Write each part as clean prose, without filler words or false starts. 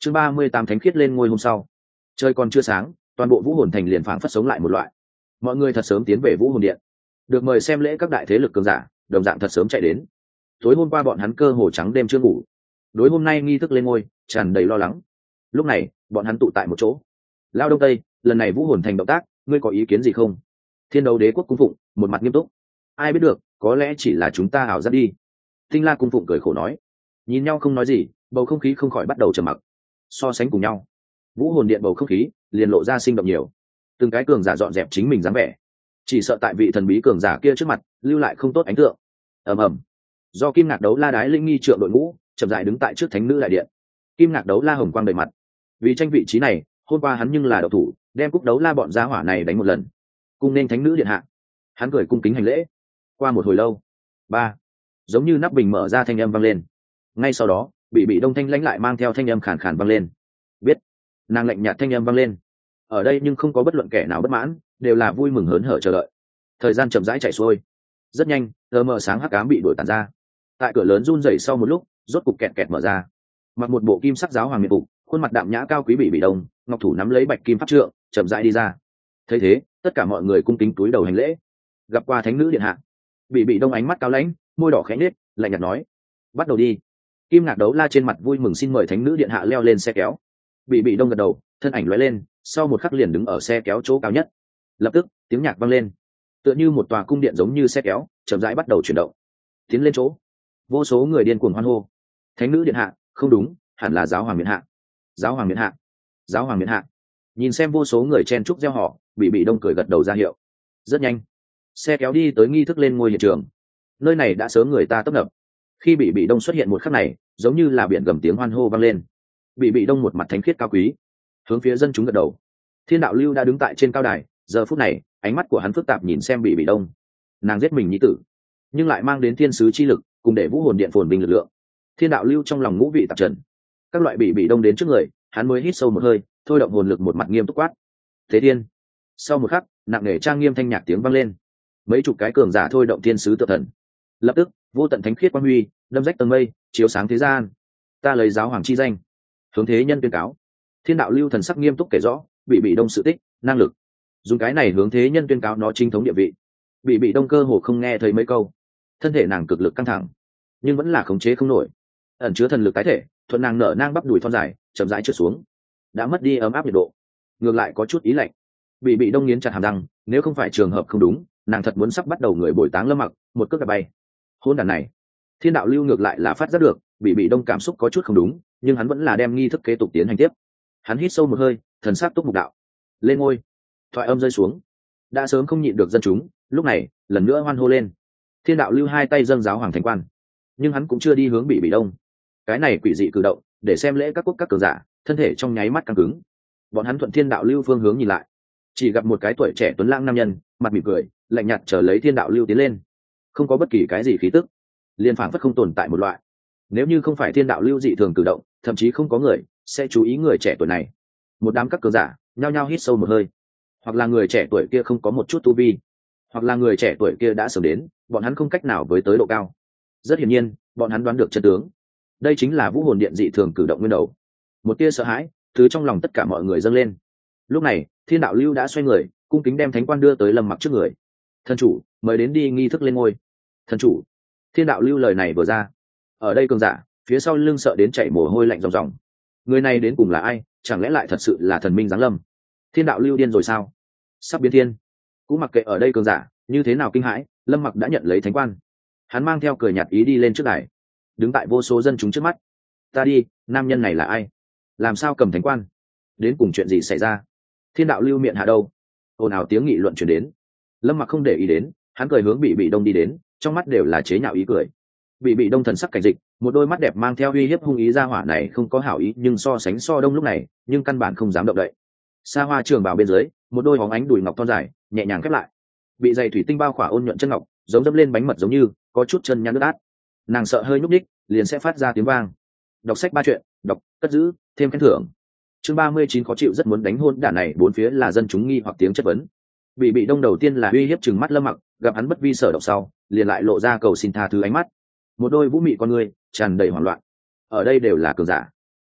Chương 38 thánh khiết lên ngôi hôm sau. Trời còn chưa sáng, toàn bộ Vũ Hồn Thành liền phảng phất sống lại một loại. Mọi người thật sớm tiến về Vũ Hồn Điện, được mời xem lễ các đại thế lực cường giả, đồng dạng thật sớm chạy đến. Tối hôm qua bọn hắn cơ hồ trắng đêm chưa ngủ, đối hôm nay nghi thức lên ngôi tràn đầy lo lắng. Lúc này, bọn hắn tụ tại một chỗ. Lao Đông Tây, lần này Vũ Hồn Thành động tác, ngươi có ý kiến gì không? Thiên Đấu Đế quốc cung phụng một mặt nghiêm túc. Ai biết được, có lẽ chỉ là chúng ta ảo giác đi. Tinh La cung phụng cười khổ nói. Nhìn nhau không nói gì, bầu không khí không khỏi bắt đầu trầm mặc. So sánh cùng nhau, Vũ Hồn Điện bầu không khí liền lộ ra sinh động nhiều. Từng cái cường giả dọn dẹp chính mình dáng vẻ, chỉ sợ tại vị thần bí cường giả kia trước mặt lưu lại không tốt ấn tượng. Ầm ầm. Do Kim Ngạc Đấu La đái linh nghi trượng đội ngũ chậm rãi đứng tại trước thánh nữ đại điện. Kim Ngạc Đấu La hồng quang đầy mặt, vì tranh vị trí này hôm qua hắn nhưng là đậu thủ đem Cúc Đấu La bọn gia hỏa này đánh một lần, cung nên thánh nữ điện hạ. Hắn cười cung kính hành lễ. Qua một hồi lâu, ba, giống như nắp bình mở ra thanh âm vang lên. Ngay sau đó, bị đông thanh lãnh lại mang theo thanh âm khàn khàn vang lên. Biết. Nàng lạnh nhạt thanh âm vang lên. Ở đây nhưng không có bất luận kẻ nào bất mãn, đều là vui mừng hớn hở chờ đợi. Thời gian chậm rãi chạy xuôi. Rất nhanh, lờ mờ sáng hắc ám bị đuổi tàn ra. Tại cửa lớn run rẩy sau một lúc, rốt cục kẹt kẹt mở ra. Mặc một bộ kim sắc giáo hoàng miện phục, khuôn mặt đạm nhã cao quý bị đông, ngọc thủ nắm lấy bạch kim pháp trượng, chậm rãi đi ra. Thấy thế, tất cả mọi người cung kính cúi đầu hành lễ. Gặp qua thánh nữ điện hạ. Bị đông ánh mắt cao lãnh, môi đỏ khẽ nhếch, lạnh nhạt nói: "Bắt đầu đi." Kim Ngạc Đấu La trên mặt vui mừng xin mời thánh nữ điện hạ leo lên xe kéo. Bị đông gật đầu, thân ảnh lóe lên, sau một khắc liền đứng ở xe kéo chỗ cao nhất. Lập tức, tiếng nhạc vang lên, tựa như một tòa cung điện giống như xe kéo, chậm rãi bắt đầu chuyển động. Tiến lên chỗ, vô số người điên cuồng hoan hô. Thánh nữ điện hạ, không đúng, hẳn là giáo hoàng điện hạ. Giáo hoàng điện hạ, giáo hoàng điện hạ. Nhìn xem vô số người chen chúc reo hò, bị đông cười gật đầu ra hiệu. Rất nhanh, xe kéo đi tới nghi thức lên ngôi hiện trường. Nơi này đã sớm người ta tấp nập. Khi bị đông xuất hiện một khắc này, giống như là biển gầm tiếng hoan hô vang lên. Bị đông một mặt thánh khiết cao quý, hướng phía dân chúng gật đầu. Thiên Đạo Lưu đã đứng tại trên cao đài, giờ phút này ánh mắt của hắn phức tạp nhìn xem bị đông. Nàng giết mình nhi tử, nhưng lại mang đến thiên sứ chi lực, cùng để Vũ Hồn Điện phồn bình lực lượng. Thiên Đạo Lưu trong lòng ngũ vị tạp trần, các loại bị đông đến trước người, hắn mới hít sâu một hơi, thôi động hồn lực một mặt nghiêm túc quát: "Thế Thiên!" Sau một khắc, nặng nề trang nghiêm thanh nhạc tiếng vang lên. Mấy chục cái cường giả thôi động thiên sứ tự thần. Lập tức, vô tận thánh khiết quang huy đâm rách tầng mây, chiếu sáng thế gian. Ta lấy giáo hoàng chi danh, hướng thế nhân tuyên cáo. Thiên Đạo Lưu thần sắc nghiêm túc kể rõ bị đông sự tích, năng lực, dùng cái này hướng thế nhân tuyên cáo nó chính thống địa vị. Bị đông cơ hồ không nghe thấy mấy câu, thân thể nàng cực lực căng thẳng, nhưng vẫn là khống chế không nổi, ẩn chứa thần lực tái thể, thuận nàng nở nang bắp đùi thon dài chậm rãi trượt xuống, đã mất đi ấm áp nhiệt độ, ngược lại có chút ý lạnh. Bị đông nghiến chặt hàm răng, nếu không phải trường hợp không đúng, nàng thật muốn sắp bắt đầu người bồi táng Lâm Mặc, một cước đạp bay. Hôn đàn này, Thiên Đạo Lưu ngược lại là phát giác được bị đông cảm xúc có chút không đúng, nhưng hắn vẫn là đem nghi thức kế tục tiến hành tiếp. Hắn hít sâu một hơi, thần sắc túc mục đạo: "Lên ngôi." Thoại âm rơi xuống, đã sớm không nhịn được dân chúng lúc này lần nữa hoan hô lên. Thiên Đạo Lưu hai tay dâng giáo hoàng thành quan, nhưng hắn cũng chưa đi hướng bị đông. Cái này quỷ dị cử động để xem lễ các quốc các cường giả thân thể trong nháy mắt căng cứng. Bọn hắn thuận Thiên Đạo Lưu phương hướng nhìn lại, chỉ gặp một cái tuổi trẻ tuấn lãng nam nhân, mặt mỉm cười lạnh nhạt chờ lấy Thiên Đạo Lưu tiến lên, không có bất kỳ cái gì khí tức, liên phảng phất không tồn tại một loại. Nếu như không phải Thiên Đạo Lưu dị thường cử động, thậm chí không có người sẽ chú ý người trẻ tuổi này. Một đám các cường giả nhao nhao hít sâu một hơi, hoặc là người trẻ tuổi kia không có một chút tu vi, hoặc là người trẻ tuổi kia đã sớm đến, bọn hắn không cách nào với tới độ cao. Rất hiển nhiên, bọn hắn đoán được chân tướng. Đây chính là Vũ Hồn Điện dị thường cử động nguyên đầu. Một tia sợ hãi từ trong lòng tất cả mọi người dâng lên. Lúc này, Thiên Đạo Lưu đã xoay người, cung kính đem thánh quan đưa tới Lâm Mặc trước người. "Thần chủ, mời đến đi nghi thức lên ngôi." "Thần chủ." Thiên Đạo Lưu lời này vừa ra, ở đây cường giả phía sau lưng sợ đến chảy mồ hôi lạnh ròng ròng. Người này đến cùng là ai? Chẳng lẽ lại thật sự là thần minh giáng lâm? Thiên Đạo Lưu điên rồi sao? Sắp biến thiên. Cũng mặc kệ ở đây cường giả như thế nào kinh hãi, Lâm Mặc đã nhận lấy thánh quan. Hắn mang theo cười nhạt ý đi lên trước đài, đứng tại vô số dân chúng trước mắt. "Ta đi, nam nhân này là ai? Làm sao cầm thánh quan? Đến cùng chuyện gì xảy ra?" Thiên Đạo Lưu miệng hạ đâu? Ồn ào tiếng nghị luận truyền đến. Lâm Mặc không để ý đến, hắn cười hướng bị đông đi đến, trong mắt đều là chế nhạo ý cười. Bị đông thần sắc cảnh dịch, một đôi mắt đẹp mang theo uy hiếp hung ý ra hỏa này không có hảo ý, nhưng so đông lúc này, nhưng căn bản không dám động đậy. Xa hoa trường bào bên dưới, một đôi hóng ánh đùi ngọc thon dài, nhẹ nhàng khép lại. Bị dày thủy tinh bao khỏa ôn nhuận chân ngọc, giống dẫm lên bánh mật giống như, có chút chân nhăn nước át. Nàng sợ hơi nhúc nhích, liền sẽ phát ra tiếng vang. Đọc sách ba chuyện, đọc, cất giữ, thêm khen thưởng. Chương 39 khó chịu rất muốn đánh hôn đả này, bốn phía là dân chúng nghi hoặc tiếng chất vấn. Bị đông đầu tiên là uy hiếp trừng mắt Lâm Mặc, gặp hắn bất vi sở động sau, liền lại lộ ra cầu xin tha thứ ánh mắt. Một đôi vũ mị con người tràn đầy hoảng loạn. Ở đây đều là cường giả,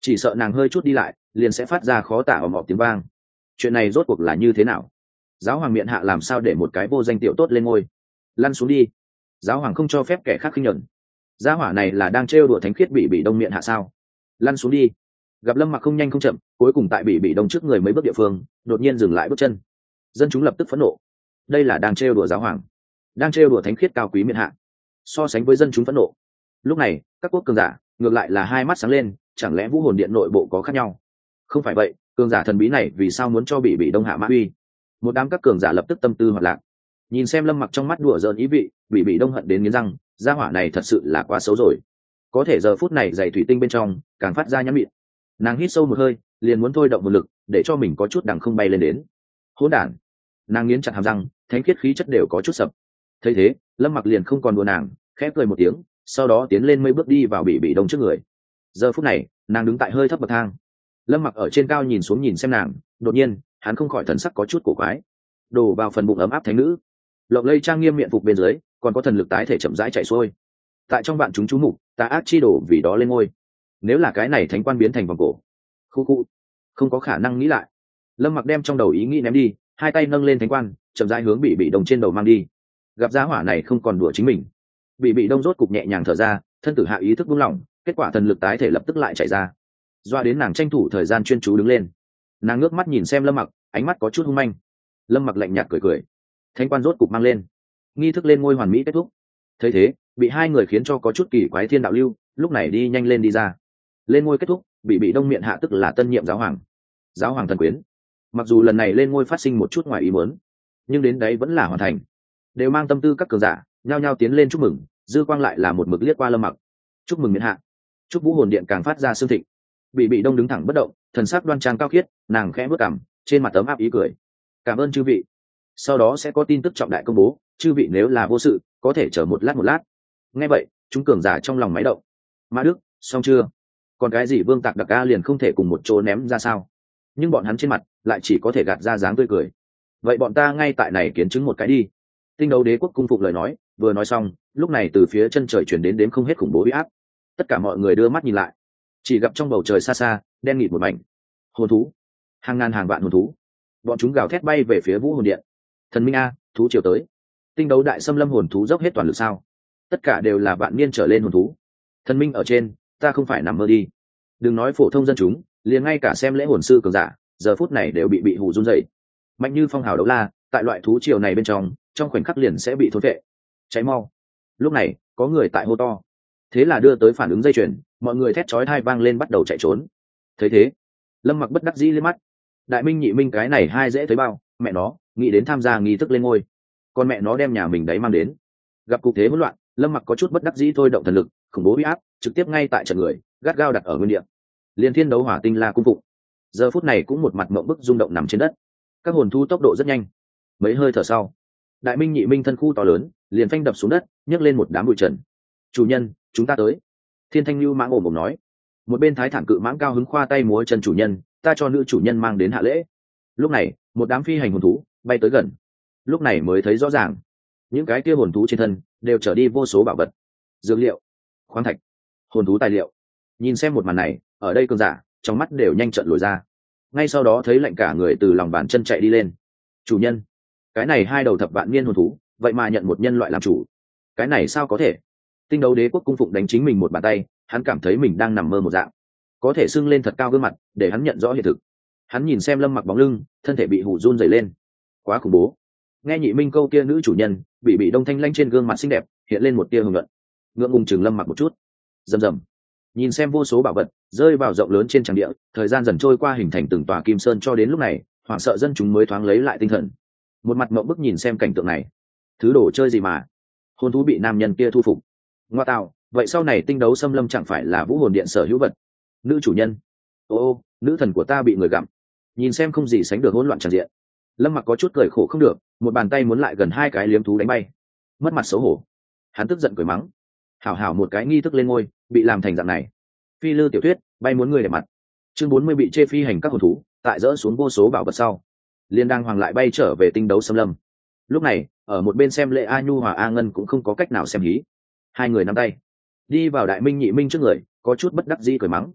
chỉ sợ nàng hơi chút đi lại liền sẽ phát ra khó tả ồm ồm tiếng vang. Chuyện này rốt cuộc là như thế nào? Giáo hoàng miện hạ làm sao để một cái vô danh tiểu tốt lên ngôi? Lăn xuống đi. Giáo hoàng không cho phép kẻ khác khinh nhẫn. Gia hỏa này là đang trêu đùa thánh khiết bị đông miện hạ sao? Lăn xuống đi. Gặp Lâm Mặc không nhanh không chậm, cuối cùng tại bị đông trước người mấy bước địa phương đột nhiên dừng lại bước chân. Dân chúng lập tức phẫn nộ. Đây là đang trêu đùa giáo hoàng, đang trêu đùa thánh khiết cao quý miện hạ. So sánh với dân chúng phẫn nộ, lúc này các quốc cường giả ngược lại là hai mắt sáng lên. Chẳng lẽ vũ hồn điện nội bộ có khác nhau? Không phải vậy, cường giả thần bí này vì sao muốn cho bị đông hạ mã uy? Một đám các cường giả lập tức tâm tư hoạt lạc, nhìn xem Lâm Mặc trong mắt đùa giỡn ý vị, bị đông hận đến nghiến răng. Gia hỏa này thật sự là quá xấu rồi. Có thể giờ phút này giày thủy tinh bên trong càng phát ra nhắm mịn. Nàng hít sâu một hơi, liền muốn thôi động một lực để cho mình có chút đằng không bay lên đến. Hỗn đản! Nàng nghiến chặt hàm răng, thánh khiết khí chất đều có chút sập. Thấy thế, Lâm Mặc liền không còn đùa nàng, khẽ cười một tiếng, sau đó tiến lên mấy bước đi vào bị đông trước người. Giờ phút này nàng đứng tại hơi thấp bậc thang. Lâm Mặc ở trên cao nhìn xuống nhìn xem nàng, đột nhiên hắn không khỏi thần sắc có chút cổ quái. Đổ vào phần bụng ấm áp thánh nữ, lộng lây trang nghiêm miệng phục bên dưới còn có thần lực tái thể chậm rãi chạy xuôi. Tại trong vạn chúng chú mục, tà ác chi đổ vì đó lên ngôi. Nếu là cái này thánh quan biến thành vòng cổ, khu khu, không có khả năng nghĩ lại. Lâm Mặc đem trong đầu ý nghĩ ném đi, hai tay nâng lên thánh quan, chậm rãi hướng bị đông trên đầu mang đi. Gặp giá hỏa này không còn đùa chính mình, bị đông rốt cục nhẹ nhàng thở ra, thân tử hạ ý thức buông lỏng, kết quả thần lực tái thể lập tức lại chạy ra, doa đến nàng tranh thủ thời gian chuyên chú đứng lên. Nàng ngước mắt nhìn xem Lâm Mặc, ánh mắt có chút hung manh. Lâm Mặc lạnh nhạt cười cười, thánh quan rốt cục mang lên, nghi thức lên ngôi hoàn mỹ kết thúc. Thấy thế, bị hai người khiến cho có chút kỳ quái thiên đạo lưu lúc này đi nhanh lên đi ra. Lên ngôi kết thúc, bị đông miệng hạ tức là tân nhiệm giáo hoàng thần quyến. Mặc dù lần này lên ngôi phát sinh một chút ngoài ý muốn, nhưng đến đấy vẫn là hoàn thành. Đều mang tâm tư các cường giả nhao nhao tiến lên chúc mừng. Dư quang lại là một mực liếc qua Lâm Mặc, chúc mừng miễn hạ. Chúc vũ hồn điện càng phát ra sương thịnh. Bị đông đứng thẳng bất động, thần sắc đoan trang cao khiết, nàng khẽ bước cằm, trên mặt ấm áp ý cười. Cảm ơn chư vị, sau đó sẽ có tin tức trọng đại công bố, chư vị nếu là vô sự có thể chờ một lát. Nghe vậy chúng cường giả trong lòng máy động. Mã Đức, xong chưa? Còn cái gì Vương Tạc Đặc Ca liền không thể cùng một chỗ ném ra sao? Nhưng bọn hắn trên mặt lại chỉ có thể gạt ra dáng tươi cười. Vậy bọn ta ngay tại này kiến chứng một cái đi. Tinh đấu đế quốc cung phục lời nói vừa nói xong, lúc này từ phía chân trời chuyển đến đếm không hết khủng bố uy áp. Tất cả mọi người đưa mắt nhìn lại, chỉ gặp trong bầu trời xa xa đen nghịt một mảnh hồn thú, hàng ngàn hàng vạn hồn thú, bọn chúng gào thét bay về phía vũ hồn điện. Thần minh a, thú chiều tới. Tinh đấu đại xâm lâm hồn thú dốc hết toàn lực sao? Tất cả đều là vạn niên trở lên hồn thú. Thần minh ở trên, ta không phải nằm mơ đi. Đừng nói phổ thông dân chúng, liền ngay cả xem lễ hồn sư cường giả giờ phút này đều bị hù run rẩy. Mạnh như phong hào đấu la, tại loại thú triều này bên trong khoảnh khắc liền sẽ bị thôn vệ. Cháy mau. Lúc này có người tại hô to, thế là đưa tới phản ứng dây chuyền, mọi người thét chói tai vang lên bắt đầu chạy trốn. Thấy thế, Lâm Mặc bất đắc dĩ liếc mắt. Đại minh nhị minh cái này hai dễ thấy bao, mẹ nó nghĩ đến tham gia nghi thức lên ngôi, con mẹ nó đem nhà mình đấy mang đến. Gặp cục thế hỗn loạn, Lâm Mặc có chút bất đắc dĩ thôi động thần lực khủng bố uy áp trực tiếp ngay tại trận người gắt gao đặt ở nguyên địa. Liên thiên đấu hỏa tinh la cung phụng giờ phút này cũng một mặt mộng bức rung động nằm trên đất. Các hồn thú tốc độ rất nhanh, mấy hơi thở sau, đại minh nhị minh thân khu to lớn liền phanh đập xuống đất, nhấc lên một đám bụi trần. Chủ nhân, chúng ta tới. Thiên thanh lưu mãng ồm ồm nói. Một bên thái thản cự mãng cao hứng khoa tay múa chân, chủ nhân, ta cho nữ chủ nhân mang đến hạ lễ. Lúc này một đám phi hành hồn thú bay tới gần, lúc này mới thấy rõ ràng những cái kia hồn thú trên thân đều trở đi vô số bảo vật, dược liệu, khoáng thạch, hồn thú tài liệu. Nhìn xem một màn này, ở đây cường giả trong mắt đều nhanh trận lồi ra. Ngay sau đó thấy lạnh cả người từ lòng bàn chân chạy đi lên. Chủ nhân, cái này hai đầu thập vạn niên hồn thú vậy mà nhận một nhân loại làm chủ, cái này sao có thể? Tinh đấu đế quốc cung phụng đánh chính mình một bàn tay, hắn cảm thấy mình đang nằm mơ một dạng. Có thể sưng lên thật cao gương mặt để hắn nhận rõ hiện thực. Hắn nhìn xem Lâm Mặc bóng lưng, thân thể bị hù run rẩy lên. Quá khủng bố. Nghe nhị minh câu kia nữ chủ nhân bị đông thanh lanh trên gương mặt xinh đẹp hiện lên một tia hưng luận, ngượng ngùng chừng Lâm Mặc một chút. Rầm rầm. Nhìn xem vô số bảo vật rơi vào rộng lớn trên tràng địa, thời gian dần trôi qua hình thành từng tòa kim sơn, cho đến lúc này hoảng sợ dân chúng mới thoáng lấy lại tinh thần. Một mặt mộng bức nhìn xem cảnh tượng này, thứ đồ chơi gì mà hồn thú bị nam nhân kia thu phục. Ngoa tạo, vậy sau này tinh đấu xâm lâm chẳng phải là vũ hồn điện sở hữu vật? Nữ chủ nhân, ô, nữ thần của ta bị người gặm. Nhìn xem không gì sánh được hỗn loạn tràn diện, Lâm Mặc có chút cười khổ không được, một bàn tay muốn lại gần hai cái liếm thú đánh bay. Mất mặt xấu hổ, hắn tức giận cười mắng. Hảo hảo một cái nghi thức lên ngôi bị làm thành dạng này. Phi lư tiểu thuyết bay muốn người để mặt. Chương 40 bị chê phi hành các hồn thú tại dỡ xuống vô số bảo vật sau, liên đang hoàng lại bay trở về tinh đấu xâm lâm. Lúc này ở một bên xem lễ A Nhu Hòa A Ngân cũng không có cách nào xem hí. Hai người nắm tay đi vào đại minh nhị minh trước người, có chút bất đắc dĩ cười mắng.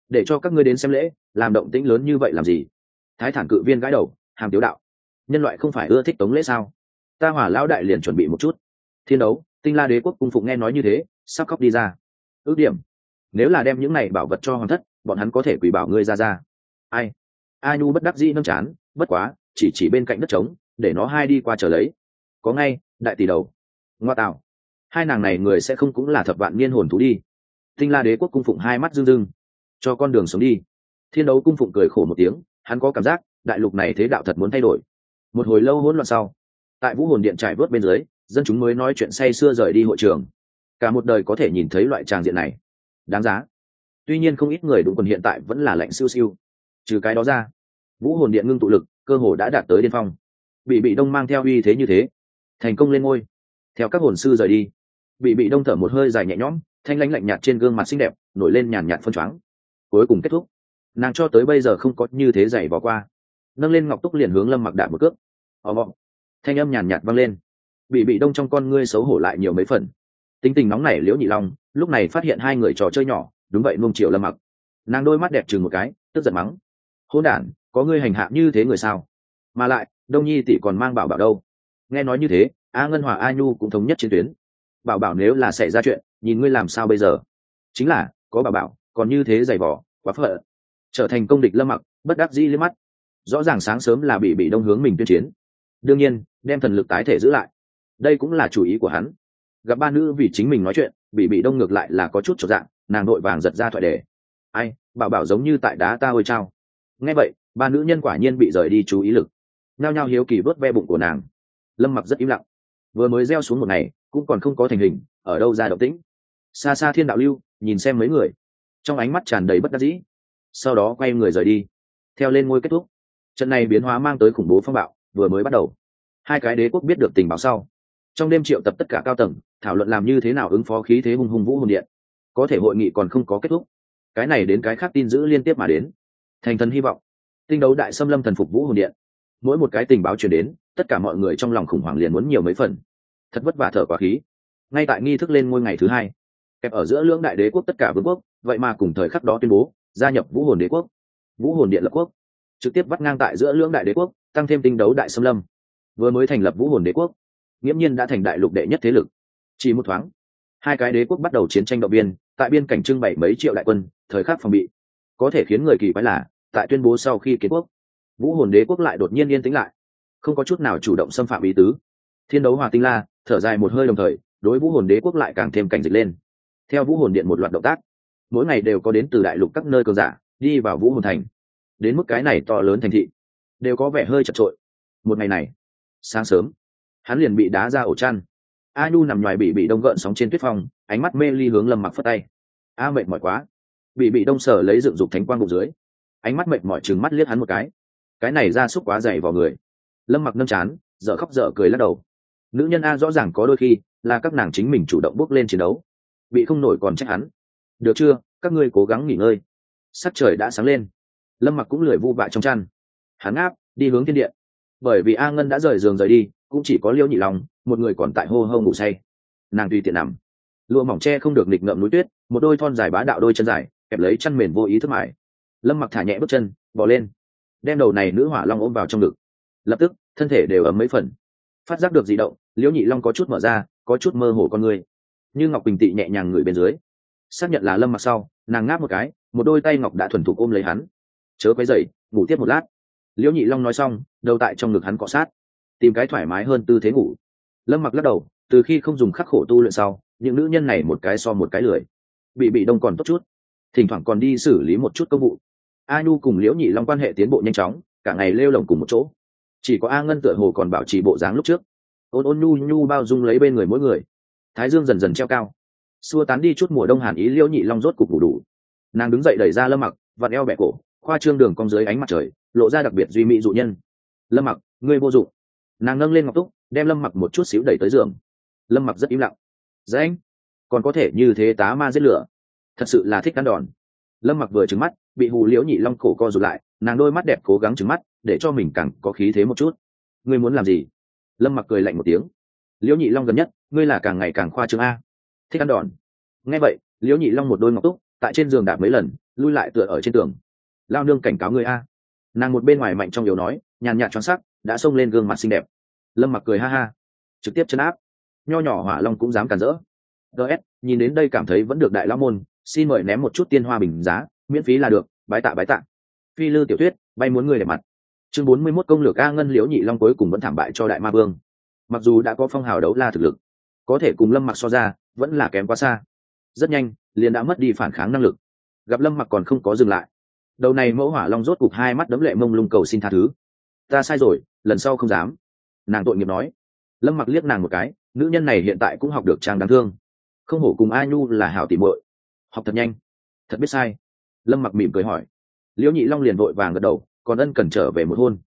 để cho các ngươi đến xem lễ làm động tĩnh lớn như vậy làm gì? Thái thản cự viên gãi đầu hàm tiếu đạo, nhân loại không phải ưa thích tống lễ sao? Ta Hỏa lão đại liền chuẩn bị một chút. Thiên đấu Tinh La đế quốc cung phụng nghe nói như thế sắp khóc đi ra. Ước điểm, nếu là đem những này bảo vật cho hoàng thất, bọn hắn có thể quỷ bảo ngươi ra. Ai? A Nhu bất đắc dĩ nâng chán, bất quá chỉ bên cạnh đất trống, để nó hai đi qua chờ lấy. Có ngay, đại tỷ đầu. Ngoa tạo, hai nàng này người sẽ không cũng là thập vạn niên hồn thú đi? Tinh La đế quốc cung phụng hai mắt rưng rưng, cho con đường sống đi. Thiên đấu cung phụng cười khổ một tiếng, hắn có cảm giác đại lục này thế đạo thật muốn thay đổi. Một hồi lâu hỗn loạn sau, tại Vũ Hồn Điện trải vớt bên dưới, dân chúng mới nói chuyện say sưa rời đi hội trường. Cả một đời có thể nhìn thấy loại tràng diện này, đáng giá. Tuy nhiên không ít người đúng, còn hiện tại vẫn là lạnh siêu siêu. Trừ cái đó ra, Vũ Hồn Điện ngưng tụ lực cơ hồ đã đạt tới điên phong. Bị đông mang theo uy thế như thế, thành công lên ngôi. Theo các hồn sư rời đi, bị đông thở một hơi dài nhẹ nhõm, thanh lãnh lạnh nhạt trên gương mặt xinh đẹp nổi lên nhàn nhạt phân choáng. Cuối cùng kết thúc, nàng cho tới bây giờ không có như thế dày vò qua. Nâng lên ngọc túc liền hướng Lâm Mặc đạp một cước. Ầm, thanh âm nhàn nhạt vang lên. Bị đông trong con ngươi xấu hổ lại nhiều mấy phần. Tính tình nóng nảy Liễu Nhị Long lúc này phát hiện hai người trò chơi nhỏ đúng vậy nuông chiều Lâm Mặc. Nàng đôi mắt đẹp chừng một cái, tức giận mắng, hỗn đản, có ngươi hành hạ như thế người sao? Mà lại Đông Nhi tỷ còn mang bảo bảo đâu? Nghe nói như thế, A Ngân Hòa A Nhu cũng thống nhất chiến tuyến. Bảo bảo nếu là xảy ra chuyện, nhìn ngươi làm sao bây giờ? Chính là có bảo bảo còn như thế dày vò, quá phận. Trở thành công địch Lâm Mặc bất đắc dĩ liếc mắt. Rõ ràng sáng sớm là bị đông hướng mình tuyên chiến, đương nhiên đem thần lực tái thể giữ lại, đây cũng là chủ ý của hắn. Gặp ba nữ vì chính mình nói chuyện, bị đông ngược lại là có chút chột dạng, nàng đội vàng giật ra thoại đề. Ai, bảo bảo giống như tại đá ta ôi trao. Nghe vậy ba nữ nhân quả nhiên bị rời đi chú ý lực, nhao nhao hiếu kỳ vớt ve bụng của nàng. Lâm Mặc rất im lặng, vừa mới gieo xuống một ngày cũng còn không có thành hình, ở đâu ra động tĩnh. Xa xa Thiên Đạo Lưu nhìn xem mấy người, trong ánh mắt tràn đầy bất đắc dĩ, sau đó quay người rời đi. Theo lên ngôi kết thúc, trận này biến hóa mang tới khủng bố phong bạo vừa mới bắt đầu. Hai cái đế quốc biết được tình báo sau, trong đêm triệu tập tất cả cao tầng thảo luận làm như thế nào ứng phó khí thế hung hùng Vũ Hồn Điện. Có thể hội nghị còn không có kết thúc, cái này đến cái khác tin dữ liên tiếp mà đến. Thành thần hy vọng tinh đấu đại xâm lâm thần phục Vũ Hồn Điện. Mỗi một cái tình báo truyền đến, tất cả mọi người trong lòng khủng hoảng liền muốn nhiều mấy phần. Thật vất vả thở quá khí. Ngay tại nghi thức lên ngôi ngày thứ hai, kẹp ở giữa lưỡng đại đế quốc tất cả vương quốc vậy mà cùng thời khắc đó tuyên bố gia nhập Vũ Hồn đế quốc. Vũ Hồn Điện lập quốc, trực tiếp vắt ngang tại giữa lưỡng đại đế quốc, tăng thêm tinh đấu đại xâm lâm. Vừa mới thành lập Vũ Hồn đế quốc, nghiễm nhiên đã thành đại lục đệ nhất thế lực. Chỉ một thoáng, hai cái đế quốc bắt đầu chiến tranh động viên, tại biên cảnh trưng bày mấy triệu đại quân, thời khắc phòng bị. Có thể khiến người kỳ quái là, tại tuyên bố sau khi kiến quốc, Vũ Hồn đế quốc lại đột nhiên yên tĩnh lại, không có chút nào chủ động xâm phạm ý tứ. Thiên đấu Hòa Tinh La thở dài một hơi, đồng thời đối Vũ Hồn đế quốc lại càng thêm cảnh dịch lên. Theo Vũ Hồn Điện một loạt động tác, mỗi ngày đều có đến từ đại lục các nơi cường giả đi vào Vũ Hồn thành. Đến mức cái này to lớn thành thị đều có vẻ hơi chật trội. Một ngày này sáng sớm, hắn liền bị đá ra ổ chăn. A Nhu nằm ngoài bị đông gợn sóng trên tuyết phong, ánh mắt mê ly hướng Lâm Mặc phất tay. A mệt mỏi quá. Bị đông sở lấy dựng dục thánh quang bụng dưới, ánh mắt mệt mỏi trừng mắt liếc hắn một cái này ra súc quá dày vào người. Lâm Mặc nâng chán, dở khóc dở cười lắc đầu. Nữ nhân A rõ ràng có đôi khi là các nàng chính mình chủ động bước lên chiến đấu, bị không nổi còn trách hắn. Được chưa, các ngươi cố gắng nghỉ ngơi. Sắc trời đã sáng lên, Lâm Mặc cũng lười vu vạ trong chăn. Hắn áp đi hướng thiên điện, bởi vì A Ngân đã rời giường rời đi, cũng chỉ có Liễu Nhị Long một người còn tại hô hô ngủ say. Nàng tùy tiện nằm, lụa mỏng che không được nghịch ngợm núi tuyết, một đôi thon dài bá đạo đôi chân dài kẹp lấy chăn mền vô ý thức mải. Lâm Mặc thả nhẹ bước chân bò lên, đem đầu này nữ hỏa long ôm vào trong ngực. Lập tức thân thể đều ấm mấy phần. Phát giác được dị động, Liễu Nhị Long có chút mở ra, có chút mơ hồ con người. Như Ngọc Bình tị nhẹ nhàng ngửi bên dưới, xác nhận là Lâm Mặc sau, nàng ngáp một cái, một đôi tay ngọc đã thuần thục ôm lấy hắn. Chớ quấy dậy, ngủ tiếp một lát. Liễu Nhị Long nói xong, đầu tại trong ngực hắn cọ sát, tìm cái thoải mái hơn tư thế ngủ. Lâm Mặc lắc đầu, từ khi không dùng khắc khổ tu luyện sau, những nữ nhân này một cái so một cái lười. Bị đông còn tốt chút, thỉnh thoảng còn đi xử lý một chút công vụ. A Nhu cùng Liễu Nhị Long quan hệ tiến bộ nhanh chóng, cả ngày lêu lồng cùng một chỗ. Chỉ có A Ngân tựa hồ còn bảo trì bộ dáng lúc trước, ôn ôn nhu nhu bao dung lấy bên người mỗi người. Thái dương dần dần treo cao, xua tán đi chút mùa đông hàn ý. Liễu Nhị Long rốt cục ngủ đủ. Nàng đứng dậy đẩy ra Lâm Mặc, vặn eo bẹ cổ, khoa trương đường cong dưới ánh mặt trời, lộ ra đặc biệt duy mỹ dụ nhân. Lâm Mặc, ngươi vô dụng. Nàng nâng lên ngọc túc, đem Lâm Mặc một chút xíu đẩy tới giường. Lâm Mặc rất im lặng. Dạ anh, còn có thể như thế tá ma giết lửa, thật sự là thích ăn đòn. Lâm Mặc vừa trừng mắt, bị hù. Liễu Nhị Long cổ co rụt lại, nàng đôi mắt đẹp cố gắng trừng mắt, để cho mình càng có khí thế một chút. Ngươi muốn làm gì? Lâm Mặc cười lạnh một tiếng. Liễu Nhị Long gần nhất, ngươi là càng ngày càng khoa trương a, thích ăn đòn. Nghe vậy, Liễu Nhị Long một đôi ngọc túc tại trên giường đạp mấy lần, lui lại tựa ở trên tường. Lao nương cảnh cáo ngươi a. Nàng một bên ngoài mạnh trong yếu nói, nhàn nhạt choáng sắc đã xông lên gương mặt xinh đẹp. Lâm Mặc cười ha ha, trực tiếp chấn áp. Nho nhỏ hỏa long cũng dám cản rỡ. ts nhìn đến đây cảm thấy vẫn được đại lão môn, xin mời ném một chút tiên hoa bình giá, miễn phí là được, bái tạ bái tạ. Phi lư tiểu thuyết, bay muốn người đẹp mặt. Chương 41 công lược A Ngân Liễu Nhị Long cuối cùng vẫn thảm bại cho đại ma vương. Mặc dù đã có phong hào đấu la thực lực, có thể cùng Lâm Mặc so ra vẫn là kém quá xa. Rất nhanh liền đã mất đi phản kháng năng lực. Gặp Lâm Mặc còn không có dừng lại, đầu này mẫu hỏa long rốt cục hai mắt đấm lệ mông lung cầu xin tha thứ. Ta sai rồi, lần sau không dám. Nàng tội nghiệp nói. Lâm Mặc liếc nàng một cái, nữ nhân này hiện tại cũng học được trang đáng thương, không hổ cùng A Nhu là hảo tỉ muội, học thật nhanh, thật biết sai. Lâm Mặc mỉm cười hỏi. Liễu Nhị Long liền vội vàng gật đầu, còn ân cần trở về một hôn.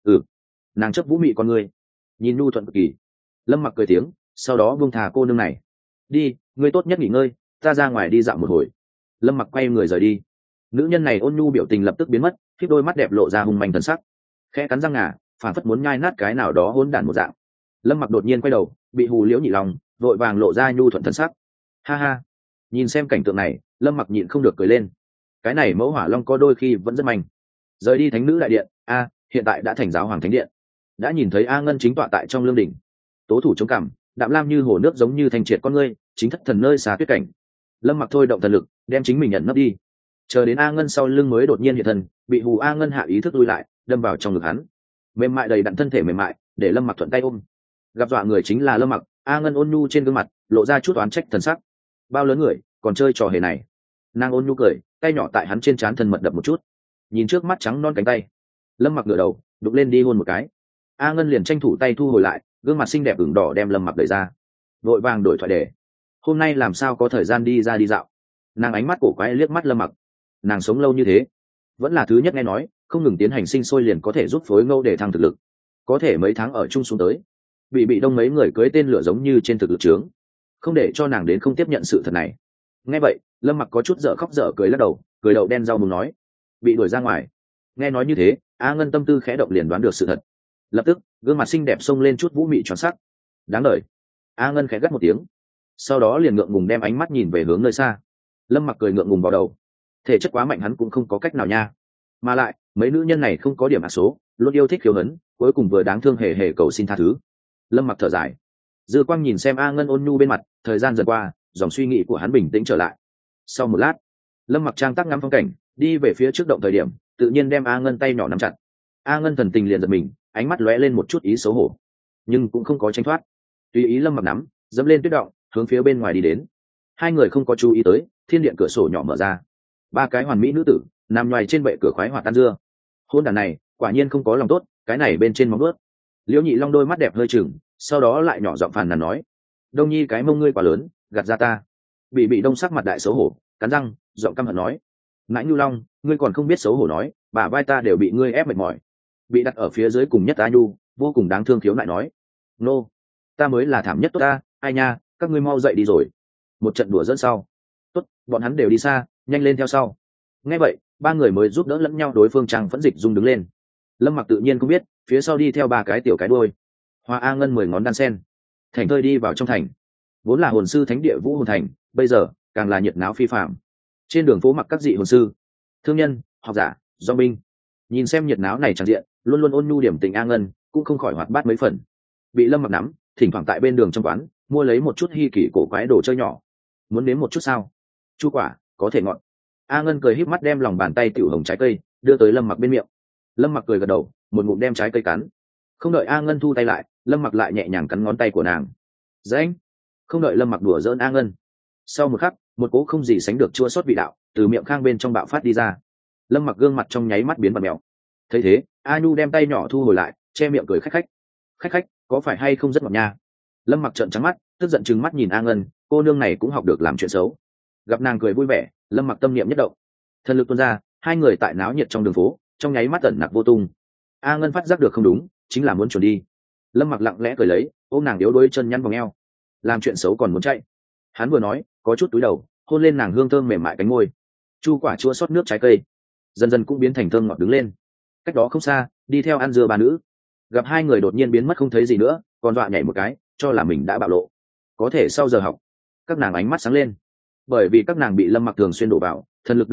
Nàng chấp vũ mị con người, nhìn nhu thuận cực kỳ. Lâm Mặc cười tiếng, sau đó buông thà cô nương này. Đi, ngươi tốt nhất nghỉ ngơi, ta ra ngoài đi dạo một hồi. Lâm Mặc quay người rời đi. Nữ nhân này ôn nhu biểu tình lập tức biến mất, khiếp đôi mắt đẹp lộ ra hung manh thần sắc, khẽ cắn răng ngà, phản phất muốn nhai nát cái nào đó hỗn đản một dạng. Lâm Mặc đột nhiên quay đầu, bị hù Liễu Nhị Long vội vàng lộ ra nhu thuận thần sắc. Ha ha, nhìn xem cảnh tượng này, Lâm Mặc nhịn không được cười lên. Cái này mẫu hỏa long có đôi khi vẫn rất mạnh. Rời đi thánh nữ đại điện, hiện tại đã thành giáo hoàng thánh điện. Đã nhìn thấy A Ngân chính tọa tại trong lương đỉnh, tố thủ chống cằm, đạm lam như hồ nước giống như thanh triệt con ngươi, chính thất thần nơi xa tuyết cảnh. Lâm Mặc thôi động thần lực, đem chính mình nhận nấp đi. Chờ đến A Ngân sau lưng mới đột nhiên hiện thân, bị hù A Ngân hạ ý thức lui lại, đâm vào trong ngực hắn. Mềm mại đầy đặn thân thể mềm mại, để Lâm Mặc thuận tay ôm. Gặp dọa người chính là Lâm Mặc, A Ngân ôn nhu trên gương mặt lộ ra chút oán trách thần sắc. Bao lớn người còn chơi trò hề này. Nàng ôn nhu cười, tay nhỏ tại hắn trên trán thân mật đập một chút. Nhìn trước mắt trắng non cánh tay, Lâm Mặc ngửa đầu đục lên đi hôn một cái. A Ngân liền tranh thủ tay thu hồi lại, gương mặt xinh đẹp ửng đỏ đem Lâm Mặc đẩy ra, vội vàng đổi thoại đề. Hôm nay làm sao có thời gian đi ra đi dạo. Nàng ánh mắt cổ quái liếc mắt Lâm Mặc. Nàng sống lâu như thế, vẫn là thứ nhất nghe nói không ngừng tiến hành sinh sôi liền có thể giúp phối ngẫu để thăng thực lực. Có thể mấy tháng ở chung xuống tới, bị đông mấy người cưới tên lửa giống như trên thực lực trướng, không để cho nàng đến không tiếp nhận sự thật này. Nghe vậy, Lâm Mặc có chút dở khóc dở cười lắc đầu, cười đậu đen rau muống nói, bị đuổi ra ngoài. Nghe nói như thế, A Ngân tâm tư khẽ động liền đoán được sự thật. Lập tức gương mặt xinh đẹp xông lên chút vũ mị tròn sắc. Đáng đời. A Ngân khẽ gắt một tiếng, sau đó liền ngượng ngùng đem ánh mắt nhìn về hướng nơi xa. Lâm Mặc cười ngượng ngùng vào đầu, thể chất quá mạnh hắn cũng không có cách nào nha. Mà lại mấy nữ nhân này không có điểm ác số, luôn yêu thích khiêu hấn, cuối cùng vừa đáng thương hề hề cầu xin tha thứ. Lâm Mặc thở dài, dư quang nhìn xem A Ngân ôn nhu bên mặt, thời gian dần qua, dòng suy nghĩ của hắn bình tĩnh trở lại. Sau một lát, Lâm Mặc trang tác ngắm phong cảnh, đi về phía trước động thời điểm, tự nhiên đem A Ngân tay nhỏ nắm chặt. A Ngân thần tình liền giật mình, ánh mắt lóe lên một chút ý xấu hổ, nhưng cũng không có tránh thoát, tùy ý Lâm Mặc nắm, dẫm lên tuyết động, hướng phía bên ngoài đi đến. Hai người không có chú ý tới, thiên điện cửa sổ nhỏ mở ra, ba cái hoàn mỹ nữ tử nằm nhoài trên bệ cửa khoái hoạt tan dưa. Hôn đàn này quả nhiên không có lòng tốt, cái này bên trên móng ướt. Liễu Nhị Long đôi mắt đẹp hơi chừng, sau đó lại nhỏ giọng phàn nàn nói, Đông Nhi cái mông ngươi quá lớn, gạt ra ta. Bị đông sắc mặt đại xấu hổ, cắn răng giọng căm hận nói, Ngãi Nhu Long, ngươi còn không biết xấu hổ nói, bả vai ta đều bị ngươi ép mệt mỏi. Bị đặt ở phía dưới cùng nhất A Nhu vô cùng đáng thương khiếu lại nói, nô, ta mới là thảm nhất tốt ta, ai nha, các ngươi mau dậy đi rồi. Một trận đùa dẫn sau, tốt, bọn hắn đều đi xa, nhanh lên theo sau. Nghe vậy, ba người mới giúp đỡ lẫn nhau, đối phương trang phẫn dịch dung đứng lên. Lâm Mặc tự nhiên không biết, phía sau đi theo ba cái tiểu cái đuôi. Hoa A Ngân 10 ngón đan sen, thành thơi đi vào trong thành. Vốn là hồn sư thánh địa Vũ Hồn Thành, bây giờ càng là nhiệt náo phi phạm. Trên đường phố mặc các dị hồn sư, thương nhân, học giả, do binh, nhìn xem nhiệt náo này tràn diện, luôn luôn ôn nhu điểm tình A Ngân cũng không khỏi hoạt bát mấy phần. Bị Lâm Mặc nắm, thỉnh thoảng tại bên đường trong quán mua lấy một chút hi kỷ cổ quái đồ chơi nhỏ. Muốn nếm một chút sao? Chu quả có thể ngọt. A Ngân cười híp mắt đem lòng bàn tay tiểu hồng trái cây đưa tới Lâm Mặc bên miệng. Lâm Mặc cười gật đầu, một ngụm đem trái cây cắn. Không đợi A Ngân thu tay lại, Lâm Mặc lại nhẹ nhàng cắn ngón tay của nàng. Dãnh. Không đợi Lâm Mặc đùa giỡn A Ngân, sau một khắc, một cỗ không gì sánh được chua xót vị đạo từ miệng khang bên trong bạo phát đi ra. Lâm Mặc gương mặt trong nháy mắt biến bặm mèo. Thấy thế, A Nhu đem tay nhỏ thu hồi lại, che miệng cười khách khách. Khách khách, có phải hay không rất ngọt nha? Lâm Mặc trợn trắng mắt, tức giận trừng mắt nhìn A Ngân, cô nương này cũng học được làm chuyện xấu. Gặp nàng cười vui vẻ, Lâm Mặc tâm niệm nhất động, thần lực tuôn ra, hai người tại náo nhiệt trong đường phố, trong nháy mắt ẩn nặc vô tung. A Ngân phát giác được không đúng, chính là muốn chuẩn đi. Lâm Mặc lặng lẽ cười lấy, ôm nàng yếu đuối chân nhăn vòng eo. Làm chuyện xấu còn muốn chạy. Hắn vừa nói, có chút túi đầu, hôn lên nàng hương thơm mềm mại cánh môi. Chu quả chua xót nước trái cây, dần dần cũng biến thành thơm ngọt đứng lên. Cách đó không xa, đi theo ăn dưa ba nữ, gặp hai người đột nhiên biến mất không thấy gì nữa, còn dọa nhảy một cái, cho là mình đã bạo lộ. Có thể sau giờ học, các nàng ánh mắt sáng lên, bởi vì các nàng bị Lâm Mặc thường xuyên đổ vào thần lực đồng nguyên,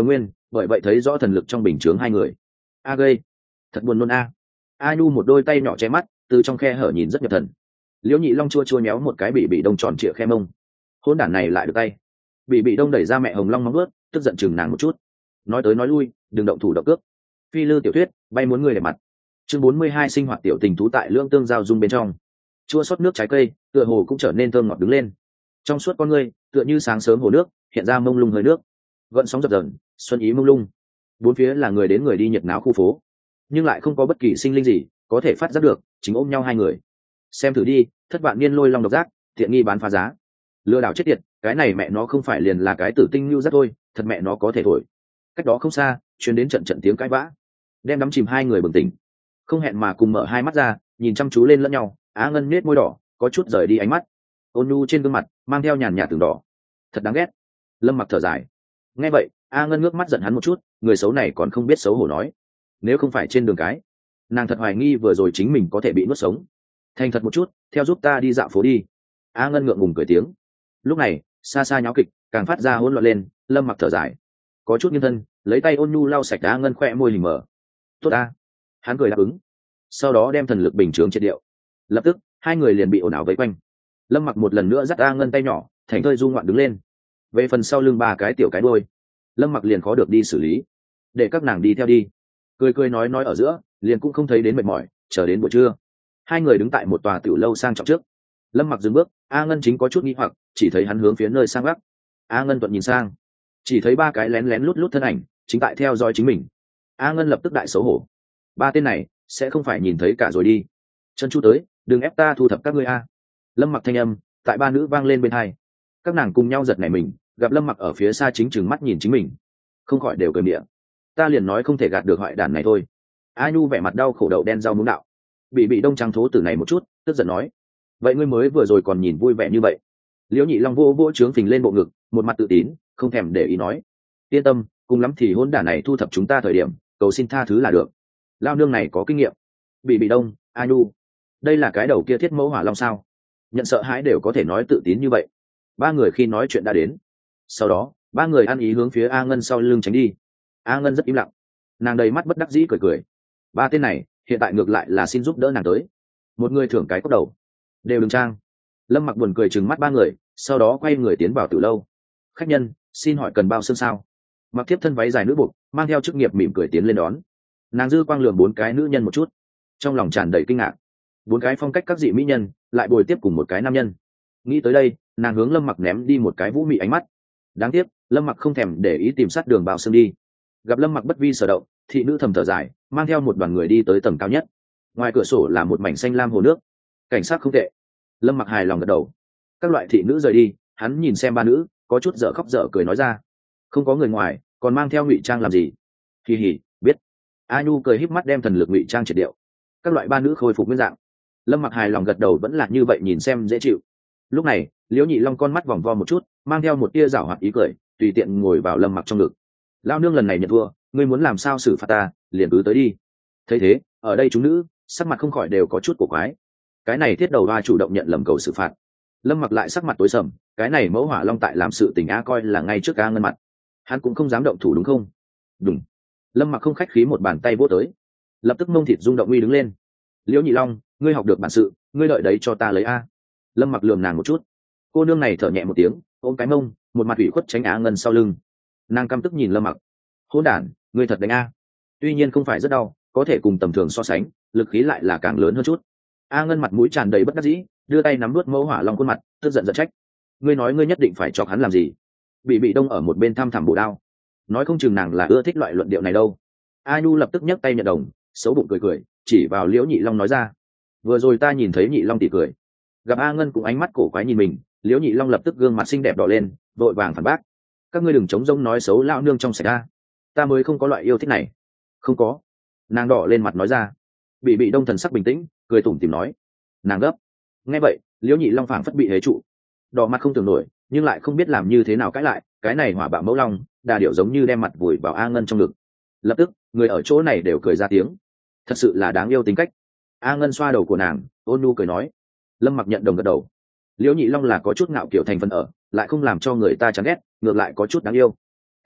bởi vậy thấy rõ thần lực trong bình chướng hai người. A gây, thật buồn nôn a. A nhu một đôi tay nhỏ che mắt, từ trong khe hở nhìn rất nhập thần. Liễu Nhị Long chua chua méo một cái bị đông tròn trịa khe mông. Hôn đản này lại được tay. Bị đông đẩy ra mẹ Hồng Long móng vuốt, tức giận chừng nàng một chút. Nói tới nói lui, đừng động thủ động cước. Phi lư tiểu thuyết, bay muốn người để mặt. Chương 42 sinh hoạt tiểu tình thú tại lưỡng tương giao dung bên trong. Chua xót nước trái cây, tựa hồ cũng trở nên thơm ngọt đứng lên. Trong suốt con ngươi, tựa như sáng sớm hồ nước, hiện ra mông lung hơi nước. Gợn sóng dập dờn, xuân ý mông lung. Bốn phía là người đến người đi nhiệt náo khu phố, nhưng lại không có bất kỳ sinh linh gì có thể phát giác được, chính ôm nhau hai người. Xem thử đi, thất vạn niên lôi long độc giác, tiện nghi bán phá giá, lừa đảo chết tiệt, cái này mẹ nó không phải liền là cái tử tinh lưu rất thôi, thật mẹ nó có thể thổi. Cách đó không xa, truyền đến trận trận tiếng cãi vã, đem đắm chìm hai người bừng tỉnh, không hẹn mà cùng mở hai mắt ra, nhìn chăm chú lên lẫn nhau. Á Ngân nết môi đỏ, có chút rời đi ánh mắt, ôn nhu trên gương mặt mang theo nhàn nhạt từng đỏ. Thật đáng ghét. Lâm Mặc thở dài. Nghe vậy, A Ngân ngước mắt giận hắn một chút, người xấu này còn không biết xấu hổ nói, nếu không phải trên đường cái, nàng thật hoài nghi vừa rồi chính mình có thể bị nuốt sống. Thành thật một chút, theo giúp ta đi dạo phố đi. A Ngân ngượng ngùng cười tiếng. Lúc này, xa xa nháo kịch càng phát ra hỗn loạn lên. Lâm Mặc thở dài, có chút nghiêng thân, lấy tay ôn nhu lau sạch A Ngân khoe môi hình mở. Tốt a. Hắn cười đáp ứng, sau đó đem thần lực bình chướng triệt điệu. Lập tức, hai người liền bị ồn ào vây quanh. Lâm Mặc một lần nữa dắt A Ngân tay nhỏ, thành thơi du ngoạn đứng lên. Về phần sau lưng ba cái tiểu cái đuôi, Lâm Mặc liền khó được đi xử lý, để các nàng đi theo đi. Cười cười nói ở giữa, liền cũng không thấy đến mệt mỏi. Chờ đến buổi trưa, hai người đứng tại một tòa tiểu lâu sang trọng trước. Lâm Mặc dừng bước, A Ngân chính có chút nghi hoặc, chỉ thấy hắn hướng phía nơi sang bắc. A Ngân thuận nhìn sang, chỉ thấy ba cái lén lén lút lút thân ảnh chính tại theo dõi chính mình. A Ngân lập tức đại xấu hổ, ba tên này sẽ không phải nhìn thấy cả rồi đi. Chân chu tới, đừng ép ta thu thập các ngươi a. Lâm Mặc thanh âm tại ba nữ vang lên bên hai. Các nàng cùng nhau giật nảy mình, gặp Lâm Mặc ở phía xa chính chừng mắt nhìn chính mình, không khỏi đều cười miệng. Ta liền nói không thể gạt được hoại đản này thôi. A Nhu vẻ mặt đau khổ đậu đen rau muống đạo. Bị đông trắng thố tử này một chút, tức giận nói, vậy ngươi mới vừa rồi còn nhìn vui vẻ như vậy. Liễu Nhị Long vô vỗ trướng phình lên bộ ngực, một mặt tự tín, không thèm để ý nói, yên tâm, cùng lắm thì hôn đản này thu thập chúng ta thời điểm, cầu xin tha thứ là được. Lao nương này có kinh nghiệm. Bị đông, A Nhu, đây là cái đầu kia thiết mẫu hỏa long sao? Nhận sợ hãi đều có thể nói tự tín như vậy. Ba người khi nói chuyện đã đến. Sau đó, ba người ăn ý hướng phía A Ngân sau lưng tránh đi. A Ngân rất im lặng, nàng đầy mắt bất đắc dĩ cười cười. Ba tên này hiện tại ngược lại là xin giúp đỡ nàng tới. Một người thưởng cái cốc đầu, đều đừng trang. Lâm Mặc buồn cười trừng mắt ba người, sau đó quay người tiến vào tiểu lâu. Khách nhân, xin hỏi cần bao xương sao? Mặc tiếp thân váy dài nữ buộc, mang theo chức nghiệp mỉm cười tiến lên đón. Nàng dư quang lườm bốn cái nữ nhân một chút, trong lòng tràn đầy kinh ngạc. Bốn cái phong cách các dị mỹ nhân lại bồi tiếp cùng một cái nam nhân. Nghĩ tới đây, nàng hướng Lâm Mặc ném đi một cái vũ mị ánh mắt. Đáng tiếc, Lâm Mặc không thèm để ý tìm sát đường bao xương đi. Gặp Lâm Mặc bất vi sở động, thị nữ thầm thở dài, mang theo một đoàn người đi tới tầng cao nhất. Ngoài cửa sổ là một mảnh xanh lam hồ nước, cảnh sát không tệ. Lâm Mặc hài lòng gật đầu. Các loại thị nữ rời đi, hắn nhìn xem ba nữ, có chút dở khóc dở cười nói ra, không có người ngoài, còn mang theo ngụy trang làm gì? Kỳ hỉ, biết. A Nhu cười híp mắt đem thần lực ngụy trang triệt điệu. Các loại ba nữ khôi phục nguyên dạng. Lâm Mặc hài lòng gật đầu, vẫn là như vậy, nhìn xem dễ chịu. Lúc này, Liễu Nhị Long con mắt vòng vo một chút, mang theo một tia giảo hoạt ý cười, tùy tiện ngồi vào Lâm Mặc trong ngực. Lao nương lần này nhận thua, ngươi muốn làm sao xử phạt ta, liền cứ tới đi. Thấy thế, ở đây chúng nữ sắc mặt không khỏi đều có chút cổ quái. Cái này thiết đầu hoa chủ động nhận lầm cầu xử phạt. Lâm Mặc lại sắc mặt tối sầm, cái này mẫu hỏa long tại làm sự tình a coi là ngay trước A Ngân mặt, hắn cũng không dám động thủ đúng không? Đúng. Lâm Mặc không khách khí một bàn tay vỗ tới, lập tức mông thịt rung động uy đứng lên. Liễu Nhị Long, ngươi học được bản sự, ngươi đợi đấy cho ta lấy a. Lâm Mặc lườm nàng một chút. Cô nương này thở nhẹ một tiếng, ôm cái mông, một mặt ủy khuất tránh A Ngân sau lưng. Nàng căm tức nhìn Lâm Mặc, hỗn đản, ngươi thật đánh a. Tuy nhiên không phải rất đau, có thể cùng tầm thường so sánh, lực khí lại là càng lớn hơn chút. A Ngân mặt mũi tràn đầy bất đắc dĩ, đưa tay nắm nuốt mẫu hỏa long khuôn mặt, tức giận giận trách. Ngươi nói ngươi nhất định phải chọc hắn làm gì? Bị đông ở một bên thăm thẳm bổ đao, nói không chừng nàng là ưa thích loại luận điệu này đâu. A Nhu lập tức nhấc tay nhận đồng, xấu bụng cười cười, chỉ vào Liễu Nhị Long nói ra, vừa rồi ta nhìn thấy Nhị Long tỉ cười. Gặp A Ngân cũng ánh mắt cổ quái nhìn mình, Liễu Nhị Long lập tức gương mặt xinh đẹp đỏ lên, vội vàng phản bác, các ngươi đừng chống rông nói xấu lão nương trong sạch a, ta mới không có loại yêu thích này. Không có. Nàng đỏ lên mặt nói ra. Bị đông thần sắc bình tĩnh, cười tủm tỉm nói, nàng gấp. Nghe vậy, Liễu Nhị Long phảng phất bị hế trụ, đỏ mặt không tưởng nổi, nhưng lại không biết làm như thế nào cãi lại. Cái này hỏa bạo mẫu long đà điệu giống như đem mặt vùi vào A Ngân trong ngực. Lập tức, người ở chỗ này đều cười ra tiếng, thật sự là đáng yêu tính cách. A Ngân xoa đầu của nàng, ôn nhu cười nói. Lâm Mặc nhận đồng gật đầu. Liễu Nhị Long là có chút ngạo kiểu thành phần ở, lại không làm cho người ta chán ghét, ngược lại có chút đáng yêu.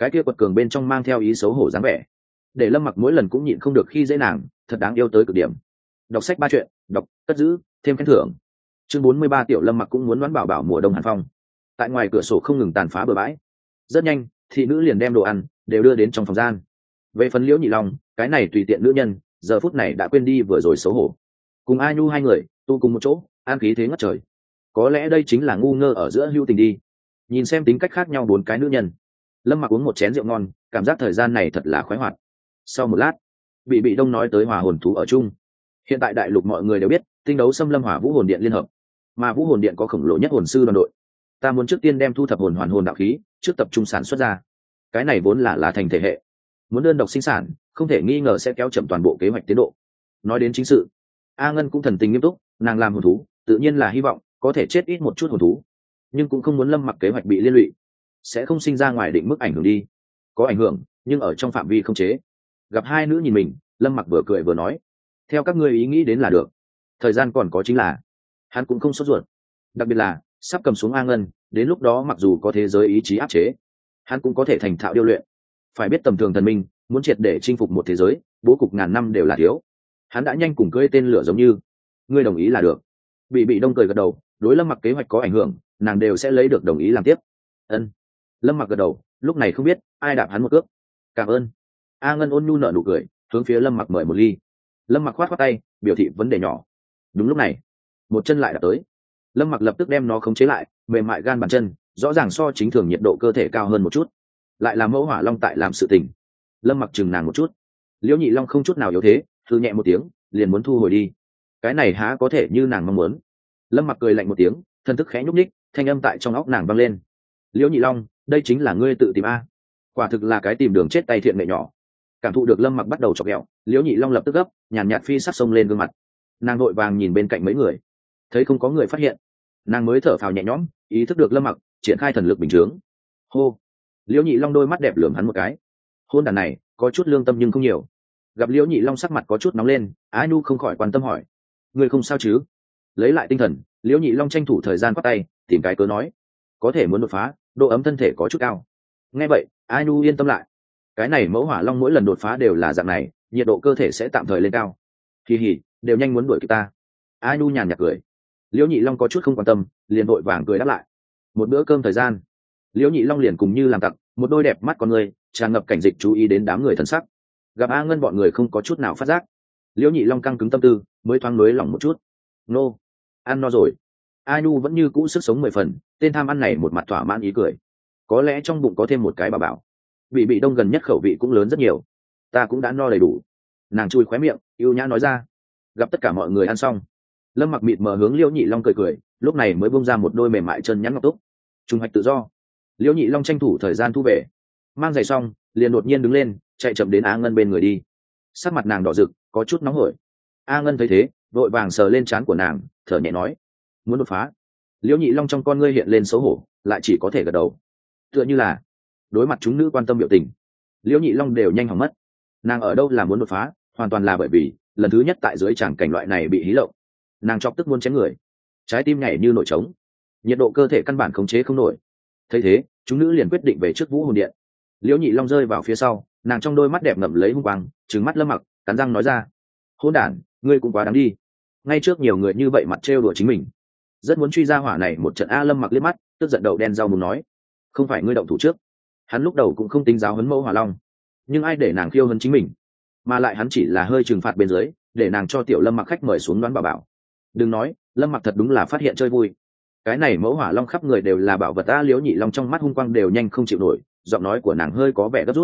cái kia quật cường bên trong mang theo ý xấu hổ dáng vẻ, để Lâm Mặc mỗi lần cũng nhịn không được khi dễ nàng, thật đáng yêu tới cực điểm. Đọc sách 3 chuyện, đọc, cất giữ, thêm khen thưởng. Chương 43 Tiểu Lâm Mặc cũng muốn đoán bảo bảo mùa đông hàn phong. Tại ngoài cửa sổ không ngừng tàn phá bừa bãi. Rất nhanh, thị nữ liền đem đồ ăn đều đưa đến trong phòng gian. Về phần Liễu Nhị Long, cái này tùy tiện nữ nhân, giờ phút này đã quên đi vừa rồi xấu hổ. Cùng A Nhu hai người tu cùng một chỗ, an khí thế ngất trời. Có lẽ đây chính là ngu ngơ ở giữa hữu tình đi. Nhìn xem tính cách khác nhau bốn cái nữ nhân, Lâm Mặc uống một chén rượu ngon, cảm giác thời gian này thật là khoái hoạt. Sau một lát, bị đông nói tới hòa hồn thú ở chung. Hiện tại đại lục mọi người đều biết tinh đấu xâm lâm hỏa vũ hồn điện liên hợp, mà vũ hồn điện có khổng lồ nhất hồn sư đoàn đội. Ta muốn trước tiên đem thu thập hồn hoàn hồn đạo khí trước tập trung sản xuất ra. Cái này vốn là thành thể hệ, muốn đơn độc sinh sản không thể nghi ngờ sẽ kéo chậm toàn bộ kế hoạch tiến độ. Nói đến chính sự, A Ngân cũng thần tình nghiêm túc, nàng làm hồn thú tự nhiên là hy vọng có thể chết ít một chút hồn thú, nhưng cũng không muốn Lâm Mặc kế hoạch bị liên lụy, sẽ không sinh ra ngoài định mức ảnh hưởng đi. Có ảnh hưởng nhưng ở trong phạm vi không chế. Gặp hai nữ nhìn mình, Lâm Mặc vừa cười vừa nói, theo các ngươi ý nghĩ đến là được, thời gian còn có chính là. Hắn cũng không sốt ruột, đặc biệt là sắp cầm xuống A Ngân, đến lúc đó mặc dù có thế giới ý chí áp chế, hắn cũng có thể thành thạo điêu luyện. Phải biết tầm thường thần minh muốn triệt để chinh phục một thế giới, bố cục ngàn năm đều là thiếu. Hắn đã nhanh cùng cưỡi tên lửa giống như. Ngươi đồng ý là được. Bị đông cười gật đầu, đối Lâm Mặc kế hoạch có ảnh hưởng, nàng đều sẽ lấy được đồng ý làm tiếp. Ân. Lâm Mặc gật đầu, lúc này không biết ai đạp hắn một cước. Cảm ơn. A Ngân ôn nhu nở nụ cười, hướng phía Lâm Mặc mời một ly. Lâm Mặc khoát khoát tay, biểu thị vấn đề nhỏ. Đúng lúc này, một chân lại đạp tới. Lâm Mặc lập tức đem nó khống chế lại, mềm mại gan bàn chân, rõ ràng so chính thường nhiệt độ cơ thể cao hơn một chút. Lại là mẫu hỏa long tại làm sự tình. Lâm Mặc chừng nàng một chút. Liễu Nhị Long không chút nào yếu thế, thư nhẹ một tiếng, liền muốn thu hồi đi. Cái này há có thể như nàng mong muốn. Lâm Mặc cười lạnh một tiếng, thân thức khẽ nhúc nhích, thanh âm tại trong óc nàng vang lên. Liễu Nhị Long, đây chính là ngươi tự tìm a? Quả thực là cái tìm đường chết tay thiện nghệ nhỏ. Cảm thụ được Lâm Mặc bắt đầu chọc ghẹo, Liễu Nhị Long lập tức gấp, nhàn nhạt phi sắc sông lên gương mặt. Nàng vội vàng nhìn bên cạnh mấy người, thấy không có người phát hiện, nàng mới thở phào nhẹ nhõm, ý thức được Lâm Mặc triển khai thần lực bình chướng. Hô. Liễu Nhị Long đôi mắt đẹp lườm hắn một cái. Hôn đàn này có chút lương tâm nhưng không nhiều. Gặp Liễu Nhị Long sắc mặt có chút nóng lên, Á Nhu không khỏi quan tâm hỏi, ngươi không sao chứ? Lấy lại tinh thần, Liễu Nhị Long tranh thủ thời gian quát tay, tìm cái cớ nói, có thể muốn đột phá, độ ấm thân thể có chút cao. Nghe vậy, Á Nhu yên tâm lại. Cái này mẫu hỏa long mỗi lần đột phá đều là dạng này, nhiệt độ cơ thể sẽ tạm thời lên cao. Kỳ hỉ, đều nhanh muốn đuổi kịp ta. Á Nhu nhàn nhạt cười. Liễu Nhị Long có chút không quan tâm, liền vội vàng cười đáp lại. Một bữa cơm thời gian, Liễu Nhị Long liền cùng như làm tặc, một đôi đẹp mắt con người tràn ngập cảnh dịch chú ý đến đám người thần sắc. Gặp A Ngân bọn người không có chút nào phát giác, Liễu Nhị Long căng cứng tâm tư, mới thoáng nới lỏng một chút. Nô, ăn no rồi. A Nhu vẫn như cũ sức sống 10 phần, tên tham ăn này một mặt thỏa mãn ý cười. Có lẽ trong bụng có thêm một cái bà bảo. Bị đông gần nhất khẩu vị cũng lớn rất nhiều. Ta cũng đã no đầy đủ. Nàng chui khóe miệng, yêu nhã nói ra. Gặp tất cả mọi người ăn xong, Lâm Mặc mịt mờ hướng Liễu Nhị Long cười cười, lúc này mới bung ra một đôi mềm mại chân nhắn ngọc túc. Trung hoạch tự do. Liễu Nhị Long tranh thủ thời gian thu về, mang giày xong, liền đột nhiên đứng lên, chạy chậm đến A Ngân bên người đi. Sắc mặt nàng đỏ rực, có chút nóng hổi. A Ngân thấy thế, vội vàng sờ lên trán của nàng, thở nhẹ nói, muốn đột phá. Liễu Nhị Long trong con ngươi hiện lên xấu hổ, lại chỉ có thể gật đầu. Tựa như là đối mặt chúng nữ quan tâm biểu tình, Liễu Nhị Long đều nhanh hỏng mất. Nàng ở đâu là muốn đột phá, hoàn toàn là bởi vì lần thứ nhất tại dưới tràng cảnh loại này bị hí lộng, nàng chọc tức muốn chém người, trái tim nhảy như nổi trống, nhiệt độ cơ thể căn bản khống chế không nổi. Thấy thế, chúng nữ liền quyết định về trước Vũ Hồn Điện. Liễu Nhị Long rơi vào phía sau, nàng trong đôi mắt đẹp ngậm lấy hung quang, trừng mắt Lâm Mặc, cắn răng nói ra, hỗn đản, ngươi cũng quá đáng đi. Ngay trước nhiều người như vậy mặt trêu đùa chính mình, rất muốn truy ra hỏa này một trận. A Lâm Mặc liếc mắt, tức giận đầu đen rau muốn nói, không phải ngươi động thủ trước. Hắn lúc đầu cũng không tính giáo huấn mẫu hỏa long, nhưng ai để nàng khiêu hơn chính mình, mà lại hắn chỉ là hơi trừng phạt bên dưới, để nàng cho Tiểu Lâm Mặc khách mời xuống đoán bảo bảo. Đừng nói, Lâm Mặc thật đúng là phát hiện chơi vui. Cái này mẫu hỏa long khắp người đều là bảo vật. A Liễu Nhị Long trong mắt hung quang đều nhanh không chịu nổi, giọng nói của nàng hơi có vẻ gấp rút.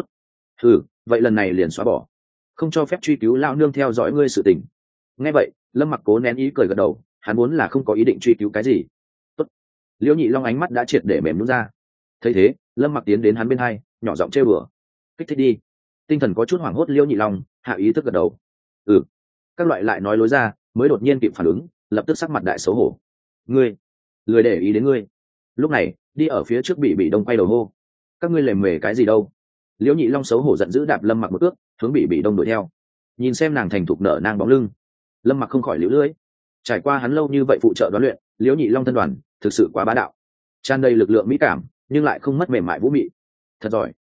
Vậy lần này liền xóa bỏ, không cho phép truy cứu lão nương theo dõi ngươi sự tình. Nghe vậy, Lâm Mặc cố nén ý cười gật đầu, hắn muốn là không có ý định truy cứu cái gì. Tốt. Liễu Nhị Long ánh mắt đã triệt để mềm nhũn ra. Thấy thế, Lâm Mặc tiến đến hắn bên hai, nhỏ giọng trêu đùa, kích thích đi. Tinh thần có chút hoảng hốt Liễu Nhị Long hạ ý thức gật đầu. Các loại lại nói lối ra, mới đột nhiên kịp phản ứng, lập tức sắc mặt đại xấu hổ. Ngươi, lười để ý đến ngươi. Lúc này, đi ở phía trước bị đông quay đầu hô, các ngươi lèm mề cái gì đâu. Liễu Nhị Long xấu hổ giận dữ đạp Lâm Mặc một cước, hướng bị đông đuổi theo. Nhìn xem nàng thành thục nở nang bóng lưng, Lâm Mặc không khỏi liễu lưỡi. Trải qua hắn lâu như vậy phụ trợ đoán luyện, Liễu Nhị Long thân đoàn thực sự quá bá đạo, tràn đầy lực lượng mỹ cảm, nhưng lại không mất mềm mại vũ mị. Thật giỏi.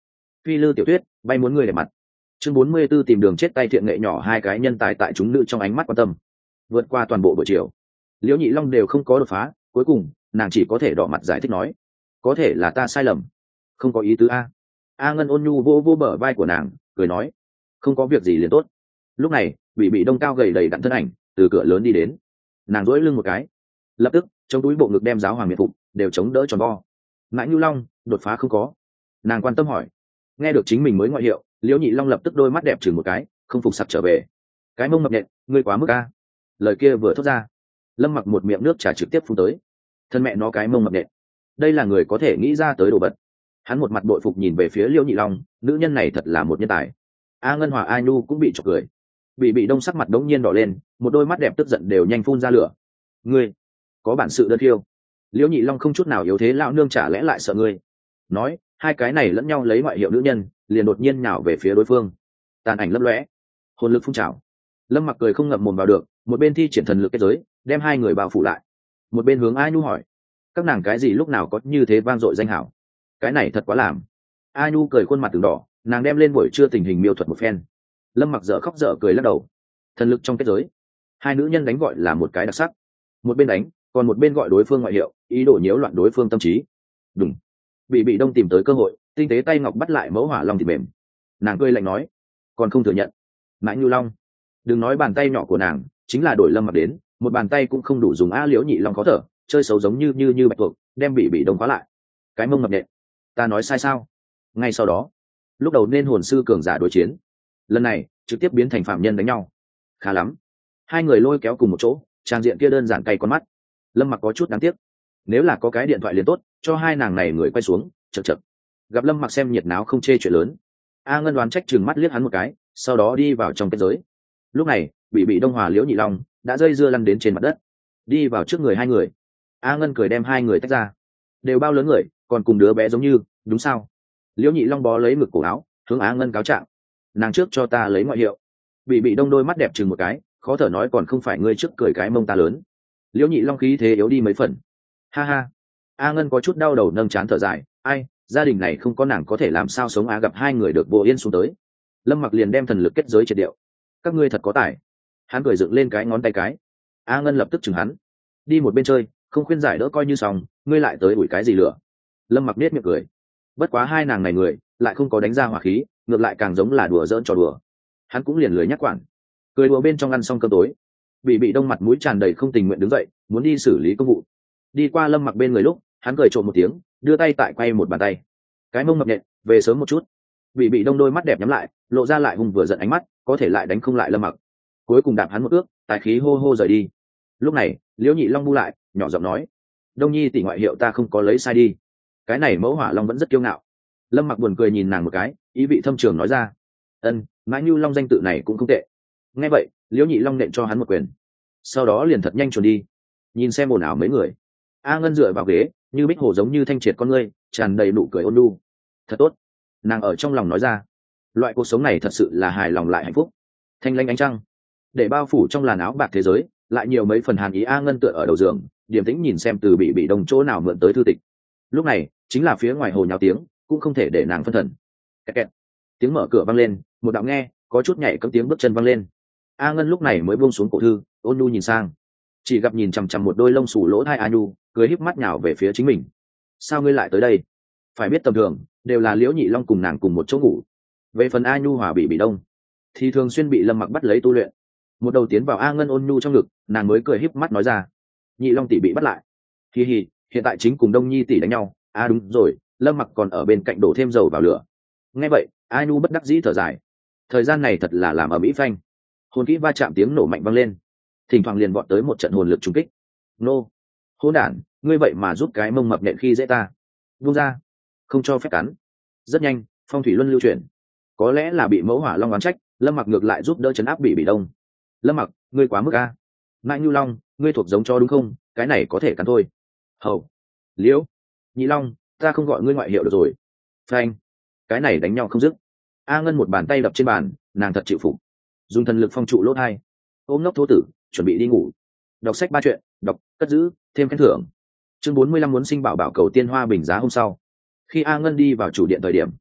Phi lư tiểu tuyết bay muốn người để mặt. Chương 44 tìm đường chết tay thiện nghệ nhỏ, hai cái nhân tài tại chúng nữ trong ánh mắt quan tâm. Vượt qua toàn bộ buổi chiều, Liễu Nhị Long đều không có đột phá, cuối cùng nàng chỉ có thể đỏ mặt giải thích nói, có thể là ta sai lầm, không có ý tứ a. A Ngân ôn nhu vô vô bờ vai của nàng, cười nói, không có việc gì liền tốt. Lúc này bị đông cao gầy đầy đặn thân ảnh từ cửa lớn đi đến, nàng duỗi lưng một cái, lập tức trong túi bộ ngực đem giáo hoàng miệt phục đều chống đỡ tròn vo. Mãi Nhu Long đột phá không có? Nàng quan tâm hỏi. Nghe được chính mình mới ngoại hiệu, Liễu Nhị Long lập tức đôi mắt đẹp chừng một cái, không phục sặc trở về. Cái mông mập nhện, ngươi quá mức a. Lời kia vừa thốt ra, Lâm Mặc một miệng nước trà trực tiếp phun tới. Thân mẹ nó cái mông mập nhện, đây là người có thể nghĩ ra tới đồ vật. Hắn một mặt bội phục nhìn về phía Liễu Nhị Long, nữ nhân này thật là một nhân tài. A Ngân Hòa A Nhu cũng bị chọc cười. Bị đông sắc mặt đống nhiên đỏ lên, một đôi mắt đẹp tức giận đều nhanh phun ra lửa. Ngươi có bản sự đơn khiêu. Liễu Nhị Long không chút nào yếu thế, lão nương chả lẽ lại sợ ngươi? Nói, hai cái này lẫn nhau lấy ngoại hiệu nữ nhân, liền đột nhiên nhào về phía đối phương. Tàn ảnh lấp lóe, hồn lực phun trào. Lâm Mặc cười không ngậm mồm vào được, một bên thi triển thần lực kết giới, đem hai người bao phủ lại. Một bên hướng A Nhu hỏi, các nàng cái gì lúc nào có như thế vang dội danh hảo? Cái này thật quá làm. A Nhu cười khuôn mặt từng đỏ, nàng đem lên buổi trưa tình hình miêu thuật một phen. Lâm Mặc dở khóc dở cười lắc đầu. Thần lực trong kết giới, hai nữ nhân đánh gọi là một cái đặc sắc. Một bên đánh, còn một bên gọi đối phương ngoại hiệu, ý đồ nhiễu loạn đối phương tâm trí. Đúng. Bị đông tìm tới cơ hội, tinh tế tay ngọc bắt lại mẫu hỏa long thịt mềm. Nàng cười lạnh nói, còn không thừa nhận. Mãi Nhu Long, đừng nói bàn tay nhỏ của nàng, chính là đổi Lâm Mặc đến, một bàn tay cũng không đủ dùng. A Liễu Nhị Long khó thở, chơi xấu giống như bạch tuộc, đem bị đông khóa lại. Cái mông mập nhện, ta nói sai sao? Ngay sau đó, lúc đầu nên hồn sư cường giả đối chiến, lần này trực tiếp biến thành phạm nhân đánh nhau. Khá lắm, hai người lôi kéo cùng một chỗ, trang diện kia đơn giản cay con mắt. Lâm Mặc có chút đáng tiếc, nếu là có cái điện thoại liền tốt, cho hai nàng này người quay xuống. Chật chật, gặp Lâm Mặc xem nhiệt náo không chê chuyện lớn. A Ngân đoán trách chừng mắt liếc hắn một cái, sau đó đi vào trong kết giới. Lúc này bị đông hòa Liễu Nhị Long đã dây dưa lăn đến trên mặt đất, đi vào trước người hai người. A Ngân cười đem hai người tách ra, đều bao lớn người, còn cùng đứa bé giống như, đúng sao? Liễu Nhị Long bó lấy ngực cổ áo, hướng A Ngân cáo trạng, nàng trước cho ta lấy ngoại hiệu. Bị đông đôi mắt đẹp chừng một cái, khó thở nói, còn không phải ngươi trước cười cái mông ta lớn. Liễu Nhị Long khí thế yếu đi mấy phần. Ha ha. A Ngân có chút đau đầu nâng trán thở dài, ai, gia đình này không có nàng có thể làm sao sống. A gặp hai người được vô yên xuống tới, Lâm Mặc liền đem thần lực kết giới triệt điệu. Các ngươi thật có tài. Hắn cười dựng lên cái ngón tay cái. A Ngân lập tức chừng hắn, đi một bên chơi, không khuyên giải đỡ coi như xong, ngươi lại tới ủi cái gì lửa. Lâm Mặc nết miệng cười, bất quá hai nàng này người lại không có đánh ra hỏa khí, ngược lại càng giống là đùa giỡn trò đùa. Hắn cũng liền lười nhắc quản, cười đùa bên trong ăn xong cơm tối. Bị đông mặt mũi tràn đầy không tình nguyện đứng dậy, muốn đi xử lý công vụ. Đi qua Lâm Mặc bên người lúc, hắn cười trộm một tiếng, đưa tay tại quay một bàn tay. Cái mông mập nhện, về sớm một chút. Bị đông đôi mắt đẹp nhắm lại, lộ ra lại hung vừa giận ánh mắt, có thể lại đánh không lại Lâm Mặc. Cuối cùng đạp hắn một ước, tài khí hô hô rời đi. Lúc này Liễu Nhị Long bu lại, nhỏ giọng nói, Đông Nhi tỷ ngoại hiệu ta không có lấy sai đi. Cái này mẫu hỏa long vẫn rất kiêu ngạo. Lâm Mặc buồn cười nhìn nàng một cái, ý vị thâm trường nói ra, ân, Mãi Nhu Long danh tự này cũng không tệ. Nghe vậy Liễu Nhị Long nện cho hắn một quyền, sau đó liền thật nhanh chuồn đi. Nhìn xem ồn ào mấy người, A Ngân dựa vào ghế, như bích hồ giống như thanh triệt con ngươi, tràn đầy nụ cười ôn nhu. Thật tốt, nàng ở trong lòng nói ra, loại cuộc sống này thật sự là hài lòng lại hạnh phúc. Thanh lanh ánh trăng để bao phủ trong làn áo bạc thế giới, lại nhiều mấy phần hàn ý. A Ngân tựa ở đầu giường, điềm tĩnh nhìn xem từ bị đông chỗ nào mượn tới thư tịch. Lúc này chính là phía ngoài hồ nháo tiếng, cũng không thể để nàng phân thần. Kẹt kẹt. Tiếng mở cửa vang lên, một đạo nghe có chút nhảy cấm tiếng bước chân vang lên. A Ngân lúc này mới buông xuống cổ thư, ôn nhu nhìn sang, chỉ gặp nhìn chằm chằm một đôi lông xù lỗ thai A Nhu, cười híp mắt nhào về phía chính mình. Sao ngươi lại tới đây? Phải biết tầm thường đều là Liễu Nhị Long cùng nàng cùng một chỗ ngủ. Về phần A Nhu hòa bị đông thì thường xuyên bị Lâm Mặc bắt lấy tu luyện. Một đầu tiến vào A Ngân ôn nhu trong ngực, nàng mới cười híp mắt nói ra, Nhị Long tỷ bị bắt lại. Hi hi, hiện tại chính cùng Đông Nhi tỷ đánh nhau. À đúng rồi, Lâm Mặc còn ở bên cạnh đổ thêm dầu vào lửa. Nghe vậy A Nhu bất đắc dĩ thở dài, thời gian này thật là làm ở mỹ phanh. Hồn kỹ va chạm tiếng nổ mạnh vang lên, thỉnh thoảng liền vọt tới một trận hồn lực trùng kích. Nô, hỗn đản, ngươi vậy mà giúp cái mông mập nện khi dễ ta. Buông ra, không cho phép cắn. Rất nhanh phong thủy luân lưu chuyển, có lẽ là bị mẫu hỏa long oán trách, Lâm Mặc ngược lại giúp đỡ chấn áp bị đông. Lâm Mặc, ngươi quá mức a. Mãi Nhu Long, ngươi thuộc giống cho đúng không? Cái này có thể cắn thôi. Hầu, Liễu Nhị Long, ta không gọi ngươi ngoại hiệu được rồi. Phanh, cái này đánh nhau không dứt. A Ngân một bàn tay đập trên bàn, nàng thật chịu phục, dùng thần lực phong trụ lỗ hai, ôm nốc thố tử, chuẩn bị đi ngủ. Đọc sách 3 chuyện, đọc, cất giữ, thêm khen thưởng. Chương 45 muốn sinh bảo bảo cầu tiên hoa bình giá hôm sau. Khi A Ngân đi vào chủ điện thời điểm,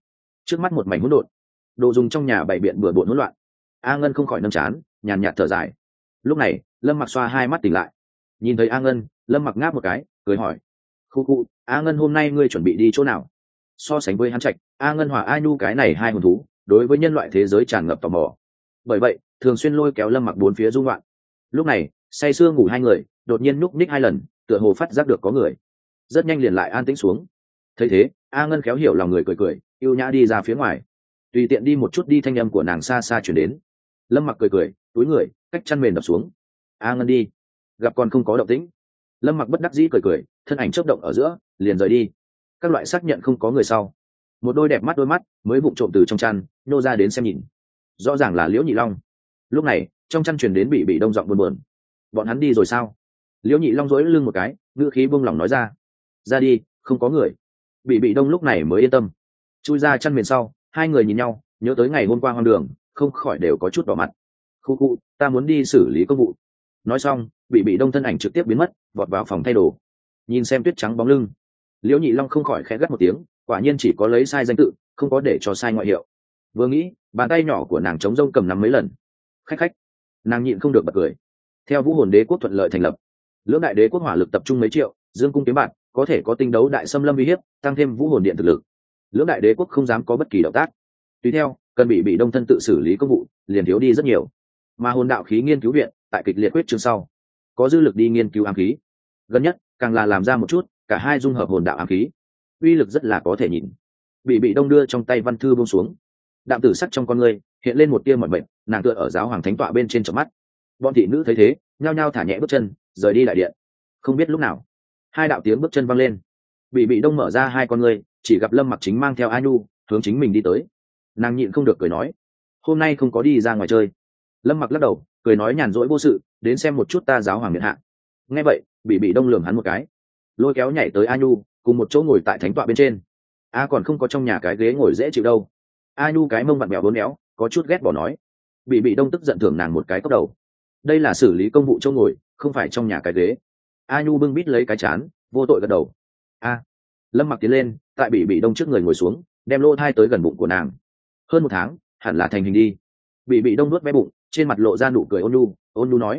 trước mắt một mảnh hỗn độn, đồ dùng trong nhà bày biện bừa bộn hỗn loạn. A Ngân không khỏi nâng chán, nhàn nhạt thở dài. Lúc này Lâm Mặc xoa hai mắt tỉnh lại, nhìn thấy A Ngân, Lâm Mặc ngáp một cái, cười hỏi: khu, A Ngân hôm nay ngươi chuẩn bị đi chỗ nào? So sánh với hắn Trạch, A Ngân hòa A Nhu cái này hai hồn thú đối với nhân loại thế giới tràn ngập tò mò, bởi vậy thường xuyên lôi kéo Lâm Mặc bốn phía du ngoạn. Lúc này say sưa ngủ hai người đột nhiên núp ních hai lần, tựa hồ phát giác được có người, rất nhanh liền lại an tĩnh xuống. Thấy thế A Ngân khéo hiểu lòng người, cười cười yêu nhã đi ra phía ngoài, tùy tiện đi một chút đi, thanh âm của nàng xa xa chuyển đến. Lâm Mặc cười cười túi người cách chăn mền đập xuống. A Ngân đi, gặp còn không có động tĩnh. Lâm Mặc bất đắc dĩ cười cười, thân ảnh chớp động ở giữa liền rời đi. Các loại xác nhận không có người sau, một đôi đẹp mắt đôi mắt mới vụng trộm từ trong chăn nhô ra đến xem nhìn, rõ ràng là Liễu Nhị Long. Lúc này trong chăn truyền đến bị đông giọng buồn buồn: bọn hắn đi rồi sao? Liễu Nhị Long dối lưng một cái, ngữ khí buông lỏng nói ra: ra đi, không có người. Bị đông lúc này mới yên tâm, chui ra chăn mền sau, hai người nhìn nhau, nhớ tới ngày hôm qua hoang đường, không khỏi đều có chút đỏ mặt. Khu, ta muốn đi xử lý công vụ. Nói xong bị đông thân ảnh trực tiếp biến mất, vọt vào phòng thay đồ. Nhìn xem tuyết trắng bóng lưng, Liễu Nhị Long không khỏi khẽ gắt một tiếng, quả nhiên chỉ có lấy sai danh tự, không có để cho sai ngoại hiệu. Vừa nghĩ, bàn tay nhỏ của nàng trống rông cầm nắm mấy lần. Khách, nàng nhịn không được bật cười. Theo Vũ Hồn Đế quốc thuận lợi thành lập, lưỡng đại đế quốc hỏa lực tập trung mấy triệu, dương cung kiếm bạt, có thể có tinh đấu đại xâm lâm uy hiếp, tăng thêm Vũ Hồn Điện thực lực, lưỡng đại đế quốc không dám có bất kỳ động tác. Tùy theo cần bị đông thân tự xử lý công vụ liền thiếu đi rất nhiều, mà hồn đạo khí nghiên cứu viện tại kịch liệt quyết chương sau có dư lực đi nghiên cứu ám khí. Gần nhất càng là làm ra một chút cả hai dung hợp hồn đạo ám khí, uy lực rất là có thể nhìn. Bị đông đưa trong tay văn thư buông xuống, đạm tử sắc trong con người hiện lên một tia mỏi mệt, nàng tựa ở giáo hoàng thánh tọa bên trên chợp mắt. Bọn thị nữ thấy thế nhao nhao thả nhẹ bước chân rời đi đại điện. Không biết lúc nào hai đạo tiếng bước chân vang lên, bị đông mở ra hai con người, chỉ gặp Lâm Mặc chính mang theo A Nhu hướng chính mình đi tới. Nàng nhịn không được cười nói: hôm nay không có đi ra ngoài chơi. Lâm Mặc lắc đầu cười nói: nhàn rỗi vô sự, đến xem một chút ta giáo hoàng miện hạ. Nghe vậy bị đông lườm hắn một cái, lôi kéo nhảy tới A Nhu cùng một chỗ ngồi tại thánh tọa bên trên. A còn không có trong nhà cái ghế ngồi dễ chịu đâu. A Nhu cái mông vặn bèo bốn éo, có chút ghét bỏ nói. Bị đông tức giận thưởng nàng một cái cốc đầu. Đây là xử lý công vụ chỗ ngồi, không phải trong nhà cái ghế. A Nhu bưng bít lấy cái chán, vô tội gật đầu. A. Lâm Mặc tiến lên, tại bị đông trước người ngồi xuống, đem lô thai tới gần bụng của nàng. Hơn một tháng hẳn là thành hình đi. Bị đông nuốt bé bụng, trên mặt lộ ra nụ cười ôn nhu nói: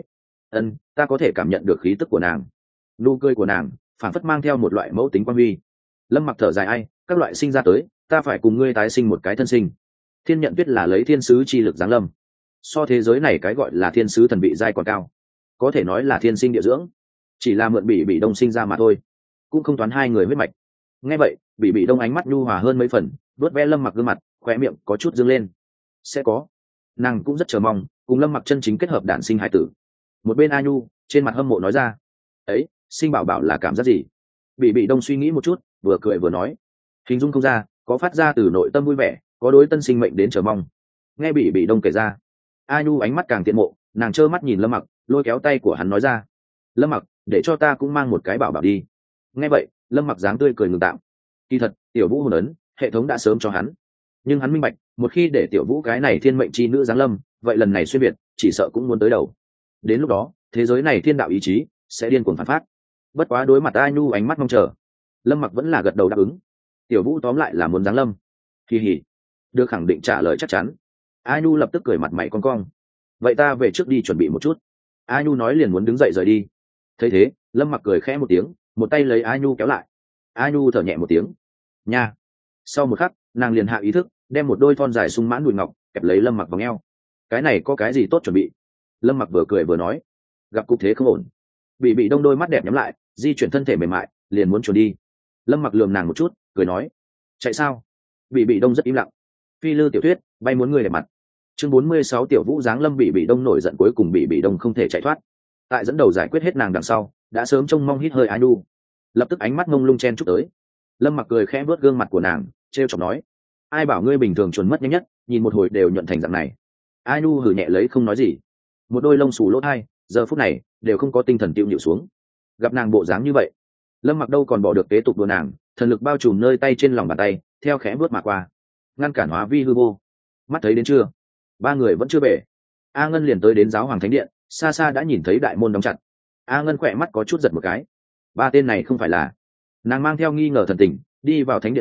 ta có thể cảm nhận được khí tức của nàng. Nụ cười của nàng phản phất mang theo một loại mẫu tính quan huy. Lâm Mặc thở dài: ai, các loại sinh ra tới, ta phải cùng ngươi tái sinh một cái thân sinh. Thiên nhận tuyết là lấy thiên sứ chi lực giáng lâm, so thế giới này cái gọi là thiên sứ thần vị giai còn cao, có thể nói là thiên sinh địa dưỡng, chỉ là mượn bị đông sinh ra mà thôi, cũng không toán hai người huyết mạch. Nghe vậy bị đông ánh mắt nhu hòa hơn mấy phần, vuốt ve Lâm Mặc gương mặt, khóe miệng có chút dương lên. Sẽ có, nàng cũng rất chờ mong cùng Lâm Mặc chân chính kết hợp đản sinh hải tử. Một bên A Nhu trên mặt hâm mộ nói ra: ấy, sinh bảo bảo là cảm giác gì? Bị đông suy nghĩ một chút, vừa cười vừa nói: hình dung không ra, có phát ra từ nội tâm vui vẻ, có đối tân sinh mệnh đến chờ mong. Nghe bị đông kể ra, A Nhu ánh mắt càng tiện mộ, nàng trơ mắt nhìn Lâm Mặc, lôi kéo tay của hắn nói ra: Lâm Mặc, để cho ta cũng mang một cái bảo bảo đi. Nghe vậy Lâm Mặc dáng tươi cười ngừng tạm. Kỳ thật tiểu vũ hồn ấn hệ thống đã sớm cho hắn, nhưng hắn minh bạch, một khi để tiểu vũ cái này thiên mệnh chi nữ giáng lâm, vậy lần này xuyên việt chỉ sợ cũng muốn tới đầu. Đến lúc đó thế giới này thiên đạo ý chí sẽ điên cuồng phản phát. Bất quá đối mặt A Nhu ánh mắt mong chờ, Lâm Mặc vẫn là gật đầu đáp ứng. Tiểu vũ tóm lại là muốn giáng lâm. Kỳ hỉ, được khẳng định trả lời chắc chắn. A Nhu lập tức cười mặt mày cong cong. Vậy ta về trước đi chuẩn bị một chút. A Nhu nói liền muốn đứng dậy rời đi. Thấy thế Lâm Mặc cười khẽ một tiếng, một tay lấy A Nhu kéo lại. A Nhu thở nhẹ một tiếng. Nha. Sau một khắc nàng liền hạ ý thức, đem một đôi thon dài sung mãn đùi ngọc kẹp lấy Lâm Mặc vào eo. Cái này có cái gì tốt chuẩn bị? Lâm Mặc vừa cười vừa nói. Gặp cục thế không ổn. Bị đông đôi mắt đẹp nhắm lại, di chuyển thân thể mềm mại, liền muốn chuồn đi. Lâm Mặc lườm nàng một chút, cười nói: chạy sao? Bị đông rất im lặng. Phi lư tiểu thuyết, bay muốn người đẹp mặt. Chương 46 tiểu vũ giáng lâm. Bị đông nổi giận, cuối cùng bị đông không thể chạy thoát. Tại dẫn đầu giải quyết hết nàng đằng sau, đã sớm trông mong hít hơi A Nhu, lập tức ánh mắt ngông lung chen chúc tới. Lâm Mặc cười khẽ vuốt gương mặt của nàng, trêu chọc nói: ai bảo ngươi bình thường chuồn mất nhanh nhất, nhìn một hồi đều nhuận thành dạng này. A Nhu hừ nhẹ lấy không nói gì, một đôi lông xù lỗ tai giờ phút này đều không có tinh thần tiêu nhịu xuống. Gặp nàng bộ dáng như vậy, Lâm Mặc đâu còn bỏ được kế tục đùa nàng, thần lực bao trùm nơi tay trên lòng bàn tay, theo khẽ vuốt mà qua, ngăn cản hóa vi hư vô. Mắt thấy đến chưa, ba người vẫn chưa về, A Ngân liền tới đến giáo hoàng thánh điện, xa xa đã nhìn thấy đại môn đóng chặt. A Ngân khỏe mắt có chút giật một cái, ba tên này không phải là. Nàng mang theo nghi ngờ thần tình đi vào thánh điện ngoại,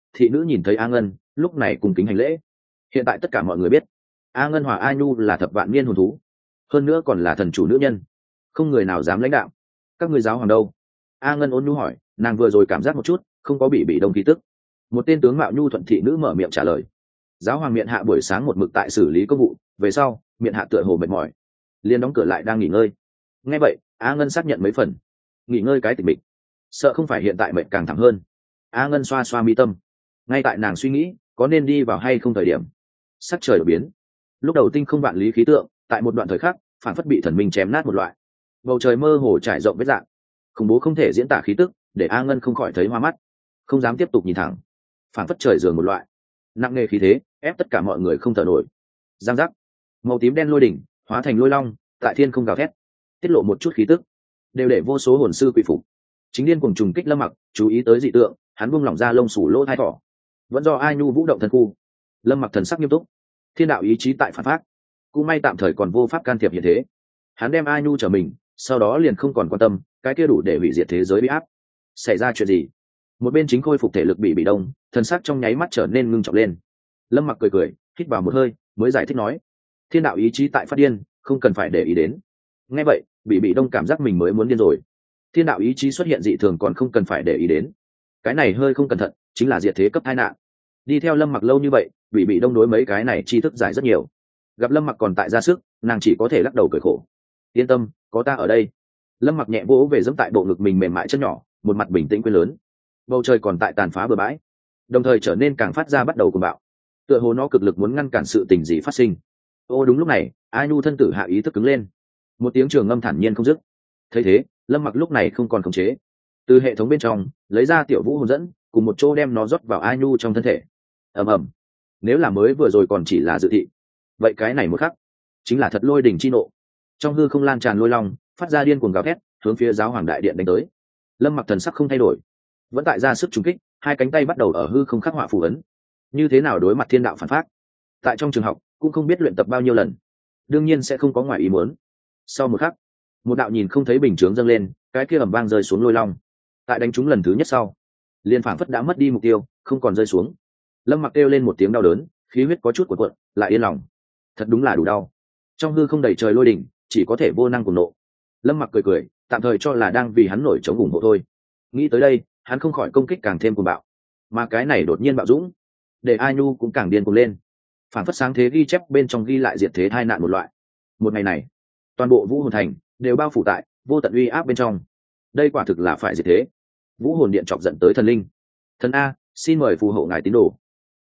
thị nữ nhìn thấy A Ngân lúc này cùng kính hành lễ. Hiện tại tất cả mọi người biết A Ngân hòa A Nhu là thập vạn niên hồn thú, hơn nữa còn là thần chủ nữ nhân, không người nào dám lãnh đạo. Các ngươi giáo hoàng đâu? A Ngân ôn nhu hỏi. Nàng vừa rồi cảm giác một chút không có bị đông khí tức. Một tên tướng mạo nhu thuận thị nữ mở miệng trả lời. Giáo hoàng miệng hạ buổi sáng một mực tại xử lý công vụ, về sau miệng hạ tựa hồ mệt mỏi, liền đóng cửa lại đang nghỉ ngơi. Nghe vậy A Ngân xác nhận mấy phần. Nghỉ ngơi cái tịch mịch, sợ không phải hiện tại mệt càng thẳng hơn. A Ngân xoa xoa mi tâm. Ngay tại nàng suy nghĩ có nên đi vào hay không thời điểm, sắc trời đổi biến. Lúc đầu tinh không vạn lý khí tượng, tại một đoạn thời khắc phản phất bị thần minh chém nát một loại. Bầu trời mơ hồ trải rộng vết dạng, khủng bố không thể diễn tả khí tức, để A Ngân không khỏi thấy hoa mắt, không dám tiếp tục nhìn thẳng. Phản phất trời giường một loại nặng nề khí thế ép tất cả mọi người không thở nổi. Giang giác, màu tím đen lôi đỉnh hóa thành lôi long tại thiên không gào thét, tiết lộ một chút khí tức, đều để vô số hồn sư quỷ phục. Chính điên cùng trùng kích Lâm Mặc chú ý tới dị tượng, hắn buông lỏng ra lông sủ lỗ thai thỏ. Vẫn do ai nhu vũ động thần khu. Lâm Mặc thần sắc nghiêm túc, thiên đạo ý chí tại phản phát, cũng may tạm thời còn vô pháp can thiệp hiện thế. Hắn đem ai nhu trở mình, sau đó liền không còn quan tâm cái kia đủ để hủy diệt thế giới bị áp. Xảy ra chuyện gì? Một bên chính khôi phục thể lực bị đông, thần sắc trong nháy mắt trở nên ngưng trọng lên. Lâm Mặc cười cười, hít vào một hơi mới giải thích nói, thiên đạo ý chí tại phát điên, không cần phải để ý đến. Nghe vậy bị đông cảm giác mình mới muốn điên rồi. Thiên đạo ý chí xuất hiện dị thường còn không cần phải để ý đến, cái này hơi không cẩn thận chính là diệt thế cấp tai nạn. Đi theo Lâm Mặc lâu như vậy, bị đông đối mấy cái này tri thức giải rất nhiều. Gặp Lâm Mặc còn tại ra sức, nàng chỉ có thể lắc đầu cười khổ. Yên tâm, có ta ở đây. Lâm Mặc nhẹ vỗ về dẫm tại bộ ngực mình mềm mại chân nhỏ, một mặt bình tĩnh quên lớn. Bầu trời còn tại tàn phá bừa bãi, đồng thời trở nên càng phát ra bắt đầu cuồng bạo, tựa hồ nó cực lực muốn ngăn cản sự tình gì phát sinh. Ô đúng lúc này A Nhu thân tử hạ ý thức cứng lên, một tiếng trường ngâm thản nhiên không dứt. Thấy thế Lâm Mặc lúc này không còn khống chế, từ hệ thống bên trong lấy ra tiểu vũ hồn dẫn, cùng một chỗ đem nó rót vào A Nhu trong thân thể. Ầm ầm, nếu là mới vừa rồi còn chỉ là dự thị, vậy cái này một khắc chính là thật lôi đỉnh chi nộ. Trong hư không lan tràn lôi long, phát ra điên cuồng gào thét, hướng phía giáo hoàng đại điện đánh tới. Lâm Mặc thần sắc không thay đổi, vẫn tại ra sức trùng kích, hai cánh tay bắt đầu ở hư không khắc họa phù ấn. Như thế nào đối mặt thiên đạo phản phát, tại trong trường học cũng không biết luyện tập bao nhiêu lần, đương nhiên sẽ không có ngoài ý muốn. Sau một khắc, một đạo nhìn không thấy bình chướng dâng lên, cái kia ầm vang rơi xuống lôi long. Tại đánh trúng lần thứ nhất sau, liên phảng phất đã mất đi mục tiêu, không còn rơi xuống. Lâm Mặc kêu lên một tiếng đau đớn, khí huyết có chút cuộn cuộn, lại yên lòng. Thật đúng là đủ đau. Trong hư không đầy trời lôi đỉnh, chỉ có thể vô năng cùng nộ. Lâm Mặc cười cười, tạm thời cho là đang vì hắn nổi chống ủng hộ thôi. Nghĩ tới đây, hắn không khỏi công kích càng thêm cuồng bạo. Mà cái này đột nhiên bạo dũng, để A Nhu cũng càng điên cuồng lên. Phản phất sáng thế ghi chép bên trong ghi lại diệt thế tai nạn một loại. Một ngày này, toàn bộ Vũ Hồn Thành đều bao phủ tại vô tận uy áp bên trong. Đây quả thực là phải diệt thế. Vũ Hồn Điện chọc giận tới thần linh. Thần A, xin mời phù hộ ngài tín đồ.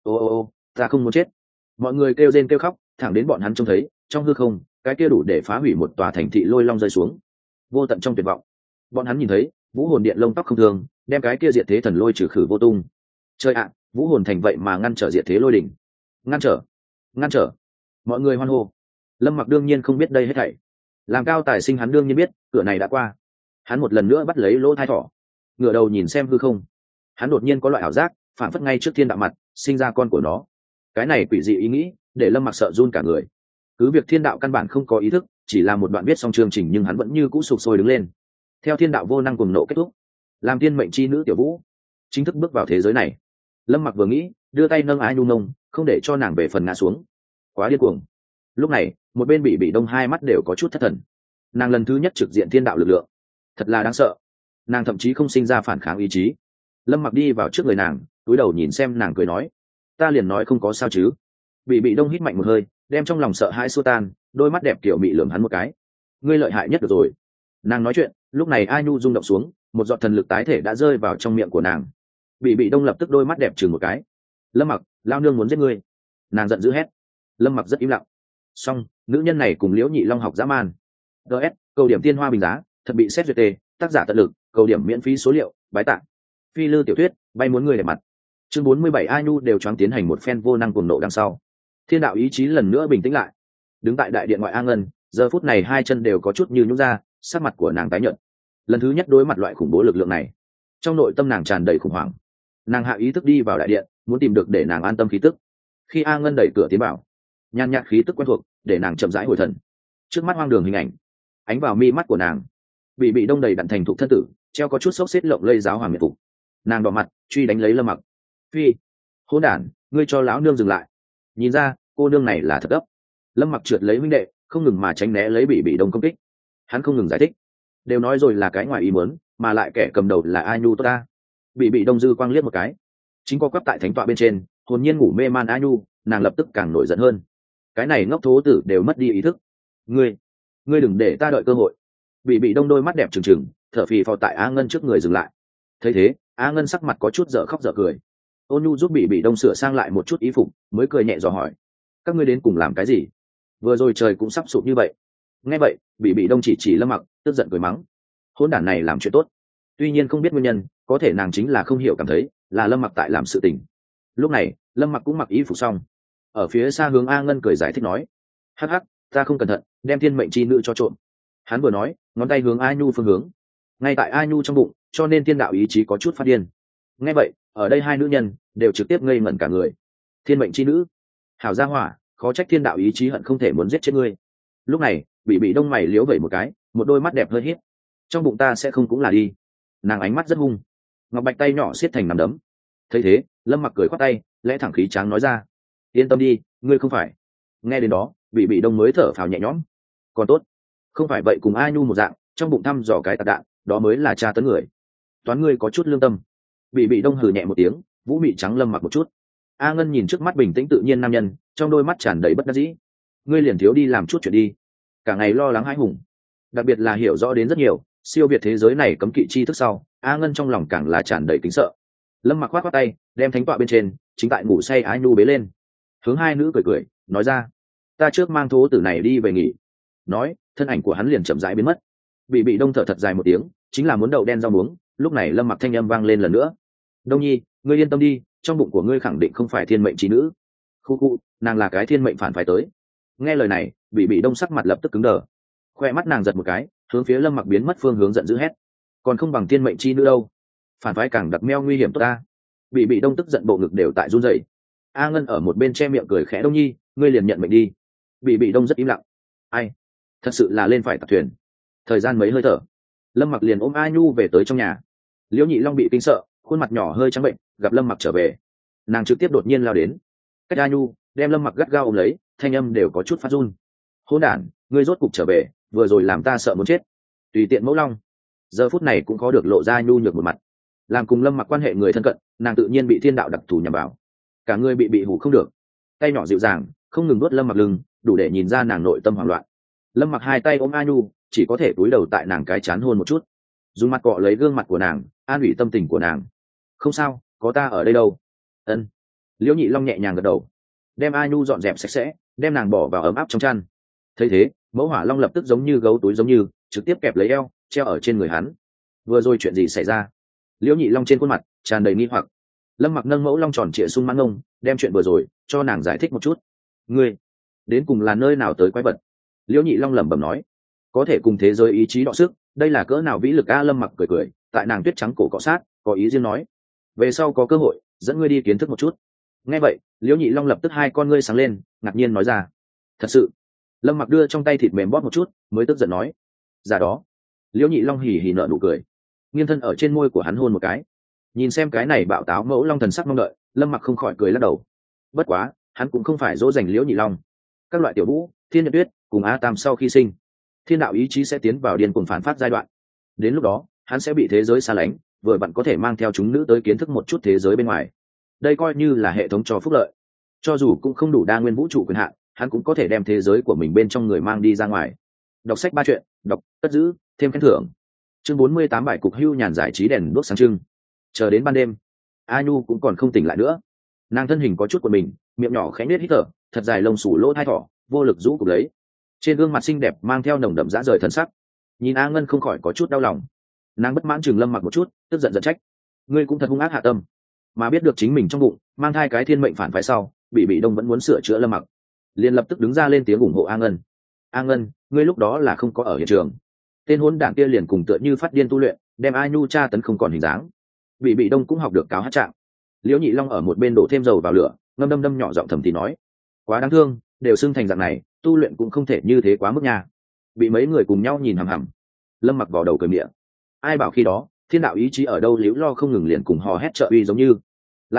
Ô, ta không muốn chết. Mọi người kêu rên kêu khóc, thẳng đến bọn hắn trông thấy trong hư không cái kia đủ để phá hủy một tòa thành thị lôi long rơi xuống. Vô tận trong tuyệt vọng, bọn hắn nhìn thấy Vũ Hồn Điện lông tóc không thường, đem cái kia diệt thế thần lôi trừ khử vô tung. Chơi ạ, Vũ Hồn Thành vậy mà ngăn trở diệt thế lôi đỉnh. Ngăn trở. Mọi người hoan hô. Lâm Mặc đương nhiên không biết đây hết thảy. Làm cao tài sinh hắn đương nhiên biết cửa này đã qua. Hắn một lần nữa bắt lấy lỗ thai thỏ, ngửa đầu nhìn xem hư không. Hắn đột nhiên có loại ảo giác, phản phất ngay trước thiên đạo mặt sinh ra con của nó. Cái này quỷ dị ý nghĩ để Lâm Mặc sợ run cả người. Cứ việc thiên đạo căn bản không có ý thức, chỉ là một đoạn viết xong chương trình, nhưng hắn vẫn như cũ sụp sôi đứng lên. Theo thiên đạo vô năng cùng nộ kết thúc, làm thiên mệnh chi nữ tiểu Vũ chính thức bước vào thế giới này. Lâm Mặc vừa nghĩ, đưa tay nâng Ái Nhu nông, không để cho nàng về phần ngã xuống. Quá điên cuồng. Lúc này một bên bị đông hai mắt đều có chút thất thần. Nàng lần thứ nhất trực diện thiên đạo lực lượng, thật là đáng sợ. Nàng thậm chí không sinh ra phản kháng ý chí. Lâm Mặc đi vào trước người nàng, cúi đầu nhìn xem nàng cười nói, ta liền nói không có sao chứ. Bị đông hít mạnh một hơi, đem trong lòng sợ hãi xua tan, đôi mắt đẹp kiểu mị lườm hắn một cái. Ngươi lợi hại nhất được rồi. Nàng nói chuyện, lúc này Ai Nhu rung động xuống, một giọt thần lực tái thể đã rơi vào trong miệng của nàng. Bị đông lập tức đôi mắt đẹp chừng một cái. Lâm Mặc, lao nương muốn giết ngươi. Nàng giận dữ hét. Lâm Mặc rất im lặng. Song nữ nhân này cùng Liễu Nhị Long học dã man. ds cầu điểm tiên hoa bình giá, thật bị xét duyệt tề, tác giả tận lực, cầu điểm miễn phí số liệu, bái tạng. Phi lư tiểu thuyết, bay muốn người đẹp mặt. Chương 47 Ai Nhu đều choáng tiến hành một phen vô năng cuồng nộ đằng sau. Thiên đạo ý chí lần nữa bình tĩnh lại. Đứng tại đại điện ngoại A Ngân, giờ phút này hai chân đều có chút như nhũn ra, sắc mặt của nàng tái nhợt. Lần thứ nhất đối mặt loại khủng bố lực lượng này, trong nội tâm nàng tràn đầy khủng hoảng. Nàng hạ ý thức đi vào đại điện, muốn tìm được để nàng an tâm khí tức. Khi A Ngân đẩy cửa tiến vào, nhàn nhạt khí tức quen thuộc để nàng chậm rãi hồi thần. Trước mắt hoang đường hình ảnh ánh vào mi mắt của nàng. Bị đông đầy đặn thành thục thân tử, treo có chút xốc xếp lộng lây giáo hoàng miệt phục. Nàng đỏ mặt truy đánh lấy Lâm Mặc. Phi, hỗn đản, ngươi cho lão nương dừng lại. Nhìn ra cô nương này là thật gấp. Lâm Mặc trượt lấy huynh đệ, không ngừng mà tránh né lấy bị đông công kích. Hắn không ngừng giải thích, đều nói rồi là cái ngoài ý muốn, mà lại kẻ cầm đầu là A Nhu tốt ta. Bị đông dư quang liếc một cái, chính co quắp tại thánh tọa bên trên, hồn nhiên ngủ mê man A Nhu, nàng lập tức càng nổi giận hơn. Cái này ngốc thố tử đều mất đi ý thức. Ngươi đừng để ta đợi cơ hội. Bị đông đôi mắt đẹp trừng trừng, thở phì phò tại A Ngân trước người dừng lại. Thấy thế, A Ngân sắc mặt có chút dở khóc dở cười. Ôn Nhu giúp bị đông sửa sang lại một chút ý phục, mới cười nhẹ dò hỏi: các ngươi đến cùng làm cái gì? Vừa rồi trời cũng sắp sụp như vậy. Nghe vậy, bị đông chỉ Lâm Mặc, tức giận cười mắng: hỗn đản này làm chuyện tốt. Tuy nhiên không biết nguyên nhân, có thể nàng chính là không hiểu cảm thấy là Lâm Mặc tại làm sự tình. Lúc này, Lâm Mặc cũng mặc y phục xong, ở phía xa hướng A Ngân cười giải thích nói: hắc hắc, ta không cẩn thận đem thiên mệnh chi nữ cho trộm. Hắn vừa nói, ngón tay hướng A Nhu phương hướng, ngay tại A Nhu trong bụng, cho nên thiên đạo ý chí có chút phát điên. Nghe vậy, ở đây hai nữ nhân đều trực tiếp ngây ngẩn cả người. Thiên mệnh chi nữ, hảo gia hỏa, khó trách thiên đạo ý chí hận không thể muốn giết chết ngươi. Lúc này, bị đông mày liếu vẩy một cái, một đôi mắt đẹp hơi híp. Trong bụng ta sẽ không cũng là đi. Nàng ánh mắt rất hung, ngọc bạch tay nhỏ siết thành nắm đấm. Thấy thế, Lâm Mặc cười khoát tay, lẽ thẳng khí tráng nói ra: yên tâm đi, ngươi không phải. Nghe đến đó, bị đông mới thở phào nhẹ nhõm. Còn tốt, không phải vậy cùng A Nhu một dạng, trong bụng thăm dò cái tạc đạn, đó mới là tra tấn người. Toán ngươi có chút lương tâm. Bị đông hừ nhẹ một tiếng, vũ mị trắng Lâm Mặc một chút. A Ngân nhìn trước mắt bình tĩnh tự nhiên nam nhân, trong đôi mắt tràn đầy bất đắc dĩ. Ngươi liền thiếu đi làm chút chuyện đi, cả ngày lo lắng hãi hùng. Đặc biệt là hiểu rõ đến rất nhiều siêu việt thế giới này cấm kỵ chi thức sau, A Ngân trong lòng càng là tràn đầy kính sợ. Lâm Mặc khoát khoát tay, đem thánh tọa bên trên chính tại ngủ say A Nhu bế lên, hướng hai nữ cười cười nói ra: ta trước mang thố tử này đi về nghỉ. Nói, thân ảnh của hắn liền chậm rãi biến mất. Bị đông thở thật dài một tiếng, chính là muốn đậu đen rau muống. Lúc này Lâm Mặc thanh âm vang lên lần nữa: đông nhi, ngươi yên tâm đi, trong bụng của ngươi khẳng định không phải thiên mệnh trí nữ. Khu, nàng là cái thiên mệnh phản phải tới. Nghe lời này, bị đông sắc mặt lập tức cứng đờ, khoe mắt nàng giật một cái, hướng phía Lâm Mặc biến mất phương hướng giận dữ hét: còn không bằng thiên mệnh chi nữ đâu, phản phái càng đặc meo nguy hiểm tốt ta. Bị đông tức giận bộ ngực đều tại run rẩy. A Ngân ở một bên che miệng cười khẽ: đông nhi, ngươi liền nhận mệnh đi. Bị đông rất im lặng. Ai, thật sự là lên phải tập thuyền. Thời gian mấy hơi thở, Lâm Mặc liền ôm A Nhu về tới trong nhà. Liễu Nhị Long bị kinh sợ, khuôn mặt nhỏ hơi trắng bệnh, gặp Lâm Mặc trở về, nàng trực tiếp đột nhiên lao đến, cách A Nhu đem Lâm Mặc gắt gao ôm lấy, thanh âm đều có chút phát run: hỗn đản, ngươi rốt cục trở về, vừa rồi làm ta sợ muốn chết. Tùy tiện mẫu long, giờ phút này cũng có được lộ ra nhu nhược một mặt. Làm cùng Lâm Mặc quan hệ người thân cận, nàng tự nhiên bị thiên đạo đặc thù nhằm vào, cả người bị hủ không được. Tay nhỏ dịu dàng không ngừng nuốt Lâm Mặc lưng, đủ để nhìn ra nàng nội tâm hoảng loạn. Lâm Mặc hai tay ôm A Nhu, chỉ có thể cúi đầu tại nàng cái chán hôn một chút, dùng mặt cọ lấy gương mặt của nàng, an ủi tâm tình của nàng. Không sao, có ta ở đây đâu. Ân. Liễu Nhị Long nhẹ nhàng gật đầu, đem A Nhu dọn dẹp sạch sẽ, đem nàng bỏ vào ấm áp trong chăn. Thấy thế, Mẫu Hỏa Long lập tức giống như gấu túi giống như trực tiếp kẹp lấy eo, treo ở trên người hắn. Vừa rồi chuyện gì xảy ra? Liễu Nhị Long trên khuôn mặt tràn đầy nghi hoặc. Lâm Mặc nâng Mẫu Long tròn trịa sung mãn ngông, đem chuyện vừa rồi cho nàng giải thích một chút. Ngươi đến cùng là nơi nào tới quái vật? Liễu Nhị Long lẩm bẩm nói. Có thể cùng thế giới ý chí đọ sức, đây là cỡ nào vĩ lực a? Lâm Mặc cười cười, tại nàng tuyết trắng cổ cọ sát, có ý riêng nói: về sau có cơ hội dẫn ngươi đi kiến thức một chút. Nghe vậy, Liễu Nhị Long lập tức hai con ngươi sáng lên, ngạc nhiên nói ra: thật sự? Lâm Mặc đưa trong tay thịt mềm bóp một chút, mới tức giận nói: dạ đó. Liễu Nhị Long hỉ hỉ nở nụ cười, nghiêng thân ở trên môi của hắn hôn một cái. Nhìn xem cái này bạo táo Mẫu Long thần sắc mong đợi, Lâm Mặc không khỏi cười lắc đầu. Bất quá, hắn cũng không phải dỗ dành Liễu Nhị Long. Các loại tiểu vũ, Thiên Nhật Tuyết cùng A Tam sau khi sinh, thiên đạo ý chí sẽ tiến vào điên cuồng phản phát giai đoạn. Đến lúc đó, hắn sẽ bị thế giới xa lánh, vừa bạn có thể mang theo chúng nữ tới kiến thức một chút thế giới bên ngoài. Đây coi như là hệ thống cho phúc lợi. Cho dù cũng không đủ đa nguyên vũ trụ quyền hạn, hắn cũng có thể đem thế giới của mình bên trong người mang đi ra ngoài. Đọc sách 3 chuyện, đọc, cất giữ, thêm khen thưởng. Chương 48 bài cục hưu nhàn giải trí đèn đuốc sáng trưng. Chờ đến ban đêm, A Nhu cũng còn không tỉnh lại nữa. Nàng thân hình có chút của mình, miệng nhỏ khẽ nết hít thở, thật dài lông xù lỗ thai thỏ, vô lực rũ cục lấy. Trên gương mặt xinh đẹp mang theo nồng đậm dã rời thần sắc. Nhìn A Ngân không khỏi có chút đau lòng. Nàng bất mãn chừng Lâm Mặc một chút, tức giận giận trách: ngươi cũng thật hung ác hạ tâm, mà biết được chính mình trong bụng mang thai cái thiên mệnh phản phái sau, bị đông vẫn muốn sửa chữa Lâm Mặc, liền lập tức đứng ra lên tiếng ủng hộ A Ngân. A Ngân, ngươi lúc đó là không có ở hiện trường. Tên hỗn đảng kia liền cùng tựa như phát điên tu luyện, đem A Nhu tra tấn không còn hình dáng. Bị đông cũng học được cáo hát trạng. Liễu Nhị Long ở một bên đổ thêm dầu vào lửa, ngâm đâm nhỏ giọng thầm thì nói: quá đáng thương, đều xưng thành dạng này, tu luyện cũng không thể như thế quá mức nha. Bị mấy người cùng nhau nhìn hằm hằm. Lâm Mặc vào đầu cười miệng. Ai bảo khi đó thiên đạo ý chí ở đâu liễu lo không ngừng liền cùng hò hét trợ uy giống như. Lại thêm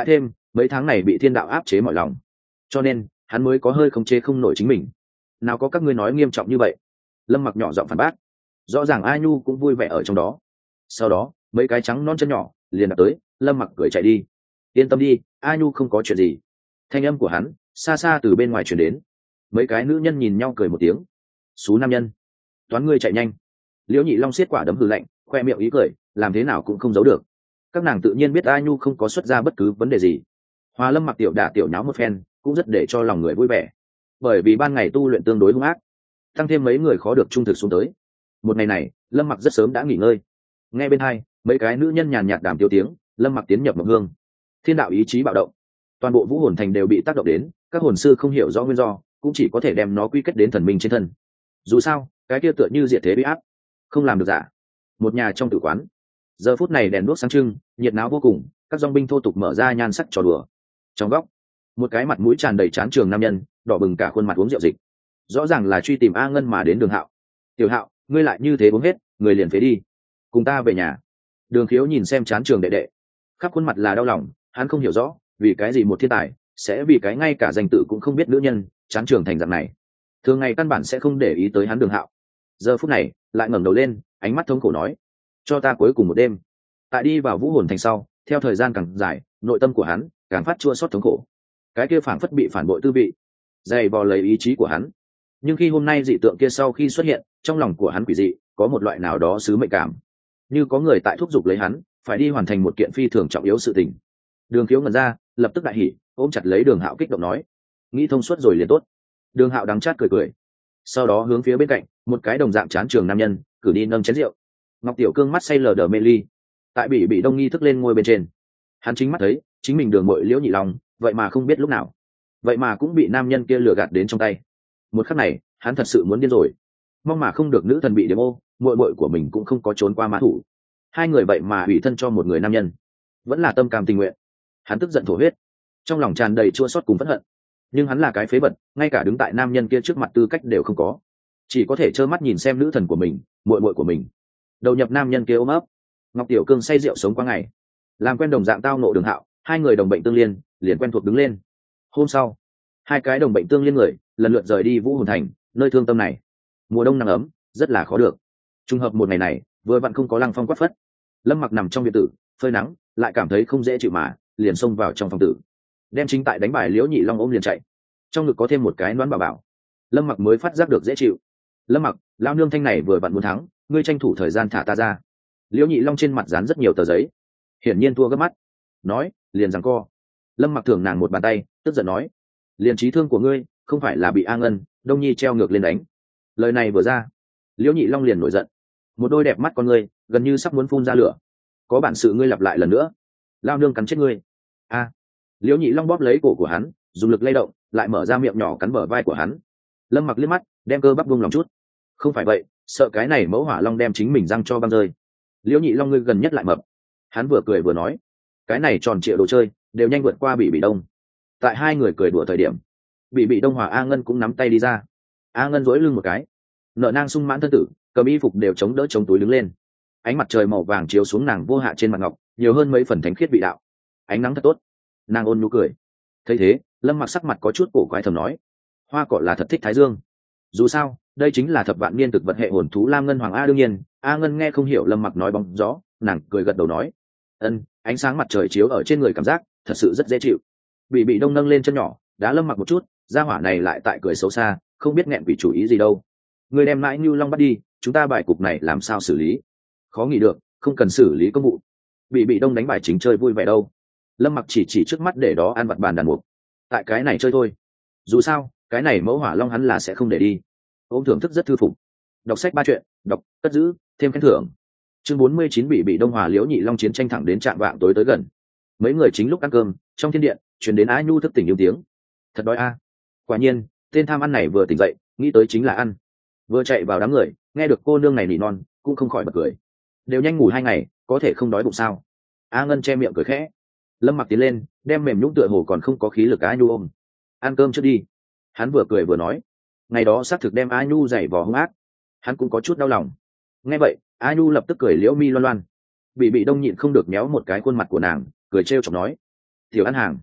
mấy tháng này bị thiên đạo áp chế mọi lòng, cho nên hắn mới có hơi khống chế không nổi chính mình. Nào có các ngươi nói nghiêm trọng như vậy. Lâm Mặc nhỏ giọng phản bác. Rõ ràng A Nhu cũng vui vẻ ở trong đó. Sau đó mấy cái trắng non chân nhỏ liền đạp tới, Lâm Mặc cười chạy đi. Yên tâm đi, A Nhu không có chuyện gì. Thanh âm của hắn xa xa từ bên ngoài truyền đến. Mấy cái nữ nhân nhìn nhau cười một tiếng. Xú nam nhân, toán ngươi chạy nhanh. Liễu Nhị Long xiết quả đấm hừ lạnh, khoe miệng ý cười, làm thế nào cũng không giấu được. Các nàng tự nhiên biết A Nhu không có xuất ra bất cứ vấn đề gì. Hoa Lâm Mặc tiểu đả tiểu nháo một phen, cũng rất để cho lòng người vui vẻ. Bởi vì ban ngày tu luyện tương đối hung ác, tăng thêm mấy người khó được trung thực xuống tới. Một ngày này, Lâm Mặc rất sớm đã nghỉ ngơi. Nghe bên hai, mấy cái nữ nhân nhàn nhạt đàm tiêu tiếng, Lâm Mặc tiến nhập mộng hương. Thiên đạo ý chí bạo động, toàn bộ vũ hồn thành đều bị tác động đến, các hồn sư không hiểu rõ nguyên do, cũng chỉ có thể đem nó quy kết đến thần minh trên thân. Dù sao, cái kia tựa như diệt thế bị áp, không làm được giả. Một nhà trong tử quán, giờ phút này đèn đuốc sáng trưng, nhiệt náo vô cùng, các dòng binh thô tục mở ra nhan sắc trò đùa. Trong góc, một cái mặt mũi tràn đầy chán trường nam nhân, đỏ bừng cả khuôn mặt uống rượu dịch, rõ ràng là truy tìm A Ngân mà đến Đường Hạo. Tiểu Hạo, ngươi lại như thế uống hết, người liền phế đi, cùng ta về nhà. Đường Khiếu nhìn xem chán trường đệ đệ, khắp khuôn mặt là đau lòng. Hắn không hiểu rõ vì cái gì một thiên tài sẽ vì cái ngay cả danh tự cũng không biết nữ nhân chán trường thành dạng này. Thường ngày căn bản sẽ không để ý tới hắn Đường Hạo, giờ phút này lại ngẩng đầu lên, ánh mắt thống khổ nói: cho ta cuối cùng một đêm. Tại đi vào vũ hồn thành sau, theo thời gian càng dài, nội tâm của hắn càng phát chua xót thống khổ. Cái kia phảng phất bị phản bội tư vị dày vò lấy ý chí của hắn. Nhưng khi hôm nay dị tượng kia sau khi xuất hiện, trong lòng của hắn quỷ dị có một loại nào đó sứ mệnh cảm, như có người tại thúc giục lấy hắn phải đi hoàn thành một kiện phi thường trọng yếu sự tình. Đường Khiếu ngẩn ra, lập tức đại hỉ, ôm chặt lấy Đường Hạo kích động nói: nghĩ thông suốt rồi liền tốt. Đường Hạo đắng chát cười cười, sau đó hướng phía bên cạnh một cái đồng dạng chán trường nam nhân cử đi nâng chén rượu. Ngọc Tiểu Cương mắt say lờ đờ mê ly, tại bị đông nghi thức lên ngôi bên trên. Hắn chính mắt thấy chính mình Đường Mội Liễu Nhị Long vậy mà không biết lúc nào, vậy mà cũng bị nam nhân kia lừa gạt đến trong tay. Một khắc này hắn thật sự muốn điên rồi, mong mà không được nữ thần bị điểm ô, muội muội của mình cũng không có trốn qua mã thủ. Hai người vậy mà ủy thân cho một người nam nhân, vẫn là tâm cam tình nguyện. Hắn tức giận thổ huyết, trong lòng tràn đầy chua xót cùng phẫn hận. Nhưng hắn là cái phế vật, ngay cả đứng tại nam nhân kia trước mặt tư cách đều không có, chỉ có thể trơ mắt nhìn xem nữ thần của mình, muội muội của mình đầu nhập nam nhân kia ôm ấp. Ngọc Tiểu Cương say rượu sống qua ngày, làm quen đồng dạng tao nộ Đường Hạo, hai người đồng bệnh tương liên, liền quen thuộc đứng lên. Hôm sau, hai cái đồng bệnh tương liên người lần lượt rời đi vũ hồn thành, nơi thương tâm này. Mùa đông nắng ấm rất là khó được, trùng hợp một ngày này vừa vặn không có lăng phong quát phất. Lâm Mặc nằm trong viện tử phơi nắng, lại cảm thấy không dễ chịu mà liền xông vào trong phòng tử, đem chính tại đánh bài Liễu Nhị Long ôm liền chạy. Trong ngực có thêm một cái đoán bảo bảo, Lâm Mặc mới phát giác được dễ chịu. Lâm Mặc, lao nương thanh này vừa vặn muốn thắng, ngươi tranh thủ thời gian thả ta ra. Liễu Nhị Long trên mặt dán rất nhiều tờ giấy, hiển nhiên thua gấp mắt, nói liền giằng co. Lâm Mặc thưởng nàng một bàn tay, tức giận nói: liền trí thương của ngươi không phải là bị A Ngân, Đông Nhi treo ngược lên đánh. Lời này vừa ra, Liễu Nhị Long liền nổi giận, một đôi đẹp mắt con ngươi gần như sắp muốn phun ra lửa. Có bản sự ngươi lặp lại lần nữa, lao nương cắn chết ngươi. A! Liễu Nhị Long bóp lấy cổ của hắn, dùng lực lay động, lại mở ra miệng nhỏ cắn bờ vai của hắn. Lâm Mặc liếc mắt, đem cơ bắp buông lòng chút. Không phải vậy, sợ cái này mẫu hỏa long đem chính mình răng cho băng rơi. Liễu Nhị Long ngươi gần nhất lại mập. Hắn vừa cười vừa nói: cái này tròn trịa đồ chơi đều nhanh vượt qua bị đông. Tại hai người cười đùa thời điểm, bị đông hòa A Ngân cũng nắm tay đi ra. A Ngân dối lưng một cái, nợ nang sung mãn thân tử, cầm y phục đều chống đỡ chống túi đứng lên. Ánh mặt trời màu vàng chiếu xuống nàng vô hạ trên mặt ngọc, nhiều hơn mấy phần thánh khiết vị đạo. Ánh nắng thật tốt. Nàng ôn nhu cười. Thấy thế, Lâm Mặc sắc mặt có chút cổ quái thầm nói: hoa cỏ là thật thích thái dương. Dù sao đây chính là thập vạn niên thực vật hệ hồn thú lam ngân hoàng a. Đương nhiên A Ngân nghe không hiểu Lâm Mặc nói bóng gió, nàng cười gật đầu nói: ân, ánh sáng mặt trời chiếu ở trên người cảm giác thật sự rất dễ chịu. Bị đông nâng lên chân nhỏ đá Lâm Mặc một chút, gia hỏa này lại tại cười xấu xa, không biết nghẹn quỷ chủ ý gì đâu. Người đem mãi Nưu Long bắt đi, chúng ta bài cục này làm sao xử lý? Khó nghĩ được, không cần xử lý công vụ. Bị đông đánh bài chính chơi vui vẻ đâu. Lâm Mặc chỉ trước mắt để đó ăn vặt bàn đàn mục, tại cái này chơi thôi. Dù sao cái này mẫu hỏa long hắn là sẽ không để đi. Ôm thưởng thức rất thư phục. Đọc sách 3 chuyện, đọc cất giữ thêm khen thưởng. Chương 49 bị đông hòa Liễu Nhị Long chiến tranh thẳng đến trạm vạng tối tới gần. Mấy người chính lúc ăn cơm, trong thiên điện truyền đến Á Nhu thức tỉnh yêu tiếng. Thật đói a. Quả nhiên tên tham ăn này vừa tỉnh dậy nghĩ tới chính là ăn, vừa chạy vào đám người nghe được cô nương này nỉ non cũng không khỏi bật cười. Đều nhanh ngủ 2 ngày có thể không đói bụng sao? A Ngân che miệng cười khẽ. Lâm Mặc tiến lên đem mềm nhũn tựa hồ còn không có khí lực Á Nhu ôm. Ăn cơm trước đi. Hắn vừa cười vừa nói. Ngày đó xác thực đem A Nhu giày vò hung ác, hắn cũng có chút đau lòng. Nghe vậy A Nhu lập tức cười liễu mi loan loan. Bị đông nhịn không được méo một cái khuôn mặt của nàng, cười trêu chọc nói: tiểu ăn hàng,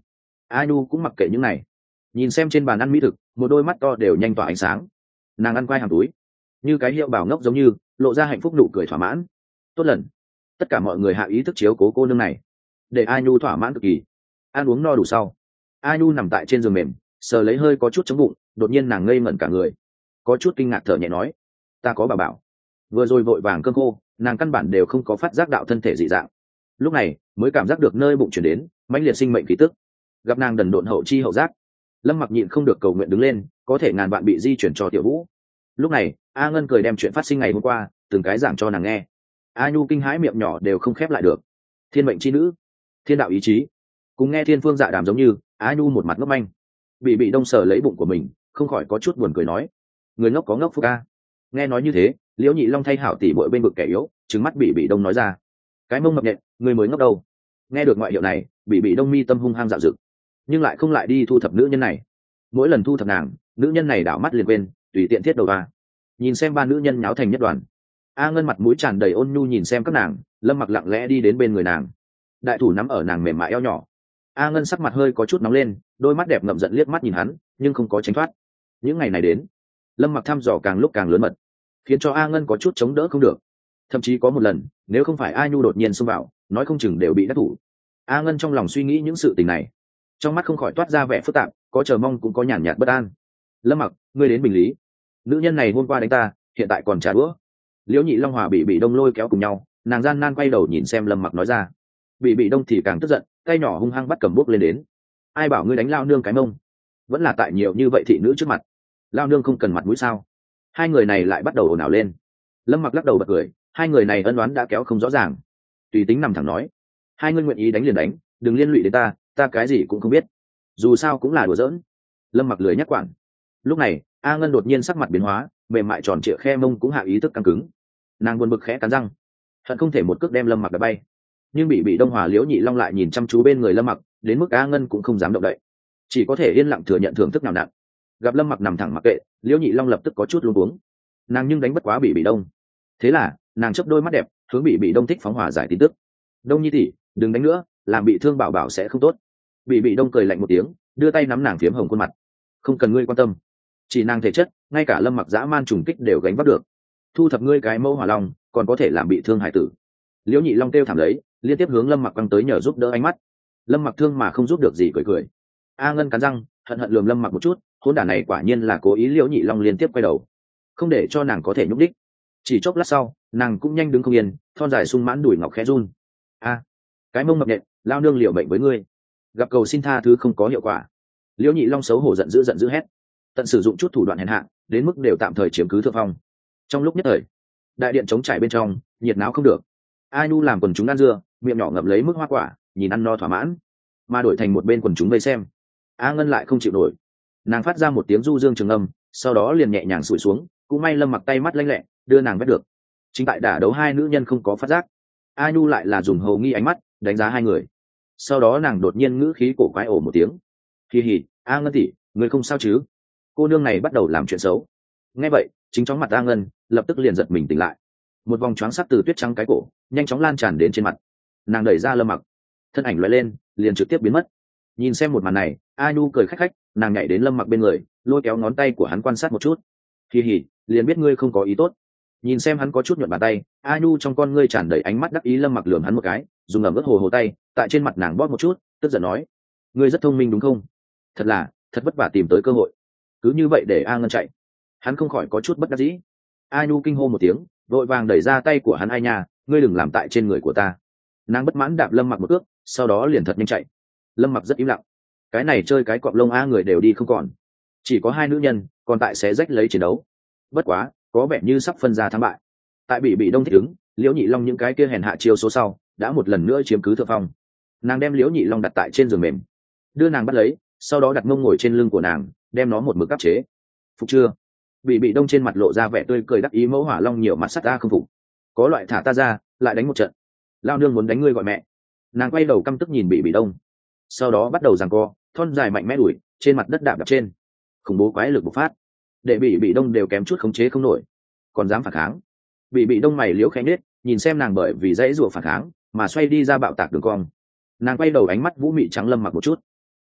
A Nhu cũng mặc kệ những này, nhìn xem trên bàn ăn mỹ thực, một đôi mắt to đều nhanh tỏa ánh sáng. Nàng ăn quai hàm túi, như cái hiệu bảo ngốc giống như lộ ra hạnh phúc nụ cười thỏa mãn. Tốt lần, tất cả mọi người hạ ý thức chiếu cố cô nương này, để A Nhu thỏa mãn cực kỳ. Ăn uống no đủ sau, A Nhu nằm tại trên giường mềm, sờ lấy hơi có chút chống bụng, đột nhiên nàng ngây ngẩn cả người, có chút kinh ngạc thở nhẹ nói: ta có bà bảo. Vừa rồi vội vàng cơm khô, nàng căn bản đều không có phát giác đạo thân thể dị dạng, lúc này mới cảm giác được nơi bụng chuyển đến mãnh liệt sinh mệnh khí tức. Gặp nàng đần độn hậu chi hậu giác, Lâm Mặc nhịn không được cầu nguyện đứng lên, có thể ngàn vạn bị di chuyển cho Tiểu Vũ. Lúc này A Ngân cười đem chuyện phát sinh ngày hôm qua từng cái giảng cho nàng nghe. A Nhu kinh hãi miệng nhỏ đều không khép lại được. Thiên mệnh chi nữ, thiên đạo ý chí, cùng nghe thiên phương dạ đàm giống như. A Nhu một mặt ngốc manh, bị đông sờ lấy bụng của mình, không khỏi có chút buồn cười nói: người ngốc có ngốc phúc a. Nghe nói như thế, Liễu Nhị Long thay hảo tỷ bội bên vực kẻ yếu, trừng mắt bị đông nói ra: cái mông mập nhện, người mới ngốc đâu. Nghe được ngoại hiệu này, bị đông mi tâm hung hăng dạo dực, nhưng lại không lại đi thu thập nữ nhân này. Mỗi lần thu thập nàng, nữ nhân này đảo mắt liền quên, tùy tiện thiết đầu va. Nhìn xem ba nữ nhân nháo thành nhất đoàn, A Ngân mặt mũi tràn đầy ôn nhu nhìn xem các nàng. Lâm Mặc lặng lẽ đi đến bên người nàng, đại thủ nắm ở nàng mềm mại eo nhỏ. A Ngân sắc mặt hơi có chút nóng lên, đôi mắt đẹp ngậm giận liếc mắt nhìn hắn, nhưng không có tránh thoát. Những ngày này đến, Lâm Mặc thăm dò càng lúc càng lớn mật, khiến cho A Ngân có chút chống đỡ không được. Thậm chí có một lần, nếu không phải A Nhu đột nhiên xông vào, nói không chừng đều bị đắc thủ. A Ngân trong lòng suy nghĩ những sự tình này, trong mắt không khỏi toát ra vẻ phức tạp, có chờ mong cũng có nhàn nhạt bất an. Lâm Mặc, ngươi đến bình lý. Nữ nhân này hôm qua đánh ta, hiện tại còn trả đũa. Liễu Nhị Long Hòa bị đông lôi kéo cùng nhau, nàng gian nan quay đầu nhìn xem Lâm Mặc nói ra. Bị đông thì càng tức giận, tay nhỏ hung hăng bắt cầm bút lên đến. Ai bảo ngươi đánh lao nương cái mông? Vẫn là tại nhiều như vậy thị nữ trước mặt, lao nương không cần mặt mũi sao? Hai người này lại bắt đầu ồn ào lên. Lâm Mặc lắc đầu bật cười, hai người này ân oán đã kéo không rõ ràng, tùy tính nằm thẳng nói: hai ngươi nguyện ý đánh liền đánh, đừng liên lụy đến ta cái gì cũng không biết, dù sao cũng là đùa giỡn. Lâm Mặc lười nhắc quản. Lúc này A Ngân đột nhiên sắc mặt biến hóa, mềm mại tròn trịa khe mông cũng hạ ý thức căng cứng. Nàng buồn bực khẽ cắn răng, hận không thể một cước đem Lâm Mặc đá bay. Nhưng bị đông hòa Liễu Nhị Long lại nhìn chăm chú bên người Lâm Mặc, đến mức A Ngân cũng không dám động đậy, chỉ có thể yên lặng thừa nhận thưởng thức nào nặng. Gặp Lâm Mặc nằm thẳng mặc kệ, Liễu Nhị Long lập tức có chút luống cuống. Nàng nhưng đánh bất quá bị đông, thế là nàng chớp đôi mắt đẹp hướng bị đông thích phóng hỏa giải tin tức: đông nhi tỷ, đừng đánh nữa, làm bị thương bảo bảo sẽ không tốt. Bị đông cười lạnh một tiếng, đưa tay nắm nàng phiếm hồng khuôn mặt: không cần ngươi quan tâm, chỉ nàng thể chất, ngay cả Lâm Mặc dã man trùng kích đều gánh vác được, thu thập ngươi cái mẫu hỏa long còn có thể làm bị thương hải tử. Liễu Nhị Long kêu thảm lấy, liên tiếp hướng Lâm Mặc quăng tới nhờ giúp đỡ ánh mắt. Lâm Mặc thương mà không giúp được gì, cười cười. A Ngân cắn răng, hận hận lườm Lâm Mặc một chút, hỗn đản này quả nhiên là cố ý. Liễu Nhị Long liên tiếp quay đầu, không để cho nàng có thể nhúc đích. Chỉ chốc lát sau, nàng cũng nhanh đứng không yên, thon dài sung mãn đùi ngọc khẽ run. A, cái mông mập nhện, lao nương liều mệnh với ngươi. Gặp cầu xin tha thứ không có hiệu quả, Liễu Nhị Long xấu hổ giận dữ hét, tận sử dụng chút thủ đoạn hèn hạ, đến mức đều tạm thời chiếm cứ thượng phong. Trong lúc nhất thời, đại điện trống trải bên trong nhiệt náo không được. A Nhu làm quần chúng ăn dưa, miệng nhỏ ngậm lấy mức hoa quả, nhìn ăn no thỏa mãn, mà đổi thành một bên quần chúng vây xem. A Ngân lại không chịu nổi, nàng phát ra một tiếng du dương trường âm, sau đó liền nhẹ nhàng sụi xuống. Cũng may Lâm Mặc tay mắt lanh lẹ, đưa nàng vét được. Chính tại đả đấu hai nữ nhân không có phát giác, A Nhu lại là dùng hầu nghi ánh mắt đánh giá hai người. Sau đó nàng đột nhiên ngữ khí cổ quái ồ một tiếng: kỳ hỉ, A Ngân tỷ, người không sao chứ? Cô nương này bắt đầu làm chuyện xấu. Nghe vậy, chính chóng mặt A Ngân lập tức liền giật mình tỉnh lại, một vòng choáng sắc từ tuyết trắng cái cổ nhanh chóng lan tràn đến trên mặt. Nàng đẩy ra Lâm Mặc, thân ảnh lóe lên liền trực tiếp biến mất. Nhìn xem một màn này, A Nhu cười khách khách, nàng nhảy đến Lâm Mặc bên người, lôi kéo ngón tay của hắn quan sát một chút. kỳ hỉ, liền biết ngươi không có ý tốt. Nhìn xem hắn có chút nhuận bàn tay, A Nhu trong con ngươi tràn đầy ánh mắt đắc ý. Lâm Mặc lườm hắn một cái, dùng ẩm ướt hồ tay tại trên mặt nàng bóp một chút, tức giận nói: ngươi rất thông minh đúng không? Thật vất vả tìm tới cơ hội, cứ như vậy để A Ngân chạy. Hắn không khỏi có chút bất đắc dĩ. A Nhu kinh hô một tiếng, vội vàng đẩy ra tay của hắn: ai nha, ngươi đừng làm tại trên người của ta. Nàng bất mãn đạp Lâm Mặc một cước, sau đó liền thật nhanh chạy. Lâm Mặc rất im lặng, cái này chơi cái cọp lông A người đều đi không còn, chỉ có hai nữ nhân còn tại xé rách lấy chiến đấu. Bất quá có vẻ như sắp phân ra thắng bại. Tại bị đông thích ứng, Liễu Nhị Long những cái kia hèn hạ chiêu số sau đã một lần nữa chiếm cứ thượng phong. Nàng đem Liễu Nhị Long đặt tại trên giường mềm, đưa nàng bắt lấy, sau đó đặt mông ngồi trên lưng của nàng, đem nó một mực áp chế. Phục chưa? Bị đông trên mặt lộ ra vẻ tươi cười đắc ý. Mẫu hỏa long nhiều mặt sắt ta không phục, có loại thả ta ra lại đánh một trận. Lao nương muốn đánh ngươi gọi mẹ. Nàng quay đầu căm tức nhìn bị đông, sau đó bắt đầu giằng co, thon dài mạnh mẽ đuổi trên mặt đất đạp trên. Khủng bố quái lực bộc phát, để bị đông đều kém chút khống chế không nổi, còn dám phản kháng. Bị đông mày liễu khẽ nết, nhìn xem nàng bởi vì dãy rủa phản kháng mà xoay đi ra bạo tạc đường cong. Nàng quay đầu ánh mắt vũ mị trắng Lâm Mặc một chút,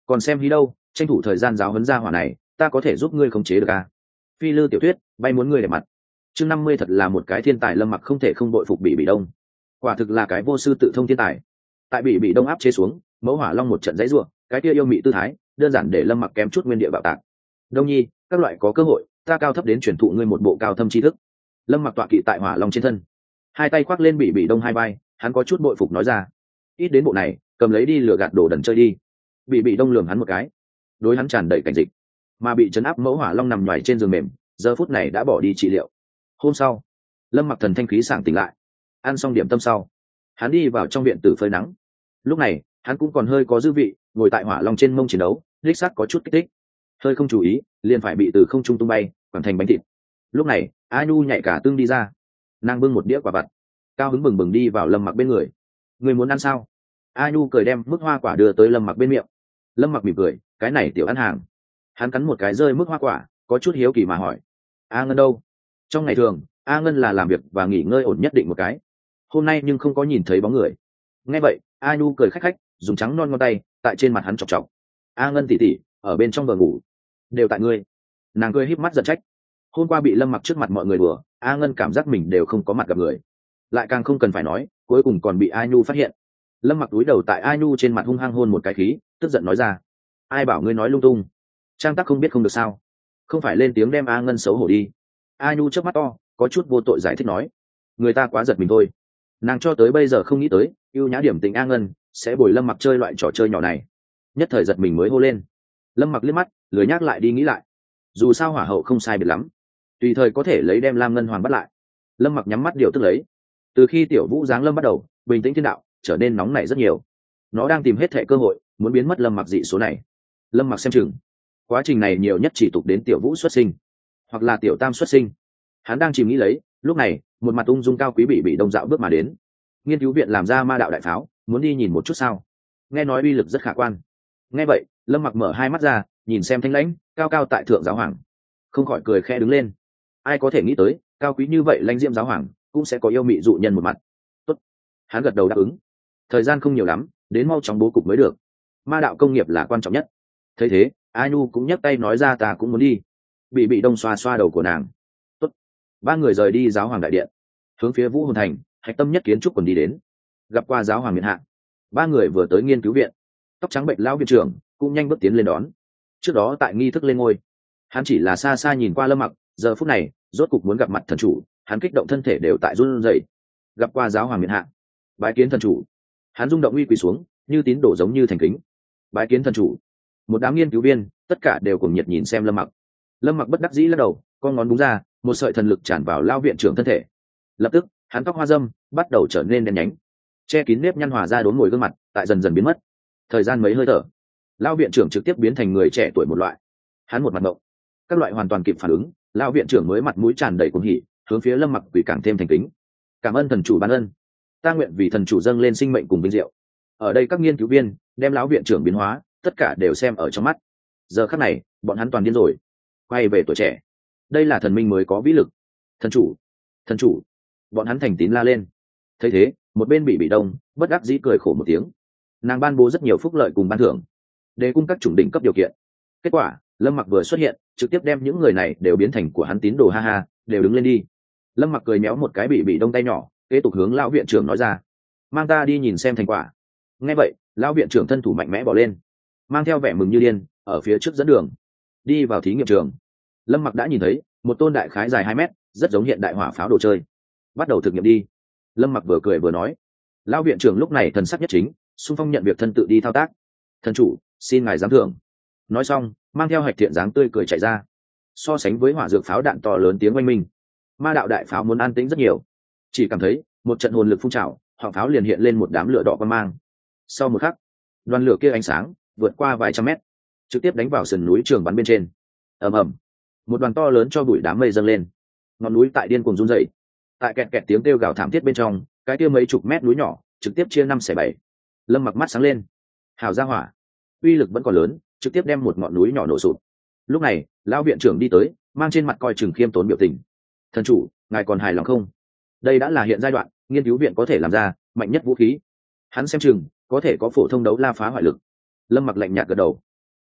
còn xem hí đâu, tranh thủ thời gian giáo huấn gia hỏa này, ta có thể giúp ngươi khống chế được à? Phi lư tiểu thuyết, bay muốn ngươi để mặt. Chương 50 thật là một cái thiên tài. Lâm Mặc không thể không bội phục Bị Đông, quả thực là cái vô sư tự thông thiên tài. Tại Bị Đông áp chế xuống, mẫu hỏa long một trận dãy rủa, cái kia yêu mị tư thái đơn giản để Lâm Mặc kém chút nguyên địa bạo tạc. Đông nhi, các loại có cơ hội, ta cao thấp đến truyền thụ ngươi một bộ cao thâm tri thức. Lâm Mặc tọa kỵ tại hỏa long trên thân, hai tay khoác lên Bị Đông hai vai, hắn có chút bội phục nói ra: ít đến bộ này, cầm lấy đi lừa gạt đồ đần chơi đi. Bị Đông lườm hắn một cái, đối hắn tràn đầy cảnh dịch. Mà bị chấn áp mẫu hỏa long nằm nhoài trên giường mềm, giờ phút này đã bỏ đi trị liệu. Hôm sau, Lâm Mặc thần thanh khí sảng tỉnh lại, ăn xong điểm tâm sau, hắn đi vào trong viện tử phơi nắng. Lúc này hắn cũng còn hơi có dư vị, ngồi tại hỏa long trên mông chiến đấu, đích xác có chút kích thích. Hơi không chú ý, liền phải bị từ không trung tung bay, còn thành bánh thịt. Lúc này A Nhu nhảy cả tương đi ra, nàng bưng một đĩa quả vặt, cao hứng bừng bừng đi vào Lâm Mặc bên người. Người muốn ăn sao? A Nhu cười đem mức hoa quả đưa tới Lâm Mặc bên miệng. Lâm Mặc mỉm cười, cái này tiểu ăn hàng. Hắn cắn một cái rơi mức hoa quả, có chút hiếu kỳ mà hỏi: A Ngân đâu? Trong ngày thường A Ngân là làm việc và nghỉ ngơi ổn nhất định một cái, hôm nay nhưng không có nhìn thấy bóng người. Nghe vậy A Nhu cười khách khách, dùng trắng non ngón tay tại trên mặt hắn chọc chọc. A Ngân tỉ tỉ ở bên trong vừa ngủ, đều tại ngươi. Nàng cười híp mắt giận trách. Hôm qua bị Lâm Mặc trước mặt mọi người đùa, A Ngân cảm giác mình đều không có mặt gặp người, lại càng không cần phải nói, cuối cùng còn bị A Nhu phát hiện. Lâm Mặc cúi đầu tại A Nhu trên mặt hung hăng hôn một cái khí, tức giận nói ra: ai bảo ngươi nói lung tung? Trang Tắc không biết không được sao? Không phải lên tiếng đem A Ngân xấu hổ đi. A Nhu chớp mắt to, có chút vô tội giải thích nói: người ta quá giật mình thôi. Nàng cho tới bây giờ không nghĩ tới ưu nhã điểm tình A Ngân sẽ bồi Lâm Mặc chơi loại trò chơi nhỏ này, nhất thời giật mình mới hô lên. Lâm Mặc liếc mắt, lười nhác lại đi nghĩ lại. Dù sao hỏa hậu không sai biệt lắm, tùy thời có thể lấy đem Lam Ngân Hoàng bắt lại. Lâm Mặc nhắm mắt điều tức lấy. Từ khi Tiểu Vũ giáng lâm bắt đầu, bình tĩnh thiên đạo trở nên nóng nảy rất nhiều. Nó đang tìm hết thệ cơ hội muốn biến mất Lâm Mặc dị số này. Lâm Mặc xem chừng quá trình này nhiều nhất chỉ tục đến Tiểu Vũ xuất sinh, hoặc là Tiểu Tam xuất sinh. Hắn đang chìm nghĩ lấy, lúc này một mặt ung dung cao quý Bị Đông dạo bước mà đến. Nghiên cứu viện làm ra ma đạo đại pháo, muốn đi nhìn một chút sao? Nghe nói uy lực rất khả quan. Nghe vậy Lâm Mặc mở hai mắt ra, nhìn xem thanh lãnh cao cao tại thượng giáo hoàng, không khỏi cười khẽ đứng lên. Ai có thể nghĩ tới cao quý như vậy lãnh diễm giáo hoàng cũng sẽ có yêu mị dụ nhân một mặt. Tốt. Hắn gật đầu đáp ứng. Thời gian không nhiều lắm, đến mau chóng bố cục mới được. Ma đạo công nghiệp là quan trọng nhất. Thấy thế A Nhu cũng nhấc tay nói ra ta cũng muốn đi. Bị Đông xoa xoa đầu của nàng. Tốt. Ba người rời đi giáo hoàng đại điện, hướng phía Vũ Hồn Thành hạch tâm nhất kiến trúc quần đi đến. Gặp qua giáo hoàng miện hạ, ba người vừa tới nghiên cứu viện. Tóc trắng bệnh lão viện trưởng cũng nhanh bước tiến lên đón. Trước đó tại nghi thức lên ngôi, hắn chỉ là xa xa nhìn qua Lâm Mặc, giờ phút này rốt cục muốn gặp mặt thần chủ, hắn kích động thân thể đều tại run rẩy. Gặp qua giáo hoàng miện hạ, bái kiến thần chủ. Hắn rung động uy quỳ xuống, như tín đồ giống như thành kính. Bái kiến thần chủ. Một đám nghiên cứu viên tất cả đều cùng nhiệt nhìn xem Lâm Mặc. Lâm Mặc bất đắc dĩ lắc đầu, con ngón đúng ra, một sợi thần lực tràn vào lao viện trưởng thân thể. Lập tức hắn tóc hoa dâm bắt đầu trở nên đen nhánh, che kín nếp nhăn hòa ra đốn ngồi gương mặt tại dần dần biến mất. Thời gian mấy hơi thở, lao viện trưởng trực tiếp biến thành người trẻ tuổi một loại. Hắn một mặt ngộng, các loại hoàn toàn kịp phản ứng, lao viện trưởng mới mặt mũi tràn đầy cuồng hỉ, hướng phía Lâm Mặc quỳ càng thêm thành kính. Cảm ơn thần chủ ban ân, ta nguyện vì thần chủ dâng lên sinh mệnh cùng vinh diệu. Ở đây các nghiên cứu viên đem lão viện trưởng biến hóa tất cả đều xem ở trong mắt. Giờ khắc này bọn hắn toàn điên rồi, quay về tuổi trẻ. Đây là thần minh mới có vĩ lực. Thần chủ, thần chủ, bọn hắn thành tín la lên. Thấy thế một bên Bị Đông bất đắc dĩ cười khổ một tiếng. Nàng ban bố rất nhiều phúc lợi cùng ban thưởng để cung các chủng đỉnh cấp điều kiện. Kết quả Lâm Mặc vừa xuất hiện trực tiếp đem những người này đều biến thành của hắn tín đồ, ha ha, đều đứng lên đi. Lâm Mặc cười méo một cái Bị Đông tay nhỏ, kế tục hướng lão viện trưởng nói ra: mang ta đi nhìn xem thành quả. Nghe vậy lão viện trưởng thân thủ mạnh mẽ bỏ lên, mang theo vẻ mừng như điên ở phía trước dẫn đường đi vào thí nghiệm trường. Lâm Mặc đã nhìn thấy một tôn đại khái dài 2 mét, rất giống hiện đại hỏa pháo đồ chơi. Bắt đầu thực nghiệm đi. Lâm Mặc vừa cười vừa nói. Lão viện trưởng lúc này thần sắc nhất chính, xung phong nhận việc thân tự đi thao tác. Thần chủ, xin ngài giám thưởng. Nói xong mang theo hạch thiện dáng tươi cười chạy ra. So sánh với hỏa dược pháo đạn to lớn tiếng oanh minh, ma đạo đại pháo muốn an tĩnh rất nhiều. Chỉ cảm thấy một trận hồn lực phun trào, họng pháo liền hiện lên một đám lửa đỏ quan mang. Sau một khắc, đoàn lửa kia ánh sáng vượt qua vài trăm mét, trực tiếp đánh vào sườn núi trường bắn bên trên. Ầm ầm, một đoàn to lớn cho bụi đám mây dâng lên, ngọn núi tại điên cuồng rung dậy. Tại kẹt kẹt tiếng kêu gào thảm thiết bên trong, cái kia mấy chục mét núi nhỏ trực tiếp chia 5/7. Lâm Mặc mắt sáng lên. Hào ra hỏa, uy lực vẫn còn lớn, trực tiếp đem một ngọn núi nhỏ nổ sụp. Lúc này lão viện trưởng đi tới, mang trên mặt coi chừng khiêm tốn biểu tình. Thần chủ, ngài còn hài lòng không? Đây đã là hiện giai đoạn nghiên cứu viện có thể làm ra mạnh nhất vũ khí. Hắn xem chừng có thể có phổ thông đấu la phá hoại lực. Lâm Mặc lạnh nhạt gật đầu.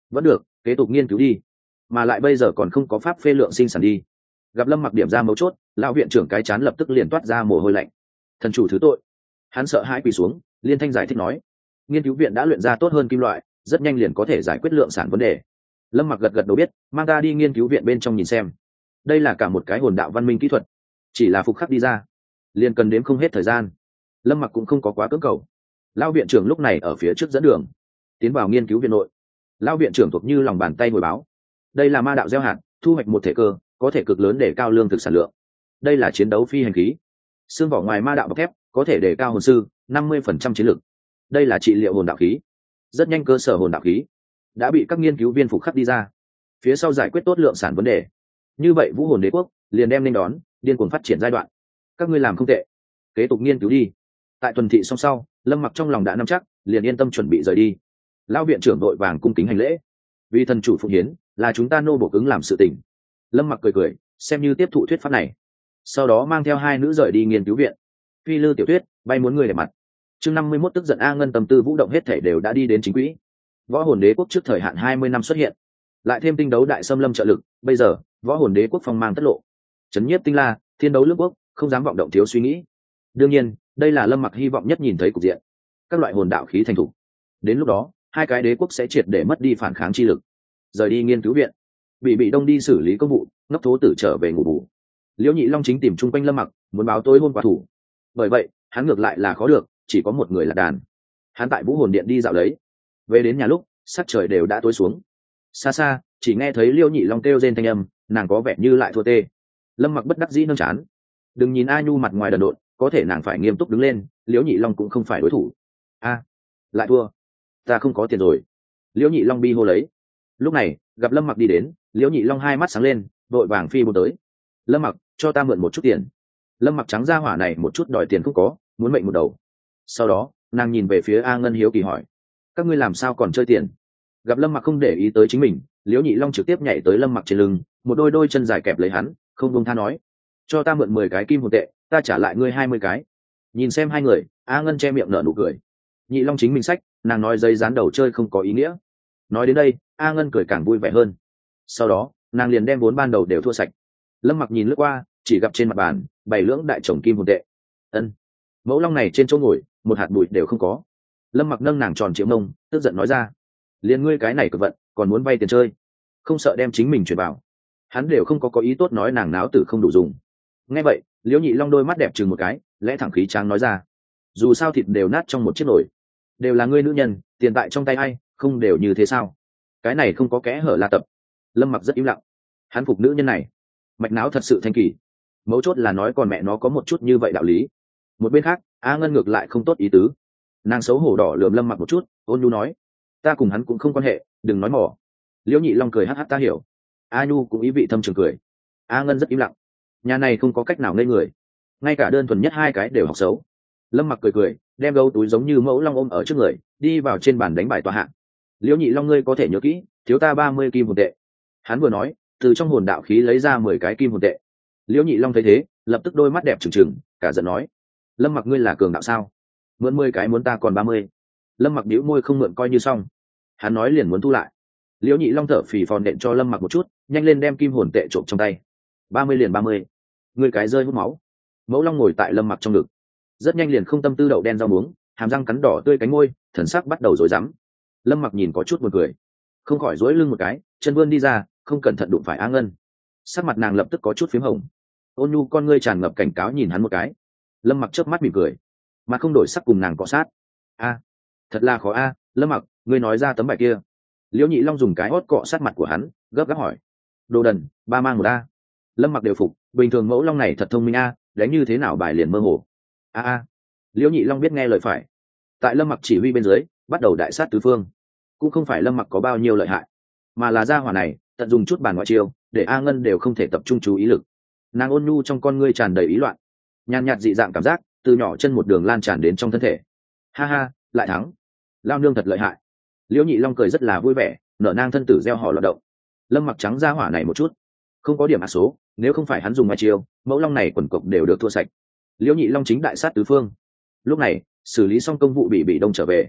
vẫn được, kế tục nghiên cứu đi, mà lại bây giờ còn không có pháp phê lượng sinh sản đi. Gặp Lâm Mặc điểm ra mấu chốt, lão viện trưởng cái chán lập tức liền toát ra mồ hôi lạnh. Thần chủ thứ tội. Hắn sợ hãi quỳ xuống, liên thanh giải thích nói, nghiên cứu viện đã luyện ra tốt hơn kim loại, rất nhanh liền có thể giải quyết lượng sản vấn đề. Lâm Mặc gật gật đầu biết, mang ta đi nghiên cứu viện bên trong nhìn xem. Đây là cả một cái hồn đạo văn minh kỹ thuật, chỉ là phục khắc đi ra, liền cần đếm không hết thời gian. Lâm Mặc cũng không có quá cưỡng cầu. Lão viện trưởng lúc này ở phía trước dẫn đường, tiến vào nghiên cứu viện nội. Lão viện trưởng thuộc như lòng bàn tay hồi báo, đây là ma đạo gieo hạt, thu hoạch một thể cơ, có thể cực lớn để cao lương thực sản lượng. Đây là chiến đấu phi hành khí, xương vỏ ngoài ma đạo bọc thép, có thể để cao hồn sư 50% chiến lực. Đây là trị liệu hồn đạo khí, rất nhanh cơ sở hồn đạo khí đã bị các nghiên cứu viên phục khắc đi ra, phía sau giải quyết tốt lượng sản vấn đề. Như vậy Vũ Hồn Đế quốc liền đem nên đón điên cuồng phát triển giai đoạn. Các ngươi làm không tệ, kế tục nghiên cứu đi. Tại tuần thị xong sau, Lâm Mặc trong lòng đã nắm chắc, liền yên tâm chuẩn bị rời đi. Lão viện trưởng đội vàng cung kính hành lễ, vì thần chủ phụng hiến là chúng ta nô bộc ứng làm sự tình. Lâm Mặc cười cười, xem như tiếp thụ thuyết pháp này, sau đó mang theo hai nữ rời đi nghiên cứu viện. Phi Lư Tiểu Tuyết bay muốn người đẹp mặt. Chương 51 tức giận A Ngân tâm tư vũ động hết thể đều đã đi đến chính quỹ. Võ Hồn Đế quốc trước thời hạn 20 năm xuất hiện, lại thêm tinh đấu đại xâm lâm trợ lực, bây giờ Võ Hồn Đế quốc phong mang tất lộ, chấn nhiếp tinh la, thiên đấu lưỡng quốc, không dám vọng động thiếu suy nghĩ. Đương nhiên, đây là Lâm Mặc hy vọng nhất nhìn thấy cục diện. Các loại hồn đạo khí thành thủ, đến lúc đó, hai cái đế quốc sẽ triệt để mất đi phản kháng chi lực. Rời đi nghiên cứu viện, bị đông đi xử lý công vụ, ngốc thố tử trở về ngủ bù. Liễu Nhị Long chính tìm chung quanh Lâm Mặc, muốn báo tối hôn quả thủ. Bởi vậy, hắn ngược lại là khó được, chỉ có một người là đàn. Hắn tại Vũ Hồn Điện đi dạo lấy, về đến nhà lúc sắc trời đều đã tối xuống. Xa xa chỉ nghe thấy Liễu Nhị Long kêu rên thanh âm, nàng có vẻ như lại thua tê. Lâm Mặc bất đắc dĩ nâng chán, đừng nhìn A Nhu mặt ngoài đần độn, có thể nàng phải nghiêm túc đứng lên. Liễu Nhị Long cũng không phải đối thủ. A, lại thua, ta không có tiền rồi. Liễu Nhị Long bi hô lấy. Lúc này gặp Lâm Mặc đi đến, Liễu Nhị Long hai mắt sáng lên, vội vàng phi buôn tới. Lâm Mặc, cho ta mượn một chút tiền. Lâm Mặc trắng ra hỏa này một chút đòi tiền không có, muốn mệnh một đầu. Sau đó nàng nhìn về phía A Ngân hiếu kỳ hỏi, các ngươi làm sao còn chơi tiền? Gặp Lâm Mặc không để ý tới chính mình, Liễu Nhị Long trực tiếp nhảy tới Lâm Mặc trên lưng, một đôi chân dài kẹp lấy hắn, không buông tha nói, cho ta mượn 10 cái kim hồn tệ, ta trả lại ngươi 20 cái. Nhìn xem hai người, A Ngân che miệng nở nụ cười. Nhị Long chính mình sách, nàng nói giấy dán đầu chơi không có ý nghĩa. Nói đến đây, A Ngân cười càng vui vẻ hơn. Sau đó nàng liền đem vốn ban đầu đều thua sạch. Lâm Mặc nhìn lướt qua, chỉ gặp trên mặt bàn bày lưỡng đại chồng kim hồn tệ. Ân, mẫu long này trên chỗ ngồi một hạt bụi đều không có. Lâm Mặc nâng nàng tròn triệu mông, tức giận nói ra, liền ngươi cái này cực vận, còn muốn vay tiền chơi, không sợ đem chính mình chuyển vào. Hắn đều không có ý tốt nói nàng náo tử không đủ dùng. Nghe vậy, Liễu Nhị Long đôi mắt đẹp chừng một cái, lẽ thẳng khí tráng nói ra, dù sao thịt đều nát trong một chiếc nồi, đều là ngươi nữ nhân, tiền tại trong tay ai, không đều như thế sao? Cái này không có kẽ hở là tập. Lâm Mặc rất im lặng, hắn phục nữ nhân này mạch não thật sự thanh kỳ, mấu chốt là nói còn mẹ nó có một chút như vậy đạo lý. Một bên khác, A Ngân ngược lại không tốt ý tứ, nàng xấu hổ đỏ lườm Lâm Mặc một chút, ôn nhu nói, ta cùng hắn cũng không quan hệ, đừng nói mỏ. Liễu Nhị Long cười hắc hắc ta hiểu. A Nhu cũng ý vị thâm trường cười. A Ngân rất im lặng, nhà này không có cách nào ngây người, ngay cả đơn thuần nhất hai cái đều học xấu. Lâm Mặc cười cười, đem gấu túi giống như mẫu long ôm ở trước người, đi vào trên bàn đánh bài tòa hạng. Liễu Nhị Long, ngươi có thể nhớ kỹ, thiếu ta 30 kim hồn tệ. Hắn vừa nói, từ trong hồn đạo khí lấy ra 10 cái kim hồn tệ. Liễu Nhị Long thấy thế, lập tức đôi mắt đẹp trừng trừng, cả giận nói, Lâm Mặc ngươi là cường đạo sao? Mượn 10 cái muốn ta còn 30. Lâm Mặc bĩu môi không mượn coi như xong. Hắn nói liền muốn thu lại. Liễu Nhị Long thở phì phò nện cho Lâm Mặc một chút, nhanh lên đem kim hồn tệ trộm trong tay. 30 liền 30. Ngươi cái rơi hút máu. Mẫu Long ngồi tại Lâm Mặc trong ngực, rất nhanh liền không tâm tư đậu đen rau muống, hàm răng cắn đỏ tươi cánh môi, thần sắc bắt đầu rối rắm. Lâm Mặc nhìn có chút buồn cười, không khỏi duỗi lưng một cái, chân vươn đi ra, không cẩn thận đụng phải A Ngân. Sắc mặt nàng lập tức có chút phím hồng, ôn nhu con ngươi tràn ngập cảnh cáo nhìn hắn một cái. Lâm Mặc chớp mắt mỉm cười, mà không đổi sắc cùng nàng cọ sát. A, thật là khó a. Lâm Mặc, ngươi nói ra tấm bài kia. Liễu Nhị Long dùng cái hót cọ sát mặt của hắn, gấp gáp hỏi, đồ đần, ba mang một a. Lâm Mặc đều phục, bình thường mẫu long này thật thông minh a, đánh như thế nào bài liền mơ hồ. A. Liễu Nhị Long biết nghe lời phải, tại Lâm Mặc chỉ huy bên dưới bắt đầu đại sát tứ phương. Cũng không phải Lâm Mặc có bao nhiêu lợi hại, mà là gia hỏa này tận dùng chút bàn ngoại chiêu để A Ngân đều không thể tập trung chú ý lực. Nàng ôn nhu trong con ngươi tràn đầy ý loạn, nhàn nhạt dị dạng cảm giác từ nhỏ chân một đường lan tràn đến trong thân thể. Ha ha, lại thắng, lao nương thật lợi hại. Liễu Nhị Long cười rất là vui vẻ, nở nang thân tử gieo họ loạt động. Lâm Mặc trắng gia hỏa này một chút, không có điểm ác số, nếu không phải hắn dùng ngoại chiêu, mẫu long này quần cộc đều được thua sạch. Liễu Nhị Long chính đại sát tứ phương. Lúc này xử lý xong công vụ bị đông trở về,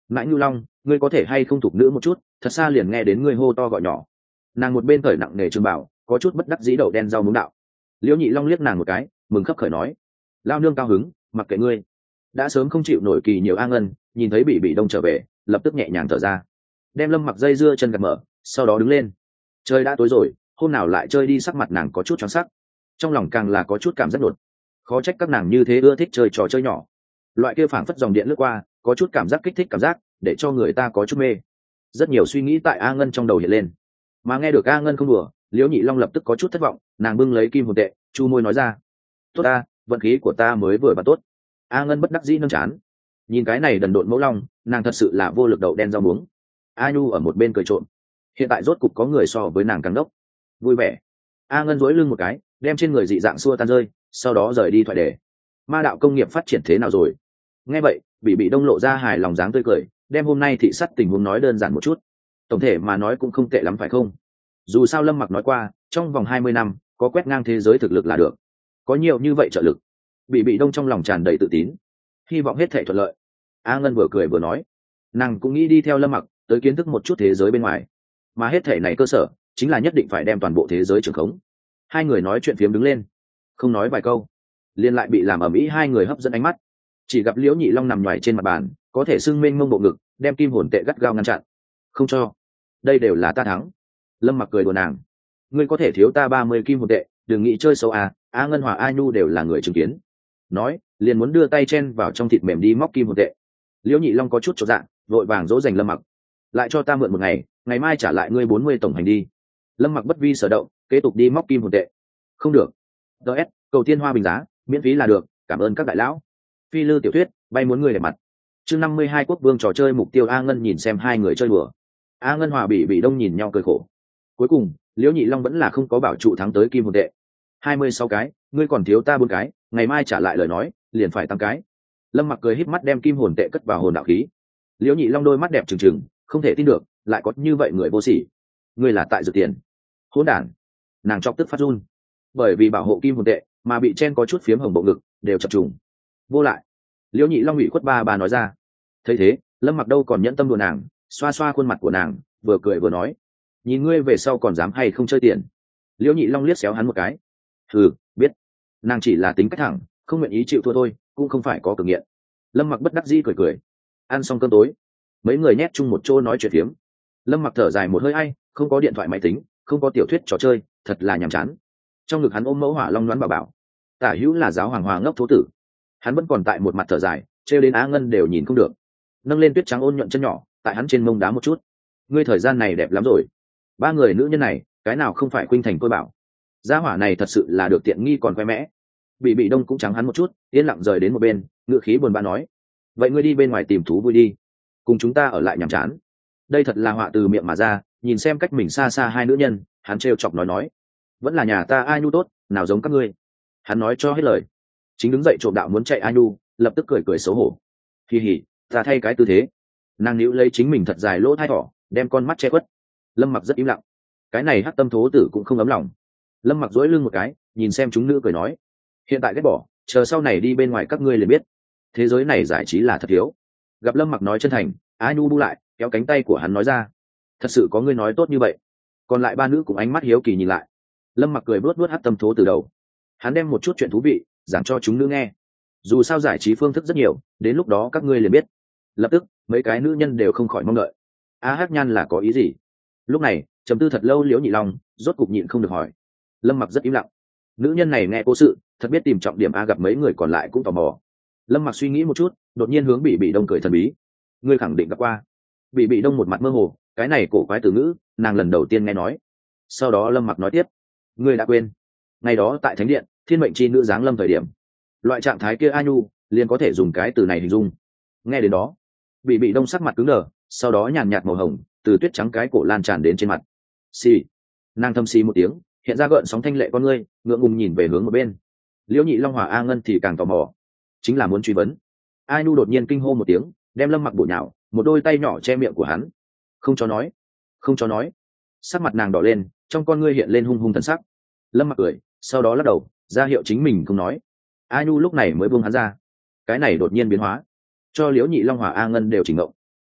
mãi nhu long, ngươi có thể hay không thục nữ một chút, thật xa liền nghe đến ngươi hô to gọi nhỏ. Nàng một bên cởi nặng nề trường bảo, có chút bất đắc dĩ đậu đen rau muống đạo. Liễu Nhị Long liếc nàng một cái, mừng khấp khởi nói: lao nương cao hứng, mặc kệ ngươi. Đã sớm không chịu nổi kỳ nhiều A Ngân nhìn thấy bị đông trở về, lập tức nhẹ nhàng thở ra, đem Lâm Mặc dây dưa chân gạt mở, sau đó đứng lên. Trời đã tối rồi, hôm nào lại chơi đi. Sắc mặt nàng có chút choáng sắc, trong lòng càng là có chút cảm giác đột. Khó trách các nàng như thế ưa thích chơi trò chơi nhỏ, loại kia phảng phất dòng điện lướt qua, có chút cảm giác kích thích cảm giác, để cho người ta có chút mê. Rất nhiều suy nghĩ tại A Ngân trong đầu hiện lên, mà nghe được A Ngân không đùa, Liễu Nhị Long lập tức có chút thất vọng. Nàng bưng lấy kim hồn tệ, chu môi nói ra: tốt ta, vận khí của ta mới vừa và tốt. A Ngân bất đắc dĩ nâng chán, nhìn cái này đần độn mẫu long, nàng thật sự là vô lực đậu đen rau muống. A Nhu ở một bên cười trộm, hiện tại rốt cục có người so với nàng càng đốc, vui vẻ. A Ngân duỗi lưng một cái, đem trên người dị dạng xua tan rơi, sau đó rời đi thoại đề. Ma đạo công nghiệp phát triển thế nào rồi? Nghe vậy, bị đông lộ ra hài lòng dáng tươi cười, đem hôm nay thị sát tình huống nói đơn giản một chút. Tổng thể mà nói cũng không tệ lắm phải không? Dù sao Lâm Mặc nói qua, trong vòng 20 năm có quét ngang thế giới thực lực là được, có nhiều như vậy trợ lực. Bị đông trong lòng tràn đầy tự tín, hy vọng hết thảy thuận lợi. A Ngân vừa cười vừa nói, nàng cũng nghĩ đi theo Lâm Mặc tới kiến thức một chút thế giới bên ngoài, mà hết thảy này cơ sở chính là nhất định phải đem toàn bộ thế giới trường khống. Hai người nói chuyện phiếm đứng lên, không nói vài câu liền lại bị làm ầm ĩ. Hai người hấp dẫn ánh mắt, chỉ gặp Liễu Nhị Long nằm nhoài trên mặt bàn, có thể sưng mênh mông bộ ngực, đem kim hồn tệ gắt gao ngăn chặn, không cho. Đây đều là ta thắng. Lâm Mặc cười đùa nàng, ngươi có thể thiếu ta 30 kim hồn tệ, đừng nghĩ chơi xấu à. A Ngân Hòa A Nhu đều là người chứng kiến. Nói liền muốn đưa tay chen vào trong thịt mềm đi móc kim hồn tệ. Liễu Nhị Long có chút chột dạ, vội vàng dỗ dành Lâm Mặc: lại cho ta mượn một ngày, ngày mai trả lại ngươi 40 tổng hành đi. Lâm Mặc bất vi sở động, kế tục đi móc kim hồn tệ. Không được. DS, cầu tiên hoa bình giá, miễn phí là được, cảm ơn các đại lão. Phi lư tiểu thuyết, bay muốn người để mặt. Chương 52 quốc vương trò chơi mục tiêu. A Ngân nhìn xem hai người chơi đùa, A Ngân Hòa bị đông nhìn nhau cười khổ. Cuối cùng Liễu Nhị Long vẫn là không có bảo trụ thắng tới kim hồn tệ. 26 cái, ngươi còn thiếu ta 4 cái, ngày mai trả lại lời nói liền phải tăng cái. Lâm Mặc cười híp mắt đem kim hồn tệ cất vào hồn đạo khí. Liễu Nhị Long đôi mắt đẹp trừng trừng, không thể tin được, lại có như vậy người vô sỉ. Ngươi là tại dự tiền? Hỗn đản. Nàng chọc tức phát run, bởi vì bảo hộ kim hồn tệ mà bị chen có chút phiếm hồng bộ ngực đều chập trùng. Vô lại. Liễu Nhị Long ủy khuất bà nói ra. Thấy thế, Lâm Mặc đâu còn nhẫn tâm đùa nàng, xoa xoa khuôn mặt của nàng, vừa cười vừa nói: nhìn ngươi về sau còn dám hay không chơi tiền. Liễu Nhị Long liếc xéo hắn một cái: biết. Nàng chỉ là tính cách thẳng, không nguyện ý chịu thua thôi, cũng không phải có cường nghiện. Lâm Mặc bất đắc dĩ cười cười. Ăn xong cơm tối, mấy người nhét chung một chỗ nói chuyện phiếm. Lâm Mặc thở dài một hơi, ai không có điện thoại máy tính, không có tiểu thuyết trò chơi, thật là nhàm chán. Trong ngực hắn ôm mẫu hỏa long đoán bảo, tả hữu là giáo hoàng hòa ngốc thố tử. Hắn vẫn còn tại một mặt thở dài, trêu đến Á Ngân đều nhìn không được, nâng lên tuyết trắng ôn nhuận chân nhỏ tại hắn trên mông đá một chút. Ngươi thời gian này đẹp lắm rồi. Ba người nữ nhân này cái nào không phải khuynh thành tôi bảo. Gia hỏa này thật sự là được tiện nghi còn khoe mẽ. Bị đông cũng trắng hắn một chút, yên lặng rời đến một bên, ngựa khí buồn bã nói: vậy ngươi đi bên ngoài tìm thú vui đi, cùng chúng ta ở lại nhàm chán. Đây thật là họa từ miệng mà ra. Nhìn xem cách mình xa xa hai nữ nhân, hắn trêu chọc nói: vẫn là nhà ta A Nhu tốt, nào giống các ngươi. Hắn nói cho hết lời, chính đứng dậy trộm đạo muốn chạy A Nhu lập tức cười cười xấu hổ. Kỳ hỉ, ta thay cái tư thế. Nàng níu lấy chính mình thật dài lỗ thai thỏ, đem con mắt che khuất. Lâm Mặc rất im lặng, cái này hắc tâm thố tử cũng không ấm lòng. Lâm Mặc duỗi lưng một cái, nhìn xem chúng nữ cười nói: hiện tại ghét bỏ, chờ sau này đi bên ngoài các ngươi liền biết, thế giới này giải trí là thật thiếu. Gặp Lâm Mặc nói chân thành, A Nhu bu lại, kéo cánh tay của hắn nói ra: thật sự có ngươi nói tốt như vậy. Còn lại ba nữ cùng ánh mắt hiếu kỳ nhìn lại. Lâm Mặc cười vuốt vuốt hắc tâm thố từ đầu, hắn đem một chút chuyện thú vị giảng cho chúng nữ nghe. Dù sao giải trí phương thức rất nhiều, đến lúc đó các ngươi liền biết. Lập tức mấy cái nữ nhân đều không khỏi mong đợi. A Hắc Nhan là có ý gì? Lúc này trầm tư thật lâu Liễu Nhị Long rốt cục nhịn không được hỏi. Lâm Mặc rất im lặng. Nữ nhân này nghe cố sự thật biết tìm trọng điểm. A gặp mấy người còn lại cũng tò mò. Lâm Mặc suy nghĩ một chút, đột nhiên hướng bị đông cười thần bí: ngươi khẳng định gặp qua. Bị đông một mặt mơ hồ, cái này cổ quái từ ngữ nàng lần đầu tiên nghe nói. Sau đó Lâm Mặc nói tiếp: ngươi đã quên ngày đó tại thánh điện thiên mệnh chi nữ giáng lâm thời điểm, loại trạng thái kia A Nhu liền có thể dùng cái từ này hình dung. Nghe đến đó bị đông sắc mặt cứng đờ, sau đó nhàn nhạt màu hồng từ tuyết trắng cái cổ lan tràn đến trên mặt. Xì. Nàng thâm xì một tiếng, hiện ra gợn sóng thanh lệ con ngươi, ngượng ngùng nhìn về hướng một bên. Liễu Nhị Long Hòa A Ngân thì càng tò mò, chính là muốn truy vấn. A Nhu đột nhiên kinh hô một tiếng, đem Lâm Mặc bổ nhào, một đôi tay nhỏ che miệng của hắn. Không cho nói, không cho nói. Sắc mặt nàng đỏ lên, trong con ngươi hiện lên hung hung thần sắc. Lâm Mặc cười, sau đó lắc đầu ra hiệu chính mình không nói. A Nhu lúc này mới buông hắn ra. Cái này đột nhiên biến hóa cho Liễu Nhị Long Hòa A Ngân đều chỉnh ngộng.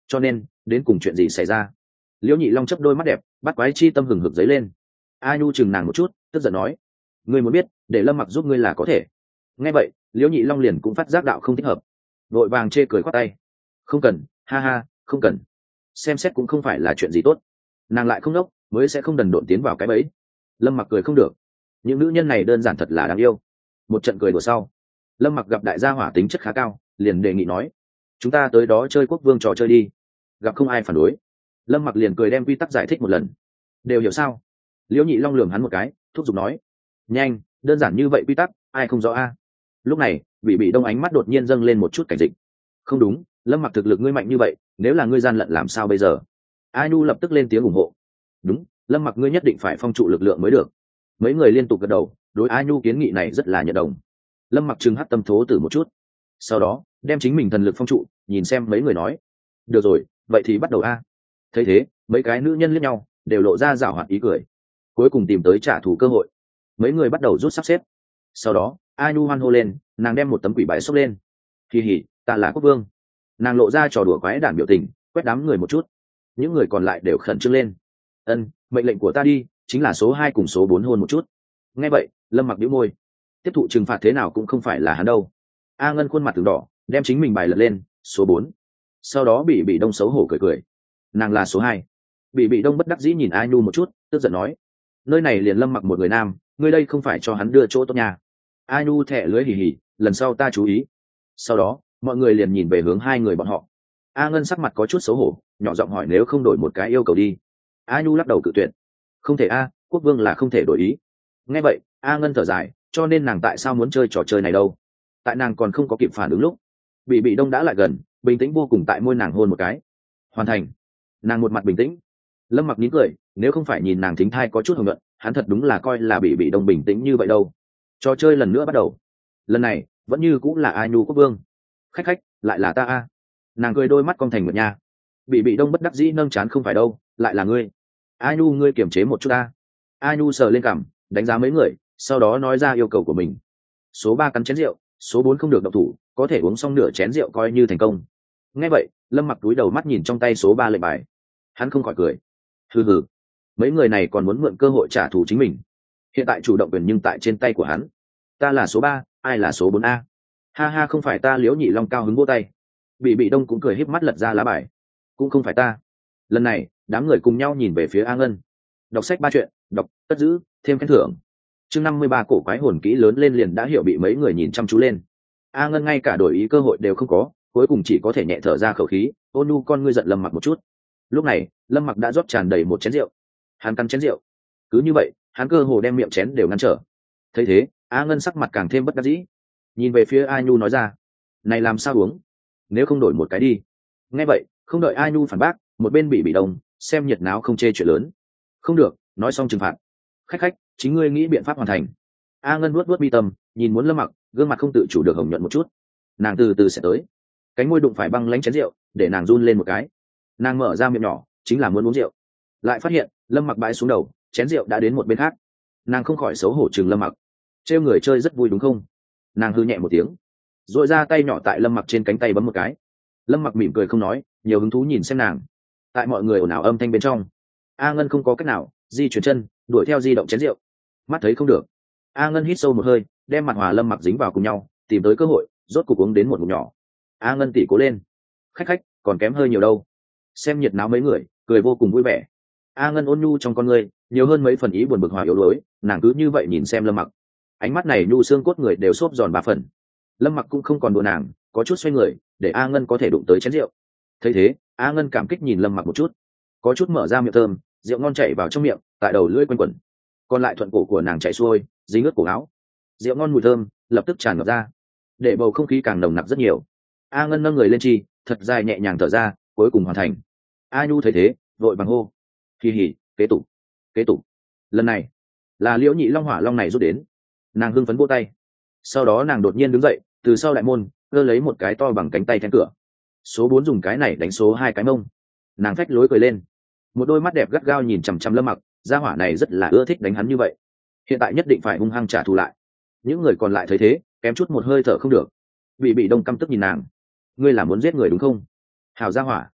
cho nên đến cùng chuyện gì xảy ra? Liễu Nhị Long chớp đôi mắt đẹp, bắt quái chi tâm hừng hực dấy lên. A Nhu chừng nàng một chút, tức giận nói: ngươi muốn biết, để Lâm Mặc giúp ngươi là có thể. Nghe vậy, Liễu Nhị Long liền cũng phát giác đạo không thích hợp, vội vàng chê cười khoát tay: không cần, ha ha, không cần. Xem xét cũng không phải là chuyện gì tốt, nàng lại không đốc, mới sẽ không đần độn tiến vào cái bẫy. Lâm Mặc cười không được, những nữ nhân này đơn giản thật là đáng yêu. Một trận cười đùa sau, Lâm Mặc gặp đại gia hỏa tính chất khá cao, liền đề nghị nói: chúng ta tới đó chơi quốc vương trò chơi đi. Gặp không ai phản đối, Lâm Mặc liền cười đem quy tắc giải thích một lần. Đều hiểu sao? Liễu Nhị Long lườm hắn một cái, thúc giục nói: nhanh, đơn giản như vậy quy tắc, ai không rõ a? Lúc này, bị đông ánh mắt đột nhiên dâng lên một chút cảnh dịch. Không đúng, Lâm Mặc thực lực ngươi mạnh như vậy, nếu là ngươi gian lận làm sao bây giờ? A Nhu lập tức lên tiếng ủng hộ: đúng, Lâm Mặc ngươi nhất định phải phong trụ lực lượng mới được. Mấy người liên tục gật đầu, đối A Nhu kiến nghị này rất là nhận đồng. Lâm Mặc trừng hắt tâm thố tử một chút, sau đó đem chính mình thần lực phong trụ, nhìn xem mấy người nói: được rồi, vậy thì bắt đầu a. Thấy thế, mấy cái nữ nhân liếc nhau, đều lộ ra giảo hoạt ý cười, cuối cùng tìm tới trả thù cơ hội. Mấy người bắt đầu rút sắp xếp. Sau đó A Nhu hoan hô lên, nàng đem một tấm quỷ bài xốc lên: kỳ hỉ, ta là quốc vương. Nàng lộ ra trò đùa quái đản biểu tình, quét đám người một chút. Những người còn lại đều khẩn trương lên. Ân, mệnh lệnh của ta đi, chính là số 2 cùng số 4 hôn một chút. Nghe vậy, Lâm Mặc bĩu môi, tiếp thụ trừng phạt thế nào cũng không phải là hắn đâu. A Ngân khuôn mặt từng đỏ, đem chính mình bài lật lên: số 4. Sau đó bị đông xấu hổ cười cười: nàng là số 2. Bị đông bất đắc dĩ nhìn A Nhu một chút, tức giận nói: nơi này liền Lâm Mặc một người nam, ngươi đây không phải cho hắn đưa chỗ tốt nhà. A Nhu thẻ lưới hì hì: lần sau ta chú ý. Sau đó mọi người liền nhìn về hướng hai người bọn họ. A Ngân sắc mặt có chút xấu hổ, nhỏ giọng hỏi: nếu không đổi một cái yêu cầu đi? A Nhu lắc đầu cự tuyệt: không thể a, quốc vương là không thể đổi ý. Nghe vậy, A Ngân thở dài, cho nên nàng tại sao muốn chơi trò chơi này đâu? Tại nàng còn không có kịp phản ứng lúc, bị đông đã lại gần, bình tĩnh vô cùng tại môi nàng hôn một cái. Hoàn thành. Nàng một mặt bình tĩnh. Lâm Mặc nín cười, nếu không phải nhìn nàng thính thai có chút hồng nhuận, hắn thật đúng là coi là bị đông bình tĩnh như vậy đâu. Trò chơi lần nữa bắt đầu. Lần này vẫn như cũng là A Nhu quốc vương. Khách khách, lại là ta a. Nàng cười đôi mắt cong thành một nha. Bị đông bất đắc dĩ nâng chán: không phải đâu, lại là ngươi. A Nhu ngươi kiềm chế một chút ta. A Nhu sờ lên cằm, đánh giá mấy người, sau đó nói ra yêu cầu của mình. Số 3 cắn chén rượu, số 4 không được động thủ, có thể uống xong nửa chén rượu coi như thành công. Nghe vậy, Lâm Mặc túi đầu mắt nhìn trong tay số 3 lệnh bài, hắn không khỏi cười: hừ hừ, mấy người này còn muốn mượn cơ hội trả thù chính mình. Hiện tại chủ động quyền nhưng tại trên tay của hắn. Ta là số 3, ai là số 4 a? Ha ha, không phải ta. Liễu Nhị Long cao hứng vỗ tay. Bị đông cũng cười híp mắt lật ra lá bài: cũng không phải ta. Lần này đám người cùng nhau nhìn về phía A Ngân. Đọc sách 3 chuyện, đọc, cất giữ, thêm khen thưởng. Chương 53 cổ quái hồn kỹ lớn lên liền đã hiểu bị mấy người nhìn chăm chú lên. A Ngân ngay cả đổi ý cơ hội đều không có, cuối cùng chỉ có thể nhẹ thở ra khẩu khí. Ôn nhu con ngươi giận Lâm Mặc một chút. Lúc này Lâm Mặc đã rót tràn đầy một chén rượu, hắn cắn chén rượu, cứ như vậy hắn cơ hồ đem miệng chén đều ngăn trở. Thấy thế, A Ngân sắc mặt càng thêm bất đắc dĩ, nhìn về phía A Nhu nói ra: này làm sao uống, nếu không đổi một cái đi. Nghe vậy, không đợi A Nhu phản bác, một bên bị đông xem nhiệt náo không chê chuyện lớn: không được, nói xong trừng phạt. Khách khách, chính ngươi nghĩ biện pháp hoàn thành. A Ngân nuốt mi tâm, nhìn muốn Lâm Mặc, gương mặt không tự chủ được hồng nhuận một chút. Nàng từ từ sẽ tới, cánh môi đụng phải băng lánh chén rượu, để nàng run lên một cái. Nàng mở ra miệng nhỏ, chính là muốn uống rượu, lại phát hiện Lâm Mặc bãi xuống đầu, chén rượu đã đến một bên khác. Nàng không khỏi xấu hổ chừng Lâm Mặc: trêu người chơi rất vui đúng không? Nàng hư nhẹ một tiếng, rồi ra tay nhỏ tại Lâm Mặc trên cánh tay bấm một cái. Lâm Mặc mỉm cười không nói, nhiều hứng thú nhìn xem nàng. Tại mọi người ồn ào âm thanh bên trong, A Ngân không có cách nào, di chuyển chân đuổi theo di động chén rượu. Mắt thấy không được, A Ngân hít sâu một hơi, đem mặt hòa Lâm Mặc dính vào cùng nhau, tìm tới cơ hội, rốt cục uống đến một ngụm nhỏ. A Ngân tỉ cố lên. Khách khách, còn kém hơi nhiều đâu. Xem nhiệt náo mấy người cười vô cùng vui vẻ. A Ngân ôn nhu trong con người nhiều hơn mấy phần ý buồn bực hòa yếu đuối, nàng cứ như vậy nhìn xem Lâm Mặc, ánh mắt này nhu xương cốt người đều xốp giòn 3 phần. Lâm Mặc cũng không còn đùa nàng, có chút xoay người để A Ngân có thể đụng tới chén rượu. Thấy thế, A Ngân cảm kích nhìn Lâm Mặc một chút, có chút mở ra miệng thơm, rượu ngon chảy vào trong miệng, tại đầu lưỡi quanh quẩn, còn lại thuận cổ của nàng chảy xuôi, dính ướt cổ áo. Rượu ngon mùi thơm lập tức tràn ngập ra, để bầu không khí càng nồng nặc rất nhiều. A Ngân nâng người lên chi, thật dài nhẹ nhàng thở ra, cuối cùng hoàn thành. A Nhu thấy thế, vội vàng hô: kỳ hỉ, kế tục, kế tục. Lần này là Liễu Nhị Long hỏa long này rút đến. Nàng hưng phấn vỗ tay, sau đó nàng đột nhiên đứng dậy, từ sau đại môn cơ lấy một cái to bằng cánh tay then cửa. Số 4 dùng cái này đánh số 2 cái mông. Nàng phách lối cười lên, một đôi mắt đẹp gắt gao nhìn chằm chằm Lâm Mặc, gia hỏa này rất là ưa thích đánh hắn như vậy, hiện tại nhất định phải hung hăng trả thù lại. Những người còn lại thấy thế, kém chút một hơi thở không được. Bị đông căm tức nhìn nàng: ngươi là muốn giết người đúng không? Hảo gia hỏa,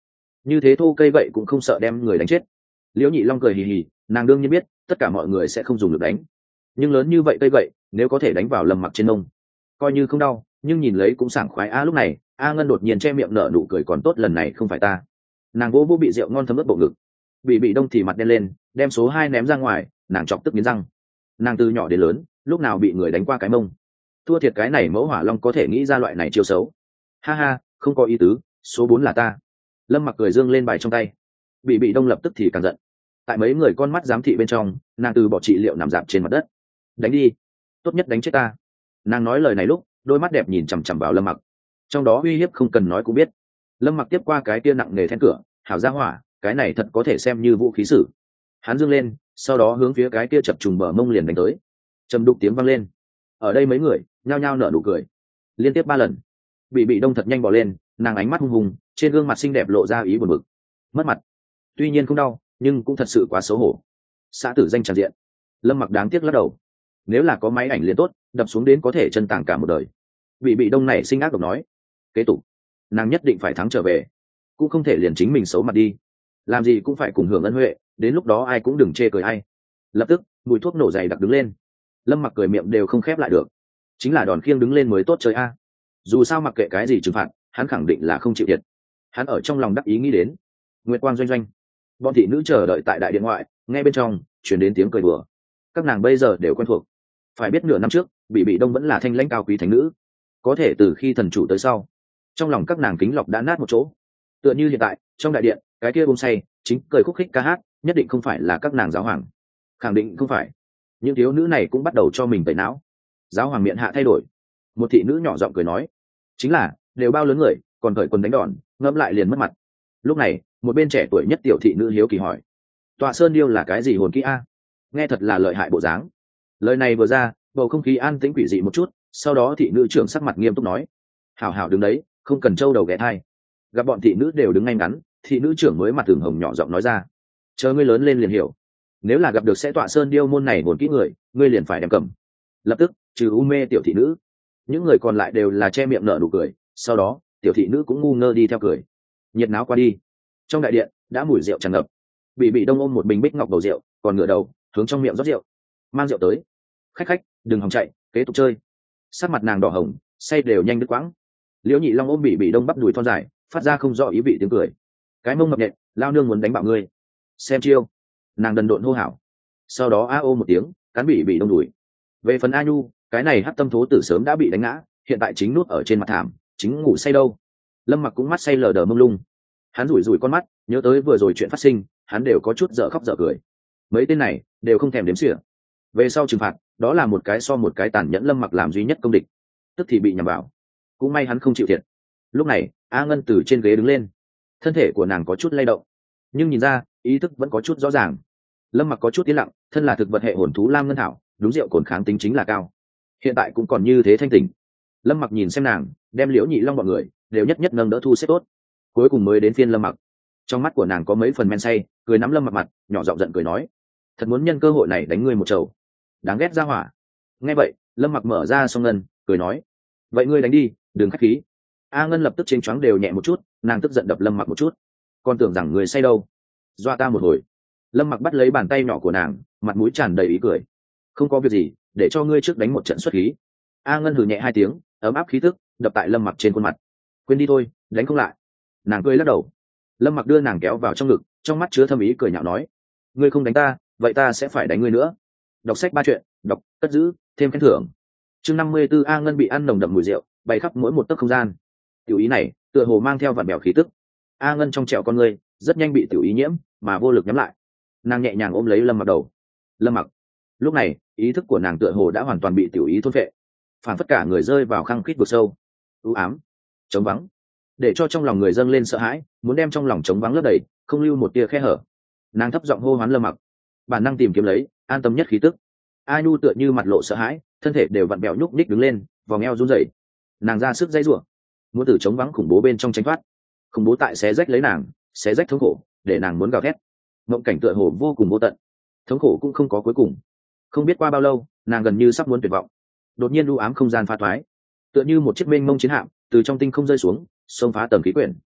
như thế thô cây gậy cũng không sợ đem người đánh chết. Liễu Nhị Long cười hì hì, nàng đương nhiên biết tất cả mọi người sẽ không dùng lực đánh, nhưng lớn như vậy cây gậy nếu có thể đánh vào Lâm Mặc trên mông, coi như không đau nhưng nhìn lấy cũng sảng khoái. Lúc này A Ngân đột nhiên che miệng nở nụ cười, còn tốt lần này không phải ta. Nàng vỗ vỗ bị rượu ngon thấm ướt bộ ngực. Bị Đông thì mặt đen lên, đem số 2 ném ra ngoài, nàng chọc tức nghiến răng. Nàng từ nhỏ đến lớn lúc nào bị người đánh qua cái mông, thua thiệt cái này mẫu hỏa long có thể nghĩ ra loại này chiêu xấu. Ha ha, không có ý tứ, số 4 là ta. Lâm Mặc cười dương lên bài trong tay. Bị Đông lập tức thì càng giận. Tại mấy người con mắt giám thị bên trong, nàng từ bỏ trị liệu nằm dạp trên mặt đất. Đánh đi, tốt nhất đánh chết ta. Nàng nói lời này lúc đôi mắt đẹp nhìn chằm chằm vào Lâm Mặc, trong đó uy hiếp không cần nói cũng biết. Lâm Mặc tiếp qua cái kia nặng nề then cửa, hảo ra hỏa, cái này thật có thể xem như vũ khí sử. Hắn dương lên, sau đó hướng phía cái kia chập trùng bờ mông liền đánh tới. Trầm đục tiếng vang lên, ở đây mấy người nhao nhao nở nụ cười. Liên tiếp 3 lần, bị Đông thật nhanh bỏ lên, nàng ánh mắt hung hùng, trên gương mặt xinh đẹp lộ ra ý buồn bực. Mất mặt, tuy nhiên không đau nhưng cũng thật sự quá xấu hổ. Xã tử danh tràn diện. Lâm Mặc đáng tiếc lắc đầu. Nếu là có máy ảnh liền tốt, đập xuống đến có thể chân tàng cả một đời. Bị Đông này sinh ác độc nói, kế tục nàng nhất định phải thắng trở về, cũng không thể liền chính mình xấu mặt đi, làm gì cũng phải cùng hưởng ân huệ, đến lúc đó ai cũng đừng chê cười ai. Lập tức mùi thuốc nổ dày đặc đứng lên. Lâm Mặc cười miệng đều không khép lại được, chính là đòn khiêng đứng lên mới tốt chơi a. Dù sao mặc kệ cái gì trừng phạt, hắn khẳng định là không chịu thiệt. Hắn ở trong lòng đắc ý nghĩ đến. Nguyệt quang doanh doanh, bọn thị nữ chờ đợi tại đại điện ngoại, nghe bên trong chuyển đến tiếng cười đùa. Các nàng bây giờ đều quen thuộc. Phải biết nửa năm trước bị Đông vẫn là thanh lãnh cao quý thánh nữ, có thể từ khi thần chủ tới sau, trong lòng các nàng kính lọc đã nát một chỗ. Tựa như hiện tại trong đại điện cái kia bông say chính cười khúc khích ca hát, nhất định không phải là các nàng giáo hoàng, khẳng định không phải. Những thiếu nữ này cũng bắt đầu cho mình tẩy não. Giáo hoàng miệng hạ thay đổi, một thị nữ nhỏ giọng cười nói, chính là đều bao lớn người còn cởi quần đánh đòn, ngẫm lại liền mất mặt. Lúc này một bên trẻ tuổi nhất tiểu thị nữ hiếu kỳ hỏi, Tọa Sơn Điêu là cái gì hồn kỹ a? Nghe thật là lợi hại bộ dáng. Lời này vừa ra, bầu không khí an tĩnh quỷ dị một chút, sau đó thị nữ trưởng sắc mặt nghiêm túc nói, hảo hảo đứng đấy, không cần trâu đầu ghé thai. Gặp bọn thị nữ đều đứng ngay ngắn, thị nữ trưởng mới mặt thường hồng nhỏ giọng nói ra, chờ ngươi lớn lên liền hiểu, nếu là gặp được sẽ Tọa Sơn Điêu môn này hồn kỹ người, ngươi liền phải đem cầm. Lập tức trừ u mê tiểu thị nữ, những người còn lại đều là che miệng nở nụ cười. Sau đó tiểu thị nữ cũng ngu ngơ đi theo cười. Nhiệt náo qua đi, trong đại điện đã mùi rượu tràn ngập. Bị Đông ôm một bình bích ngọc bầu rượu, còn ngửa đầu hướng trong miệng rót rượu. Mang rượu tới, khách đừng hòng chạy, kế tục chơi. Sắc mặt nàng đỏ hồng, say đều nhanh đứt quãng. Liễu Nhị Long ôm Bị Đông bắp đùi thon dài, phát ra không rõ ý vị tiếng cười. Cái mông mập nhẹ, lao nương muốn đánh bạo ngươi, xem chiêu. Nàng đần độn hô hào, sau đó a ô một tiếng cắn Bị Đông đùi. Về phần A Nhu, cái này hắc tâm thố tử sớm đã bị đánh ngã, hiện tại chính nuốt ở trên mặt thảm, chính ngủ say đâu. Lâm Mặc cũng mắt say lờ đờ mông lung, hắn rủi con mắt, nhớ tới vừa rồi chuyện phát sinh, hắn đều có chút dở khóc dở cười. Mấy tên này đều không thèm đếm xỉa. Về sau trừng phạt, đó là một cái so một cái tàn nhẫn. Lâm Mặc làm duy nhất công địch, tức thì bị nhầm vào. Cũng may hắn không chịu thiệt. Lúc này A Ngân từ trên ghế đứng lên, thân thể của nàng có chút lay động, nhưng nhìn ra ý thức vẫn có chút rõ ràng. Lâm Mặc có chút tiến lặng, thân là thực vật hệ hồn thú lam ngân thảo, đúng rượu cồn kháng tính chính là cao, hiện tại cũng còn như thế thanh tỉnh. Lâm Mặc nhìn xem nàng, đem Liễu Nhị Long bọn người đều nhất nhất nâng đỡ thu xếp tốt, cuối cùng mới đến phiên Lâm Mặc. Trong mắt của nàng có mấy phần men say, cười nắm Lâm Mặc mặt, nhỏ giọng giận cười nói, thật muốn nhân cơ hội này đánh ngươi một trầu, đáng ghét ra hỏa. Nghe vậy Lâm Mặc mở ra song ngân, cười nói, vậy ngươi đánh đi, đừng khách khí. A Ngân lập tức chênh choáng đều nhẹ một chút, nàng tức giận đập Lâm Mặc một chút, còn tưởng rằng người say đâu, dọa ta một hồi. Lâm Mặc bắt lấy bàn tay nhỏ của nàng, mặt mũi tràn đầy ý cười, không có việc gì, để cho ngươi trước đánh một trận xuất khí. A Ngân hừ nhẹ 2 tiếng, ấm áp khí tức đập tại Lâm Mặc trên khuôn mặt. Quên đi thôi, đánh không lại. Nàng cười lắc đầu. Lâm Mặc đưa nàng kéo vào trong ngực, trong mắt chứa thâm ý cười nhạo nói, ngươi không đánh ta, vậy ta sẽ phải đánh ngươi nữa. Đọc sách 3 chuyện, đọc, cất giữ, thêm khen thưởng. Chương 54. A Ngân bị ăn nồng đậm mùi rượu, bay khắp mỗi một tấc không gian. Tiểu ý này tựa hồ mang theo vặn bèo khí tức. A Ngân trong trẻo con ngươi rất nhanh bị tiểu ý nhiễm, mà vô lực nhắm lại. Nàng nhẹ nhàng ôm lấy Lâm Mặc đầu. Lâm Mặc, lúc này ý thức của nàng tựa hồ đã hoàn toàn bị tiểu ý thôn phệ, phản phất cả người rơi vào khăng khít vực sâu, u ám, trống vắng, để cho trong lòng người dâng lên sợ hãi, muốn đem trong lòng trống vắng lấp đầy, không lưu một tia khe hở. Nàng thấp giọng hô hoán Lâm Mặc, bản năng tìm kiếm lấy an tâm nhất khí tức. A Nhu tựa như mặt lộ sợ hãi, thân thể đều vặn bẹo nhúc nhích đứng lên, vòng eo run rẩy. Nàng ra sức dây rủa, muốn từ trống vắng khủng bố bên trong tránh thoát. Khủng bố tại xé rách lấy nàng, xé rách thống khổ, để nàng muốn gào thét. Mộng cảnh tựa hồ vô cùng vô tận, thống khổ cũng không có cuối cùng. Không biết qua bao lâu, nàng gần như sắp muốn tuyệt vọng. Đột nhiên u ám không gian pha thoái, tựa như một chiếc mênh mông chiến hạm từ trong tinh không rơi xuống, xông phá tầng khí quyển.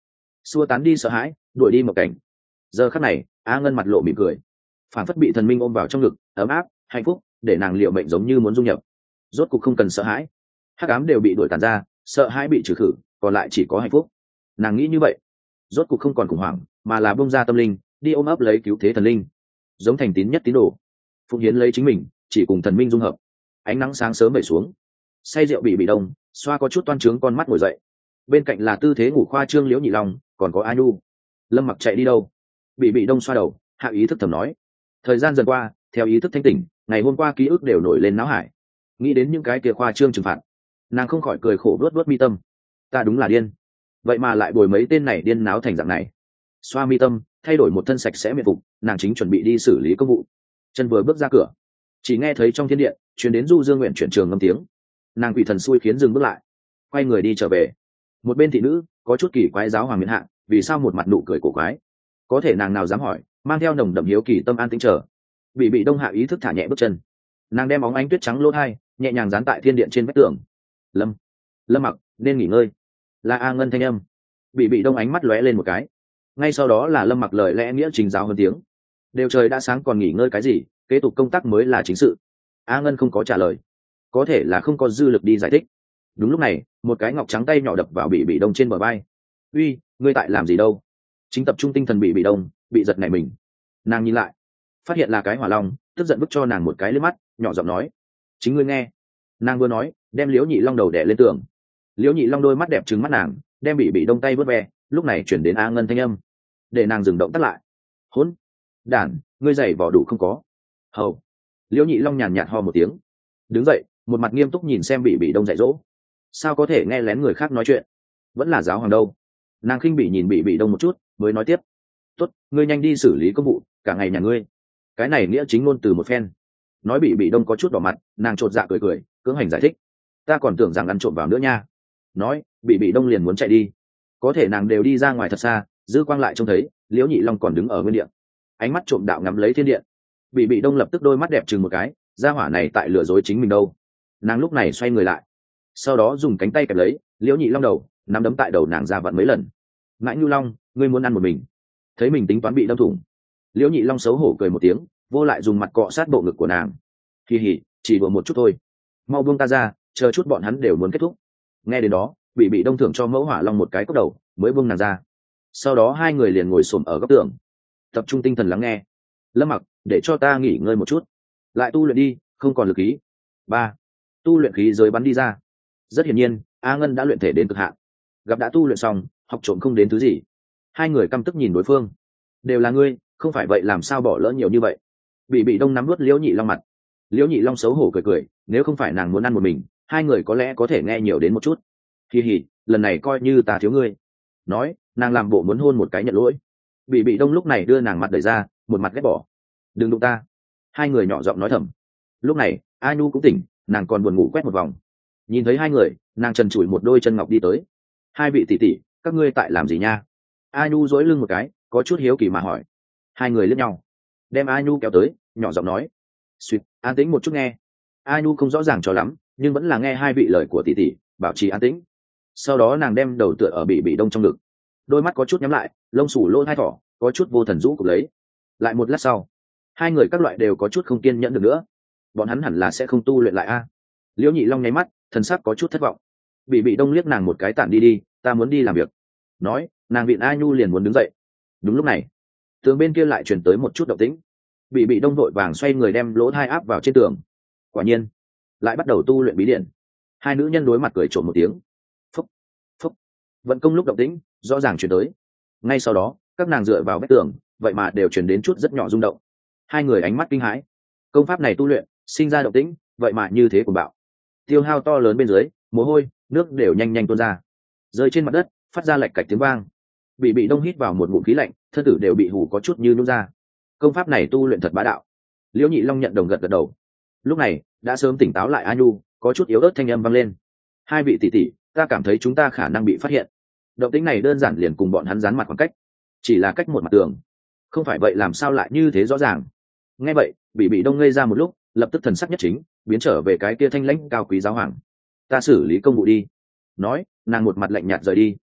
xua tán đi sợ hãi, đuổi đi mộng cảnh. Giờ khắc này A Ngân mặt lộ mỉm cười, phản phất bị thần minh ôm vào trong ngực, ấm áp hạnh phúc, để nàng liệu mệnh giống như muốn dung nhập. Rốt cục không cần sợ hãi, hắc ám đều bị đuổi tàn ra, sợ hãi bị trừ khử, còn lại chỉ có hạnh phúc. Nàng nghĩ như vậy, rốt cục không còn khủng hoảng, mà là bông ra tâm linh, đi ôm ấp lấy cứu thế thần linh, giống thành tín nhất tín đồ, phụng hiến lấy chính mình, chỉ cùng thần minh dung hợp. Ánh nắng sáng sớm về xuống, say rượu bị đông, xoa có chút toan trướng con mắt ngồi dậy. Bên cạnh là tư thế ngủ khoa trương Liễu Nhị Long, còn có A Nhu. Lâm Mặc chạy đi đâu? Bị đông xoa đầu, hạ ý thức thầm nói. Thời gian dần qua, theo ý thức thanh tỉnh, ngày hôm qua ký ức đều nổi lên não hải, nghĩ đến những cái kia khoa trương trừng phạt, nàng không khỏi cười khổ, vuốt mi tâm. Ta đúng là điên, vậy mà lại bồi mấy tên này điên náo thành dạng này. Xoa mi tâm, thay đổi một thân sạch sẽ miệng phục, nàng chính chuẩn bị đi xử lý công vụ. Chân vừa bước ra cửa, chỉ nghe thấy trong thiên điện truyền đến du dương nguyện chuyển trường ngâm tiếng. Nàng quỷ thần xui khiến dừng bước lại, quay người đi trở về. Một bên thị nữ có chút kỳ quái, giáo hoàng miễn hạ vì sao một mặt nụ cười cổ quái, có thể nàng nào dám hỏi, mang theo nồng đậm hiếu kỳ tâm an tĩnh chờ. Bị đông hạ ý thức thả nhẹ bước chân, nàng đem óng ánh tuyết trắng lỗ hai nhẹ nhàng dán tại thiên điện trên vách tường. Lâm Mặc nên nghỉ ngơi, là A Ngân thanh âm. Bị đông ánh mắt lóe lên một cái, ngay sau đó là Lâm Mặc lời lẽ nghĩa trình giáo hơn tiếng. Đều trời đã sáng còn nghỉ ngơi cái gì, kế tục công tác mới là chính sự. A Ngân không có trả lời, có thể là không có dư lực đi giải thích. Đúng lúc này một cái ngọc trắng tay nhỏ đập vào bị đông trên bờ vai. Uy, ngươi tại làm gì đâu? Chính tập trung tinh thần bị đông, bị giật nảy mình. Nàng nhìn lại, phát hiện là cái hỏa long, tức giận bức cho nàng một cái liếc mắt, nhỏ giọng nói. Chính ngươi nghe. Nàng vừa nói, đem Liễu Nhị Long đầu đè lên tường. Liễu Nhị Long đôi mắt đẹp trừng mắt nàng, đem bị đông tay vớt ve. Lúc này chuyển đến A Ngân thanh âm, để nàng dừng động tắt lại. Hỗn đản, ngươi giày vỏ đủ không có? Hầu. Liễu Nhị Long nhàn nhạt ho một tiếng, đứng dậy, một mặt nghiêm túc nhìn xem bị đông dạy dỗ. Sao có thể nghe lén người khác nói chuyện? Vẫn là giáo hoàng đâu? Nàng khinh bỉ nhìn bị đông một chút, mới nói tiếp. Tốt, ngươi nhanh đi xử lý công vụ, cả ngày nhà ngươi. Cái này nghĩa chính ngôn từ một phen. Nói bị đông có chút đỏ mặt, nàng chột dạ cười, cưỡng hành giải thích. Ta còn tưởng rằng ăn trộm vào nữa nha. Nói, bị đông liền muốn chạy đi. Có thể nàng đều đi ra ngoài thật xa, dư quang lại trông thấy Liễu Nhị Long còn đứng ở nguyên điện, ánh mắt trộm đạo ngắm lấy thiên điện. Bị đông lập tức đôi mắt đẹp chừng một cái, gia hỏa này tại lừa dối chính mình đâu. Nàng lúc này xoay người lại, sau đó dùng cánh tay kẹp lấy Liễu Nhị Long đầu, nắm đấm tại đầu nàng ra vặn mấy lần. Ngãi Nhu Long, ngươi muốn ăn một mình? Thấy mình tính toán bị đâm thủng, Liễu Nhị Long xấu hổ cười một tiếng, vô lại dùng mặt cọ sát bộ ngực của nàng. Kỳ hỉ, chỉ đùa một chút thôi, mau buông ta ra, chờ chút bọn hắn đều muốn kết thúc. Nghe đến đó, bị đông thưởng cho mẫu hỏa long một cái cốc đầu, mới buông nàng ra. Sau đó hai người liền ngồi xổm ở góc tường, tập trung tinh thần lắng nghe. Lâm Mặc, để cho ta nghỉ ngơi một chút, lại tu luyện đi, không còn lực khí. Ba, tu luyện khí giới bắn đi ra. Rất hiển nhiên, A Ngân đã luyện thể đến cực hạn, gặp đã tu luyện xong, học trộm không đến thứ gì. Hai người căm tức nhìn đối phương. Đều là ngươi, không phải vậy làm sao bỏ lỡ nhiều như vậy? Bị đông nắm nuốt Liễu Nhị Long mặt. Liễu Nhị Long xấu hổ cười, nếu không phải nàng muốn ăn một mình, hai người có lẽ có thể nghe nhiều đến một chút. Kỳ hỉ, lần này coi như ta thiếu ngươi. Nói, nàng làm bộ muốn hôn một cái nhận lỗi. Bị đông lúc này đưa nàng mặt đẩy ra, một mặt ghét bỏ. Đừng đụng ta. Hai người nhỏ giọng nói thầm. Lúc này A Nhu cũng tỉnh, nàng còn buồn ngủ quét một vòng, nhìn thấy hai người, nàng trần trụi một đôi chân ngọc đi tới. Hai vị tỷ tỷ, các ngươi tại làm gì nha? A Nhu dỗi lưng một cái, có chút hiếu kỳ mà hỏi. Hai người liếc nhau, đem A Nhu kéo tới, nhỏ giọng nói. Suýt, an tĩnh một chút nghe. A Nhu không rõ ràng cho lắm, nhưng vẫn là nghe hai vị lời của tỷ tỷ, bảo trì an tĩnh. Sau đó nàng đem đầu tựa ở bị đông trong ngực, đôi mắt có chút nhắm lại, lông xù lỗ hai thỏ có chút vô thần rũ cục lấy. Lại một lát sau, hai người các loại đều có chút không kiên nhẫn được nữa, bọn hắn hẳn là sẽ không tu luyện lại a. Liễu Nhị Long nháy mắt, thần sắc có chút thất vọng. Bị đông liếc nàng một cái, tản đi, ta muốn đi làm việc. Nói, nàng vịn A Nhu liền muốn đứng dậy. Đúng lúc này, tường bên kia lại truyền tới một chút động tĩnh. Bị đông vội vàng xoay người đem lỗ hai áp vào trên tường. Quả nhiên, lại bắt đầu tu luyện bí điển. Hai nữ nhân đối mặt cười trộm một tiếng. Phúc, phúc. Vận công lúc động tĩnh rõ ràng truyền tới. Ngay sau đó, các nàng dựa vào vách tường, vậy mà đều truyền đến chút rất nhỏ rung động. Hai người ánh mắt kinh hãi. Công pháp này tu luyện, sinh ra động tĩnh, vậy mà như thế cuồng bạo. Tiêu hao to lớn bên dưới, mồ hôi, nước đều nhanh nhanh tuôn ra, rơi trên mặt đất, phát ra lạch cạch tiếng vang. Bị đông hít vào một ngụm khí lạnh, thân tử đều bị hù có chút như nút ra. Công pháp này tu luyện thật bá đạo. Liễu Nhị Long nhận đồng gật đầu. Lúc này đã sớm tỉnh táo lại A Nhu, có chút yếu ớt thanh âm vang lên. Hai vị tỷ tỷ, ta cảm thấy chúng ta khả năng bị phát hiện. Động tĩnh này đơn giản liền cùng bọn hắn dán mặt khoảng cách, chỉ là cách một mặt tường, không phải vậy làm sao lại như thế rõ ràng. Nghe vậy, bị đông ngây ra một lúc, lập tức thần sắc nhất chính, biến trở về cái kia thanh lãnh cao quý giáo hoàng. Ta xử lý công vụ đi. Nói, nàng một mặt lạnh nhạt rời đi.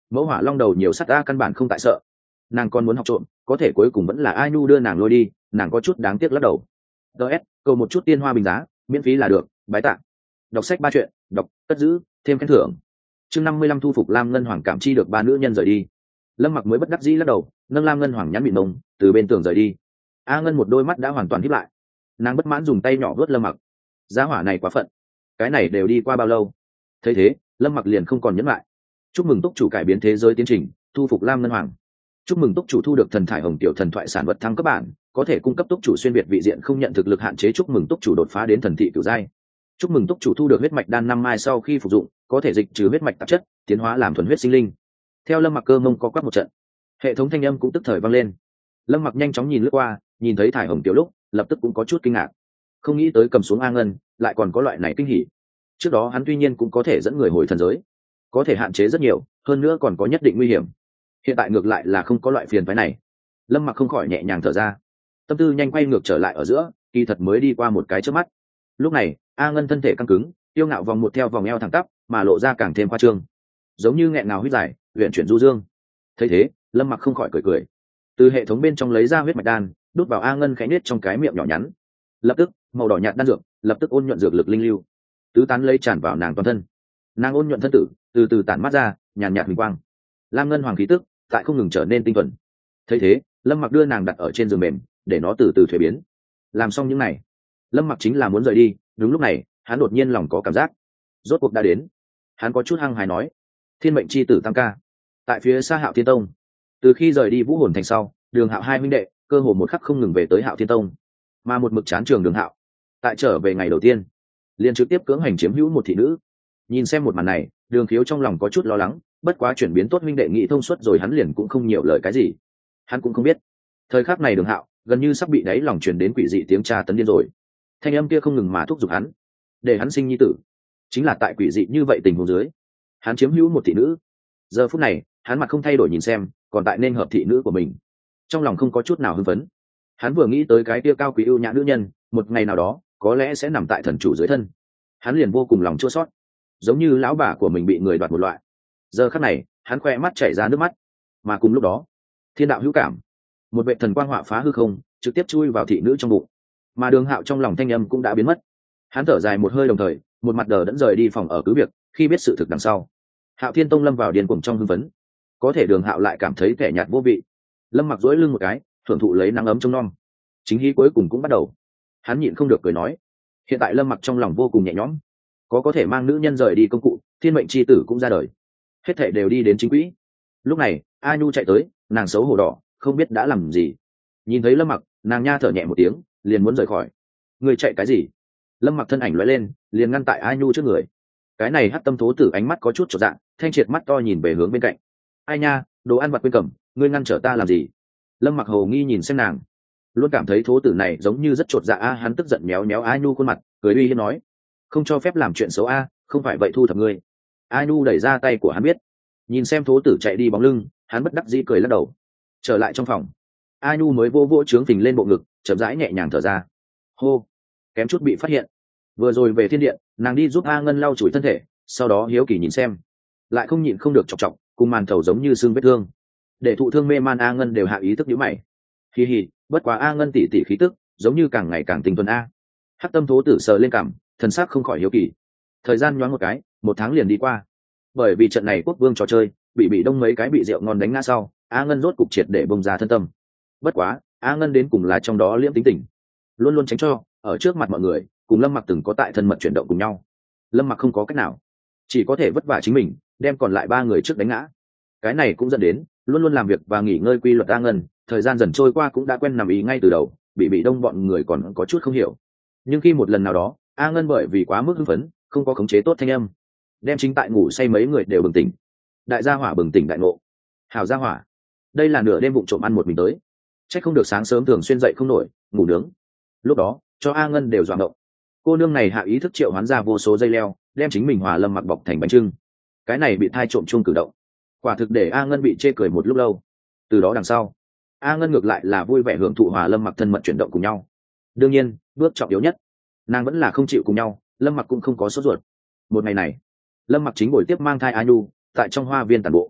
mẫu hỏa long đầu nhiều sắt a, căn bản không tại sợ. Nàng còn muốn học trộm, có thể cuối cùng vẫn là A Nhu đưa nàng lôi đi, nàng có chút đáng tiếc lắc đầu. ts cầu một chút tiên hoa bình giá, miễn phí là được, bái tạ. Đọc sách ba chuyện, đọc cất giữ thêm khen thưởng. chương 55 thu phục Lam Ngân Hoàng cảm chi được ba nữ nhân rời đi. Lâm Mặc mới bất đắc dĩ lắc đầu, nâng Lam Ngân Hoàng nhắn mịn mông từ bên tường rời đi. A Ngân một đôi mắt đã hoàn toàn híp lại, nàng bất mãn dùng tay nhỏ vớt Lâm Mặc. Giá hỏa này quá phận, cái này đều đi qua bao lâu? Thấy thế, Lâm Mặc liền không còn nhẫn lại. Chúc mừng túc chủ cải biến thế giới tiến trình, thu phục Lam Ngân Hoàng. Chúc mừng túc chủ thu được thần thải hồng tiểu thần thoại sản vật thăng cấp bản, có thể cung cấp túc chủ xuyên việt vị diện không nhận thực lực hạn chế. Chúc mừng túc chủ đột phá đến thần thị cửu giai. Chúc mừng túc chủ thu được huyết mạch đan 5 mai, sau khi phục dụng có thể dịch trừ huyết mạch tạp chất, tiến hóa làm thuần huyết sinh linh. Theo Lâm Mặc cơ mông có quắc một trận, hệ thống thanh âm cũng tức thời vang lên. Lâm Mặc nhanh chóng nhìn lướt qua, nhìn thấy thải hồng tiểu lúc lập tức cũng có chút kinh ngạc, không nghĩ tới cầm xuống A Ngân lại còn có loại này kinh hỉ. Trước đó hắn tuy nhiên cũng có thể dẫn người hồi thần giới, có thể hạn chế rất nhiều, hơn nữa còn có nhất định nguy hiểm. Hiện tại ngược lại là không có loại phiền phái này. Lâm Mặc không khỏi nhẹ nhàng thở ra, tâm tư nhanh quay ngược trở lại ở giữa, kỳ thật mới đi qua một cái trước mắt. Lúc này A Ngân thân thể căng cứng, tiêu ngạo vòng một theo vòng eo thẳng tắp, mà lộ ra càng thêm khoa trương, giống như nghẹn ngào huyết dài luyện chuyển du dương. Thấy thế, Lâm Mặc không khỏi cười cười, từ hệ thống bên trong lấy ra huyết mạch đan, đút vào A Ngân khẽ nết trong cái miệng nhỏ nhắn. Lập tức màu đỏ nhạt đan dược lập tức ôn nhuận dược lực linh lưu tứ tán lấy tràn vào nàng toàn thân. Nàng ôn nhuận thân tử từ từ tản mắt ra nhàn nhạt huỳnh quang. Lam Ngân Hoàng khí tức tại không ngừng trở nên tinh thuần. Thấy thế, Lâm Mặc đưa nàng đặt ở trên giường mềm để nó từ từ thuế biến. Làm xong những này, Lâm Mặc chính là muốn rời đi. Đúng lúc này, hắn đột nhiên lòng có cảm giác rốt cuộc đã đến. Hắn có chút hăng hái nói, thiên mệnh chi tử Tam ca tại phía xa Hạo Thiên Tông. Từ khi rời đi Vũ Hồn Thành sau, Đường Hạo hai huynh đệ cơ hồ một khắc không ngừng về tới Hạo Thiên Tông, mà một mực chán trường Đường Hạo tại trở về ngày đầu tiên liền trực tiếp cưỡng hành chiếm hữu một thị nữ. Nhìn xem một màn này, Đường Khiếu trong lòng có chút lo lắng, bất quá chuyển biến tốt huynh đệ nghĩ thông suốt rồi, hắn liền cũng không nhiều lời cái gì. Hắn cũng không biết thời khắc này Đường Hạo gần như sắp bị đáy lòng truyền đến quỷ dị tiếng tra tấn điên rồi. Thanh âm kia không ngừng mà thúc giục hắn, để hắn sinh nhi tử. Chính là tại quỷ dị như vậy tình huống dưới, hắn chiếm hữu một thị nữ. Giờ phút này, hắn mặt không thay đổi nhìn xem còn tại nên hợp thị nữ của mình, trong lòng không có chút nào hưng phấn. Hắn vừa nghĩ tới cái kia cao quý ưu nhã nữ nhân một ngày nào đó có lẽ sẽ nằm tại thần chủ dưới thân, hắn liền vô cùng lòng chua xót, giống như lão bà của mình bị người đoạt một loại. Giờ khắc này, hắn khoe mắt chảy ra nước mắt. Mà cùng lúc đó, thiên đạo hữu cảm, một vệ thần quang họa phá hư không, trực tiếp chui vào thị nữ trong bụng. Mà Đường Hạo trong lòng thanh âm cũng đã biến mất. Hắn thở dài một hơi, đồng thời một mặt đờ đẫn rời đi phòng ở cứ việc. Khi biết sự thực đằng sau, Hạo Thiên Tông lâm vào điên cuồng trong hưng phấn. Có thể Đường Hạo lại cảm thấy kẻ nhạt vô vị. Lâm Mặc duỗi lưng một cái, thưởng thụ lấy nắng ấm trong non. Chính hí cuối cùng cũng bắt đầu. Hắn nhịn không được cười nói, hiện tại Lâm Mặc trong lòng vô cùng nhẹ nhõm, có thể mang nữ nhân rời đi công cụ, thiên mệnh chi tử cũng ra đời, hết thảy đều đi đến chính quỹ. Lúc này A Nhu chạy tới, nàng xấu hổ đỏ, không biết đã làm gì. Nhìn thấy Lâm Mặc, nàng nha thở nhẹ một tiếng, liền muốn rời khỏi. Người chạy cái gì? Lâm Mặc thân ảnh lóe lên, liền ngăn tại A Nhu trước người. Cái này hắc tâm thố tử ánh mắt có chút chột dạ, thanh triệt mắt to nhìn về hướng bên cạnh. Ai nha, đồ ăn vặt quên cầm, ngươi ngăn trở ta làm gì? Lâm Mặc hồ nghi nhìn xem nàng, luôn cảm thấy thố tử này giống như rất chột dạ. Hắn tức giận méo méo A Nhu khuôn mặt, cười uy hiếp nói, không cho phép làm chuyện xấu a, không phải vậy thu thập ngươi. A Nhu đẩy ra tay của hắn biết. Nhìn xem thố tử chạy đi bóng lưng, hắn bất đắc dĩ cười lắc đầu. Trở lại trong phòng, A Nhu mới vô vỗ trướng phình lên bộ ngực, chậm rãi nhẹ nhàng thở ra. Hô, kém chút bị phát hiện. Vừa rồi về thiên điện, nàng đi giúp A Ngân lau chùi thân thể, sau đó hiếu kỳ nhìn xem, lại không nhịn không được chọc chọc, cùng màn thầu giống như xương vết thương. Để thụ thương mê man A Ngân đều hạ ý thức nhíu mày. Hi hi, bất quá A Ngân tỉ tỉ khí tức, giống như càng ngày càng tinh thuần a. Hắc tâm thố tử sờ lên cằm, thần sắc không khỏi hiếu kỳ. Thời gian nhoáng một cái, 1 tháng liền đi qua. Bởi vì trận này quốc vương trò chơi bị đông mấy cái bị rượu ngon đánh ngã sau, A Ngân rốt cục triệt để bông ra thân tâm. Bất quá A Ngân đến cùng là trong đó liễm tính tình, luôn luôn tránh cho ở trước mặt mọi người cùng Lâm Mặc từng có tại thân mật chuyển động cùng nhau. Lâm Mặc không có cách nào, chỉ có thể vất vả chính mình đem còn lại 3 người trước đánh ngã. Cái này cũng dẫn đến luôn luôn làm việc và nghỉ ngơi quy luật A Ngân thời gian dần trôi qua cũng đã quen nằm ý ngay từ đầu, bị đông bọn người còn có chút không hiểu. Nhưng khi một lần nào đó A Ngân bởi vì quá mức hưng phấn, không có khống chế tốt thanh âm, đem chính tại ngủ say mấy người đều bừng tỉnh. Đại gia hỏa bừng tỉnh đại ngộ. Hảo gia hỏa, đây là nửa đêm vụng trộm ăn một mình tới, chắc không được sáng sớm thường xuyên dậy không nổi, ngủ nướng. Lúc đó cho A Ngân đều dọa ngộng. Cô nương này hạ ý thức triệu hoán ra vô số dây leo, đem chính mình hòa Lâm Mặc bọc thành bánh trưng. Cái này bị thai trộm chung cử động, quả thực để A Ngân bị chê cười một lúc lâu. Từ đó đằng sau, A Ngân ngược lại là vui vẻ hưởng thụ hòa Lâm Mặc thân mật chuyển động cùng nhau. Đương nhiên bước trọng yếu nhất, nàng vẫn là không chịu cùng nhau. Lâm Mặc cũng không có sốt ruột. Một ngày này, Lâm Mặc chính buổi tiếp mang thai A Nhu tại trong hoa viên tản bộ.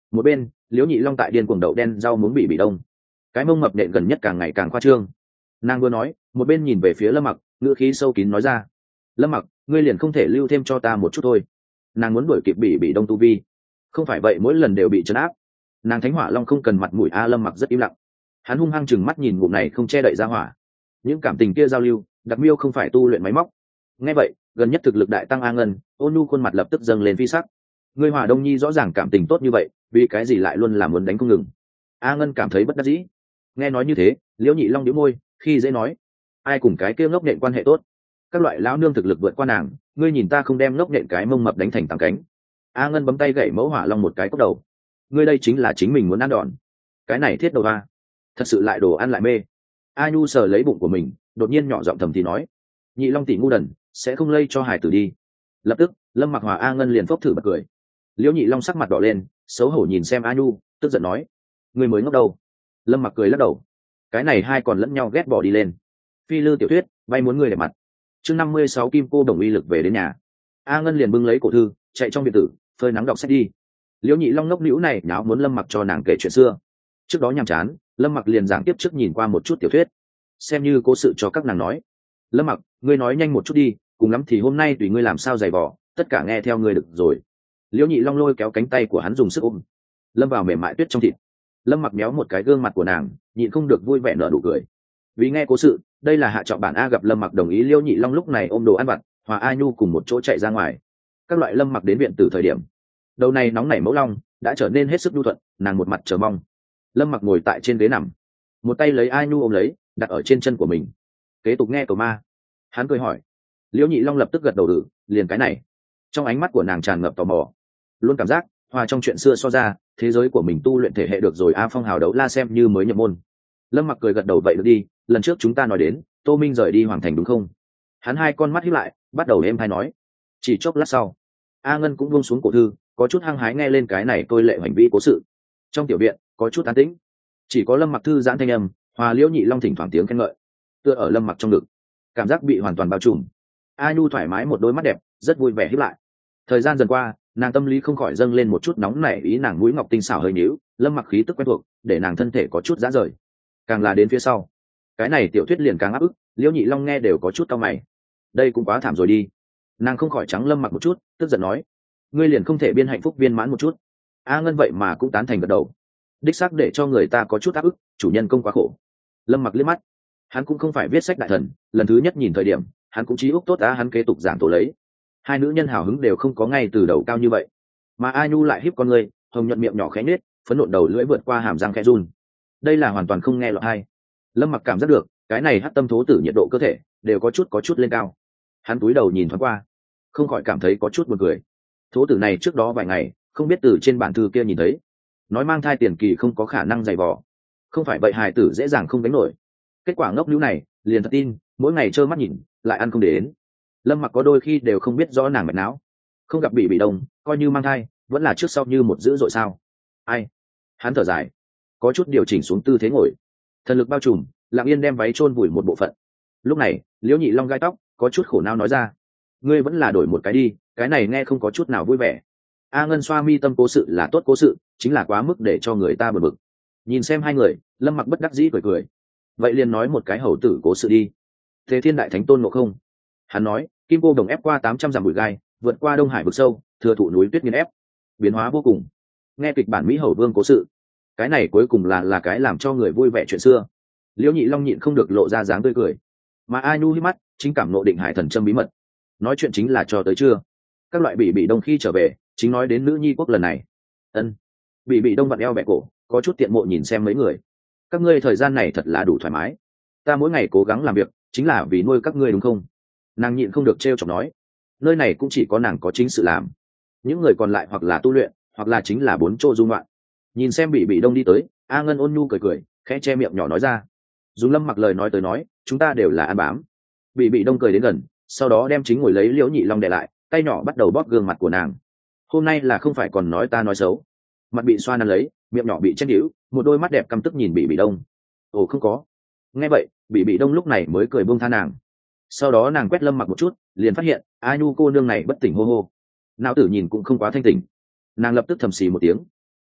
Một bên liễu nhị long tại điên cuồng đậu đen rau muống bị đông, cái mông mập nện gần nhất càng ngày càng khoa trương. Nàng vừa nói một bên nhìn về phía Lâm Mặc, ngữ khí sâu kín nói ra: Lâm Mặc, ngươi liền không thể lưu thêm cho ta một chút thôi? Nàng muốn đuổi kịp bị đông tu vi, không phải vậy mỗi lần đều bị trấn áp. Nàng thánh hỏa long không cần mặt mũi a. Lâm Mặc rất im lặng, hắn hung hăng chừng mắt nhìn ngụm này không che đậy ra hỏa. Những cảm tình kia giao lưu đặc miêu không phải tu luyện máy móc. Nghe vậy gần nhất thực lực đại tăng A Ngân ôn nhu khuôn mặt lập tức dâng lên phi sắc. Ngươi Hỏa Đông Nhi rõ ràng cảm tình tốt như vậy, vì cái gì lại luôn là muốn đánh không ngừng? A Ngân cảm thấy bất đắc dĩ. Nghe nói như thế liễu nhị long nhíu môi, khi dễ nói: ai cùng cái kia ngốc nện quan hệ tốt? Các loại lão nương thực lực vượt qua nàng, ngươi nhìn ta không đem ngốc nện cái mông mập đánh thành tàng cánh. A Ngân bấm tay gậy mẫu hỏa long một cái cốc đầu. Ngươi đây chính là chính mình muốn ăn đòn. Cái này thiết đầu a, thật sự lại đồ ăn lại mê. A Nhu sờ lấy bụng của mình, đột nhiên nhỏ giọng thầm thì nói: nhị long tỷ ngu đần, sẽ không lây cho hải tử đi. Lập tức Lâm Mặc hòa A Ngân liền phốc thử bật cười. Liễu nhị long sắc mặt đỏ lên, xấu hổ nhìn xem A Nhu, tức giận nói: ngươi mới ngốc đâu? Lâm Mặc cười lắc đầu. Cái này hai còn lẫn nhau ghét bỏ đi lên. Phi lư tiểu thuyết vay muốn người để mặt. Chương 56 kim cô đồng uy lực về đến nhà. A Ngân liền bưng lấy cổ thư chạy trong biệt tử phơi nắng đọc sách đi. Liễu nhị long ngốc nĩu này nháo muốn Lâm Mặc cho nàng kể chuyện xưa. Trước đó nhàm chán, Lâm Mặc liền giảng tiếp trước nhìn qua một chút tiểu thuyết, xem như cố sự cho các nàng nói. Lâm Mặc, ngươi nói nhanh một chút đi, cùng lắm thì hôm nay tùy ngươi làm sao giày vò, tất cả nghe theo ngươi được rồi. Liễu nhị long lôi kéo cánh tay của hắn dùng sức ôm lâm vào mềm mại tuyết trong thịt. Lâm Mặc méo một cái gương mặt của nàng, nhịn không được vui vẻ nở nụ cười. Vì nghe cố sự, đây là hạ trọng bản A. Gặp Lâm Mặc đồng ý, Liễu nhị long lúc này ôm đồ ăn vặt hòa A Nhu cùng một chỗ chạy ra ngoài. Các loại Lâm Mặc đến viện từ thời điểm, đầu này nóng nảy mẫu long đã trở nên hết sức nhu thuận, nàng một mặt chờ mong. Lâm Mặc ngồi tại trên ghế nằm, một tay lấy A Nhu ôm lấy đặt ở trên chân của mình, kế tục nghe cầu ma. Hắn cười hỏi. Liễu nhị long lập tức gật đầu đử, liền cái này. Trong ánh mắt của nàng tràn ngập tò mò, luôn cảm giác hòa trong chuyện xưa so ra thế giới của mình tu luyện thể hệ được rồi. A Phong hào đấu la xem như mới nhập môn. Lâm Mặc cười gật đầu, vậy được đi, lần trước chúng ta nói đến Tô Minh rời đi Hoàng Thành đúng không? Hắn hai con mắt híp lại, bắt đầu êm hay nói. Chỉ chốc lát sau, A Ngân cũng buông xuống cổ thư, có chút hăng hái nghe lên cái này tôi lệ hành vi cố sự. Trong tiểu viện có chút an tĩnh, chỉ có Lâm Mặc thư giãn thanh âm hòa Liễu nhị long thỉnh thoảng tiếng khen ngợi. Tựa ở Lâm Mặc trong ngực, cảm giác bị hoàn toàn bao trùm. A Nhu thoải mái một đôi mắt đẹp, rất vui vẻ híp lại. Thời gian dần qua, nàng tâm lý không khỏi dâng lên một chút nóng nảy ý, nàng mũi ngọc tinh xảo hơi nhíu, Lâm Mặc khí tức quen thuộc để nàng thân thể có chút rã rời. Càng là đến phía sau, cái này tiểu thuyết liền càng áp ức. Liễu nhị long nghe đều có chút cau mày. Đây cũng quá thảm rồi đi. Nàng không khỏi trắng Lâm Mặc một chút, tức giận nói: ngươi liền không thể biên hạnh phúc viên mãn một chút? A Ngân vậy mà cũng tán thành gật đầu. Đích xác để cho người ta có chút áp ức, chủ nhân công quá khổ. Lâm Mặc liếc mắt, hắn cũng không phải viết sách đại thần, lần thứ nhất nhìn thời điểm hắn cũng trí úc tốt á. Hắn kế tục giảng tổ lấy, hai nữ nhân hào hứng đều không có ngay từ đầu cao như vậy, mà A Nhu lại híp con người, hồng nhuận miệng nhỏ khẽ nết, phấn nộn đầu lưỡi vượt qua hàm răng khẽ run. Đây là hoàn toàn không nghe lọt hay. Lâm Mặc cảm giác được cái này hắc tâm thố tử nhiệt độ cơ thể đều có chút lên cao. Hắn cúi đầu nhìn thoáng qua, không khỏi cảm thấy có chút buồn cười. Thố tử này trước đó vài ngày không biết từ trên bản thư kia nhìn thấy, nói mang thai tiền kỳ không có khả năng dày vò, không phải vậy hài tử dễ dàng không đánh nổi. Kết quả ngốc níu này liền thật tin, mỗi ngày trơ mắt nhìn lại ăn không để đến. Lâm Mặc có đôi khi đều không biết rõ nàng mạch não, không gặp bị đông, coi như mang thai vẫn là trước sau như một dữ dội sao. Ai? Hắn thở dài, có chút điều chỉnh xuống tư thế ngồi, thần lực bao trùm, lặng yên đem váy chôn vùi một bộ phận. Lúc này Liễu nhị long gai tóc, có chút khổ não nói ra: ngươi vẫn là đổi một cái đi, cái này nghe không có chút nào vui vẻ. A Ngân xoa mi tâm, cố sự là tốt, cố sự chính là quá mức để cho người ta bực bực. Nhìn xem hai người, Lâm Mặc bất đắc dĩ cười cười. Vậy liền nói một cái hầu tử cố sự đi. Thế Thiên đại thánh tôn ngộ không. Hắn nói kim cô đồng ép qua 800 dặm bụi gai, vượt qua đông hải vực sâu, thừa thụ núi tuyết nghiền ép, biến hóa vô cùng. Nghe kịch bản Mỹ hầu vương cố sự, cái này cuối cùng là cái làm cho người vui vẻ chuyện xưa. Liễu nhị long nhịn không được lộ ra dáng tươi cười, mà A Nhu hít mắt, chính cảm nộ định hải thần châm bí mật. Nói chuyện chính là cho tới chưa. Các loại bị đông khi trở về, chính nói đến nữ nhi quốc lần này. Ân. Bị đông vặn eo bẹ cổ, có chút tiện mộ nhìn xem mấy người. Các ngươi thời gian này thật là đủ thoải mái, ta mỗi ngày cố gắng làm việc chính là vì nuôi các ngươi đúng không? Nàng nhịn không được trêu chọc nói. Nơi này cũng chỉ có nàng có chính sự làm, những người còn lại hoặc là tu luyện hoặc là chính là bốn chỗ dung loạn. Nhìn xem bị đông đi tới, A Ngân ôn nhu cười cười, khẽ che miệng nhỏ nói ra. Dùng Lâm Mặc lời nói tới nói, chúng ta đều là ăn bám. Bị đông cười đến gần, sau đó đem chính ngồi lấy Liễu nhị long đè lại, tay nhỏ bắt đầu bóp gương mặt của nàng. Hôm nay là không phải còn nói ta nói xấu. Mặt bị xoa nắn lấy, miệng nhỏ bị chết nhíu, một đôi mắt đẹp căm tức nhìn bị đông. Ồ không có. Nghe vậy bị đông lúc này mới cười buông tha nàng. Sau đó nàng quét Lâm Mặc một chút, liền phát hiện A Nhu cô nương này bất tỉnh hô hô, não tử nhìn cũng không quá thanh tỉnh. Nàng lập tức thầm xì một tiếng.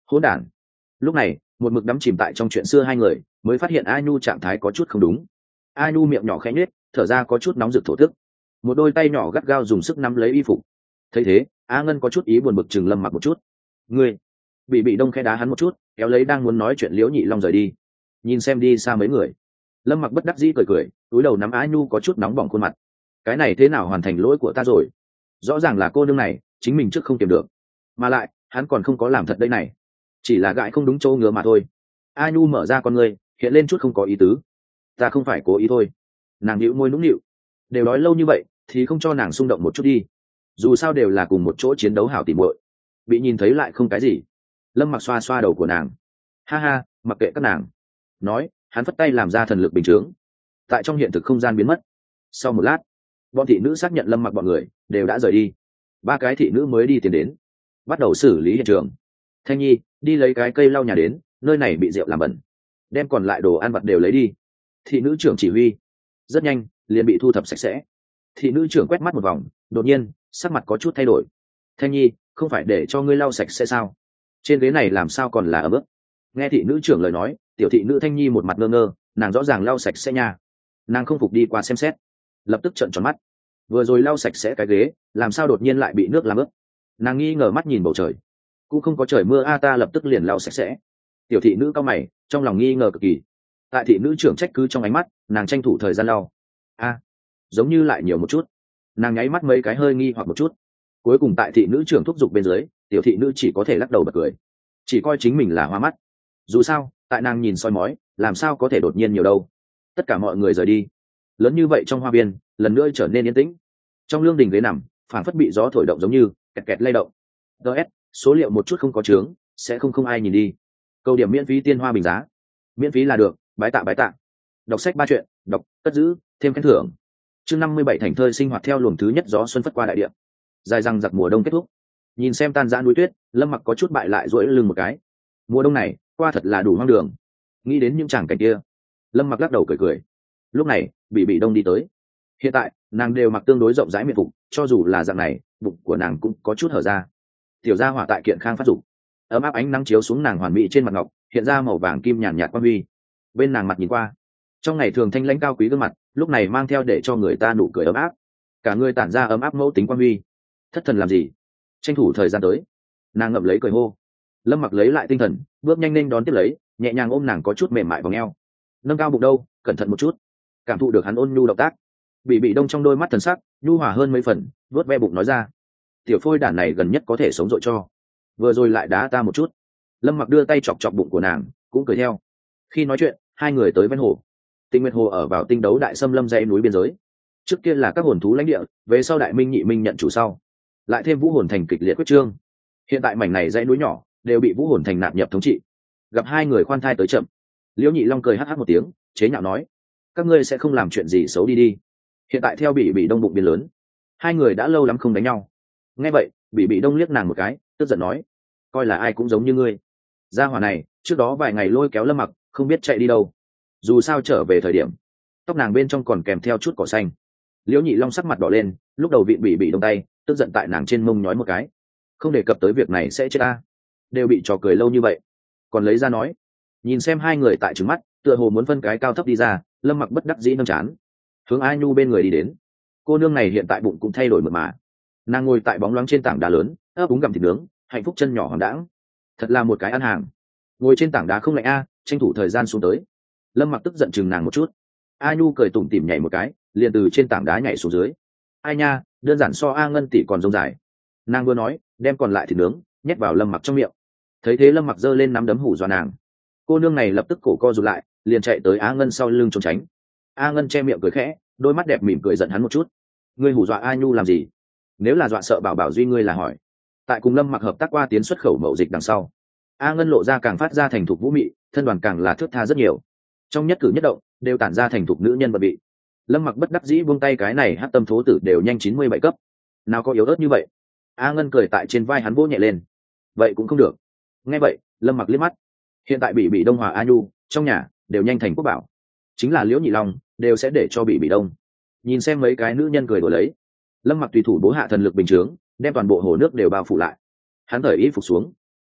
hỗn đản. Lúc này một mực đắm chìm tại trong chuyện xưa hai người mới phát hiện A Nhu trạng thái có chút không đúng. A Nhu miệng nhỏ khẽ nhếch, thở ra có chút nóng rực thổ tức, một đôi tay nhỏ gắt gao dùng sức nắm lấy y phục. Thấy thế A Ngân có chút ý buồn bực chừng Lâm Mặc một chút. Ngươi. Bị đông khẽ đá hắn một chút, kéo lấy đang muốn nói chuyện Liễu Nhị Long rời đi. Nhìn xem đi xa mấy người, Lâm Mặc bất đắc dĩ cười cười, túi đầu nắm A Nhu có chút nóng bỏng khuôn mặt. Cái này thế nào hoàn thành lỗi của ta rồi? Rõ ràng là cô nương này chính mình trước không kiềm được, mà lại hắn còn không có làm thật đây này, chỉ là gãi không đúng chỗ ngứa mà thôi. A Nhu mở ra con ngươi, hiện lên chút không có ý tứ. Ta không phải cố ý thôi. Nàng nhíu môi nũng nịu, đều nói lâu như vậy thì không cho nàng xung động một chút đi, dù sao đều là cùng một chỗ chiến đấu hảo tỉ muội, bị nhìn thấy lại không cái gì. Lâm Mặc xoa xoa đầu của nàng, ha ha, mặc kệ các nàng. Nói hắn phất tay làm ra thần lực bình chướng, tại trong hiện thực không gian biến mất. Sau một lát, bọn thị nữ xác nhận Lâm Mặc bọn người đều đã rời đi. Ba cái thị nữ mới đi tiến đến, bắt đầu xử lý hiện trường. Thanh Nhi, đi lấy cái cây lau nhà đến, nơi này bị rượu làm bẩn, đem còn lại đồ ăn vặt đều lấy đi. Thị nữ trưởng chỉ huy. Rất nhanh liền bị thu thập sạch sẽ. Thị nữ trưởng quét mắt một vòng, đột nhiên sắc mặt có chút thay đổi. Thanh Nhi, không phải để cho ngươi lau sạch sẽ sao? Trên ghế này làm sao còn là ấm ức? Nghe thị nữ trưởng lời nói, tiểu thị nữ Thanh Nhi một mặt ngơ ngơ, nàng rõ ràng lau sạch sẽ nha. Nàng không phục đi qua xem xét, lập tức trợn tròn mắt. Vừa rồi lau sạch sẽ cái ghế, làm sao đột nhiên lại bị nước làm ướt? Nàng nghi ngờ mắt nhìn bầu trời, cũng không có trời mưa a, ta lập tức liền lau sạch sẽ. Tiểu thị nữ cao mày, trong lòng nghi ngờ cực kỳ. Tại thị nữ trưởng trách cứ trong ánh mắt, nàng tranh thủ thời gian lau. A, giống như lại nhiều một chút. Nàng nháy mắt mấy cái hơi nghi hoặc một chút. Cuối cùng tại thị nữ trưởng thúc giục bên dưới, tiểu thị nữ chỉ có thể lắc đầu bật cười, chỉ coi chính mình là hoa mắt. Dù sao tại nàng nhìn soi mói, làm sao có thể đột nhiên nhiều đâu. Tất cả mọi người rời đi. Lớn như vậy trong hoa viên lần nữa trở nên yên tĩnh. Trong lương đình ghế nằm phảng phất bị gió thổi động giống như kẹt kẹt lay động. ts số liệu một chút không có chướng, sẽ không ai nhìn đi. Câu điểm miễn phí tiên hoa bình giá, miễn phí là được, bái tạ bái tạ. Đọc sách ba chuyện, đọc cất giữ thêm khen thưởng. Chương 57 thành thơi sinh hoạt theo luồng thứ nhất gió xuân phất qua đại địa. Dài răng giặc mùa đông kết thúc. Nhìn xem tan rã núi tuyết, Lâm Mặc có chút bại lại duỗi lưng một cái. Mùa đông này qua thật là đủ hoang đường. Nghĩ đến những tràng cảnh kia, Lâm Mặc lắc đầu cười cười. Lúc này bị đông đi tới. Hiện tại nàng đều mặc tương đối rộng rãi miệng phục, cho dù là dạng này bụng của nàng cũng có chút hở ra. Tiểu gia hỏa tại kiện khang phát dục, ấm áp ánh nắng chiếu xuống nàng hoàn mỹ trên mặt ngọc, hiện ra màu vàng kim nhàn nhạt quang huy. Bên nàng mặt nhìn qua, trong ngày thường thanh lãnh cao quý gương mặt lúc này mang theo để cho người ta nụ cười ấm áp, cả người tản ra ấm áp mẫu tính quang huy. Thất thần làm gì, tranh thủ thời gian tới. Nàng ngậm lấy cười hô. Lâm Mặc lấy lại tinh thần, bước nhanh lên đón tiếp lấy, nhẹ nhàng ôm nàng có chút mềm mại vòng eo. Nâng cao bụng đâu, cẩn thận một chút. Cảm thụ được hắn ôn nhu động tác, bị đông trong đôi mắt thần sắc nhu hòa hơn mấy phần, vuốt ve bụng nói ra. Tiểu phôi đản này gần nhất có thể sống dội cho, vừa rồi lại đá ta một chút. Lâm Mặc đưa tay chọc chọc bụng của nàng, cũng cười theo. Khi nói chuyện hai người tới ven hồ. Tinh Nguyệt Hồ ở vào Tinh Đấu Đại Xâm Lâm dãy núi biên giới. Trước kia là các hồn thú lãnh địa, về sau Đại Minh Nhị Minh nhận chủ sau, lại thêm Vũ Hồn Thành kịch liệt quyết trương. Hiện tại mảnh này dãy núi nhỏ đều bị Vũ Hồn Thành nạp nhập thống trị. Gặp hai người khoan thai tới chậm, Liễu Nhị Long cười hắc hắc một tiếng, chế nhạo nói: các ngươi sẽ không làm chuyện gì xấu đi đi. Hiện tại theo bị đông bụng biến lớn, hai người đã lâu lắm không đánh nhau. Nghe vậy bị đông liếc nàng một cái, tức giận nói: coi là ai cũng giống như ngươi. Gia hỏa này trước đó vài ngày lôi kéo Lâm Mặc không biết chạy đi đâu, dù sao trở về thời điểm tóc nàng bên trong còn kèm theo chút cỏ xanh. Liễu Nhị Long sắc mặt đỏ lên, lúc đầu vịn bị đông tay, tức giận tại nàng trên mông nhói một cái. Không đề cập tới việc này sẽ chết ta, đều bị trò cười lâu như vậy còn lấy ra nói. Nhìn xem hai người tại trứng mắt, tựa hồ muốn phân cái cao thấp đi ra, Lâm Mặc bất đắc dĩ nâng chán, hướng A Nhu bên người đi đến. Cô nương này hiện tại bụng cũng thay đổi mượt mà, nàng ngồi tại bóng loáng trên tảng đá lớn, ấp úng gặm thịt nướng, hạnh phúc chân nhỏ hoàng đãng, thật là một cái ăn hàng. Ngồi trên tảng đá không lạnh a, tranh thủ thời gian xuống tới. Lâm Mặc tức giận chừng nàng một chút. A Nhu cười tủm tỉm nhảy một cái, liền từ trên tảng đá nhảy xuống dưới. Ai nha, đơn giản so A Ngân tỷ còn rông dài. Nàng vừa nói, đem còn lại thịt nướng nhét vào Lâm Mặc trong miệng. Thấy thế Lâm Mặc giơ lên nắm đấm hủ dọa nàng. Cô nương này lập tức cổ co rụt lại, liền chạy tới A Ngân sau lưng trốn tránh. A Ngân che miệng cười khẽ, đôi mắt đẹp mỉm cười giận hắn một chút. Ngươi hù dọa A Nhu làm gì? Nếu là dọa sợ bảo bảo duy ngươi là hỏi. Tại cùng Lâm Mặc hợp tác qua tiến xuất khẩu mậu dịch đằng sau, A Ngân lộ ra càng phát ra thành thục vũ mị, thân đoàn càng là thước tha rất nhiều. Trong nhất cử nhất động đều tản ra thành thục nữ nhân bật bị. Lâm Mặc bất đắc dĩ buông tay, cái này hát tâm thố tử đều nhanh 97 cấp, nào có yếu ớt như vậy. A Ngân cười tại trên vai hắn vỗ nhẹ lên. Vậy cũng không được. Nghe vậy Lâm Mặc liếc mắt. Hiện tại bị đông hòa A Nhu trong nhà đều nhanh thành quốc bảo, chính là Liễu Nhị Long đều sẽ để cho bị đông. Nhìn xem mấy cái nữ nhân cười đùa lấy, Lâm Mặc tùy thủ bố hạ thần lực bình chướng, đem toàn bộ hồ nước đều bao phủ lại. Hắn thở y phục xuống,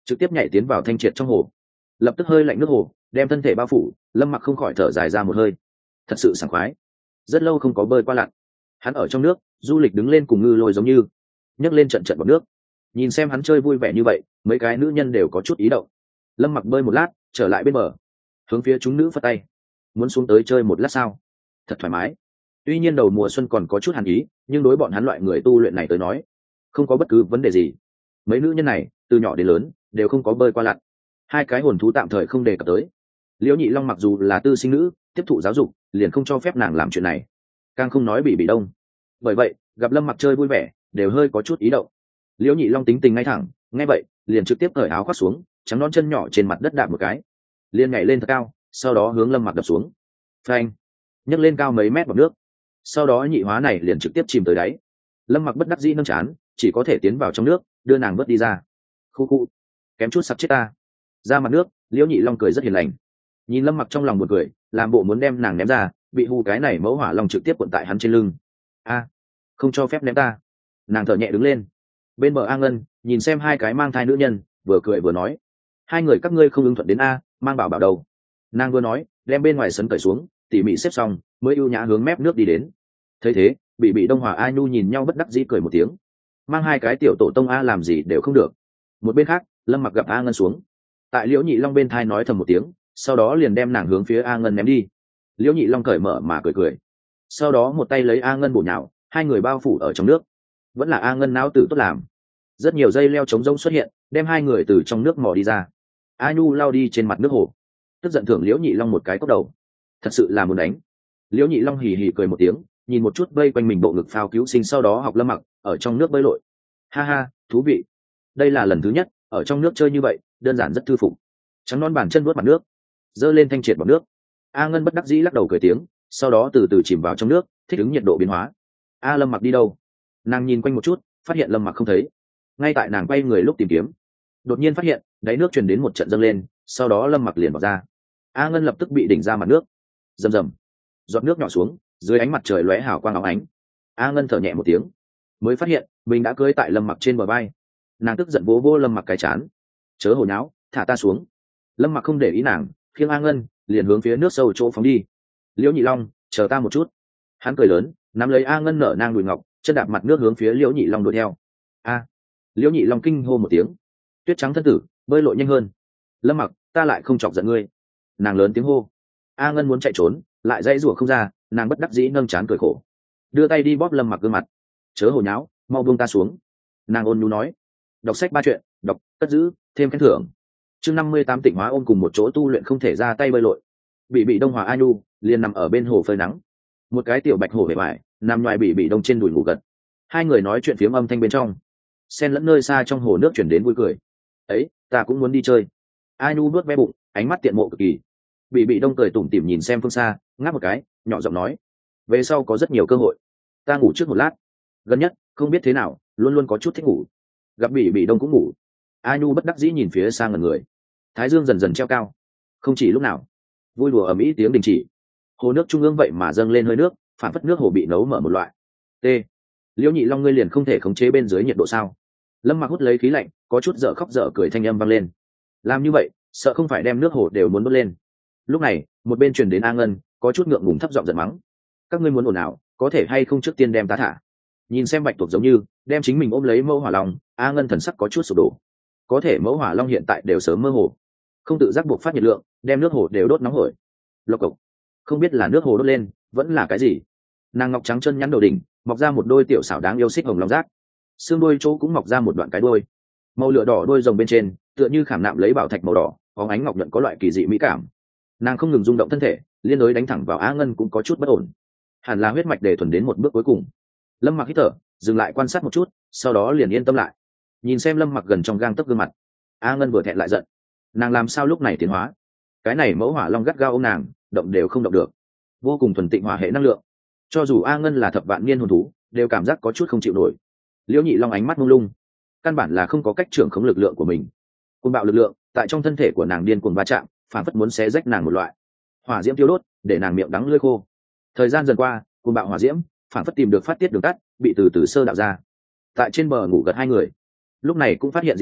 trực tiếp nhảy tiến vào thanh triệt trong hồ. Lập tức hơi lạnh nước hồ đem thân thể bao phủ, Lâm Mặc không khỏi thở dài ra một hơi, thật sự sảng khoái. Rất lâu không có bơi qua lặn, hắn ở trong nước du lịch đứng lên cùng ngư lôi giống như nhấc lên trận trận bọt nước. Nhìn xem hắn chơi vui vẻ như vậy, mấy cái nữ nhân đều có chút ý động. Lâm Mặc bơi một lát trở lại bên bờ, hướng phía chúng nữ phất tay, muốn xuống tới chơi một lát sao? Thật thoải mái. Tuy nhiên đầu mùa xuân còn có chút hàn ý, nhưng đối bọn hắn loại người tu luyện này tới nói không có bất cứ vấn đề gì. Mấy nữ nhân này từ nhỏ đến lớn đều không có bơi qua lặn, hai cái hồn thú tạm thời không đề cập tới. Liễu Nhị Long mặc dù là tư sinh nữ, tiếp thụ giáo dục liền không cho phép nàng làm chuyện này, càng không nói bị đông. Bởi vậy gặp Lâm Mặc chơi vui vẻ đều hơi có chút ý động. Liễu Nhị Long tính tình ngay thẳng, nghe vậy liền trực tiếp cởi áo khoác xuống, trắng non chân nhỏ trên mặt đất đạp một cái, liền nhảy lên thật cao, sau đó hướng Lâm Mặc đập xuống. Phanh, nhấc lên cao mấy mét bọt nước. Sau đó nhị hóa này liền trực tiếp chìm tới đáy. Lâm Mặc bất đắc dĩ nâng chán, chỉ có thể tiến vào trong nước đưa nàng vớt đi ra. Khu khu, kém chút sặc chết ta. Ra mặt nước, Liễu Nhị Long cười rất hiền lành, nhìn Lâm Mặc trong lòng buồn cười, làm bộ muốn đem nàng ném ra, bị hù cái này mẫu hỏa long trực tiếp cuộn tại hắn trên lưng. A, không cho phép ném ta. Nàng thở nhẹ đứng lên. Bên bờ A Ngân nhìn xem hai cái mang thai nữ nhân, vừa cười vừa nói, hai người các ngươi không ưng thuận đến a, mang bảo bảo đầu. Nàng vừa nói đem bên ngoài sấn cởi xuống, tỉ mỉ xếp xong mới ưu nhã hướng mép nước đi đến. Thấy thế bị Đông Hòa A Nhu nhìn nhau bất đắc dĩ cười một tiếng, mang hai cái tiểu tổ tông A làm gì đều không được. Một bên khác Lâm Mặc gặp A Ngân xuống, tại Liễu Nhị Long bên thai nói thầm một tiếng, sau đó liền đem nàng hướng phía A Ngân ném đi. Liễu Nhị Long cởi mở mà cười cười, sau đó một tay lấy A Ngân bổ nhào, hai người bao phủ ở trong nước. Vẫn là A Ngân não tử tốt làm, rất nhiều dây leo trống rỗng xuất hiện, đem hai người từ trong nước mò đi ra. A Nhu lao đi trên mặt nước hồ, tức giận thưởng Liễu Nhị Long một cái cốc đầu, thật sự là muốn đánh. Liễu Nhị Long hì hì cười một tiếng, nhìn một chút vây quanh mình bộ ngực phao cứu sinh, sau đó học Lâm Mặc ở trong nước bơi lội. Ha ha, thú vị. Đây là lần thứ nhất ở trong nước chơi như vậy, đơn giản rất thư phục. Trắng non bàn chân vuốt mặt nước, giơ lên thanh triệt bọt nước. A Ngân bất đắc dĩ lắc đầu cười tiếng, sau đó từ từ chìm vào trong nước, thích ứng nhiệt độ biến hóa. A Lâm Mặc đi đâu? Nàng nhìn quanh một chút, phát hiện Lâm Mặc không thấy. Ngay tại nàng quay người lúc tìm kiếm, đột nhiên phát hiện đáy nước truyền đến một trận dâng lên, sau đó Lâm Mặc liền bỏ ra. A Ngân lập tức bị đỉnh ra mặt nước, rầm rầm, giọt nước nhỏ xuống, dưới ánh mặt trời lóe hào quang óng ánh. A Ngân thở nhẹ một tiếng, mới phát hiện mình đã cưỡi tại Lâm Mặc trên bờ vai. Nàng tức giận vỗ vỗ Lâm Mặc cái chán, chớ hồ nháo, thả ta xuống. Lâm Mặc không để ý nàng, khiêng A Ngân liền hướng phía nước sâu chỗ phóng đi. Liễu Nhị Long, chờ ta một chút. Hắn cười lớn, nắm lấy A Ngân nở nang đùi ngọc, chân đạp mặt nước hướng phía Liễu Nhị Long đuổi theo. A! Liễu Nhị Long kinh hô một tiếng, tuyết trắng thân tử bơi lội nhanh hơn. Lâm Mặc, ta lại không chọc giận ngươi. Nàng lớn tiếng hô. A Ngân muốn chạy trốn, lại dãy rủa không ra, nàng bất đắc dĩ nâng trán cười khổ, đưa tay đi bóp Lâm Mặc gương mặt. Chớ hồ nháo, mau buông ta xuống. Nàng ôn nhu nói. Đọc sách 3 chuyện, đọc, cất giữ, thêm khen thưởng. Chương 58 Tịnh Hóa ôm cùng một chỗ tu luyện không thể ra tay bơi lội. Bị Đông Hòa A Nhu liền nằm ở bên hồ phơi nắng. Một cái tiểu bạch hổ vẻ vải nằm ngoài bị Đông trên đùi ngủ gật. Hai người nói chuyện phiếm âm thanh bên trong, xen lẫn nơi xa trong hồ nước chuyển đến vui cười. Ấy, ta cũng muốn đi chơi. A Nhu nuốt ve bụng, ánh mắt tiện mộ cực kỳ. Bị Đông cười tủm tỉm nhìn xem phương xa, ngáp một cái, nhỏ giọng nói, về sau có rất nhiều cơ hội, ta ngủ trước một lát. Gần nhất không biết thế nào luôn luôn có chút thích ngủ. Gặp bị Đông cũng ngủ, A Nhu bất đắc dĩ nhìn phía xa ngẩn người. Thái dương dần dần treo cao, không chỉ lúc nào vui đùa ầm ĩ tiếng đình chỉ. Hồ nước trung ương vậy mà dâng lên hơi nước, phản phất nước hồ bị nấu mở một loại. T. Liễu Nhị Long, ngươi liền không thể khống chế bên dưới nhiệt độ sao? Lâm Mặc hút lấy khí lạnh, có chút dở khóc dở cười thanh âm vang lên. Làm như vậy sợ không phải đem nước hồ đều muốn đốt lên. Lúc này một bên truyền đến A Ngân có chút ngượng ngùng thấp giọng giận mắng, các ngươi muốn ồn ào, có thể hay không trước tiên đem ta thả. Nhìn xem bạch tuộc giống như đem chính mình ôm lấy mẫu hỏa long, A Ngân thần sắc có chút sụp đổ. Có thể mẫu hỏa long hiện tại đều sớm mơ hồ, không tự giác buộc phát nhiệt lượng, đem nước hồ đều đốt nóng hổi. Lộc cộc, không biết là nước hồ đốt lên vẫn là cái gì. Nàng ngọc trắng chân nhắn đầu đỉnh mọc ra một đôi tiểu xảo đáng yêu xích hồng long rác, xương đôi chỗ cũng mọc ra một đoạn cái đôi màu lửa đỏ, đôi rồng bên trên tựa như khảm nạm lấy bảo thạch màu đỏ, có ánh ngọc nhuận có loại kỳ dị mỹ cảm. Nàng không ngừng rung động thân thể, liên đối đánh thẳng vào Á Ngân cũng có chút bất ổn, hẳn là huyết mạch để thuần đến một bước cuối cùng. Lâm Mặc hít thở, dừng lại quan sát một chút, sau đó liền yên tâm lại. Nhìn xem Lâm Mặc gần trong gang tấc gương mặt, A Ngân vừa thẹn lại giận. Nàng làm sao lúc này tiến hóa? Cái này mẫu hỏa long gắt gao ôm nàng, động đều không động được, vô cùng thuần tịnh hỏa hệ năng lượng. Cho dù A Ngân là thập vạn niên hồn thú, đều cảm giác có chút không chịu nổi. Liễu Nhị Long ánh mắt mông lung, căn bản là không có cách trưởng khống lực lượng của mình. Côn bạo lực lượng tại trong thân thể của nàng điên cuồng va chạm, phản phất muốn xé rách nàng một loại. Hỏa diễm tiêu đốt, để nàng miệng đắng lưỡi khô. Thời gian dần qua, côn bạo hỏa diễm phản phất tìm được phát tiết đường tắt, bị từ từ sơ đạo ra. Tại trên bờ ngủ gật hai người lúc này cũng phát hiện dị dạng,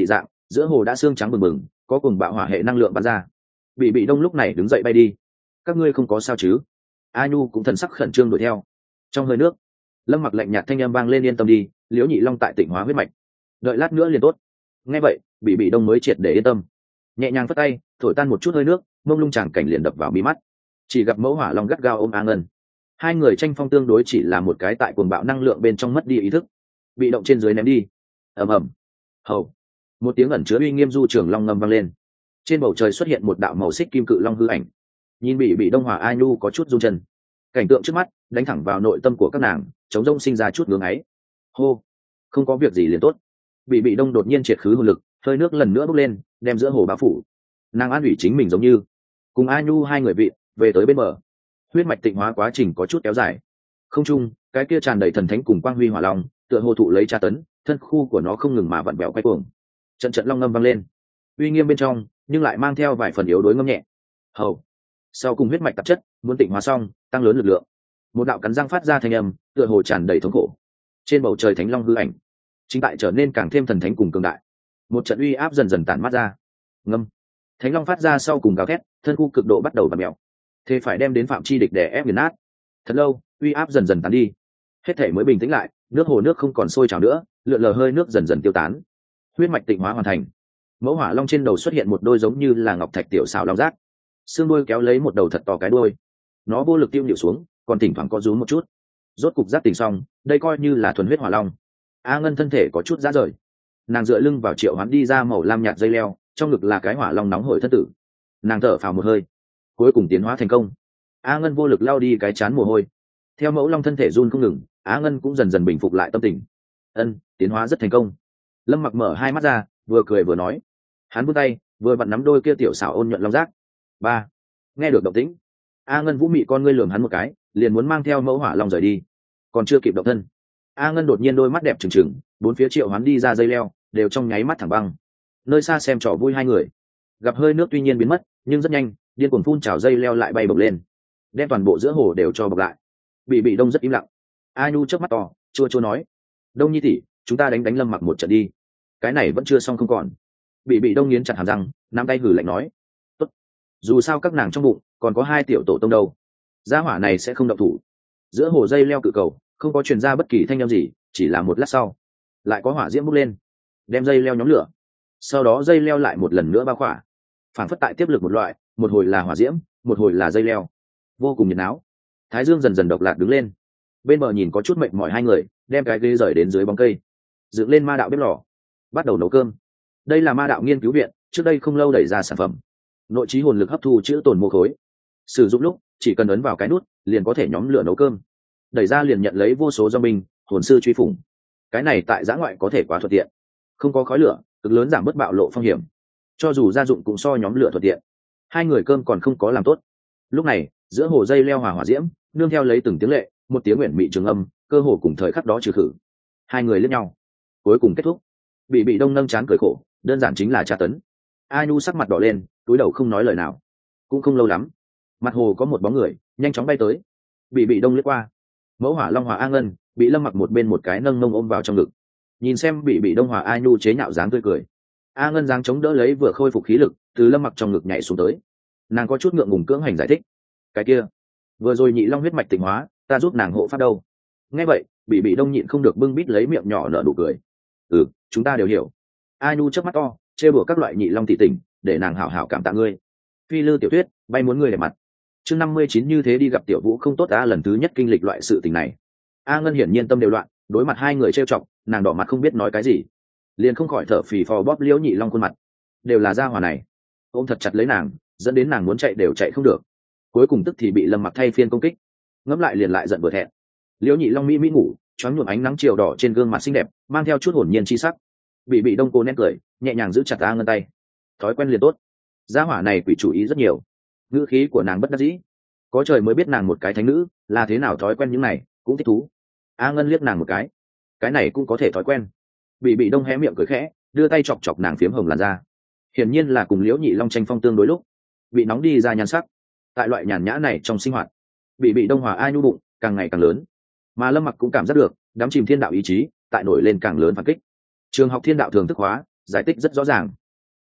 giữa hồ đã xương trắng bừng bừng, có cùng bạo hỏa hệ năng lượng bắn ra. Bị đông lúc này đứng dậy bay đi. Các ngươi không có sao chứ? A Nhu cũng thần sắc khẩn trương đuổi theo. Trong hơi nước, Lâm Mặc lạnh nhạt thanh âm vang lên, yên tâm đi, Liễu Nhị Long tại Tịnh Hóa huyết mạch, đợi lát nữa liền tốt. Nghe vậy, bị đông mới triệt để yên tâm, nhẹ nhàng phất tay thổi tan một chút hơi nước, mông lung tràng cảnh liền đập vào mí mắt. Chỉ gặp Mẫu Hỏa Long gắt gao ôm A Ngân, hai người tranh phong tương đối, chỉ là một cái tại cuồng bạo năng lượng bên trong mất đi ý thức, bị động trên dưới ném đi. Ầm ầm, hầu, một tiếng ẩn chứa uy nghiêm du trường long ngâm vang lên. Trên bầu trời xuất hiện một đạo màu xích kim cự long hư ảnh. Nhìn bị đông Hòa A Nhu có chút run chân, cảnh tượng trước mắt đánh thẳng vào nội tâm của các nàng, chống rông sinh ra chút ngưỡng ấy. Hô, không có việc gì liền tốt. Bị đông đột nhiên triệt khứ hồn lực, hơi nước lần nữa bốc lên, đem giữa hồ bao phủ. Nàng an ủy chính mình giống như cùng A Nhu hai người vị về tới bên bờ. Huyết mạch tịnh hóa quá trình có chút kéo dài. Không chung, cái kia tràn đầy thần thánh cùng quang huy hỏa long, tựa hồ thụ lấy tra tấn, thân khu của nó không ngừng mà vặn vẹo quay cuồng. Trận long ngâm vang lên, uy nghiêm bên trong nhưng lại mang theo vài phần yếu đuối ngâm nhẹ. Hầu, sau cùng huyết mạch tạp chất muốn tịnh hóa xong, tăng lớn lực lượng. Một đạo cắn răng phát ra thanh âm, tựa hồ tràn đầy thống khổ. Trên bầu trời thánh long hư ảnh chính tại trở nên càng thêm thần thánh cùng cường đại. Một trận uy áp dần dần tản mát ra. Ngâm, thánh long phát ra sau cùng gào thét, thân khu cực độ bắt đầu vặn vẹo, thế phải đem đến phạm chi địch để ép nghiền nát. Thật lâu, uy áp dần dần tán đi, hết thể mới bình tĩnh lại. Nước hồ nước không còn sôi trào nữa, lượn lờ hơi nước dần dần tiêu tán. Huyết mạch tịnh hóa hoàn thành. Mẫu Hỏa Long trên đầu xuất hiện một đôi giống như là ngọc thạch tiểu xảo long giác, xương đuôi kéo lấy một đầu thật to cái đuôi. Nó vô lực tiêu nhịu xuống, còn thỉnh thoảng có rúm một chút. Rốt cục giác tỉnh xong, đây coi như là thuần huyết hỏa long. A Ngân thân thể có chút rã rời, nàng dựa lưng vào Triệu Hoán đi ra màu lam nhạt dây leo, trong ngực là cái hỏa long nóng hổi thân tử. Nàng thở phào một hơi, cuối cùng tiến hóa thành công. A Ngân vô lực lao đi cái chán mồ hôi, theo mẫu long thân thể run không ngừng, Á Ngân cũng dần dần bình phục lại tâm tình. Tiến hóa rất thành công. Lâm Mặc mở hai mắt ra, vừa cười vừa nói. Hắn vươn tay vừa vặn nắm đôi kia tiểu xảo ôn nhuận long giác. Ba, nghe được động tĩnh, A Ngân vũ mị con ngươi lườm hắn một cái, liền muốn mang theo mẫu hỏa long rời đi. Còn chưa kịp động thân, A Ngân đột nhiên đôi mắt đẹp trừng trừng, bốn phía Triệu Hoán đi ra dây leo đều trong nháy mắt thẳng băng. Nơi xa xem trò vui hai người gặp hơi nước tuy nhiên biến mất, nhưng rất nhanh điên cuồng phun trào dây leo lại bay bổng lên, đem toàn bộ giữa hồ đều cho bọc lại. Bị đông rất im lặng. A Nhu chớp mắt to, chua nói: Đông Nhi tỷ, chúng ta đánh Lâm Mặc một trận đi. Cái này vẫn chưa xong không còn. Bị đông nghiến chặt hàm răng, nắm tay hử lạnh nói: Tốt. Dù sao các nàng trong bụng còn có hai tiểu tổ tông đâu, gia hỏa này sẽ không động thủ. Giữa hồ dây leo cự cầu không có truyền ra bất kỳ thanh âm gì, chỉ là một lát sau lại có hỏa diễm bốc lên, đem dây leo nhóm lửa. Sau đó dây leo lại một lần nữa bao khỏa, phản phất tại tiếp lực một loại, một hồi là hỏa diễm, một hồi là dây leo, vô cùng nhiệt náo. Thái Dương dần dần độc lạc đứng lên, bên bờ nhìn có chút mệt mỏi hai người đem cái ghế rời đến dưới bóng cây, dựng lên ma đạo bếp lò, bắt đầu nấu cơm. Đây là ma đạo nghiên cứu viện trước đây không lâu đẩy ra sản phẩm, nội trí hồn lực hấp thu chữ tồn mô khối, sử dụng lúc chỉ cần ấn vào cái nút liền có thể nhóm lửa nấu cơm, đẩy ra liền nhận lấy vô số do binh hồn sư truy phủng. Cái này tại giã ngoại có thể quá thuận tiện, không có khói lửa, cực lớn giảm bớt bạo lộ phong hiểm, cho dù gia dụng cũng so nhóm lửa thuận tiện. Hai người cơm còn không có làm tốt, lúc này giữa hồ dây leo hỏa diễm nương theo lấy từng tiếng lệ, một tiếng nguyện mị trường âm, cơ hồ cùng thời khắc đó trừ khử. Hai người liếc nhau, cuối cùng kết thúc. Bị đông nâng chán cười khổ, đơn giản chính là tra tấn. A Nhu sắc mặt đỏ lên, túi đầu không nói lời nào. Cũng không lâu lắm, mặt hồ có một bóng người nhanh chóng bay tới. Bị đông liếc qua, Mẫu Hỏa Long Hòa A Ngân bị Lâm Mặc một bên một cái nâng mông ôm vào trong ngực, nhìn xem bị đông Hòa A Nhu chế nhạo dáng tươi cười. A Ngân dáng chống đỡ lấy vừa khôi phục khí lực, từ Lâm Mặc trong ngực nhảy xuống tới. Nàng có chút ngượng ngùng cưỡng hành giải thích: cái kia vừa rồi nhị long huyết mạch tịnh hóa, ta giúp nàng hộ pháp đâu. Nghe vậy bị đông nhịn không được bưng bít lấy miệng nhỏ nở nụ cười. Chúng ta đều hiểu. A Nhu chớp mắt to, trêu đùa các loại nhị long thị tình, để nàng hảo hảo cảm tạ ngươi. Phi lư tiểu thuyết bay muốn ngươi để mặt. Chương 59 như thế đi gặp tiểu vũ không tốt. A lần thứ nhất kinh lịch loại sự tình này, A Ngân hiển nhiên tâm đều loạn, đối mặt hai người trêu chọc, nàng đỏ mặt không biết nói cái gì, liền không khỏi thở phì phò bóp liễu nhị long khuôn mặt. Đều là gia hỏa này ôm thật chặt lấy nàng, dẫn đến nàng muốn chạy đều chạy không được. Cuối cùng tức thì bị Lâm Mặc thay phiên công kích, ngẫm lại liền lại giận vừa thẹn. Liễu nhị long mỹ mỹ ngủ, choáng nhuộm ánh nắng chiều đỏ trên gương mặt xinh đẹp, mang theo chút hồn nhiên chi sắc. Bị đông cô nén cười, nhẹ nhàng giữ chặt A Ngân tay. Thói quen liền tốt. Gia hỏa này quỷ chủ ý rất nhiều. Ngữ khí của nàng bất đắc dĩ. Có trời mới biết nàng một cái thánh nữ là thế nào thói quen những này, cũng thích thú. A Ngân liếc nàng một cái này cũng có thể thói quen. Bị đông hé miệng cười khẽ, đưa tay chọc chọc nàng phiếm hồng làn da. Hiển nhiên là cùng Liễu nhị long tranh phong tương đối lúc, bị nóng đi ra nhan sắc. Tại loại nhàn nhã này trong sinh hoạt, bị đông Hòa A Nhu bụng càng ngày càng lớn, mà Lâm Mặc cũng cảm giác được đắm chìm thiên đạo ý chí tại nổi lên càng lớn phản kích. Trường học thiên đạo thường thức hóa giải tích rất rõ ràng,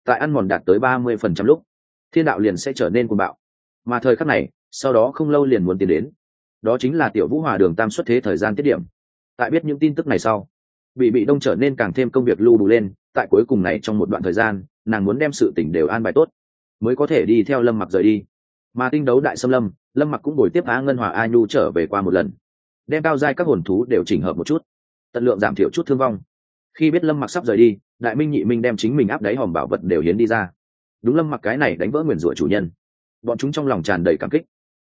tại ăn mòn đạt tới 30% lúc, thiên đạo liền sẽ trở nên cuồng bạo, mà thời khắc này sau đó không lâu liền muốn tiến đến, đó chính là tiểu vũ hòa đường tam xuất thế thời gian tiết điểm. Tại biết những tin tức này sau, bị đông trở nên càng thêm công việc lưu đủ lên, tại cuối cùng này trong một đoạn thời gian nàng muốn đem sự tỉnh đều an bài tốt mới có thể đi theo Lâm Mặc rời đi. Mà tinh đấu đại xâm lâm, Lâm Mặc cũng bồi tiếp Á Ngân Hòa A Nhu trở về qua một lần, đem cao giai các hồn thú đều chỉnh hợp một chút, tận lượng giảm thiểu chút thương vong. Khi biết Lâm Mặc sắp rời đi, Đại Minh Nhị Minh đem chính mình áp đáy hòm bảo vật đều hiến đi ra. Đúng Lâm Mặc cái này đánh vỡ nguyền rủa chủ nhân, bọn chúng trong lòng tràn đầy cảm kích.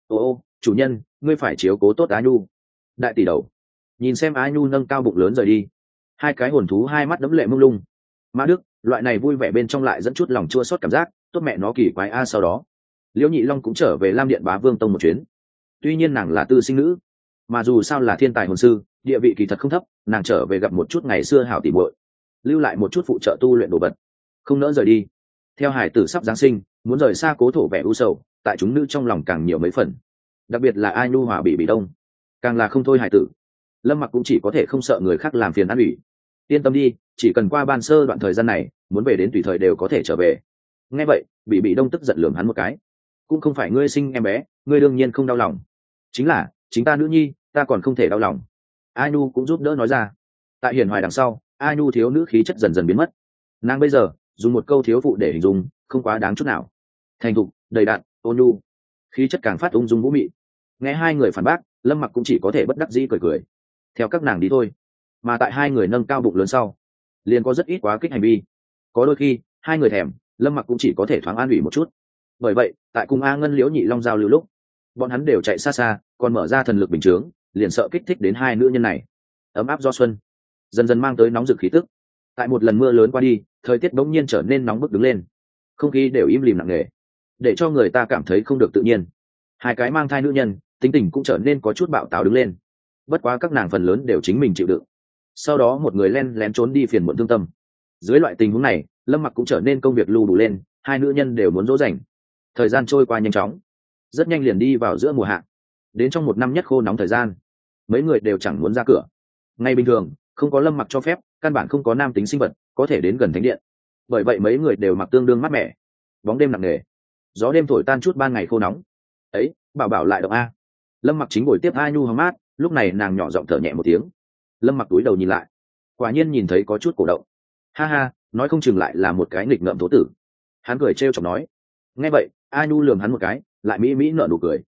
Ô chủ nhân, ngươi phải chiếu cố tốt Á Nhu. Đại tỷ đầu nhìn xem Á Nhu nâng cao bụng lớn rời đi, hai cái hồn thú hai mắt đẫm lệ mông lung. Mã Đức, loại này vui vẻ bên trong lại dẫn chút lòng chua xót cảm giác, tốt mẹ nó kỳ quái a. Sau đó Liễu Nhị Long cũng trở về Lam Điện Bá Vương Tông một chuyến. Tuy nhiên nàng là tư sinh nữ, mà dù sao là thiên tài hồn sư, địa vị kỳ thật không thấp, nàng trở về gặp một chút ngày xưa hảo tỉ muội, lưu lại một chút phụ trợ tu luyện đồ vật, không nỡ rời đi. Theo hải tử sắp giáng sinh, muốn rời xa cố thổ vẻ u sầu, tại chúng nữ trong lòng càng nhiều mấy phần. Đặc biệt là A Nhu Hòa bị đông, càng là không thôi hải tử. Lâm Mặc cũng chỉ có thể không sợ người khác làm phiền an ủy. Yên tâm đi, chỉ cần qua ban sơ đoạn thời gian này, muốn về đến tùy thời đều có thể trở về. Nghe vậy, bị đông tức giận lườm hắn một cái. Cũng không phải ngươi sinh em bé, ngươi đương nhiên không đau lòng. Chính là chính ta nữ nhi, ta còn không thể đau lòng. A Nhu cũng giúp đỡ nói ra. Tại hiền hoài đằng sau, A Nhu thiếu nữ khí chất dần dần biến mất. Nàng bây giờ dùng một câu thiếu phụ để hình dung, không quá đáng chút nào. Thành thục, đầy đặn, ôn nhu, khí chất càng phát ung dung vũ mị. Nghe hai người phản bác, Lâm Mặc cũng chỉ có thể bất đắc dĩ cười cười, theo các nàng đi thôi. Mà tại hai người nâng cao bụng lớn sau, liền có rất ít quá kích hành vi. Có đôi khi hai người thèm, Lâm Mặc cũng chỉ có thể thoáng an ủy một chút. Bởi vậy tại cùng A Ngân Liễu Nhị Long giao lưu lúc, bọn hắn đều chạy xa xa, còn mở ra thần lực bình chướng, liền sợ kích thích đến hai nữ nhân này. Ấm áp do xuân dần dần mang tới nóng rực khí tức. Tại một lần mưa lớn qua đi, thời tiết bỗng nhiên trở nên nóng bức đứng lên, không khí đều im lìm nặng nề, để cho người ta cảm thấy không được tự nhiên. Hai cái mang thai nữ nhân tính tình cũng trở nên có chút bạo táo đứng lên, bất quá các nàng phần lớn đều chính mình chịu đựng. Sau đó một người len lén trốn đi phiền muộn thương tâm. Dưới loại tình huống này, Lâm Mặc cũng trở nên công việc lưu đủ lên, hai nữ nhân đều muốn dỗ dành. Thời gian trôi qua nhanh chóng, rất nhanh liền đi vào giữa mùa hạ. Đến trong một năm nhất khô nóng thời gian, mấy người đều chẳng muốn ra cửa. Ngày bình thường không có Lâm Mặc cho phép, căn bản không có nam tính sinh vật có thể đến gần thánh điện. Bởi vậy mấy người đều mặc tương đương mát mẻ. Bóng đêm nặng nề, gió đêm thổi tan chút ban ngày khô nóng. Ấy, bảo lại động a. Lâm Mặc chính ngồi tiếp A Nhu hóng mát, lúc này nàng nhỏ giọng thở nhẹ một tiếng. Lâm Mặc túi đầu nhìn lại, quả nhiên nhìn thấy có chút cổ động. Ha ha, nói không chừng lại là một cái nghịch ngợm thố tử. Hắn cười trêu chọc nói. Nghe vậy A Nhu lườm hắn một cái, lại mỹ nở nụ cười.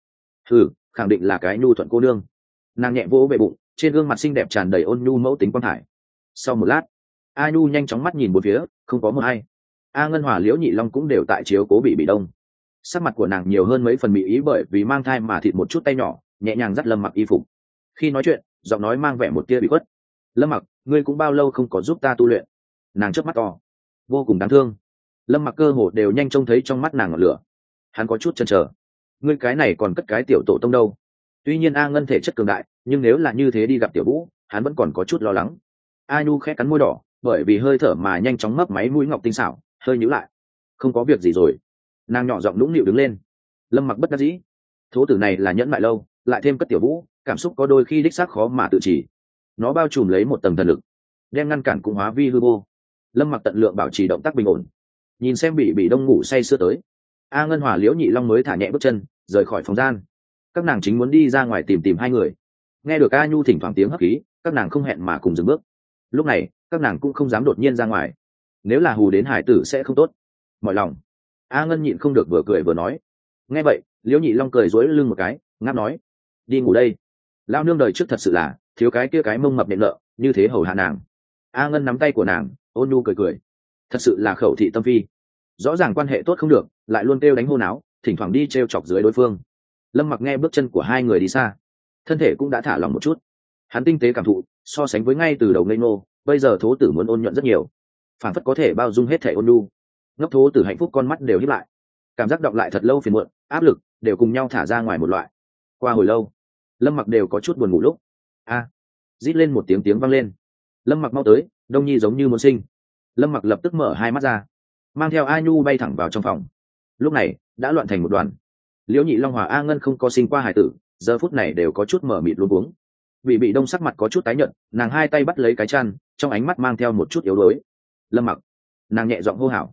Khẳng định là cái nhu thuận cô nương. Nàng nhẹ vỗ về bụng, trên gương mặt xinh đẹp tràn đầy ôn nhu mẫu tính quang hải. Sau một lát, A Nhu nhanh chóng mắt nhìn bốn phía, không có một ai. A Ngân Hòa Liễu Nhị Long cũng đều tại chiếu cố bị đông. Sắc mặt của nàng nhiều hơn mấy phần mỹ ý, bởi vì mang thai mà thịt một chút tay nhỏ nhẹ nhàng dắt Lâm Mặc y phục. Khi nói chuyện, giọng nói mang vẻ một tia bị khuất. Lâm Mặc, ngươi cũng bao lâu không có giúp ta tu luyện? Nàng chớp mắt to, vô cùng đáng thương. Lâm Mặc cơ hồ đều nhanh trông thấy trong mắt nàng ngọn lửa. Hắn có chút chần chờ. Ngươi cái này còn cất cái tiểu tổ tông đâu? Tuy nhiên A Ngân thể chất cường đại, nhưng nếu là như thế đi gặp tiểu vũ, hắn vẫn còn có chút lo lắng. A Nhu khẽ cắn môi đỏ, bởi vì hơi thở mà nhanh chóng mấp máy mũi ngọc tinh xảo, hơi nhíu lại. Không có việc gì rồi. Nàng nhỏ giọng nũng nịu đứng lên. Lâm Mặc bất đắc dĩ. Thố tử này là nhẫn mại lâu, lại thêm cất tiểu vũ, cảm xúc có đôi khi đích xác khó mà tự chỉ. Nó bao trùm lấy một tầng thần lực, đem ngăn cản cũng hóa vi hư vô. Lâm Mặc tận lượng bảo trì động tác bình ổn, nhìn xem bị đông ngủ say sưa tới. A Ngân Hòa Liễu Nhị Long mới thả nhẹ bước chân rời khỏi phòng gian. Các nàng chính muốn đi ra ngoài tìm hai người, nghe được A Nhu thỉnh thoảng tiếng hấp khí, các nàng không hẹn mà cùng dừng bước. Lúc này các nàng cũng không dám đột nhiên ra ngoài, nếu là hù đến hải tử sẽ không tốt. Mọi lòng A Ngân nhịn không được vừa cười vừa nói. Nghe vậy Liễu Nhị Long cười dối lưng một cái, ngáp nói. Đi ngủ đây. Lao nương đời trước thật sự là thiếu cái kia cái mông mập nện nợ, như thế hầu hạ nàng. A Ngân nắm tay của nàng, ôn nhu cười. Thật sự là khẩu thị tâm phi. Rõ ràng quan hệ tốt không được, lại luôn kêu đánh hô náo, thỉnh thoảng đi trêu chọc dưới đối phương. Lâm Mặc nghe bước chân của hai người đi xa, thân thể cũng đã thả lỏng một chút. Hắn tinh tế cảm thụ, so sánh với ngay từ đầu ngây ngô, bây giờ thố tử muốn ôn nhuận rất nhiều, phản phất có thể bao dung hết thể ôn nhu. Ngốc thố tử hạnh phúc con mắt đều híp lại, cảm giác đọng lại thật lâu phiền muộn, áp lực đều cùng nhau thả ra ngoài một loại. Qua hồi lâu, Lâm Mặc đều có chút buồn ngủ lúc. Rít lên một tiếng vang lên. Lâm Mặc mau tới, Đông Nhi giống như muốn sinh. Lâm Mặc lập tức mở hai mắt ra, mang theo A Nhu bay thẳng vào trong phòng. Lúc này đã loạn thành một đoàn. Liễu Nhị Long Hòa A Ngân không có sinh qua hải tử, giờ phút này đều có chút mở mịt luống cuống. Bị đông sắc mặt có chút tái nhợt, nàng hai tay bắt lấy cái chăn, trong ánh mắt mang theo một chút yếu đuối. Lâm Mặc, nàng nhẹ giọng hô hào.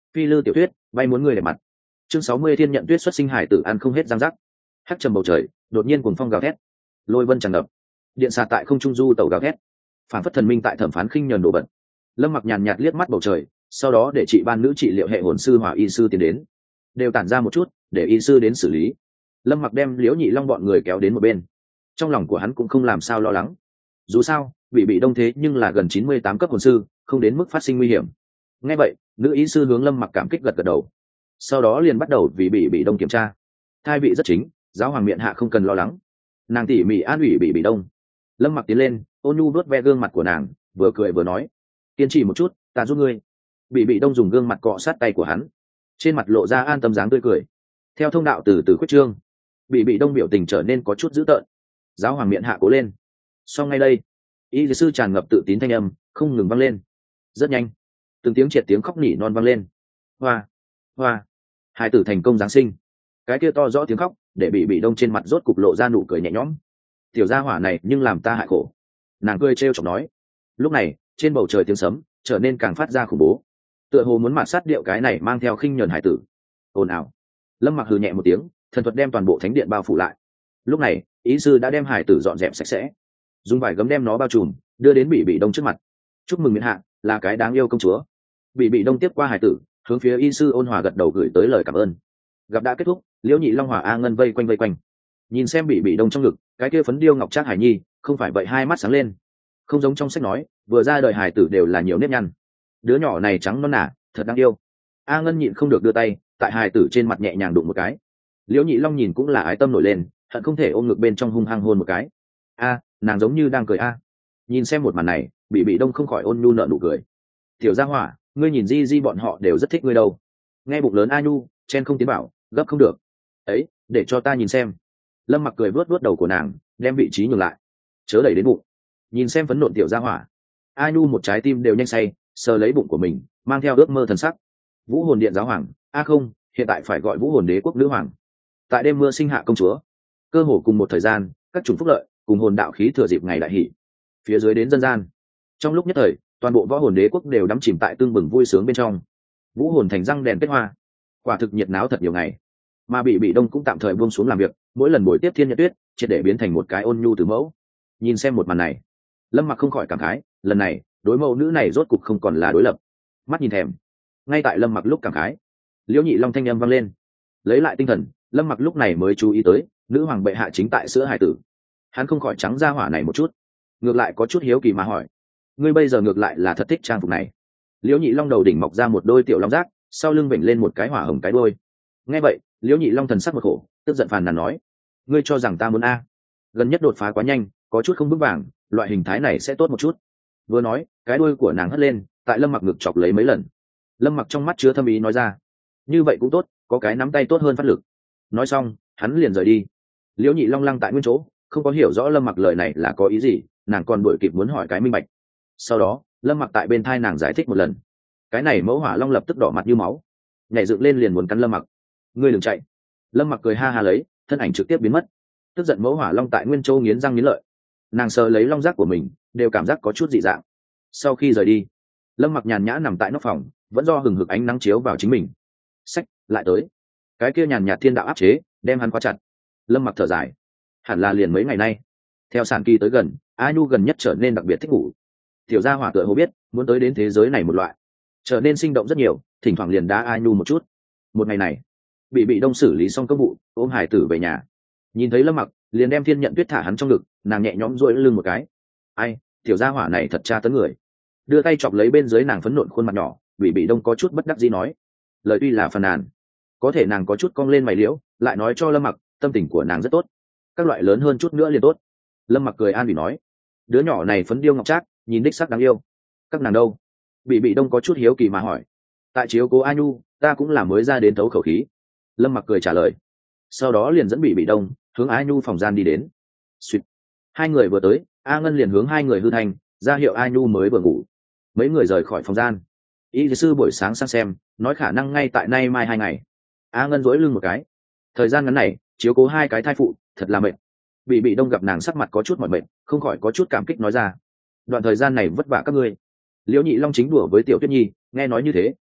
Phi lư tiểu thuyết bay muốn người đẹp mặt. Chương 60 thiên nhận tuyết xuất sinh hải tử ăn không hết răng rắc. Hắc trầm bầu trời, đột nhiên cuồng phong gào thét, lôi vân tràn ngập, điện xà tại không trung du tàu gào thét, phản phất thần minh tại thẩm phán khinh nhờn đổ bật. Lâm Mặc nhàn nhạt liếc mắt bầu trời, sau đó để chị ban nữ trị liệu hệ hồn sư hỏa y sư tiến đến, đều tản ra một chút để y sư đến xử lý. Lâm Mặc đem Liễu Nhị Long bọn người kéo đến một bên, trong lòng của hắn cũng không làm sao lo lắng, dù sao bị đông thế nhưng là gần 98 cấp hồn sư, không đến mức phát sinh nguy hiểm. Nghe vậy, nữ y sư hướng Lâm Mặc cảm kích gật gật đầu, sau đó liền bắt đầu vì bị đông kiểm tra. Thai vị rất chính, giáo hoàng miệng hạ không cần lo lắng. Nàng tỉ mỉ an ủi bị đông. Lâm Mặc tiến lên, ôn nhu vuốt ve gương mặt của nàng, vừa cười vừa nói, kiên trì một chút, ta giúp ngươi. Bị đông dùng gương mặt cọ sát tay của hắn, trên mặt lộ ra an tâm dáng tươi cười. Theo thông đạo từ từ khuyết trương, bị đông biểu tình trở nên có chút dữ tợn. Giáo hoàng miệng hạ cố lên. Sau ngay đây, y sư tràn ngập tự tín thanh âm không ngừng vang lên. Rất nhanh, từng tiếng triệt tiếng khóc nỉ non vang lên. Hoa, hoa, hai tử thành công giáng sinh. Cái kia to rõ tiếng khóc để bị đông trên mặt rốt cục lộ ra nụ cười nhẹ nhõm. Tiểu gia hỏa này nhưng làm ta hại khổ. Nàng cười trêu chọc nói. Lúc này trên bầu trời tiếng sấm trở nên càng phát ra khủng bố, tựa hồ muốn mạt sát điệu cái này mang theo khinh nhờn hải tử. Ồn ào. Lâm Mặc hừ nhẹ một tiếng, thần thuật đem toàn bộ thánh điện bao phủ lại. Lúc này ý sư đã đem hải tử dọn dẹp sạch sẽ, dùng vải gấm đem nó bao trùm, đưa đến bị đông trước mặt. Chúc mừng miễn hạ, là cái đáng yêu công chúa. Bị đông tiếp qua hải tử, hướng phía y sư ôn hòa gật đầu gửi tới lời cảm ơn. Gặp đã kết thúc, Liễu Nhị Long hòa A Ngân vây quanh, nhìn xem bị đông trong ngực, cái kia phấn điêu ngọc trác hải nhi, không phải vậy hai mắt sáng lên. Không giống trong sách nói, vừa ra đời hải tử đều là nhiều nếp nhăn. Đứa nhỏ này trắng non nả, thật đáng yêu. A Ngân nhịn không được đưa tay tại hải tử trên mặt nhẹ nhàng đụng một cái. Liễu Nhị Long nhìn cũng là ái tâm nổi lên, hận không thể ôm ngực bên trong hung hăng hôn một cái. A, nàng giống như đang cười a. Nhìn xem một màn này, bị đông không khỏi ôn nhu nở nụ cười. Tiểu gia hỏa, ngươi nhìn di bọn họ đều rất thích ngươi đâu. Nghe bụng lớn A Nhu chen không tiến bảo, gấp không được. Ấy, để cho ta nhìn xem. Lâm Mặc cười vuốt đầu của nàng, đem vị trí nhường lại, chớ đẩy đến bụng. Nhìn xem phấn nộn tiểu gia hỏa. A Nhu một trái tim đều nhanh say, sờ lấy bụng của mình, mang theo ước mơ thần sắc. Vũ hồn điện giáo hoàng, a không, hiện tại phải gọi vũ hồn đế quốc nữ hoàng. Tại đêm mưa sinh hạ công chúa, cơ hồ cùng một thời gian, các chủng phúc lợi cùng hồn đạo khí thừa dịp ngày đại hỷ. Phía dưới đến dân gian, trong lúc nhất thời, toàn bộ võ hồn đế quốc đều đắm chìm tại tương bừng vui sướng bên trong. Vũ hồn thành răng đèn kết hoa, quả thực nhiệt náo thật nhiều ngày. Mà bị đông cũng tạm thời buông xuống làm việc, mỗi lần buổi tiếp thiên nhật tuyết triệt để biến thành một cái ôn nhu từ mẫu. Nhìn xem một màn này, Lâm Mặc không khỏi cảm khái, lần này đối mẫu nữ này rốt cục không còn là đối lập. Mắt nhìn thèm. Ngay tại Lâm Mặc lúc cảm khái, Liễu Nhị Long thanh âm vang lên. Lấy lại tinh thần, Lâm Mặc lúc này mới chú ý tới nữ hoàng bệ hạ chính tại sữa hải tử. Hắn không khỏi trắng ra hỏa này một chút, ngược lại có chút hiếu kỳ mà hỏi, ngươi bây giờ ngược lại là thật thích trang phục này. Liễu Nhị Long đầu đỉnh mọc ra một đôi tiểu long giác, sau lưng vểnh lên một cái hỏa hồng cái đôi. Nghe vậy, Liễu Nhị Long thần sắc một khổ, tức giận phàn nàn nói, ngươi cho rằng ta muốn a? Gần nhất đột phá quá nhanh, có chút không vững vàng, loại hình thái này sẽ tốt một chút. Vừa nói, cái đuôi của nàng hất lên, tại Lâm Mặc ngực chọc lấy mấy lần. Lâm Mặc trong mắt chứa thâm ý nói ra, như vậy cũng tốt, có cái nắm tay tốt hơn phát lực. Nói xong, hắn liền rời đi. Liễu Nhị Long lăng tại nguyên chỗ, không có hiểu rõ Lâm Mặc lời này là có ý gì, nàng còn đuổi kịp muốn hỏi cái minh bạch. Sau đó, Lâm Mặc tại bên thai nàng giải thích một lần. Cái này mẫu hỏa long lập tức đỏ mặt như máu, nhảy dựng lên liền muốn cắn Lâm Mặc. Ngươi đừng chạy. Lâm Mặc cười ha ha lấy, thân ảnh trực tiếp biến mất. Tức giận mẫu hỏa long tại nguyên châu nghiến răng nghiến lợi, nàng sờ lấy long giác của mình, đều cảm giác có chút dị dạng. Sau khi rời đi, Lâm Mặc nhàn nhã nằm tại nóc phòng, vẫn do hừng hực ánh nắng chiếu vào chính mình. Sách lại tới, cái kia nhàn nhạt thiên đạo áp chế đem hắn khóa chặt. Lâm Mặc thở dài, hẳn là liền mấy ngày nay, theo sản kỳ tới gần, A Nhu gần nhất trở nên đặc biệt thích ngủ. Tiểu gia hỏa tựa hồ biết muốn tới đến thế giới này một loại, trở nên sinh động rất nhiều, thỉnh thoảng liền đá A Nhu một chút. Một ngày này, bị đông xử lý xong công vụ, ôm hải tử về nhà, nhìn thấy Lâm Mặc liền đem thiên nhận tuyết thả hắn trong ngực, nàng nhẹ nhõm duỗi lưng một cái. Ai, tiểu gia hỏa này thật tra tấn người. Đưa tay chọc lấy bên dưới nàng phấn nộn khuôn mặt nhỏ, bị đông có chút bất đắc dĩ nói. Lời tuy là phàn nàn, có thể nàng có chút cong lên mày liễu, lại nói cho Lâm Mặc tâm tình của nàng rất tốt, các loại lớn hơn chút nữa liền tốt. Lâm Mặc cười an ủi nói, đứa nhỏ này phấn điêu ngọc trác, nhìn đích sắc đáng yêu. Các nàng đâu? Bị đông có chút hiếu kỳ mà hỏi. Tại chiếu cố A Nhu, ta cũng là mới ra đến thấu khẩu khí. Lâm Mặc cười trả lời, sau đó liền dẫn bị đông hướng A Nhu phòng gian đi đến. Xuyệt. Hai người vừa tới, A Ngân liền hướng hai người hư thành ra hiệu A Nhu mới vừa ngủ. Mấy người rời khỏi phòng gian. Y sư buổi sáng sang xem, nói khả năng ngay tại nay mai 2 ngày. A Ngân dỗi lưng một cái. Thời gian ngắn này chiếu cố 2 cái thai phụ thật là mệt. Bị đông gặp nàng sắc mặt có chút mỏi mệt, không khỏi có chút cảm kích nói ra, đoạn thời gian này vất vả các ngươi. Liễu Nhị Long chính đùa với Tiểu Tuyết Nhi, nghe nói như thế,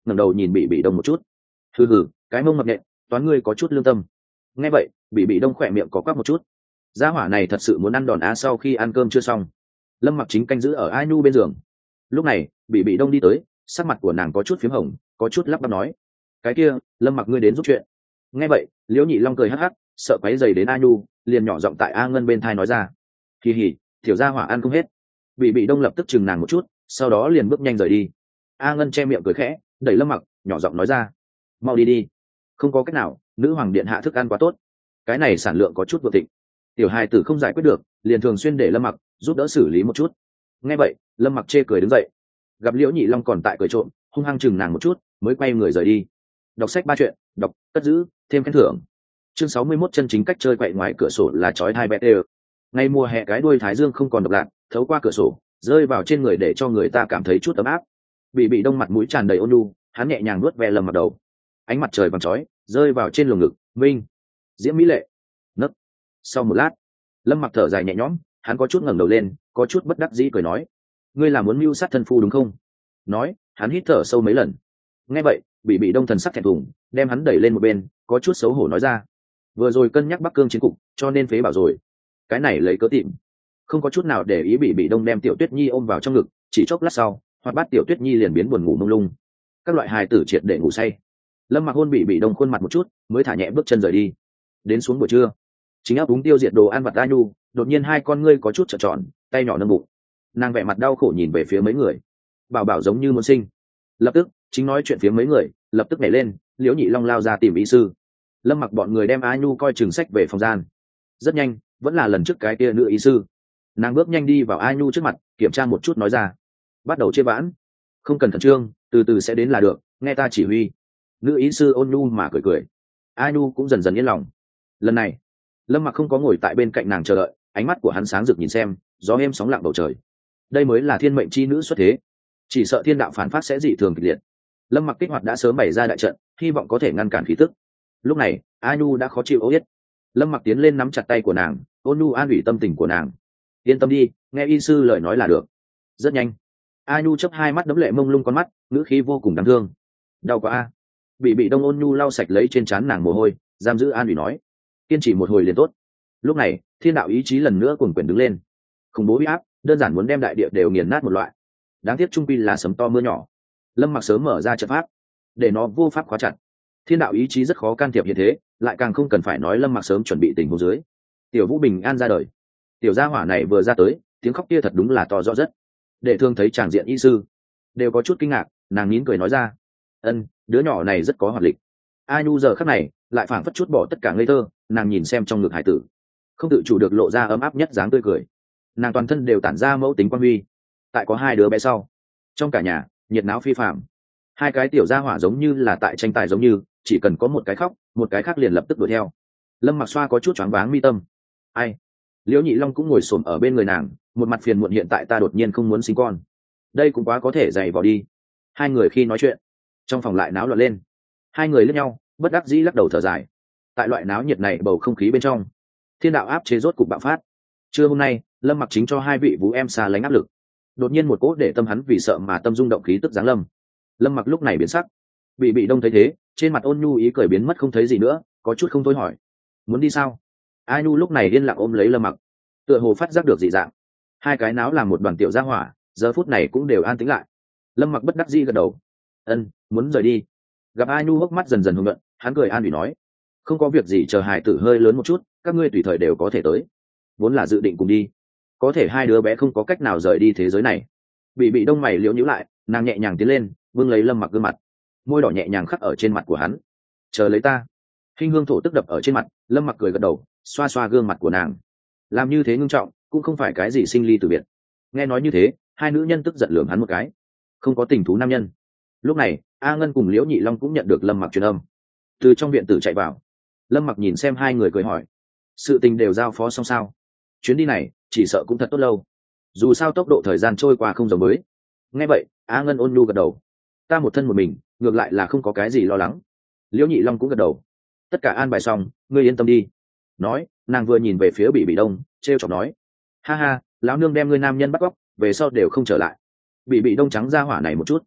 ngẩng đầu nhìn bị đông một chút. Hừ, cái mông mập nhện, toán ngươi có chút lương tâm. Nghe vậy, bị đông khỏe miệng có quắc một chút. Gia hỏa này thật sự muốn ăn đòn á. Sau khi ăn cơm chưa xong, Lâm Mặc chính canh giữ ở A Nhu bên giường. Lúc này, bị đông đi tới, sắc mặt của nàng có chút phím hồng, có chút lắp bắp nói: cái kia, Lâm Mặc ngươi đến giúp chuyện. Nghe vậy, Liễu Nhị Long cười hắc hắc, sợ quấy rầy đến A Nhu, liền nhỏ giọng tại A Ngân bên thai nói ra: kỳ hỉ, tiểu gia hỏa ăn không hết. Bị đông lập tức chừng nàng một chút, sau đó liền bước nhanh rời đi. A Ngân che miệng cười khẽ, đẩy Lâm Mặc, nhỏ giọng nói ra: mau đi đi. Không có cách nào, nữ hoàng điện hạ thức ăn quá tốt, cái này sản lượng có chút vượt thịnh, tiểu hài tử không giải quyết được, liền thường xuyên để Lâm Mặc giúp đỡ xử lý một chút. Nghe vậy, Lâm Mặc chê cười đứng dậy, gặp Liễu Nhị Long còn tại cười trộm, hung hăng chừng nàng một chút, mới quay người rời đi. Đọc sách 3 chuyện, đọc, cất giữ, thêm khen thưởng. Chương 61 chân chính cách chơi quậy ngoài cửa sổ là chói tai bẹt đều. Ngày mùa hè cái đuôi thái dương không còn độc lạ, thấu qua cửa sổ, rơi vào trên người để cho người ta cảm thấy chút ấm áp. Bị đông mặt mũi tràn đầy ôn nhu, hắn nhẹ nhàng nuốt ve Lâm Mặc đầu. Ánh mặt trời vàng chói rơi vào trên lồng ngực, minh, diễm mỹ lệ. Nấc. Sau một lát, Lâm Mặc thở dài nhẹ nhõm, hắn có chút ngẩng đầu lên, có chút bất đắc dĩ cười nói: ngươi là muốn mưu sát thân phu đúng không? Nói, hắn hít thở sâu mấy lần. Nghe vậy, bị đông thần sắc thẹn thùng, đem hắn đẩy lên một bên, có chút xấu hổ nói ra: vừa rồi cân nhắc Bắc Cương chiến cục, cho nên phế bảo rồi. Cái này lấy cớ tìm, không có chút nào để ý. Bị đông đem Tiểu Tuyết Nhi ôm vào trong ngực, chỉ chốc lát sau, hoạt bát Tiểu Tuyết Nhi liền biến buồn ngủ mông lung. Các loại hài tử triệt để ngủ say. Lâm Mặc hôn bị đông khuôn mặt một chút, mới thả nhẹ bước chân rời đi. Đến xuống buổi trưa, chính áp úng tiêu diệt đồ ăn vặt A Nhu, đột nhiên hai con ngươi có chút trợn tròn, tay nhỏ nâng bụng, nàng vẻ mặt đau khổ nhìn về phía mấy người. Bảo bảo giống như muốn sinh. Lập tức, chính nói chuyện phía mấy người lập tức nhảy lên. Liễu Nhị Long lao ra tìm y sư. Lâm Mặc bọn người đem A Nhu coi chừng sách về phòng gian. Rất nhanh, vẫn là lần trước cái kia nữ y sư. Nàng bước nhanh đi vào A Nhu trước mặt, kiểm tra một chút nói ra: bắt đầu chê vãn, không cần khẩn trương, từ từ sẽ đến là được, nghe ta chỉ huy. Nữ y sư ôn nhu mà cười cười. A Nhu cũng dần dần yên lòng. Lần này, Lâm Mặc không có ngồi tại bên cạnh nàng chờ đợi, ánh mắt của hắn sáng rực nhìn xem gió êm sóng lặng bầu trời. Đây mới là thiên mệnh chi nữ xuất thế, chỉ sợ thiên đạo phản phát sẽ dị thường kịch liệt. Lâm Mặc kích hoạt đã sớm bày ra đại trận, hy vọng có thể ngăn cản khí tức. Lúc này, A Nhu đã khó chịu ố yết. Lâm Mặc tiến lên nắm chặt tay của nàng, ôn nhu an ủi tâm tình của nàng. Yên tâm đi, nghe y sư lời nói là được. Rất nhanh, A Nhu chớp hai mắt đẫm lệ mông lung con mắt, ngữ khí vô cùng đáng thương. Đau quá a. Bị đông ôn nhu lau sạch lấy trên trán nàng mồ hôi, giam giữ an ủi nói: kiên trì một hồi liền tốt. Lúc này, thiên đạo ý chí lần nữa cuồn quyển đứng lên, khủng bố uy áp, đơn giản muốn đem đại địa đều nghiền nát một loại. Đáng tiếc trung quy là sấm to mưa nhỏ. Lâm Mặc sớm mở ra trận pháp, để nó vô pháp khóa chặt. Thiên đạo ý chí rất khó can thiệp hiện thế, lại càng không cần phải nói Lâm Mặc sớm chuẩn bị tình huống dưới. Tiểu Vũ bình an ra đời. Tiểu gia hỏa này vừa ra tới, tiếng khóc kia thật đúng là to rõ rất. Để thương thấy tràng diện y sư đều có chút kinh ngạc, nàng nín cười nói ra: ân, đứa nhỏ này rất có hoạt lịch. A Nhu giờ khắc này lại phảng phất chút bỏ tất cả ngây thơ, nàng nhìn xem trong ngực hải tử, không tự chủ được lộ ra ấm áp nhất dáng tươi cười. Nàng toàn thân đều tản ra mẫu tính quan huy. Tại có hai đứa bé sau, trong cả nhà nhiệt náo phi phạm. Hai cái tiểu gia hỏa giống như là tại tranh tài giống như, chỉ cần có một cái khóc, một cái khác liền lập tức đuổi theo. Lâm Mặc xoa có chút choáng váng mi tâm. Ai? Liễu Nhị Long cũng ngồi xổm ở bên người nàng, một mặt phiền muộn: hiện tại ta đột nhiên không muốn sinh con, đây cũng quá có thể dày vò đi. Hai người khi nói chuyện, trong phòng lại náo loạn lên. Hai người lướt nhau, bất đắc dĩ lắc đầu thở dài. Tại loại náo nhiệt này, bầu không khí bên trong, thiên đạo áp chế rốt cục bạo phát. Trưa hôm nay, Lâm Mặc chính cho hai vị vũ em xa lánh áp lực. Đột nhiên một cỗ để tâm hắn vì sợ mà tâm rung động khí tức giáng lâm. Lâm Mặc lúc này biến sắc. Bị đông thấy thế, trên mặt ôn nhu ý cười biến mất không thấy gì nữa, có chút không thôi hỏi: muốn đi sao? A Nhu lúc này yên lặng ôm lấy Lâm Mặc, tựa hồ phát giác được dị dạng. Hai cái náo làm một đoàn tiểu gia hỏa, giờ phút này cũng đều an tĩnh lại. Lâm Mặc bất đắc dĩ gật đầu: ân, muốn rời đi. Gặp A Nhu hốc mắt dần dần hồng nhuận, hắn cười an ủi nói: không có việc gì, chờ hài tử hơi lớn một chút, các ngươi tùy thời đều có thể tới. Vốn là dự định cùng đi, có thể hai đứa bé không có cách nào rời đi thế giới này. Bị đông mày liễu nhíu lại, nàng nhẹ nhàng tiến lên, vương lấy Lâm Mặc gương mặt, môi đỏ nhẹ nhàng khắc ở trên mặt của hắn. Chờ lấy ta. Hinh hương thổ tức đập ở trên mặt, Lâm Mặc cười gật đầu, xoa xoa gương mặt của nàng. Làm như thế ngưng trọng, cũng không phải cái gì sinh ly từ biệt. Nghe nói như thế, hai nữ nhân tức giận lườm hắn một cái. Không có tình thú nam nhân. Lúc này, A Ngân cùng Liễu Nhị Long cũng nhận được Lâm Mặc truyền âm, từ trong viện tử chạy vào. Lâm Mặc nhìn xem hai người cười hỏi: sự tình đều giao phó xong sao? Chuyến đi này chỉ sợ cũng thật tốt lâu, dù sao tốc độ thời gian trôi qua không giống mới. Nghe vậy, A Ngân ôn nhu gật đầu: ta một thân một mình, ngược lại là không có cái gì lo lắng. Liễu Nhị Long cũng gật đầu: tất cả an bài xong, ngươi yên tâm đi. Nói, nàng vừa nhìn về phía bị đông, trêu chọc nói: ha ha, lão nương đem ngươi nam nhân bắt cóc, về sau đều không trở lại. Bị đông trắng ra hỏa này một chút,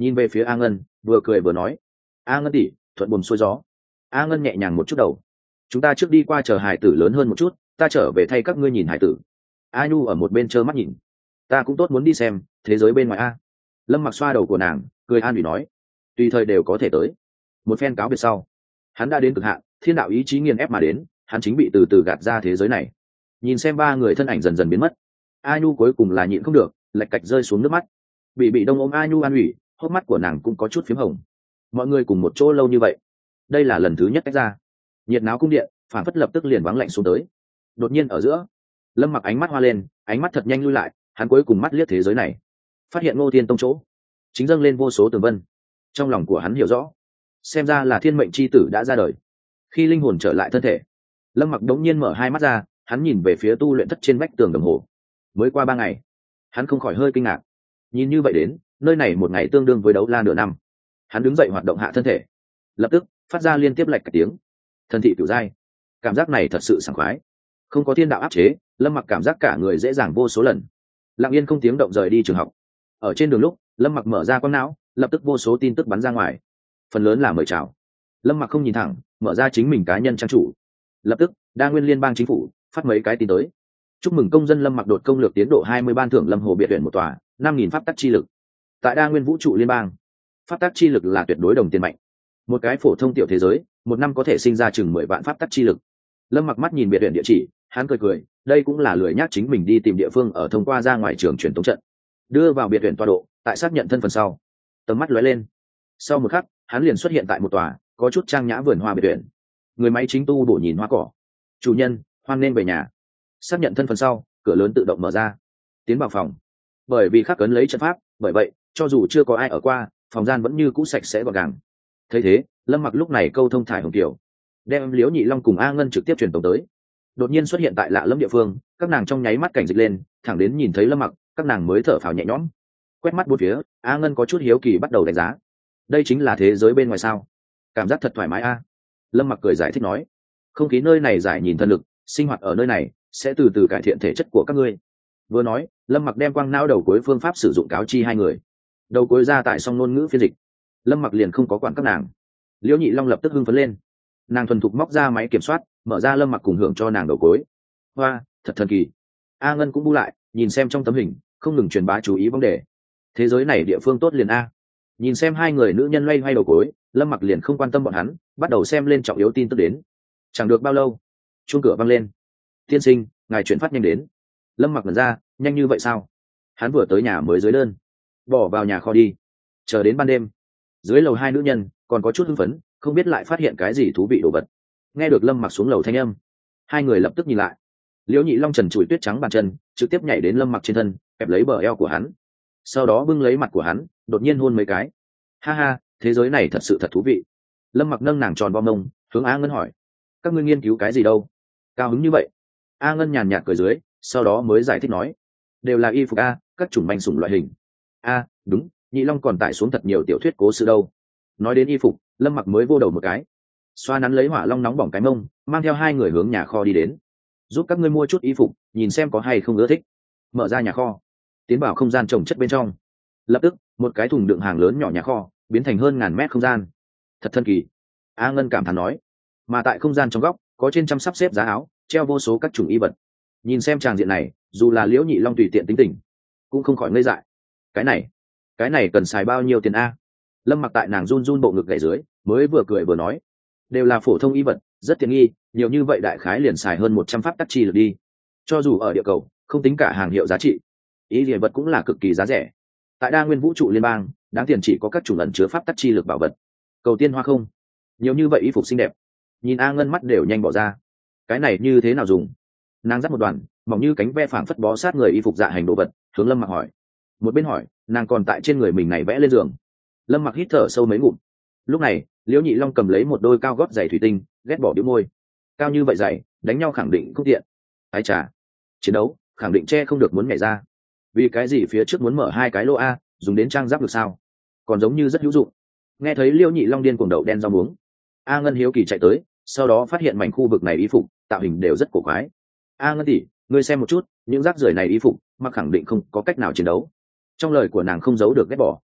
nhìn về phía A Ngân, vừa cười vừa nói: A Ngân tỷ, thuận buồm xuôi gió. A Ngân nhẹ nhàng một chút đầu: chúng ta trước đi qua chờ hải tử lớn hơn một chút, ta trở về thay các ngươi nhìn hải tử. A Nhu ở một bên trơ mắt nhìn: ta cũng tốt muốn đi xem thế giới bên ngoài a. Lâm Mặc xoa đầu của nàng, cười an ủi nói: tùy thời đều có thể tới. Một phen cáo biệt sau, hắn đã đến cực hạn, thiên đạo ý chí nghiền ép mà đến, hắn chính bị từ từ gạt ra thế giới này. Nhìn xem ba người thân ảnh dần dần biến mất, A Nhu cuối cùng là nhịn không được, lạch cạch rơi xuống nước mắt. Bị đông ôm A Nhu an ủi, hốc mắt của nàng cũng có chút phím hồng. Mọi người cùng một chỗ lâu như vậy, đây là lần thứ nhất tách ra. Nhiệt náo cung điện phản phất lập tức liền vắng lạnh xuống tới. Đột nhiên ở giữa, Lâm Mặc ánh mắt hoa lên, ánh mắt thật nhanh lui lại, hắn cuối cùng mắt liếc thế giới này, phát hiện Ngô Thiên Tông chỗ chính dâng lên vô số tường vân. Trong lòng của hắn hiểu rõ, xem ra là thiên mệnh chi tử đã ra đời. Khi linh hồn trở lại thân thể, Lâm Mặc đống nhiên mở hai mắt ra, hắn nhìn về phía tu luyện thất trên vách tường đồng hồ. Mới qua 3 ngày, hắn không khỏi hơi kinh ngạc. Nhìn như vậy đến, nơi này một ngày tương đương với đấu la nửa năm. Hắn đứng dậy hoạt động hạ thân thể, lập tức phát ra liên tiếp lạch cả tiếng. Thân thị cửu giai, cảm giác này thật sự sảng khoái. Không có thiên đạo áp chế, Lâm Mặc cảm giác cả người dễ dàng vô số lần. Lặng yên không tiếng động rời đi trường học. Ở trên đường lúc, Lâm Mặc mở ra con não, lập tức vô số tin tức bắn ra ngoài, phần lớn là mời chào. Lâm Mặc không nhìn thẳng, mở ra chính mình cá nhân trang chủ, lập tức đa nguyên liên bang chính phủ phát mấy cái tin tới: chúc mừng công dân Lâm Mặc đột công lược tiến độ 20 ban thưởng Lâm Hồ biệt viện một tòa, 5.000 pháp tắc chi lực. Tại đa nguyên vũ trụ liên bang, pháp tắc chi lực là tuyệt đối đồng tiền mạnh. Một cái phổ thông tiểu thế giới, một năm có thể sinh ra chừng 10 vạn pháp tắc chi lực. Lâm Mặc mắt nhìn biệt viện địa chỉ, hắn cười cười, đây cũng là lười nhác chính mình đi tìm địa phương ở, thông qua ra ngoài trường truyền tống trận, đưa vào biệt viện tọa độ, tại xác nhận thân phần sau, tầm mắt lóe lên. Sau một khắc, hắn liền xuất hiện tại một tòa có chút trang nhã vườn hoa biệt viện. Người máy chính tu bổ nhìn hoa cỏ. Chủ nhân, hoan nên về nhà. Xác nhận thân phần sau, cửa lớn tự động mở ra. Tiến vào phòng. Bởi vì khắc cấn lấy trận pháp, bởi vậy cho dù chưa có ai ở qua, phòng gian vẫn như cũ sạch sẽ gọn gàng. Thấy thế, Lâm Mặc lúc này câu thông thải hồng kiều, đem Liễu Nhị Long cùng A Ngân trực tiếp truyền tống tới. Đột nhiên xuất hiện tại lạ lẫm địa phương, các nàng trong nháy mắt cảnh dịch lên, thẳng đến nhìn thấy Lâm Mặc, các nàng mới thở phào nhẹ nhõm. Quét mắt bốn phía, A Ngân có chút hiếu kỳ bắt đầu đánh giá. Đây chính là thế giới bên ngoài sao? Cảm giác thật thoải mái a. Lâm Mặc cười giải thích nói: không khí nơi này giải nhìn thần lực, sinh hoạt ở nơi này sẽ từ từ cải thiện thể chất của các ngươi. Vừa nói, Lâm Mặc đem quang não đầu cuối phương pháp sử dụng cáo chi hai người. Đầu cuối ra tại song ngôn ngữ phiên dịch, Lâm Mặc liền không có quản các nàng. Liễu Nhị Long lập tức hưng phấn lên, nàng thuần thục móc ra máy kiểm soát, mở ra Lâm Mặc cùng hưởng cho nàng đầu cuối. Hoa, thật thần kỳ. A Ngân cũng bu lại, nhìn xem trong tấm hình, không ngừng truyền bá chú ý vấn đề. Thế giới này địa phương tốt liền a. Nhìn xem hai người nữ nhân loay hoay đầu cuối, Lâm Mặc liền không quan tâm bọn hắn, bắt đầu xem lên trọng yếu tin tức đến. Chẳng được bao lâu, chuông cửa vang lên. Tiên sinh, ngài chuyển phát nhanh đến. Lâm Mặc nhận ra, nhanh như vậy sao? Hắn vừa tới nhà mới dưới đơn, bỏ vào nhà kho đi. Chờ đến ban đêm, dưới lầu hai nữ nhân còn có chút hưng phấn, không biết lại phát hiện cái gì thú vị đồ vật. Nghe được Lâm Mặc xuống lầu thanh âm, hai người lập tức nhìn lại. Liễu Nhị Long trần trụi tuyết trắng bàn chân, trực tiếp nhảy đến Lâm Mặc trên thân, kẹp lấy bờ eo của hắn, sau đó bưng lấy mặt của hắn, đột nhiên hôn mấy cái. Ha ha, thế giới này thật sự thật thú vị. Lâm Mặc nâng nàng tròn bom mông, hướng A Ngân hỏi: các ngươi nghiên cứu cái gì đâu, cao hứng như vậy? A Ngân nhàn nhạt cười dưới, sau đó mới giải thích nói: đều là y phục a, các chủng manh sủng loại hình. A, đúng, Nhị Long còn tải xuống thật nhiều tiểu thuyết cố sự đâu. Nói đến y phục, Lâm Mặc mới vô đầu một cái, xoa nắn lấy Hỏa Long nóng bỏng cái mông, mang theo hai người hướng nhà kho đi đến. Giúp các ngươi mua chút y phục, nhìn xem có hay không ưa thích. Mở ra nhà kho, tiến vào không gian trồng chất bên trong. Lập tức, một cái thùng đựng hàng lớn nhỏ nhà kho biến thành hơn ngàn mét không gian. Thật thần kỳ. A Ngân cảm thán nói. Mà tại không gian trong góc, có trên trăm sắp xếp giá áo, treo vô số các chủng y vật. Nhìn xem tràng diện này, dù là Liễu Nhị Long tùy tiện tính tình, cũng không khỏi ngây dại. Cái này cần xài bao nhiêu tiền a? Lâm Mặc tại nàng run run bộ ngực gãy dưới, mới vừa cười vừa nói: đều là phổ thông y vật, rất tiện nghi, nhiều như vậy đại khái liền xài hơn 100 pháp tắc chi lực đi. Cho dù ở địa cầu, không tính cả hàng hiệu giá trị, y vật cũng là cực kỳ giá rẻ. Tại đa nguyên vũ trụ liên bang, đáng tiền chỉ có các chủng ẩn chứa pháp tắc chi lực bảo vật. Cầu tiên hoa không, nhiều như vậy y phục xinh đẹp. Nhìn A Ngân mắt đều nhanh bỏ ra. Cái này như thế nào dùng? Nàng dắt một đoàn mỏng như cánh ve phảng phất bó sát người y phục dạ hành đồ vật, hướng Lâm Mặc hỏi. Một bên hỏi, nàng còn tại trên người mình này vẽ lên giường. Lâm Mặc hít thở sâu mấy ngụm. Lúc này, Liễu Nhị Long cầm lấy một đôi cao gót giày thủy tinh, ghét bỏ bĩu môi. Cao như vậy giày, đánh nhau khẳng định không tiện. Ái chà, chiến đấu khẳng định che không được muốn nhảy ra. Vì cái gì phía trước muốn mở hai cái lô a, dùng đến trang giáp được sao? Còn giống như rất hữu dụng. Nghe thấy Liễu Nhị Long điên cuồng đậu đen rau muống, A Ngân hiếu kỳ chạy tới, sau đó phát hiện mảnh khu vực này y phục tạo hình đều rất cổ quái. A Ngân tỷ, ngươi xem một chút, những rác rưởi này y phục mặc khẳng định không có cách nào chiến đấu. Trong lời của nàng không giấu được ghét bỏ.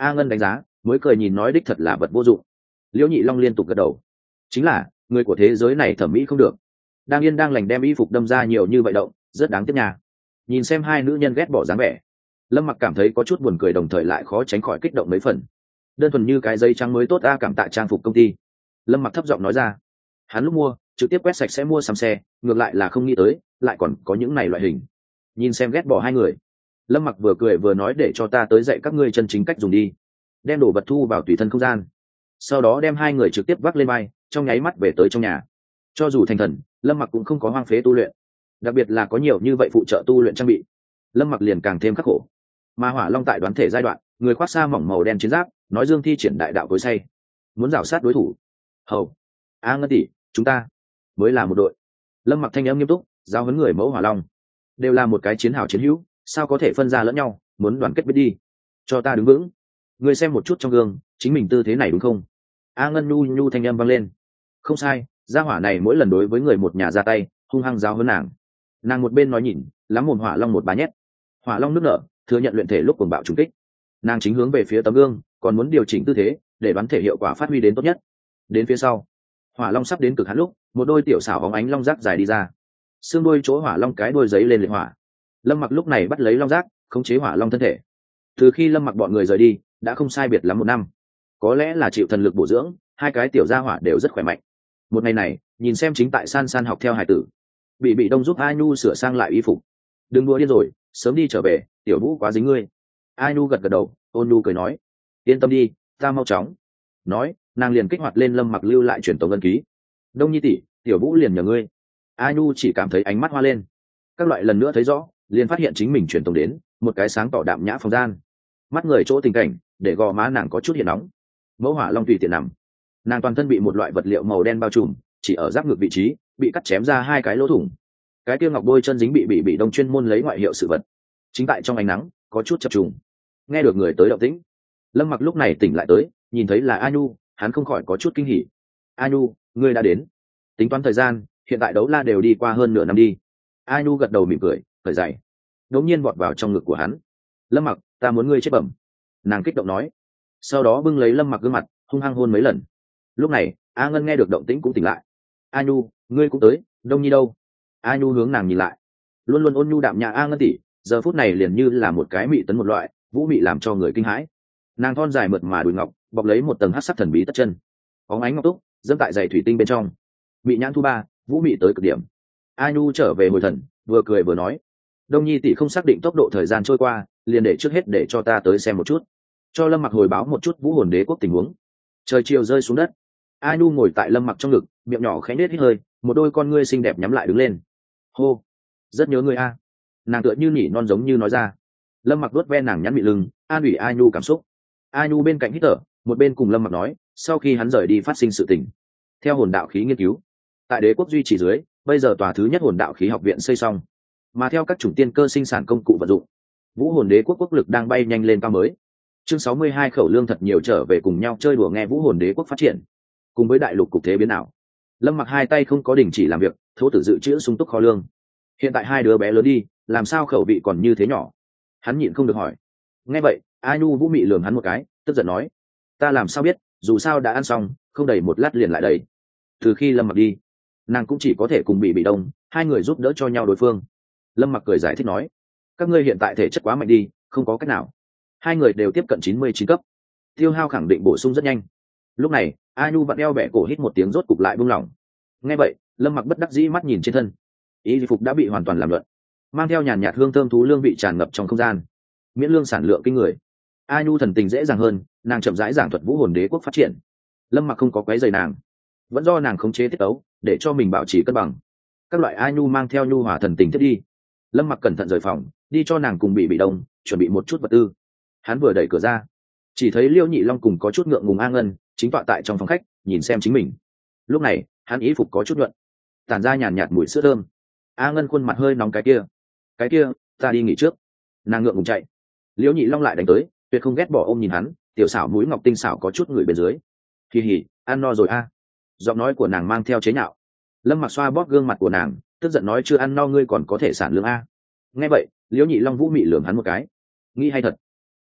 A Ngân đánh giá, mới cười nhìn nói đích thật là vật vô dụng. Liễu Nhị Long liên tục gật đầu. Chính là người của thế giới này thẩm mỹ không được. Đang yên đang lành đem y phục đâm ra nhiều như vậy động, rất đáng tiếc nhà. Nhìn xem hai nữ nhân ghét bỏ dáng vẻ, Lâm Mặc cảm thấy có chút buồn cười, đồng thời lại khó tránh khỏi kích động mấy phần. Đơn thuần như cái giấy trắng mới tốt, cảm tạ trang phục công ty. Lâm Mặc thấp giọng nói ra. Hắn lúc mua trực tiếp quét sạch sẽ mua sắm xe, ngược lại là không nghĩ tới lại còn có những này loại hình. Nhìn xem ghét bỏ hai người, Lâm Mặc vừa cười vừa nói để cho ta tới dạy các ngươi chân chính cách dùng đi. Đem đồ vật thu vào tùy thân không gian, sau đó đem hai người trực tiếp vác lên vai, trong nháy mắt về tới trong nhà. Cho dù thành thần, Lâm Mặc cũng không có hoang phế tu luyện, đặc biệt là có nhiều như vậy phụ trợ tu luyện trang bị, Lâm Mặc liền càng thêm khắc khổ. Mà Hỏa Long tại đoán thể giai đoạn, người khoác sa mỏng màu đen chiến giáp, nói dương thi triển đại đạo cối say, muốn rào sát đối thủ. Hầu, A Ngân tỷ, chúng ta mới là một đội. Lâm Mặc thanh âm nghiêm túc giao huấn người mẫu Hỏa Long, đều là một cái chiến hào chiến hữu, sao có thể phân ra lẫn nhau, muốn đoàn kết biết đi. Cho ta đứng vững, người xem một chút trong gương chính mình tư thế này đúng không? A Ngân nhu nhu thanh âm vang lên. Không sai, gia hỏa này mỗi lần đối với người một nhà ra tay hung hăng giáo hơn nàng một bên nói nhìn lắm một Hỏa Long một bá nhét. Hỏa Long nước nở thừa nhận luyện thể lúc cuồng bạo trùng kích, nàng chính hướng về phía tấm gương, còn muốn điều chỉnh tư thế để bắn thể hiệu quả phát huy đến tốt nhất. Đến phía sau, Hỏa Long sắp đến cực hạn lúc, một đôi tiểu xảo bóng ánh long giác dài đi ra, xương đôi chỗ Hỏa Long cái đôi giấy lên liệt hỏa. Lâm Mặc lúc này bắt lấy long giác, khống chế Hỏa Long thân thể. Từ khi Lâm Mặc bọn người rời đi đã không sai biệt lắm 1 năm, có lẽ là chịu thần lực bổ dưỡng, hai cái tiểu gia hỏa đều rất khỏe mạnh. Một ngày này, nhìn xem chính tại san san học theo hải tử, bị đông giúp A Nhu sửa sang lại y phục. Đừng đùa điên rồi, sớm đi trở về, tiểu Vũ quá dính ngươi. A Nhu gật gật đầu, ôn nhu cười nói, yên tâm đi, ta mau chóng. Nói, nàng liền kích hoạt lên Lâm Mặc lưu lại truyền tống ân ký. Đông Nhi tỷ, tiểu Vũ liền nhờ ngươi. A Nhu chỉ cảm thấy ánh mắt hoa lên, các loại lần nữa thấy rõ, liền phát hiện chính mình truyền tống đến một cái sáng tỏ đạm nhã phòng gian. Mắt người chỗ tình cảnh để gò má nàng có chút hiện nóng. Mẫu Hỏa Long tùy tiện nằm, nàng toàn thân bị một loại vật liệu màu đen bao trùm, chỉ ở giáp ngực vị trí bị cắt chém ra 2 cái lỗ thủng. Cái kia ngọc đôi chân dính bị đông chuyên môn lấy ngoại hiệu sự vật, chính tại trong ánh nắng có chút chập trùng. Nghe được người tới động tĩnh, Lâm Mặc lúc này tỉnh lại tới, nhìn thấy là A Nhu, hắn không khỏi có chút kinh hỉ. A Nhu, ngươi đã đến. Tính toán thời gian, hiện tại đấu la đều đi qua hơn nửa năm đi. A Nhu gật đầu mỉm cười, cởi giày, đột nhiên vọt vào trong ngực của hắn. Lâm Mặc, ta muốn ngươi chết bẩm. Nàng kích động nói, sau đó bưng lấy Lâm Mặc gương mặt hung hăng hôn mấy lần. Lúc này A Ngân nghe được động tĩnh cũng tỉnh lại. A Nhu, ngươi cũng tới, Đông Nhi đâu? A Nhu hướng nàng nhìn lại, luôn luôn ôn nhu đạm nhã A Ngân tỷ, giờ phút này liền như là một cái mị tấn một loại, vũ mị làm cho người kinh hãi. Nàng thon dài mượt mà đùi ngọc bọc lấy một tầng hắc sắc thần bí tất chân, óng ánh ngọc túc dẫm tại giày thủy tinh bên trong, mị nhãn thu ba, vũ mị tới cực điểm. A Nhu trở về hồi thần, vừa cười vừa nói, Đông Nhi tỷ không xác định tốc độ thời gian trôi qua, liền để trước hết để cho ta tới xem một chút, cho Lâm Mặc hồi báo một chút Vũ Hồn Đế quốc tình huống. Trời chiều rơi xuống đất, A Nhu ngồi tại Lâm Mặc trong ngực, miệng nhỏ khẽ nết hít hơi, một đôi con ngươi xinh đẹp nhắm lại đứng lên. Hô, rất nhớ ngươi a. Nàng tựa như nhỉ non giống như nói ra. Lâm Mặc vuốt ve nàng nhắn mị lưng, an ủi A Nhu cảm xúc. A Nhu bên cạnh hít thở, một bên cùng Lâm Mặc nói, sau khi hắn rời đi phát sinh sự tình. Theo hồn đạo khí nghiên cứu, tại đế quốc duy trì dưới, bây giờ tòa thứ nhất hồn đạo khí học viện xây xong, mà theo các chủng tiên cơ sinh sản công cụ vận dụng, Vũ Hồn Đế quốc quốc lực đang bay nhanh lên cao mới. Chương 62 khẩu lương thật nhiều trở về cùng nhau chơi đùa nghe Vũ Hồn Đế quốc phát triển, cùng với đại lục cục thế biến ảo. Lâm Mặc hai tay không có đình chỉ làm việc, thố tử dự trữ sung túc kho lương. Hiện tại hai đứa bé lớn đi, làm sao khẩu vị còn như thế nhỏ? Hắn nhịn không được hỏi. Nghe vậy, A Nhu vũ mị lườm hắn một cái, tức giận nói, ta làm sao biết, dù sao đã ăn xong, không đầy một lát liền lại đầy. Từ khi Lâm Mặc đi, nàng cũng chỉ có thể cùng bị đông, hai người giúp đỡ cho nhau đối phương. Lâm Mặc cười giải thích nói, các ngươi hiện tại thể chất quá mạnh đi, không có cách nào. Hai người đều tiếp cận 99 cấp, tiêu hao khẳng định bổ sung rất nhanh. Lúc này A Nhu vặn eo bẻ cổ hít một tiếng rốt cục lại buông lỏng. Nghe vậy, Lâm Mặc bất đắc dĩ mắt nhìn trên thân, y phục đã bị hoàn toàn làm luận, mang theo nhàn nhạt hương thơm thú lương vị tràn ngập trong không gian, miễn lương sản lượng kinh người. A Nhu thần tình dễ dàng hơn, nàng chậm rãi giảng thuật Vũ Hồn Đế quốc phát triển. Lâm Mặc không có quấy rầy nàng, vẫn do nàng khống chế tiết tấu để cho mình bảo trì cân bằng. Các loại A Nhu mang theo nhu hòa thần tình tiếp đi. Lâm Mặc cẩn thận rời phòng, đi cho nàng cùng bị đông chuẩn bị một chút vật tư. Hắn vừa đẩy cửa ra, chỉ thấy Liêu Nhị Long cùng có chút ngượng ngùng A Ngân chính tọa tại trong phòng khách nhìn xem chính mình. Lúc này hắn ý phục có chút nhuận, tản ra nhàn nhạt mùi sữa thơm. A Ngân khuôn mặt hơi nóng, cái kia ta đi nghỉ trước. Nàng ngượng ngùng chạy. Liêu Nhị Long lại đánh tới, tuyệt không ghét bỏ ôm nhìn hắn, tiểu xảo mũi ngọc tinh xảo có chút người bên dưới. Kỳ hỉ, ăn no rồi a. Giọng nói của nàng mang theo chế nhạo. Lâm Mặc xoa bóp gương mặt của nàng, tức giận nói, chưa ăn no ngươi còn có thể sản lương a. Nghe vậy, Liêu Nhị Long vũ mị lườm hắn một cái, nghĩ hay thật. Nói,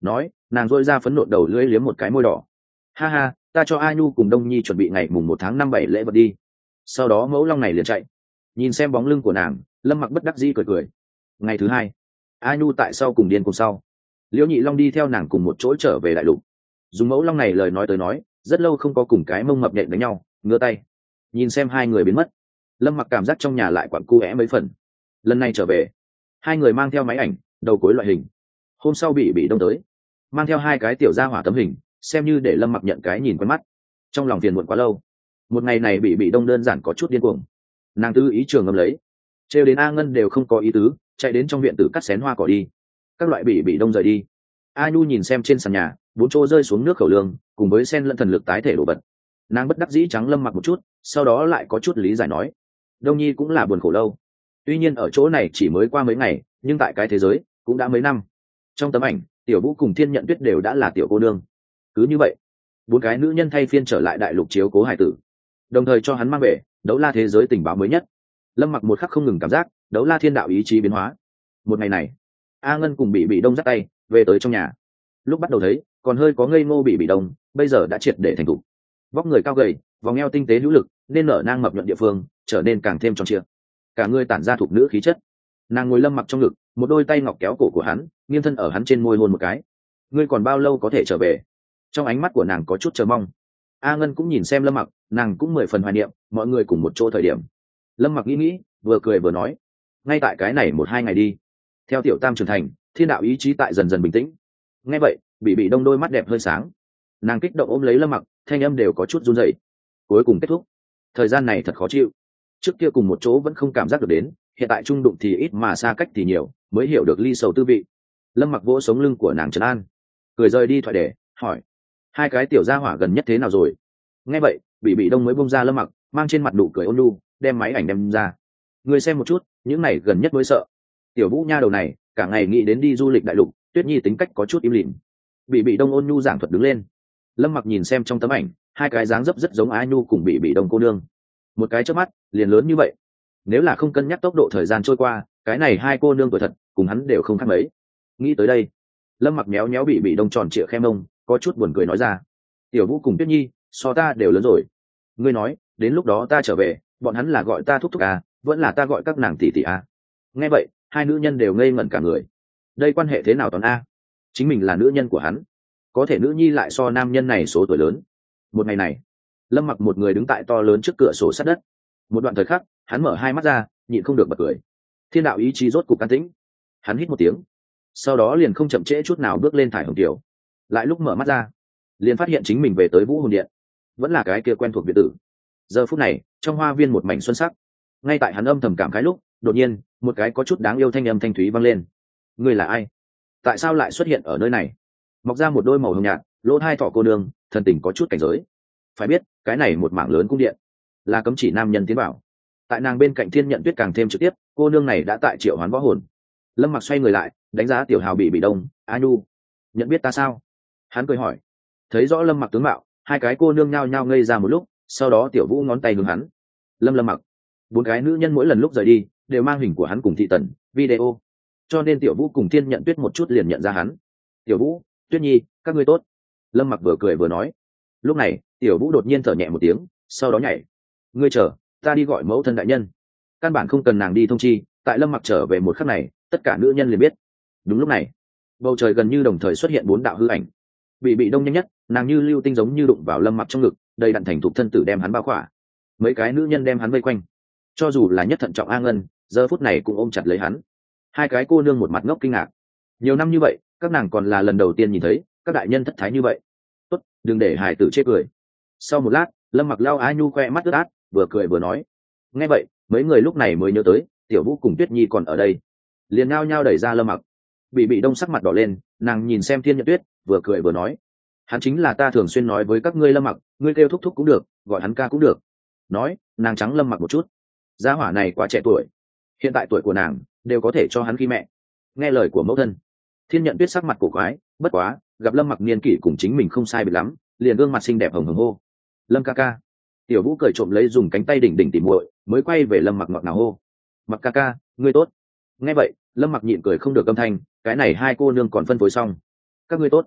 nàng dội ra phấn nộn đầu lưỡi liếm một cái môi đỏ. Ha ha, ta cho A Nhu cùng Đông Nhi chuẩn bị ngày mùng 1 tháng 5 7 lễ vật đi. Sau đó mẫu long này liền chạy. Nhìn xem bóng lưng của nàng, Lâm Mặc bất đắc dĩ cười cười. Ngày thứ hai, A Nhu tại sau cùng điên cùng sau, Liễu Nhị Long đi theo nàng cùng một chỗ trở về đại lục. Dùng mẫu long này lời nói tới nói, rất lâu không có cùng cái mông mập nhện đánh nhau, ngửa tay. Nhìn xem hai người biến mất, Lâm Mặc cảm giác trong nhà lại quặn cu é mấy phần. Lần này trở về, hai người mang theo máy ảnh, đầu cuối loại hình. Hôm sau bị đông tới, mang theo hai cái tiểu gia hỏa tấm hình, xem như để Lâm Mặc nhận cái nhìn quen mắt. Trong lòng phiền muộn quá lâu, một ngày này bị đông đơn giản có chút điên cuồng. Nàng tư ý trường ngầm lấy, trêu đến A Ngân đều không có ý tứ, chạy đến trong viện tử cắt xén hoa cỏ đi. Các loại bị đông rời đi. A Nhu nhìn xem trên sàn nhà, bốn chỗ rơi xuống nước khẩu lương, cùng với sen lẫn thần lực tái thể đổ vật. Nàng bất đắc dĩ trắng Lâm Mặc một chút, sau đó lại có chút lý giải nói: Đông Nhi cũng là buồn khổ lâu. Tuy nhiên ở chỗ này chỉ mới qua mấy ngày, nhưng tại cái thế giới cũng đã mấy năm. Trong tấm ảnh, Tiểu Vũ cùng Thiên Nhận Tuyết đều đã là tiểu cô nương. Cứ như vậy, bốn cái nữ nhân thay phiên trở lại đại lục chiếu cố hải tử, đồng thời cho hắn mang về đấu la thế giới tình báo mới nhất. Lâm Mặc một khắc không ngừng cảm giác đấu la thiên đạo ý chí biến hóa. Một ngày này, A Ngân cùng bị đông dắt tay về tới trong nhà. Lúc bắt đầu thấy còn hơi có ngây ngô bị đông, bây giờ đã triệt để thành thục. Vóc người cao gầy, vòng eo tinh tế hữu lực, nên nở nang mập nhuận địa phương trở nên càng thêm tròn trịa. Cả người tản ra thục nữ khí chất. Nàng ngồi Lâm Mặc trong ngực, một đôi tay ngọc kéo cổ của hắn, nghiêng thân ở hắn trên môi hôn một cái. Ngươi còn bao lâu có thể trở về? Trong ánh mắt của nàng có chút chờ mong. A Ngân cũng nhìn xem Lâm Mặc, nàng cũng 10 phần hoài niệm mọi người cùng một chỗ thời điểm. Lâm Mặc nghĩ, vừa cười vừa nói: ngay tại cái này 1-2 ngày đi. Theo tiểu tam trưởng thành, thiên đạo ý chí tại dần dần bình tĩnh. Nghe vậy, bị đông đôi mắt đẹp hơi sáng. Nàng kích động ôm lấy Lâm Mặc, thanh âm đều có chút run rẩy. Cuối cùng kết thúc. Thời gian này thật khó chịu. Trước kia cùng một chỗ vẫn không cảm giác được đến, hiện tại chung đụng thì ít mà xa cách thì nhiều, mới hiểu được ly sầu tư vị. Lâm Mặc vỗ sống lưng của nàng trấn an, cười rời đi thoại để hỏi: hai cái tiểu gia hỏa gần nhất thế nào rồi? Nghe vậy, bị đông mới bông ra Lâm Mặc, mang trên mặt nụ cười ôn nhu, đem máy ảnh đem ra. Người xem một chút, những này gần nhất mới sợ. Tiểu Vũ nha đầu này, cả ngày nghĩ đến đi du lịch đại lục, Tuyết Nhi tính cách có chút im lìm. Bị đông ôn nhu giảng thuật đứng lên. Lâm Mặc nhìn xem trong tấm ảnh, hai cái dáng dấp rất giống A Nhu cùng bị đông cô nương. Một cái chớp mắt, liền lớn như vậy. Nếu là không cân nhắc tốc độ thời gian trôi qua, cái này hai cô nương tuổi thật, cùng hắn đều không khác mấy. Nghĩ tới đây, Lâm Mặc méo méo bị đông tròn trịa khe mông, có chút buồn cười nói ra: Tiểu Vũ cùng Tuyết Nhi, so ta đều lớn rồi. Ngươi nói, đến lúc đó ta trở về, bọn hắn là gọi ta thúc thúc à, vẫn là ta gọi các nàng tỷ tỷ à? Nghe vậy, hai nữ nhân đều ngây ngẩn cả người. Đây quan hệ thế nào toàn a? Chính mình là nữ nhân của hắn, có thể nữ nhi lại so nam nhân này số tuổi lớn. Một ngày này, Lâm Mặc một người đứng tại to lớn trước cửa sổ sát đất. Một đoạn thời khắc, hắn mở hai mắt ra, nhịn không được bật cười. Thiên đạo ý chí rốt cục an tĩnh. Hắn hít một tiếng, sau đó liền không chậm trễ chút nào bước lên thải hồng tiểu. Lại lúc mở mắt ra, liền phát hiện chính mình về tới Vũ Hồn Điện, vẫn là cái kia quen thuộc biệt tử. Giờ phút này, trong hoa viên một mảnh xuân sắc. Ngay tại hắn âm thầm cảm khái lúc, đột nhiên, một cái có chút đáng yêu thanh âm thanh thúy vang lên. Ngươi là ai? Tại sao lại xuất hiện ở nơi này? Mọc ra một đôi màu hồng nhạt, lỗ hai thỏ cô nương, thần tình có chút cảnh giới. Phải biết, cái này một mảng lớn cung điện, là cấm chỉ nam nhân tiến vào. Tại nàng bên cạnh Thiên Nhận Tuyết càng thêm trực tiếp, cô nương này đã tại triệu hoán võ hồn. Lâm Mặc xoay người lại, đánh giá tiểu hào bị đông, A Nhu, nhận biết ta sao? Hắn cười hỏi. Thấy rõ Lâm Mặc tướng mạo, hai cái cô nương nhao nhao ngây ra một lúc, sau đó Tiểu Vũ ngón tay hướng hắn. Lâm Mặc. Bốn cái nữ nhân mỗi lần lúc rời đi, đều mang hình của hắn cùng thị tần, video. Cho nên Tiểu Vũ cùng Thiên Nhận Tuyết một chút liền nhận ra hắn. Tiểu Vũ, Tuyết Nhi, các ngươi tốt. Lâm Mặc vừa cười vừa nói. Lúc này, Tiểu Vũ đột nhiên thở nhẹ một tiếng, sau đó nhảy. Ngươi chờ, ta đi gọi mẫu thân đại nhân. Căn bản không cần nàng đi thông chi, tại Lâm Mặc trở về một khắc này, tất cả nữ nhân liền biết. Đúng lúc này, bầu trời gần như đồng thời xuất hiện bốn đạo hư ảnh. Bị đông nhanh nhất, nàng như lưu tinh giống như đụng vào Lâm Mặc trong ngực, đầy đặn thành thục thân tử đem hắn bao khỏa. Mấy cái nữ nhân đem hắn vây quanh. Cho dù là nhất thận trọng A Ngân, giờ phút này cũng ôm chặt lấy hắn. Hai cái cô nương một mặt ngốc kinh ngạc. Nhiều năm như vậy, các nàng còn là lần đầu tiên nhìn thấy các đại nhân thất thái như vậy. Tốt, đừng để hài tử chê cười. Sau một lát, Lâm Mặc lau A Nhu khoe mắt ướt át, vừa cười vừa nói. Nghe vậy, mấy người lúc này mới nhớ tới, Tiểu Vũ cùng Tuyết Nhi còn ở đây, liền ngao nhao đẩy ra Lâm Mặc. Bị đông sắc mặt đỏ lên, nàng nhìn xem Thiên Nhận Tuyết, vừa cười vừa nói. Hắn chính là ta thường xuyên nói với các ngươi Lâm Mặc, ngươi kêu thúc thúc cũng được, gọi hắn ca cũng được. Nói, nàng trắng Lâm Mặc một chút. Gia hỏa này quá trẻ tuổi, hiện tại tuổi của nàng đều có thể cho hắn khi mẹ. Nghe lời của mẫu thân, Thiên Nhận Tuyết sắc mặt cổ quái, bất quá gặp Lâm Mặc niên kỷ cùng chính mình không sai biệt lắm, liền gương mặt xinh đẹp hồng hồng hô. Lâm ca ca. Tiểu Vũ cười trộm lấy dùng cánh tay đỉnh đỉnh tỉ muội, mới quay về Lâm Mặc ngọt ngào hô. Mặc ca ca, ngươi tốt. Nghe vậy, Lâm Mặc nhịn cười không được âm thanh, cái này hai cô nương còn phân phối xong. Các ngươi tốt.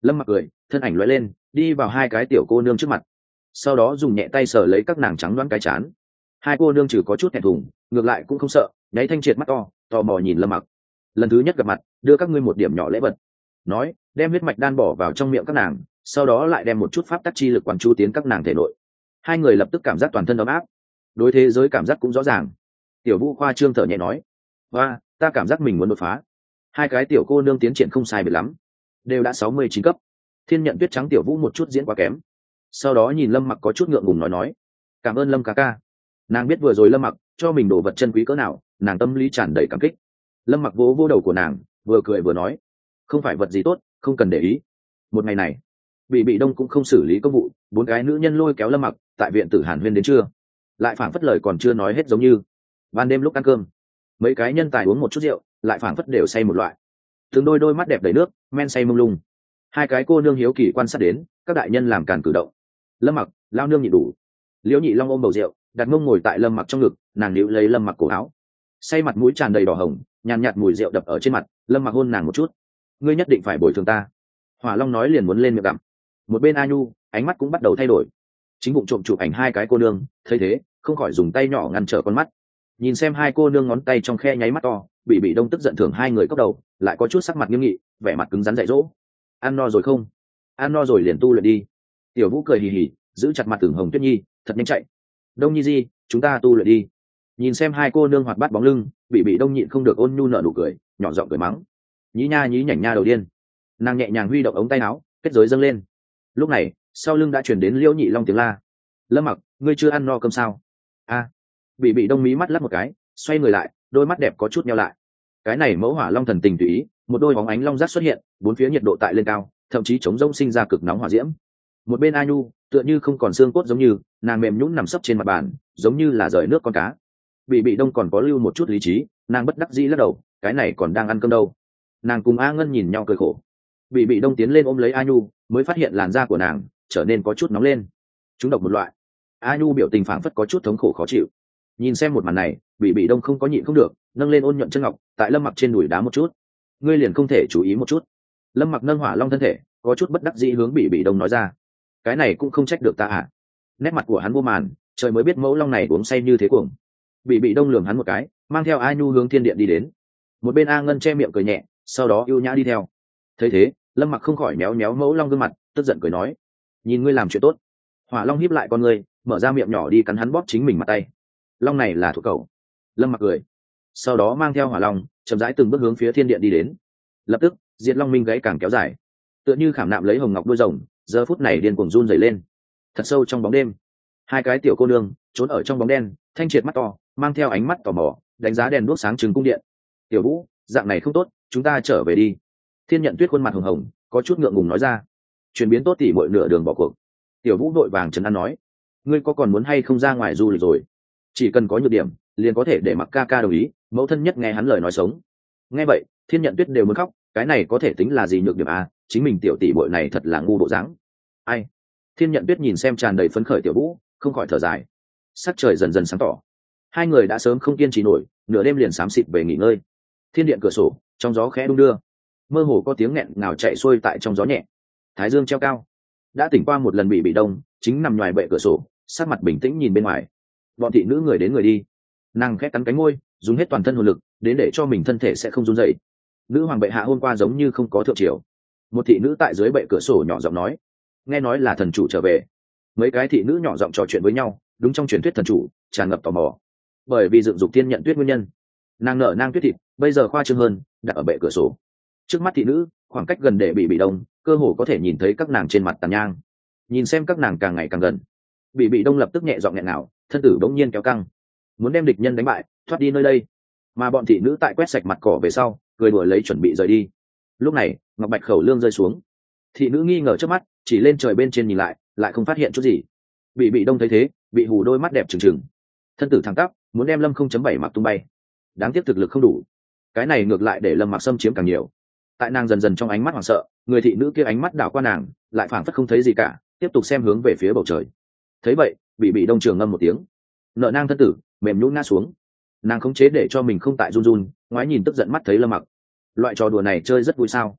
Lâm Mặc cười, thân ảnh lóe lên, đi vào hai cái tiểu cô nương trước mặt, sau đó dùng nhẹ tay sờ lấy các nàng trắng đoán cái chán. Hai cô nương trừ có chút thẹn thùng, ngược lại cũng không sợ, nháy thanh triệt mắt to, tò mò nhìn Lâm Mặc. Lần thứ nhất gặp mặt, đưa các ngươi một điểm nhỏ lễ vật. Nói, đem huyết mạch đan bỏ vào trong miệng các nàng, sau đó lại đem một chút pháp tắc chi lực quán chú tiến các nàng thể nội. Hai người lập tức cảm giác toàn thân ấm áp, đối thế giới cảm giác cũng rõ ràng. Tiểu Vũ khoa trương thở nhẹ nói, và ta cảm giác mình muốn đột phá. Hai cái tiểu cô nương tiến triển không sai biệt lắm, đều đã 69 cấp. Thiên Nhận Tuyết trắng Tiểu Vũ một chút diễn quá kém. Sau đó nhìn Lâm Mặc có chút ngượng ngùng nói, cảm ơn Lâm ca ca. Nàng biết vừa rồi Lâm Mặc cho mình đồ vật chân quý cỡ nào, nàng tâm lý tràn đầy cảm kích. Lâm Mặc vỗ vỗ đầu của nàng, vừa cười vừa nói, không phải vật gì tốt, không cần để ý. Một ngày này, bị đông cũng không xử lý công vụ, bốn cái nữ nhân lôi kéo Lâm Mặc tại viện tử Hàn Huyên đến trưa, lại phảng phất lời còn chưa nói hết, giống như ban đêm lúc ăn cơm, mấy cái nhân tài uống một chút rượu, lại phảng phất đều say một loại. Từng đôi mắt đẹp đầy nước, men say mông lung. Hai cái cô nương hiếu kỳ quan sát đến các đại nhân làm càn cử động. Lâm Mặc lao nương nhịn đủ. Liễu Nhị Long ôm bầu rượu, đặt mông ngồi tại Lâm Mặc trong ngực, nàng níu lấy Lâm Mặc cổ áo, say mặt mũi tràn đầy đỏ hồng, nhàn nhạt mùi rượu đập ở trên mặt. Lâm Mặc hôn nàng một chút, ngươi nhất định phải bồi thường ta. Hỏa Long nói liền muốn lên miệng gặm. Một bên A Nhu ánh mắt cũng bắt đầu thay đổi, chính bụng trộm chụp ảnh hai cái cô nương, thấy thế không khỏi dùng tay nhỏ ngăn trở con mắt, nhìn xem hai cô nương ngón tay trong khe nháy mắt to. Bị đông tức giận thưởng hai người cốc đầu, lại có chút sắc mặt nghiêm nghị, vẻ mặt cứng rắn dạy dỗ, ăn no rồi không? Ăn no rồi liền tu luyện đi. Tiểu Vũ cười hì hì, giữ chặt mặt Tưởng Hồng Tuyết Nhi, thật nhanh chạy. Đông Nhi gì, chúng ta tu luyện đi. Nhìn xem hai cô nương hoạt bát bóng lưng, bị đông nhịn không được ôn nhu nở nụ cười, nhỏ giọng cười mắng, nhí nha nhí nhảnh nha đầu điên. Nàng nhẹ nhàng huy động ống tay áo, kết giới dâng lên. Lúc này sau lưng đã chuyển đến Liễu Nhị Long tiếng la, Lâm Mặc, ngươi chưa ăn no cơm sao? A. Bị đông mí mắt lắp một cái, xoay người lại, đôi mắt đẹp có chút nheo lại. Cái này mẫu Hỏa Long thần tình tùy ý, một đôi bóng ánh long giác xuất hiện, bốn phía nhiệt độ tại lên cao, thậm chí chống rông sinh ra cực nóng hỏa diễm. Một bên A Nhu tựa như không còn xương cốt, giống như nàng mềm nhũn nằm sấp trên mặt bàn, giống như là rời nước con cá. Bị đông còn có lưu một chút lý trí, nàng bất đắc dĩ lắc đầu, cái này còn đang ăn cơm đâu. Nàng cùng A Ngân nhìn nhau cười khổ. Bị đông tiến lên ôm lấy A Nhu, mới phát hiện làn da của nàng trở nên có chút nóng lên, chúng độc một loại. A Nhu biểu tình phảng phất có chút thống khổ khó chịu. Nhìn xem một màn này, bị đông không có nhịn không được, nâng lên ôn nhuận chân ngọc tại Lâm Mặc trên đùi đá một chút. Ngươi liền không thể chú ý một chút? Lâm Mặc nâng Hỏa Long thân thể, có chút bất đắc dĩ hướng bị đông nói ra, cái này cũng không trách được ta à. Nét mặt của hắn vô màn, trời mới biết mẫu long này uống say như thế cuồng. Bị đông lườm hắn một cái, mang theo A Nhu hướng thiên điện đi đến. Một bên A Ngân che miệng cười nhẹ, sau đó ưu nhã đi theo. Thấy thế, Lâm Mặc không khỏi méo méo mẫu long gương mặt, tức giận cười nói, nhìn ngươi làm chuyện tốt. Hỏa Long híp lại con ngươi, mở ra miệng nhỏ đi cắn hắn bóp chính mình mặt tay. Long này là thuộc cậu. Lâm Mặc cười, sau đó mang theo Hỏa Long chậm rãi từng bước hướng phía thiên điện đi đến. Lập tức Diệt Long Minh gáy càng kéo dài, tựa như khảm nạm lấy hồng ngọc đuôi rồng, giờ phút này điên cuồng run rẩy lên. Thật sâu trong bóng đêm, hai cái tiểu cô nương trốn ở trong bóng đen, thanh triệt mắt to, mang theo ánh mắt tò mò đánh giá đèn đuốc sáng trưng cung điện. Tiểu Vũ, dạng này không tốt, chúng ta trở về đi. Thiên Nhận Tuyết khuôn mặt hồng hồng, có chút ngượng ngùng nói ra. Chuyển biến tốt tỉ mọi nửa đường bỏ cuộc. Tiểu Vũ vội vàng trấn an nói, ngươi có còn muốn hay không ra ngoài du lịch rồi? Chỉ cần có nhược điểm liền có thể để mặc ca ca đồng ý. Mẫu thân nhất nghe hắn lời nói sống. Nghe vậy Thiên Nhận Tuyết đều muốn khóc, cái này có thể tính là gì nhược điểm à? Chính mình tiểu tỷ bội này thật là ngu bộ dáng. Ai? Thiên Nhận Tuyết nhìn xem tràn đầy phấn khởi Tiểu Vũ, không khỏi thở dài. Sắc trời dần dần sáng tỏ, hai người đã sớm không kiên trì nổi, nửa đêm liền xám xịt về nghỉ ngơi. Thiên điện cửa sổ trong gió khẽ đung đưa, mơ hồ có tiếng nghẹn ngào chạy xuôi tại trong gió nhẹ. Thái dương treo cao, đã tỉnh qua một lần bị đông chính nằm ngoài bệ cửa sổ, sát mặt bình tĩnh nhìn bên ngoài. Bọn thị nữ người đến người đi, nàng khẽ cắn cánh môi, dùng hết toàn thân hồn lực đến để cho mình thân thể sẽ không run dậy. Nữ hoàng bệ hạ hôm qua giống như không có thượng triều. Một thị nữ tại dưới bệ cửa sổ nhỏ giọng nói, nghe nói là thần chủ trở về. Mấy cái thị nữ nhỏ giọng trò chuyện với nhau, đúng trong truyền thuyết thần chủ, tràn ngập tò mò. Bởi vì dựng dục Thiên Nhận Tuyết nguyên nhân, nàng nở nang tuyết thịt bây giờ khoa trương hơn, đặt ở bệ cửa sổ. Trước mắt thị nữ khoảng cách gần để bị đông, cơ hồ có thể nhìn thấy các nàng trên mặt tàn nhang. Nhìn xem các nàng càng ngày càng gần, bị đông lập tức nhẹ giọng nghẹn nào, thân tử bỗng nhiên kéo căng, muốn đem địch nhân đánh bại, thoát đi nơi đây. Mà bọn thị nữ tại quét sạch mặt cỏ về sau, cười đùa lấy chuẩn bị rời đi. Lúc này ngọc bạch khẩu lương rơi xuống, thị nữ nghi ngờ trước mắt, chỉ lên trời bên trên nhìn lại không phát hiện chút gì. Bị đông thấy thế, bị hù đôi mắt đẹp trừng trừng, thân tử thẳng tắp, muốn đem Lâm 0.7 mặc tung bay. Đáng tiếc thực lực không đủ, cái này ngược lại để Lâm Mặc xâm chiếm càng nhiều. Tại nàng dần dần trong ánh mắt hoảng sợ, người thị nữ kia ánh mắt đảo qua nàng, lại phảng phất không thấy gì cả, tiếp tục xem hướng về phía bầu trời. Thấy vậy, bị đông trường ngâm một tiếng, nợ nang thân tử mềm nhũn ngã xuống. Nàng khống chế để cho mình không tại run run, ngoái nhìn tức giận mắt thấy Lâm Mặc. Loại trò đùa này chơi rất vui sao?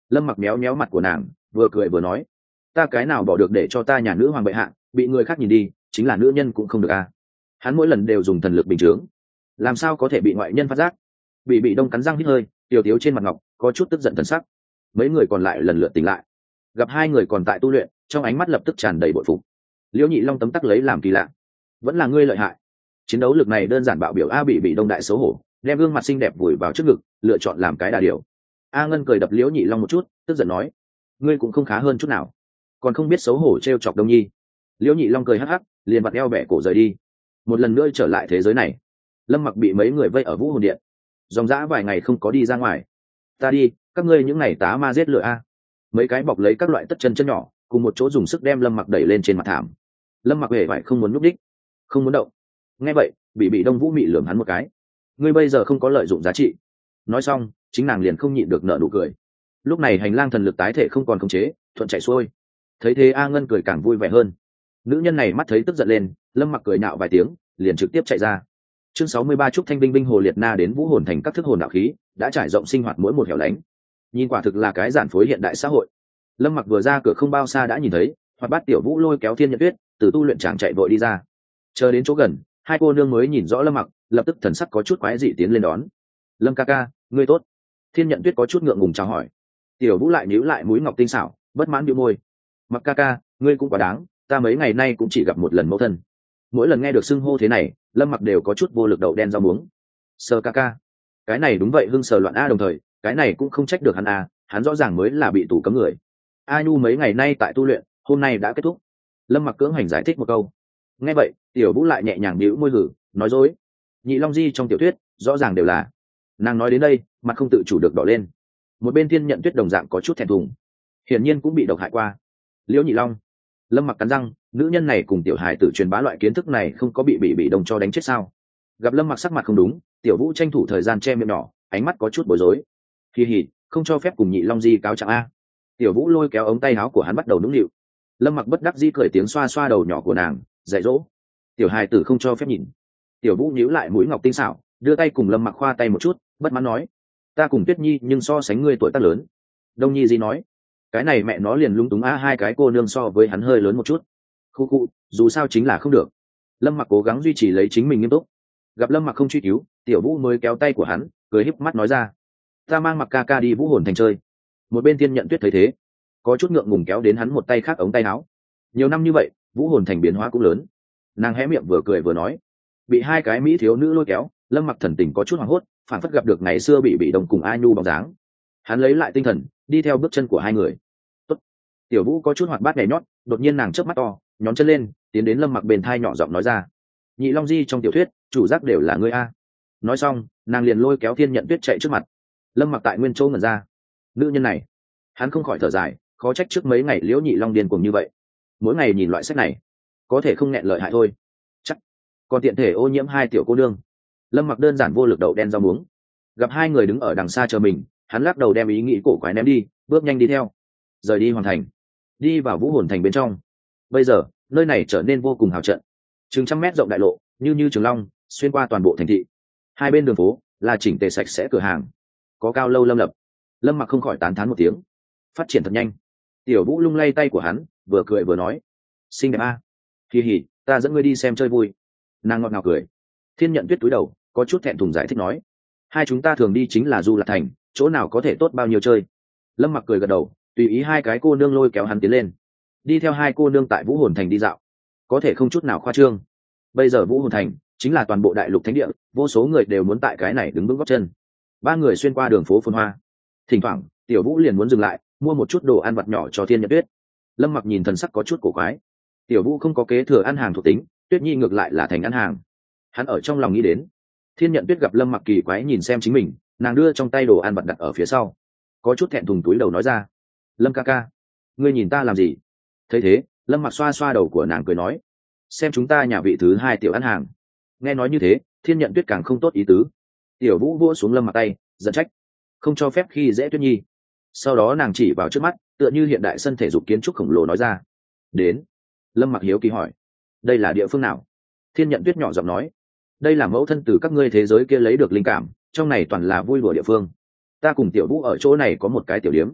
Lâm Mặc méo méo mặt của nàng, vừa cười vừa nói, ta cái nào bỏ được để cho ta nhà nữ hoàng bệ hạ bị người khác nhìn đi, chính là nữ nhân cũng không được à. Hắn mỗi lần đều dùng thần lực bình chướng, làm sao có thể bị ngoại nhân phát giác. Bị đông cắn răng hít hơi, tiểu tiếu trên mặt ngọc có chút tức giận thần sắc. Mấy người còn lại lần lượt tỉnh lại, gặp hai người còn tại tu luyện, trong ánh mắt lập tức tràn đầy bội phục. Liễu Nhị Long tấm tắc lấy làm kỳ lạ, vẫn là ngươi lợi hại. Chiến đấu lực này đơn giản bạo biểu. A bị đông đại xấu hổ, đem gương mặt xinh đẹp vùi vào trước ngực, lựa chọn làm cái đà điều. A Ngân cười đập Liễu Nhị Long một chút, tức giận nói, ngươi cũng không khá hơn chút nào, còn không biết xấu hổ trêu chọc Đông Nhi. Liễu Nhị Long cười hắc hắc, liền vặn eo bẻ cổ rời đi. Một lần nữa trở lại thế giới này, Lâm Mặc bị mấy người vây ở Vũ Hồn Điện, dòng dã vài ngày không có đi ra ngoài. Ta đi, các ngươi những này tá ma giết lửa a. Mấy cái bọc lấy các loại tất chân chân nhỏ, cùng một chỗ dùng sức đem Lâm Mặc đẩy lên trên mặt thảm. Lâm Mặc hề phải không muốn núp đích, không muốn động. Nghe vậy, bị Đông Vũ mị lườm hắn một cái. Ngươi bây giờ không có lợi dụng giá trị. Nói xong, chính nàng liền không nhịn được nở nụ cười. Lúc này hành lang thần lực tái thể không còn khống chế, thuận chạy xuôi. Thấy thế A Ngân cười càng vui vẻ hơn. Nữ nhân này mắt thấy tức giận lên, Lâm Mặc cười nạo vài tiếng, liền trực tiếp chạy ra. Chương 63 Trúc Thanh Binh binh hồ liệt na đến Vũ Hồn thành các thức hồn đạo khí, đã trải rộng sinh hoạt mỗi một hẻo lánh. Nhìn quả thực là cái giản phối hiện đại xã hội. Lâm Mặc vừa ra cửa không bao xa đã nhìn thấy, Hoạt Bát Tiểu Vũ lôi kéo Thiên Nhận Tuyết từ tu luyện tràng chạy vội đi ra. Chờ đến chỗ gần, hai cô nương mới nhìn rõ Lâm Mặc, lập tức thần sắc có chút quái dị tiến lên đón. Lâm ca ca, ngươi tốt. Thiên Nhận Tuyết có chút ngượng ngùng chào hỏi. Tiểu Vũ lại nhíu lại mũi ngọc tinh xảo, bất mãn bĩu môi. Mặc ca ca, ngươi cũng quá đáng, ta mấy ngày nay cũng chỉ gặp một lần mẫu thân. Mỗi lần nghe được xưng hô thế này, Lâm Mặc đều có chút vô lực đậu đen rau muống. Sơ ca ca, cái này đúng vậy hưng sờ loạn a, đồng thời cái này cũng không trách được hắn a, hắn rõ ràng mới là bị tù cấm người. A Nhu mấy ngày nay tại tu luyện, hôm nay đã kết thúc. Lâm Mặc cưỡng hành giải thích một câu. Nghe vậy, Tiểu Vũ lại nhẹ nhàng bĩu môi hử, nói dối. Nhị Long Di trong tiểu thuyết rõ ràng đều là. Nàng nói đến đây, mặt không tự chủ được đỏ lên. Một bên Thiên Nhận Tuyết đồng dạng có chút thẹn thùng, hiển nhiên cũng bị độc hại qua. Liễu Nhị Long. Lâm Mặc cắn răng, nữ nhân này cùng tiểu hài tử truyền bá loại kiến thức này không có bị đồng cho đánh chết sao? Gặp Lâm Mặc sắc mặt không đúng, Tiểu Vũ tranh thủ thời gian che miệng nhỏ, ánh mắt có chút bối rối. Kỳ hỉ, không cho phép cùng Nhị Long Di cáo trạng a. Tiểu Vũ lôi kéo ống tay áo của hắn bắt đầu nũng nịu. Lâm Mặc bất đắc dĩ cười tiếng xoa xoa đầu nhỏ của nàng, dạy dỗ. Tiểu hài tử không cho phép nhìn. Tiểu Vũ nhíu lại mũi ngọc tinh xảo, đưa tay cùng Lâm Mặc khoa tay một chút, bất mãn nói, ta cùng Tuyết Nhi nhưng so sánh ngươi tuổi tác lớn. Đông Nhi Di nói, cái này mẹ nó liền lung túng a, hai cái cô nương so với hắn hơi lớn một chút. Khu khu, dù sao chính là không được. Lâm Mặc cố gắng duy trì lấy chính mình nghiêm túc. Gặp Lâm Mặc không truy cứu, Tiểu Vũ mới kéo tay của hắn, cười híp mắt nói ra, ta mang Mặc ca ca đi Vũ Hồn thành chơi. Một bên Thiên Nhận Tuyết thấy thế, có chút ngượng ngùng kéo đến hắn một tay khác ống tay áo. Nhiều năm như vậy, Vũ Hồn thành biến hóa cũng lớn. Nàng hé miệng vừa cười vừa nói. Bị hai cái mỹ thiếu nữ lôi kéo, Lâm Mặc thần tình có chút hoảng hốt, phản phất gặp được ngày xưa bị đồng cùng A Nhu bóng dáng. Hắn lấy lại tinh thần, đi theo bước chân của hai người. Tốt. Tiểu Vũ có chút hoạt bát nhảy nhót, đột nhiên nàng chớp mắt to, nhón chân lên, tiến đến Lâm Mặc bên thai nhỏ giọng nói ra, Nhị Long Di trong tiểu thuyết chủ giác đều là ngươi a. Nói xong, nàng liền lôi kéo Thiên Nhận Tuyết chạy trước mặt. Lâm Mặc tại nguyên chỗ ngẩn ra. Nữ nhân này, hắn không khỏi thở dài, khó trách trước mấy ngày Liễu Nhị Long điên cuồng như vậy. Mỗi ngày nhìn loại sách này, có thể không nghẹn lợi hại thôi. Chắc còn tiện thể ô nhiễm hai tiểu cô nương. Lâm Mặc đơn giản vô lực đậu đen rau muống. Gặp hai người đứng ở đằng xa chờ mình, hắn lắc đầu đem ý nghĩ cổ quái ném đi, bước nhanh đi theo. Rời đi hoàn thành, đi vào Vũ Hồn thành bên trong. Bây giờ, nơi này trở nên vô cùng hào trận. Chừng trăm mét rộng đại lộ, như trường long, xuyên qua toàn bộ thành thị. Hai bên đường phố là chỉnh tề sạch sẽ cửa hàng, có cao lâu lâm lập. Lâm Mặc không khỏi tán thán một tiếng. Phát triển thật nhanh. Tiểu Vũ lung lay tay của hắn, vừa cười vừa nói, xinh đẹp a. Kỳ hỉ, ta dẫn ngươi đi xem chơi vui. Nàng ngọt ngào cười. Thiên Nhận Tuyết cúi đầu, có chút thẹn thùng giải thích nói, hai chúng ta thường đi chính là Du Lạc thành, chỗ nào có thể tốt bao nhiêu chơi. Lâm Mặc cười gật đầu, tùy ý hai cái cô nương lôi kéo hắn tiến lên. Đi theo hai cô nương tại Vũ Hồn thành đi dạo, có thể không chút nào khoa trương. Bây giờ Vũ Hồn thành chính là toàn bộ đại lục thánh địa, vô số người đều muốn tại cái này đứng vững gót chân. Ba người xuyên qua đường phố phồn hoa, thỉnh thoảng Tiểu Vũ liền muốn dừng lại mua một chút đồ ăn vặt nhỏ cho Thiên Nhận Tuyết. Lâm Mặc nhìn thần sắc có chút cổ quái. Tiểu Vũ không có kế thừa ăn hàng thuộc tính, Tuyết Nhi ngược lại là thành ăn hàng. Hắn ở trong lòng nghĩ đến. Thiên Nhận Tuyết gặp Lâm Mặc kỳ quái nhìn xem chính mình, nàng đưa trong tay đồ ăn vặt đặt ở phía sau, có chút thẹn thùng túi đầu nói ra, Lâm ca ca, ngươi nhìn ta làm gì? Thấy thế, Lâm Mặc xoa xoa đầu của nàng cười nói, xem chúng ta nhà vị thứ hai tiểu ăn hàng. Nghe nói như thế, Thiên Nhận Tuyết càng không tốt ý tứ. Tiểu Vũ vỗ xuống Lâm Mặc tay, giận trách, không cho phép khi dễ Tuyết Nhi. Sau đó nàng chỉ vào trước mắt, tựa như hiện đại sân thể dục kiến trúc khổng lồ nói ra, đến. Lâm Mặc hiếu kỳ hỏi, đây là địa phương nào? Thiên Nhận Tuyết nhỏ giọng nói, đây là mẫu thân từ các ngươi thế giới kia lấy được linh cảm, trong này toàn là vui đùa địa phương. Ta cùng Tiểu Vũ ở chỗ này có một cái tiểu điếm.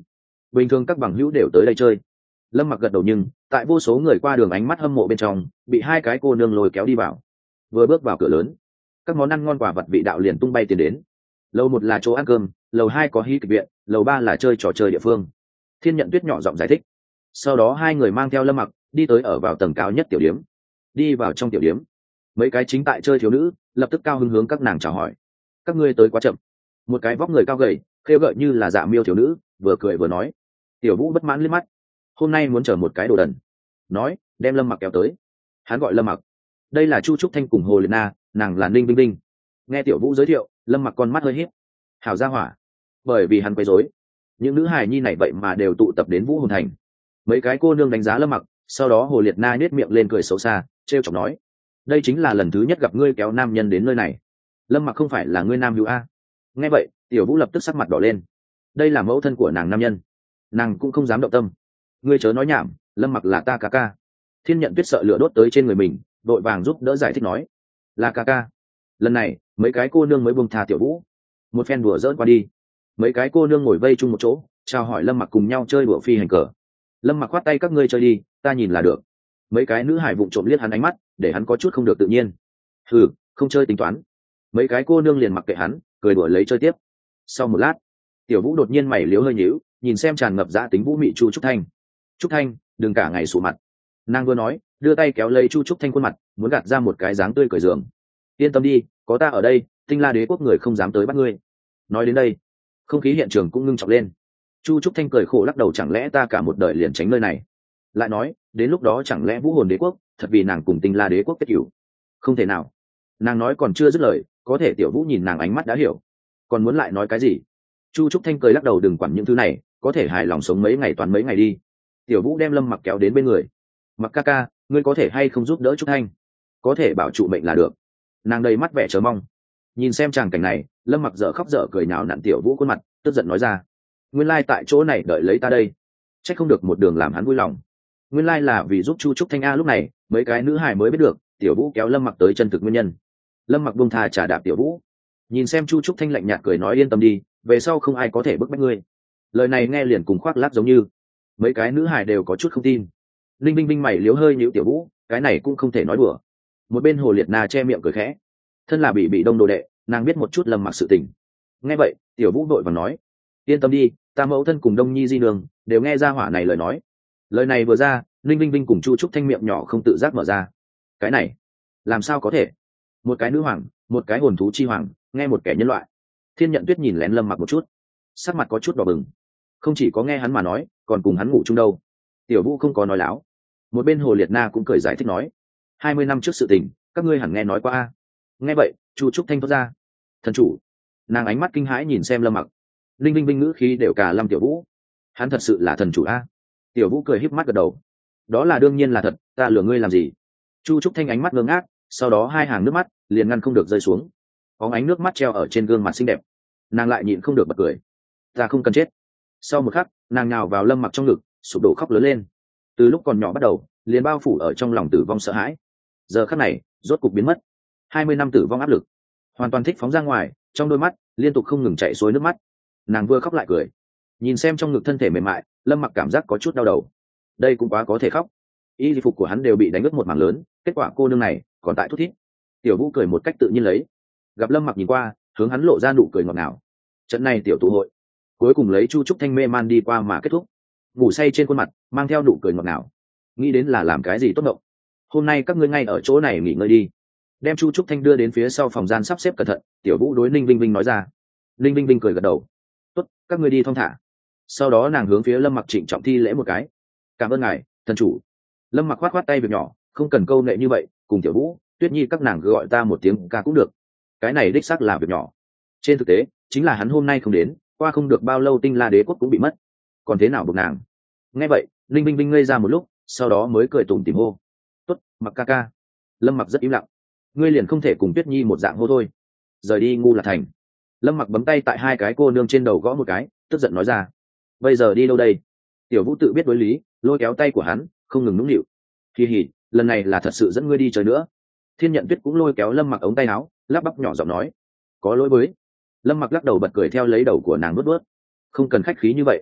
bình thường các bằng hữu đều tới đây chơi. Lâm Mặc gật đầu, nhưng tại vô số người qua đường ánh mắt hâm mộ bên trong bị hai cái cô nương lôi kéo đi vào. Vừa bước vào cửa lớn, các món ăn ngon quả vật vị đạo liền tung bay tiền đến. Lầu 1 là chỗ ăn cơm, lầu 2 có hí kịch viện, lầu 3 là chơi trò chơi địa phương. Thiên Nhận Tuyết nhỏ giọng giải thích. Sau đó hai người mang theo Lâm Mặc đi tới ở vào tầng cao nhất tiểu điếm. Đi vào trong tiểu điếm, mấy cái chính tại chơi thiếu nữ lập tức cao hứng hướng các nàng chào hỏi. Các ngươi tới quá chậm. Một cái vóc người cao gầy khêu gợi như là dạ miêu thiếu nữ vừa cười vừa nói. Tiểu Vũ bất mãn liếc mắt, hôm nay muốn chở một cái đồ đần, nói đem Lâm Mặc kéo tới. Hắn gọi Lâm Mặc, đây là Chu Trúc Thanh cùng Hồ Liệt Na, nàng là Ninh Vinh Vinh. Nghe Tiểu Vũ giới thiệu, Lâm Mặc con mắt hơi híp. Hảo gia hỏa. Bởi vì hắn quấy rối, những nữ hài nhi này vậy mà đều tụ tập đến Vũ Hồn Thành. Mấy cái cô nương đánh giá Lâm Mặc, sau đó Hồ Liệt Na nhếch miệng lên cười xấu xa, trêu chọc nói: đây chính là lần thứ nhất gặp ngươi kéo nam nhân đến nơi này. Lâm Mặc không phải là ngươi nam hữu a? Nghe vậy, Tiểu Vũ lập tức sắc mặt đỏ lên. Đây là mẫu thân của nàng nam nhân, nàng cũng không dám động tâm. Ngươi chớ nói nhảm, Lâm Mặc là ta ca ca. Thiên Nhận Tuyết sợ lửa đốt tới trên người mình, vội vàng giúp đỡ giải thích nói: là ca ca. Lần này mấy cái cô nương mới buông tha Tiểu Vũ. Một phen đùa dỡn qua đi, mấy cái cô nương ngồi vây chung một chỗ chào hỏi Lâm Mặc cùng nhau chơi đùa phi hành cờ. Lâm Mặc khoát tay, các ngươi chơi đi, ta nhìn là được. Mấy cái nữ hải vụng trộm liếc hắn ánh mắt, để hắn có chút không được tự nhiên. Hừ, không chơi tính toán. Mấy cái cô nương liền mặc kệ hắn, cười đùa lấy chơi tiếp. Sau một lát, Tiểu Vũ đột nhiên mày liếu hơi nhíu, nhìn xem tràn ngập dã tính vũ mị Chu Trúc Thanh. Trúc Thanh, đừng cả ngày sụ mặt. Nàng vừa nói, đưa tay kéo lấy Chu Trúc Thanh khuôn mặt, muốn gạt ra một cái dáng tươi cười giường. Yên tâm đi, có ta ở đây, Tinh La Đế quốc người không dám tới bắt ngươi. Nói đến đây, không khí hiện trường cũng ngưng trọng lên. Chu Trúc Thanh cười khổ lắc đầu, chẳng lẽ ta cả một đời liền tránh nơi này? Lại nói, đến lúc đó chẳng lẽ Vũ Hồn Đế quốc thật vì nàng cùng Tinh La Đế quốc kết cửu? Không thể nào. Nàng nói còn chưa dứt lời, có thể Tiểu Vũ nhìn nàng ánh mắt đã hiểu, còn muốn lại nói cái gì. Chu Trúc Thanh cười lắc đầu, đừng quản những thứ này, có thể hài lòng sống mấy ngày toàn mấy ngày đi. Tiểu Vũ đem Lâm Mặc kéo đến bên người. Mặc ca ca, ngươi có thể hay không giúp đỡ Trúc Thanh? Có thể bảo trụ mệnh là được. Nàng đầy mắt vẻ chờ mong. Nhìn xem tràng cảnh này, Lâm Mặc dở khóc dở cười nhào nặn Tiểu Vũ khuôn mặt, tức giận nói ra: nguyên lai tại chỗ này đợi lấy ta đây, trách không được một đường làm hắn vui lòng. Nguyên lai là vì giúp Chu Trúc Thanh a. Lúc này mấy cái nữ hài mới biết được Tiểu Vũ kéo Lâm Mặc tới chân thực nguyên nhân. Lâm Mặc buông tha trả đạp Tiểu Vũ, nhìn xem Chu Trúc Thanh lạnh nhạt cười nói: yên tâm đi, về sau không ai có thể bức bách ngươi. Lời này nghe liền cùng khoác lác giống như. Mấy cái nữ hài đều có chút không tin. Linh Vinh Vinh mày liếu hơi nhíu, Tiểu Vũ cái này cũng không thể nói đùa. Một bên Hồ Liệt Na che miệng cười khẽ, thân là bị đông đồ đệ, nàng biết một chút Lâm Mặc sự tình. Nghe vậy Tiểu Vũ vội vàng nói: yên tâm đi, ta mẫu thân cùng Đông Nhi di nương đều nghe ra hỏa này lời nói. Lời này vừa ra, Linh Vinh Vinh cùng Chu Trúc Thanh miệng nhỏ không tự giác mở ra. Cái này làm sao có thể? Một cái nữ hoàng, một cái hồn thú chi hoàng, nghe một kẻ nhân loại. Thiên Nhận Tuyết nhìn lén Lâm Mặc một chút, sắc mặt có chút đỏ bừng. Không chỉ có nghe hắn mà nói, còn cùng hắn ngủ chung đâu. Tiểu Vũ không có nói láo. Một bên Hồ Liệt Na cũng cười giải thích nói: 20 năm trước sự tình, các ngươi hẳn nghe nói qua a. Nghe vậy Chu Trúc Thanh thốt ra: thần chủ. Nàng ánh mắt kinh hãi nhìn xem Lâm Mặc. Linh Vinh Vinh ngữ khí đều cả lâm Tiểu Vũ: hắn thật sự là thần chủ a? Tiểu Vũ cười híp mắt gật đầu: đó là đương nhiên là thật, ta lừa ngươi làm gì? Chu Trúc Thanh ánh mắt ngơ ngác, sau đó hai hàng nước mắt liền ngăn không được rơi xuống, có ánh nước mắt treo ở trên gương mặt xinh đẹp. Nàng lại nhịn không được bật cười: ta không cần chết. Sau một khắc, nàng nhào vào Lâm Mặc trong ngực, sụp đổ khóc lớn lên. Từ lúc còn nhỏ bắt đầu, liền bao phủ ở trong lòng tử vong sợ hãi. Giờ khắc này rốt cục biến mất. 20 năm tử vong áp lực hoàn toàn thích phóng ra ngoài, trong đôi mắt liên tục không ngừng chảy xuôi nước mắt. Nàng vừa khóc lại cười, nhìn xem trong ngực thân thể mềm mại, Lâm Mặc cảm giác có chút đau đầu. Đây cũng quá có thể khóc. Y phục của hắn đều bị đánh ướt một mảng lớn, kết quả cô nương này còn tại thút thít. Tiểu Vũ cười một cách tự nhiên lấy. Gặp Lâm Mặc nhìn qua, hướng hắn lộ ra nụ cười ngọt ngào. Trận này tiểu tụ hội cuối cùng lấy Chu Trúc Thanh mê man đi qua mà kết thúc. Ngủ say trên khuôn mặt mang theo nụ cười ngọt ngào. Nghĩ đến là làm cái gì tốt động. Hôm nay các ngươi ngay ở chỗ này nghỉ ngơi đi. Đem Chu Trúc Thanh đưa đến phía sau phòng gian sắp xếp cẩn thận, Tiểu Vũ đối Ninh Vinh Vinh nói ra. Ninh Vinh Vinh cười gật đầu: tốt, các ngươi đi thong thả. Sau đó nàng hướng phía Lâm Mặc trịnh trọng thi lễ một cái: cảm ơn ngài, thần chủ. Lâm Mặc khoát khoát tay việc nhỏ, không cần câu nệ như vậy, cùng Tiểu Vũ, Tuyết Nhi các nàng gọi ta một tiếng ca cũng được. Cái này đích xác là việc nhỏ. Trên thực tế chính là hắn hôm nay không đến, qua không được bao lâu Tinh La Đế quốc cũng bị mất, còn thế nào buộc nàng. Nghe vậy Ninh Vinh Vinh ngây ra một lúc, sau đó mới cười tủm tỉm hô: tốt, Mặc ca ca. Lâm Mặc rất im lặng: ngươi liền không thể cùng Tuyết Nhi một dạng hô thôi? Rời đi ngu là thành. Lâm Mặc bấm tay tại hai cái cô nương trên đầu gõ một cái, tức giận nói ra: bây giờ đi đâu đây? Tiểu Vũ tự biết đối lý, lôi kéo tay của hắn không ngừng nũng nịu: kỳ hỉ, lần này là thật sự dẫn ngươi đi chơi nữa. Thiên Nhận Tuyết cũng lôi kéo Lâm Mặc ống tay áo, lắp bắp nhỏ giọng nói: có lỗi với. Lâm Mặc lắc đầu bật cười theo lấy đầu của nàng nuốt nuốt: không cần khách khí như vậy.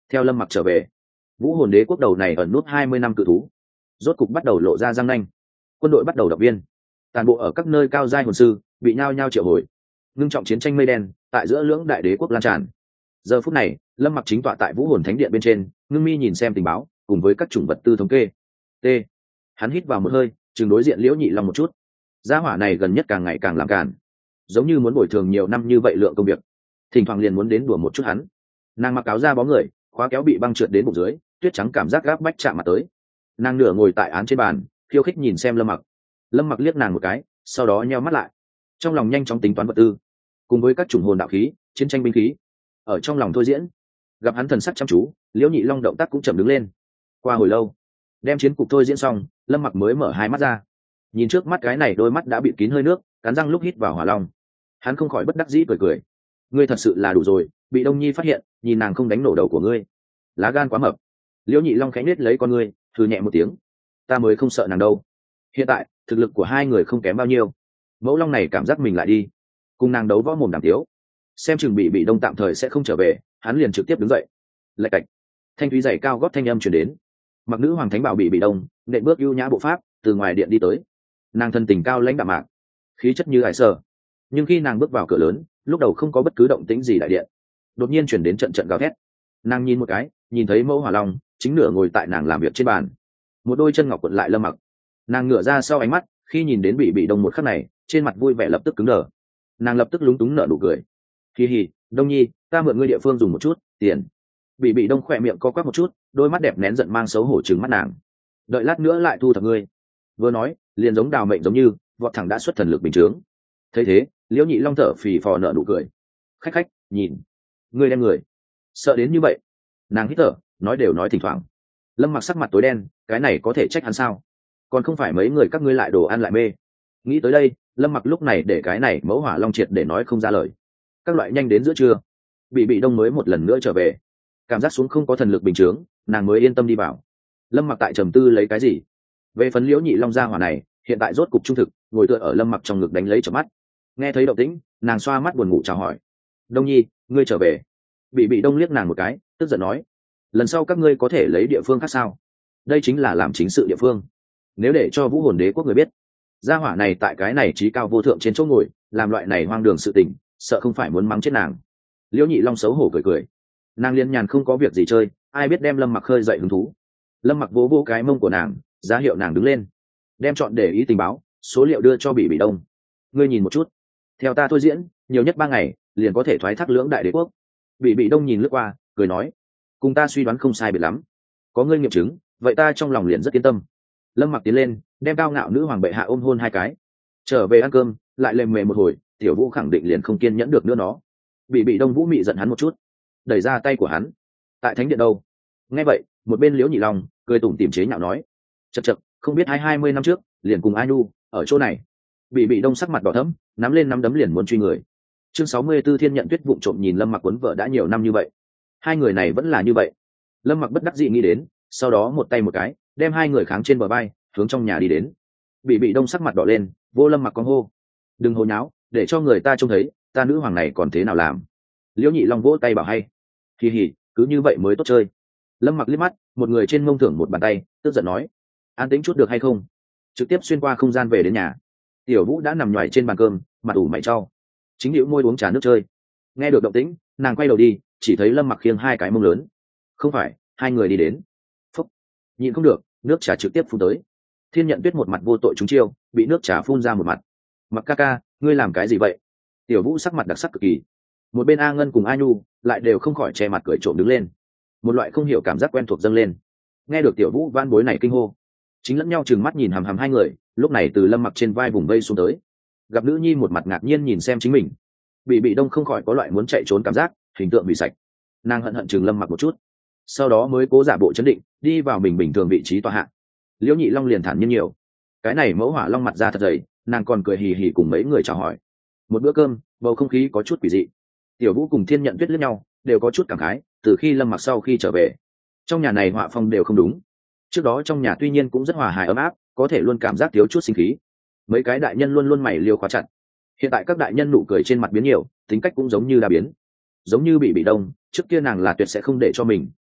Theo Lâm Mặc trở về, vũ hồn đế quốc đầu này ẩn nút 20 năm cự thú rốt cục bắt đầu lộ ra răng nanh. Quân đội bắt đầu động viên, toàn bộ ở các nơi cao giai hồn sư bị nhao nhao triệu hồi. Ngưng trọng chiến tranh mây đen tại giữa lưỡng đại đế quốc lan tràn. Giờ phút này, Lâm Mặc chính tọa tại vũ hồn thánh điện bên trên, ngưng mi nhìn xem tình báo cùng với các chủng vật tư thống kê. T. Hắn hít vào một hơi, chừng đối diện Liễu Nhị Long một chút. Gia hỏa này gần nhất càng ngày càng làm càn, giống như muốn bồi thường nhiều năm như vậy lượng công việc, thỉnh thoảng liền muốn đến đùa một chút hắn. Nàng mặc áo da bó người, khóa kéo bị băng trượt đến bụng dưới, tuyết trắng cảm giác gáp bách chạm mặt tới. Nàng nửa ngồi tại án trên bàn, khiêu khích nhìn xem Lâm Mặc. Lâm Mặc liếc nàng một cái, sau đó nheo mắt lại, trong lòng nhanh chóng tính toán vật tư cùng với các chủng hồn đạo khí, chiến tranh binh khí ở trong lòng thôi diễn. Gặp hắn thần sắc chăm chú, Liễu Nhị Long động tác cũng chậm đứng lên. Qua hồi lâu, đem chiến cục thôi diễn xong, Lâm Mặc mới mở hai mắt ra, nhìn trước mắt cái này đôi mắt đã bị kín hơi nước, cắn răng lúc hít vào hỏa long. Hắn không khỏi bất đắc dĩ cười cười. Ngươi thật sự là đủ rồi, bị Đông Nhi phát hiện, nhìn nàng không đánh nổ đầu của ngươi, lá gan quá mập. Liễu Nhị Long khẽ nết lấy con ngươi, thử nhẹ một tiếng. Ta mới không sợ nàng đâu. Hiện tại thực lực của hai người không kém bao nhiêu, mẫu long này cảm giác mình lại đi cùng nàng đấu võ mồm đàm tiếu, xem chừng bị đông tạm thời sẽ không trở về. Hắn liền trực tiếp đứng dậy. Lạch cạch, thanh thúy giày cao gót thanh âm chuyển đến. Mặc nữ hoàng thánh bảo bị đông nện bước ưu nhã bộ pháp từ ngoài điện đi tới. Nàng thân tình cao lãnh đạm mạc, khí chất như hải sơ, nhưng khi nàng bước vào cửa lớn, lúc đầu không có bất cứ động tĩnh gì đại điện, đột nhiên chuyển đến trận trận gào thét. Nàng nhìn một cái, nhìn thấy mẫu hỏa long chính nửa ngồi tại nàng làm việc trên bàn, một đôi chân ngọc quật lại Lâm Mặc. Nàng ngửa ra sau ánh mắt, khi nhìn đến bị đông một khắc này, trên mặt vui vẻ lập tức cứng đờ. Nàng lập tức lúng túng nở nụ cười. Kỳ hì, Đông Nhi, ta mượn ngươi địa phương dùng một chút tiền. Bị đông khỏe miệng co quắp một chút, đôi mắt đẹp nén giận mang xấu hổ trừng mắt nàng. Đợi lát nữa lại thu thập ngươi. Vừa nói, liền giống đào mệnh giống như vọt thẳng đã xuất thần lực bình chướng. Thấy thế, Liễu Nhị Long thở phì phò nở nụ cười. Khách khách, nhìn, ngươi đem người sợ đến như vậy. Nàng hít thở, nói đều nói thỉnh thoảng. Lâm Mặc sắc mặt tối đen, cái này có thể trách hắn sao? Còn không phải mấy người các ngươi lại đồ ăn lại mê. Nghĩ tới đây, Lâm Mặc lúc này để cái này mẫu hỏa long triệt để nói không ra lời. Các loại nhanh đến giữa trưa, bị đông mới một lần nữa trở về, cảm giác xuống không có thần lực bình chướng, nàng mới yên tâm đi vào. Lâm Mặc tại trầm tư lấy cái gì. Về phần Liễu Nhị Long gia hỏa này, hiện tại rốt cục trung thực, ngồi tựa ở Lâm Mặc trong ngực đánh lấy chợp mắt. Nghe thấy động tĩnh, nàng xoa mắt buồn ngủ chào hỏi. Đông Nhi, ngươi trở về. Bị đông liếc nàng một cái, tức giận nói. Lần sau các ngươi có thể lấy địa phương khác sao? Đây chính là làm chính sự địa phương. Nếu để cho vũ hồn đế quốc người biết, gia hỏa này tại cái này trí cao vô thượng trên chỗ ngồi, làm loại này hoang đường sự tình, sợ không phải muốn mắng chết nàng. Liễu Nhị Long xấu hổ cười cười. Nàng liên nhàn không có việc gì chơi, ai biết đem Lâm Mặc khơi dậy hứng thú. Lâm Mặc vỗ vỗ cái mông của nàng, ra hiệu nàng đứng lên, đem chọn để ý tình báo số liệu đưa cho bị đông. Ngươi nhìn một chút, theo ta thôi diễn, nhiều nhất 3 ngày liền có thể thoái thác lưỡng đại đế quốc. Bị đông nhìn lướt qua, cười nói, cùng ta suy đoán không sai biệt lắm, có ngươi nghiệm chứng, vậy ta trong lòng liền rất yên tâm. Lâm Mặc tiến lên, đem cao ngạo nữ hoàng bệ hạ ôm hôn 2 cái. Trở về ăn cơm, lại lề mề một hồi, Tiểu Vũ khẳng định liền không kiên nhẫn được nữa nó. Bị đông Vũ mị giận hắn một chút, đẩy ra tay của hắn. Tại thánh điện đâu? Nghe vậy, một bên Liễu Nhị Long cười tủm tỉm chế nhạo nói, chậc chậc, không biết 20 năm trước liền cùng ai nu ở chỗ này. Bị đông sắc mặt đỏ thẫm, nắm lên nắm đấm liền muốn truy người. Chương 64 Thiên Nhận Tuyết vụng trộm nhìn Lâm Mặc cuốn vợ đã nhiều năm như vậy, hai người này vẫn là như vậy. Lâm Mặc bất đắc dĩ nghĩ đến, sau đó một tay một cái đem hai người kháng trên bờ vai, hướng trong nhà đi đến. Bị đông sắc mặt đỏ lên, vô Lâm Mặc con hô, đừng hồ nháo, để cho người ta trông thấy ta nữ hoàng này còn thế nào làm. Liễu Nhị Long vỗ tay bảo hay, kỳ hỉ, cứ như vậy mới tốt chơi. Lâm Mặc liếc mắt, một người trên mông thưởng một bàn tay, tức giận nói, an tĩnh chút được hay không? Trực tiếp xuyên qua không gian về đến nhà. Tiểu Vũ đã nằm nhoài trên bàn cơm, mặt ủ mày trao, chính điệu môi uống trà nước chơi. Nghe được động tĩnh, nàng quay đầu đi, chỉ thấy Lâm Mặc khiêng 2 cái mông lớn. Không phải, 2 người đi đến. Phúc, nhịn không được, nước trà trực tiếp phun tới. Thiên Nhận Tuyết một mặt vô tội trúng chiêu, bị nước trà phun ra một mặt. Mặc ca ca, ngươi làm cái gì vậy? Tiểu Vũ sắc mặt đặc sắc cực kỳ. Một bên A Ngân cùng A Nhu lại đều không khỏi che mặt cười trộm đứng lên. Một loại không hiểu cảm giác quen thuộc dâng lên. Nghe được Tiểu Vũ van bối này kinh hô, chính lẫn nhau trừng mắt nhìn hằm hằm 2 người, lúc này từ Lâm Mặc trên vai vùng vây xuống tới. Gặp nữ nhi một mặt ngạc nhiên nhìn xem chính mình, bị đông không khỏi có loại muốn chạy trốn cảm giác, hình tượng bị sạch. Nàng hận hận chừng Lâm Mặc một chút, sau đó mới cố giả bộ chấn định, đi vào mình bình thường vị trí tọa hạ. Liễu Nhị Long liền thản nhiên nhiều. Cái này mẫu hỏa long mặt ra thật dày, nàng còn cười hì hì cùng mấy người chào hỏi. Một bữa cơm, bầu không khí có chút quỷ dị. Tiểu Vũ cùng Thiên Nhận Tuyết liếc nhau, đều có chút cảm khái, từ khi Lâm Mặc sau khi trở về, trong nhà này họa phong đều không đúng. Trước đó trong nhà tuy nhiên cũng rất hòa hài ấm áp, có thể luôn cảm giác thiếu chút sinh khí. Mấy cái đại nhân luôn luôn mày liêu khóa chặt. Hiện tại các đại nhân nụ cười trên mặt biến nhiều, tính cách cũng giống như đa biến. Giống như bị đông, trước kia nàng là tuyệt sẽ không để cho mình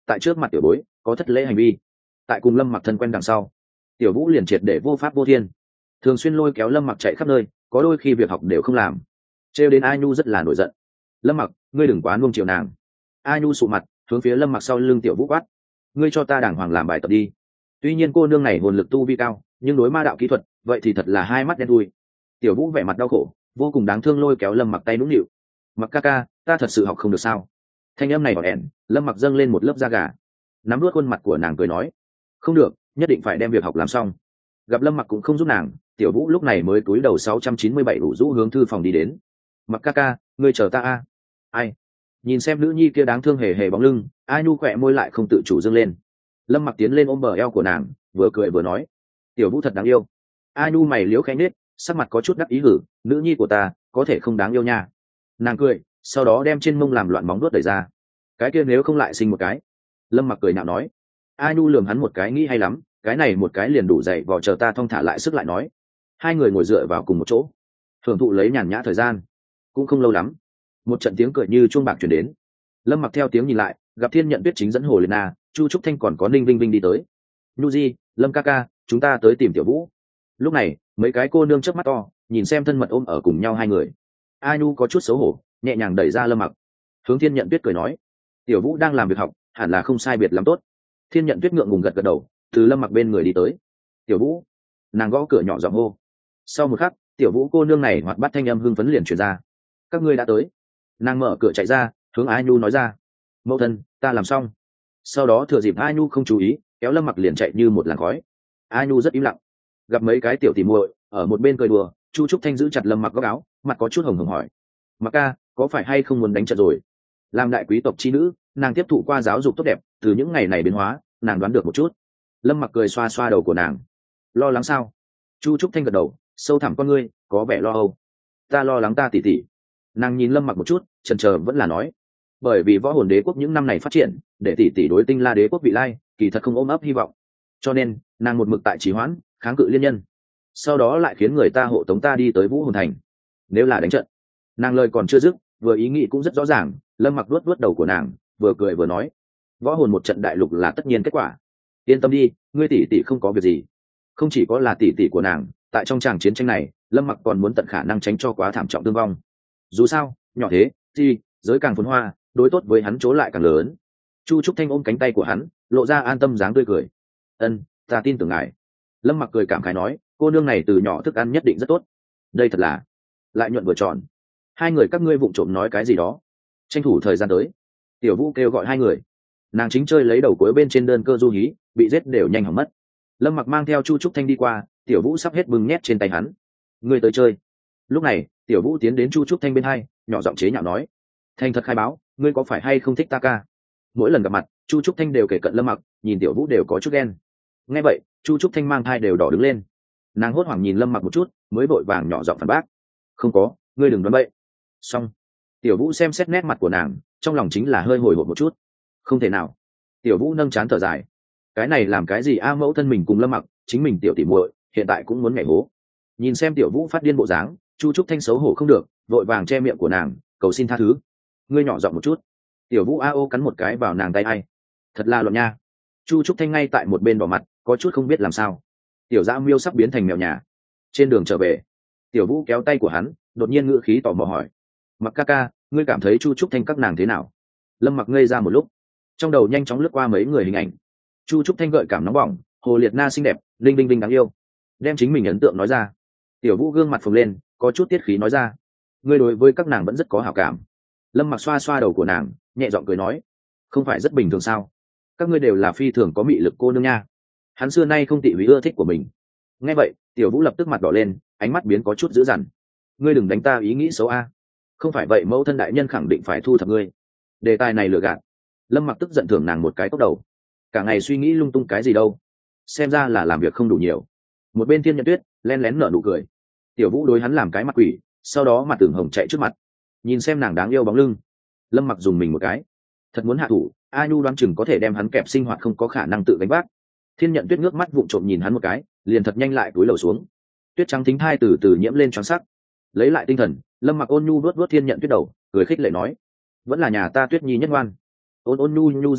tại trước mặt tiểu bối có thất lễ hành vi. Tại cùng Lâm Mặc thân quen đằng sau, tiểu vũ liền triệt để vô pháp vô thiên, thường xuyên lôi kéo Lâm Mặc chạy khắp nơi, có đôi khi việc học đều không làm, trêu đến A Nhu rất là nổi giận. Lâm Mặc, ngươi đừng quá nuông chiều nàng. A Nhu sụ mặt hướng phía Lâm Mặc sau lưng tiểu vũ quát, ngươi cho ta đàng hoàng làm bài tập đi. Tuy nhiên cô nương này nguồn lực tu vi cao, nhưng đối ma đạo kỹ thuật vậy thì thật là hai mắt đen thui. Tiểu vũ vẻ mặt đau khổ, vô cùng đáng thương lôi kéo Lâm Mặc tay nũng nịu. Mặc ca ca, ta thật sự học không được sao? Thanh âm này bỏ ẻn, Lâm Mặc dâng lên một lớp da gà, nắm nuốt khuôn mặt của nàng cười nói, không được, nhất định phải đem việc học làm xong. Gặp Lâm Mặc cũng không giúp nàng, tiểu vũ lúc này mới cúi đầu 697 ủ rũ hướng thư phòng đi đến. Mặc ca ca, ngươi chờ ta a. Ai? Nhìn xem nữ nhi kia đáng thương hề hề bóng lưng, A Nhu khỏe môi lại không tự chủ dâng lên. Lâm Mặc tiến lên ôm bờ eo của nàng, vừa cười vừa nói, tiểu vũ thật đáng yêu. A Nhu mày liếu khẽ nết, sắc mặt có chút đắc ý hử, nữ nhi của ta có thể không đáng yêu nha. Nàng cười, sau đó đem trên mông làm loạn móng vuốt đẩy ra. Cái kia nếu không lại sinh một cái. Lâm Mặc cười nhạo nói. A Nhu lườm hắn một cái, nghĩ hay lắm, cái này một cái liền đủ dậy vò, chờ ta thong thả lại sức lại nói. Hai người ngồi dựa vào cùng một chỗ, hưởng thụ lấy nhàn nhã thời gian. Cũng không lâu lắm, một trận tiếng cười như chuông bạc chuyển đến. Lâm Mặc theo tiếng nhìn lại, gặp Thiên Nhận Tuyết chính dẫn Hồ Liệt Na, Chu Trúc Thanh còn có Ninh Vinh Vinh đi tới. Nhu Di, Lâm ca ca, chúng ta tới tìm tiểu vũ. Lúc này mấy cái cô nương chớp mắt to nhìn xem thân mật ôm ở cùng nhau hai người. A Nhu có chút xấu hổ, nhẹ nhàng đẩy ra Lâm Mặc, hướng Thiên Nhận Tuyết cười nói, tiểu vũ đang làm việc học, hẳn là không sai biệt lắm tốt. Thiên Nhận Tuyết ngượng ngùng gật gật đầu, từ Lâm Mặc bên người đi tới. Tiểu vũ. Nàng gõ cửa nhỏ giọng hô. Sau một khắc, tiểu vũ cô nương này hoạt bát thanh âm hưng phấn liền truyền ra. Các ngươi đã tới. Nàng mở cửa chạy ra, hướng A Nhu nói ra, mẫu thân, ta làm xong. Sau đó thừa dịp A Nhu không chú ý, kéo Lâm Mặc liền chạy như một làn khói. A Nhu rất im lặng. Gặp mấy cái tiểu tỉ muội ở một bên cười đùa, Chu Trúc Thanh giữ chặt Lâm Mặc góc áo, mặt có chút hồng hồng hỏi, Mặc ca, có phải hay không muốn đánh trận rồi? Làm đại quý tộc chi nữ, nàng tiếp thụ qua giáo dục tốt đẹp, từ những ngày này biến hóa, nàng đoán được một chút. Lâm Mặc cười xoa xoa đầu của nàng. Lo lắng sao? Chu Trúc Thanh gật đầu, sâu thẳm con ngươi có vẻ lo âu. Ta lo lắng ta tỉ tỉ. Nàng nhìn Lâm Mặc một chút, chần chờ vẫn là nói, bởi vì võ hồn đế quốc những năm này phát triển, để tỉ tỉ đối Tinh La đế quốc vị lai kỳ thật không ôm ấp hy vọng, cho nên nàng một mực tại trì hoãn, kháng cự liên nhân, sau đó lại khiến người ta hộ tống ta đi tới Vũ Hồn Thành. Nếu là đánh trận. Nàng lời còn chưa dứt, vừa ý nghĩ cũng rất rõ ràng. Lâm Mặc vuốt vuốt đầu của nàng, vừa cười vừa nói, võ hồn một trận đại lục là tất nhiên kết quả, yên tâm đi, ngươi tỷ tỷ không có việc gì. Không chỉ có là tỷ tỷ của nàng, tại trong tràng chiến tranh này, Lâm Mặc còn muốn tận khả năng tránh cho quá thảm trọng thương vong. Dù sao nhỏ thế thì giới càng phồn hoa, đối tốt với hắn chỗ lại càng lớn. Chu Trúc Thanh ôm cánh tay của hắn, lộ ra an tâm dáng tươi cười. Ân, ta tin tưởng ngài. Lâm Mặc cười cảm khái nói, cô nương này từ nhỏ thức ăn nhất định rất tốt. Đây thật là lại nhuận vừa tròn. Hai người các ngươi vụng trộm nói cái gì đó, tranh thủ thời gian tới. Tiểu Vũ kêu gọi hai người. Nàng chính chơi lấy đầu cuối bên trên đơn cơ du hí, bị giết đều nhanh hỏng mất. Lâm Mặc mang theo Chu Trúc Thanh đi qua, Tiểu Vũ sắp hết bưng nhét trên tay hắn. Ngươi tới chơi. Lúc này Tiểu Vũ tiến đến Chu Trúc Thanh bên hai, nhỏ giọng chế nhạo nói, thành thật khai báo, ngươi có phải hay không thích ta ca? Mỗi lần gặp mặt, Chu Trúc Thanh đều kể cận Lâm Mặc, nhìn Tiểu Vũ đều có chút ghen. Nghe vậy, Chu Trúc Thanh mang thai đều đỏ đứng lên. Nàng hốt hoảng nhìn Lâm Mặc một chút, mới vội vàng nhỏ giọng phản bác, không có, ngươi đừng đoán bậy. Xong. Tiểu Vũ xem xét nét mặt của nàng, trong lòng chính là hơi hồi hộp một chút. Không thể nào. Tiểu Vũ nâng trán thở dài. Cái này làm cái gì a, mẫu thân mình cùng Lâm Mặc, chính mình tiểu tỉ muội, hiện tại cũng muốn nhảy hố. Nhìn xem Tiểu Vũ phát điên bộ dáng, Chu Trúc Thanh xấu hổ không được, vội vàng che miệng của nàng, cầu xin tha thứ. Ngươi nhỏ giọng một chút. Tiểu Vũ a ô cắn một cái vào nàng tay ai. Thật là loạn nha. Chu Trúc Thanh ngay tại một bên đỏ mặt, có chút không biết làm sao. Tiểu Dã Miêu sắp biến thành mèo nhà. Trên đường trở về, Tiểu Vũ kéo tay của hắn, đột nhiên ngữ khí tò mò hỏi, Mặc ca ca, ngươi cảm thấy Chu Trúc Thanh các nàng thế nào? Lâm Mặc ngây ra một lúc, trong đầu nhanh chóng lướt qua mấy người hình ảnh. Chu Trúc Thanh gợi cảm nóng bỏng, Hồ Liệt Na xinh đẹp, Linh Vinh Vinh đáng yêu. Đem chính mình ấn tượng nói ra. Tiểu Vũ gương mặt phồng lên, có chút tiết khí nói ra, ngươi đối với các nàng vẫn rất có hảo cảm. Lâm Mặc xoa xoa đầu của nàng, nhẹ giọng cười nói, không phải rất bình thường sao? Các ngươi đều là phi thường có mị lực cô nương nha. Hắn xưa nay không tị húy ưa thích của mình. Nghe vậy, Tiểu Vũ lập tức mặt đỏ lên, ánh mắt biến có chút dữ dằn. Ngươi đừng đánh ta ý nghĩ xấu a. Không phải vậy mẫu thân đại nhân khẳng định phải thu thập ngươi. Đề tài này lừa gạt. Lâm Mặc tức giận thưởng nàng một cái tốc đầu. Cả ngày suy nghĩ lung tung cái gì đâu, xem ra là làm việc không đủ nhiều. Một bên Thiên Nhận Tuyết len lén nở nụ cười. Tiểu Vũ đối hắn làm cái mặt quỷ, sau đó mặt tưởng hồng chạy trước mặt. Nhìn xem nàng đáng yêu bóng lưng, Lâm Mặc dùng mình một cái. Thật muốn hạ thủ, A Nhu đoán chừng có thể đem hắn kẹp sinh hoạt không có khả năng tự gánh vác. Thiên Nhận Tuyết ngước mắt vụng trộm nhìn hắn một cái, liền thật nhanh lại túi lầu xuống. Tuyết trắng thính thai từ từ nhiễm lên trắng sắc. Lấy lại tinh thần, Lâm Mặc ôn nhu vuốt vuốt Thiên Nhận Tuyết đầu, cười khích lệ nói, vẫn là nhà ta Tuyết Nhi nhất ngoan. Ôn ôn nhu nhu dáng vẻ,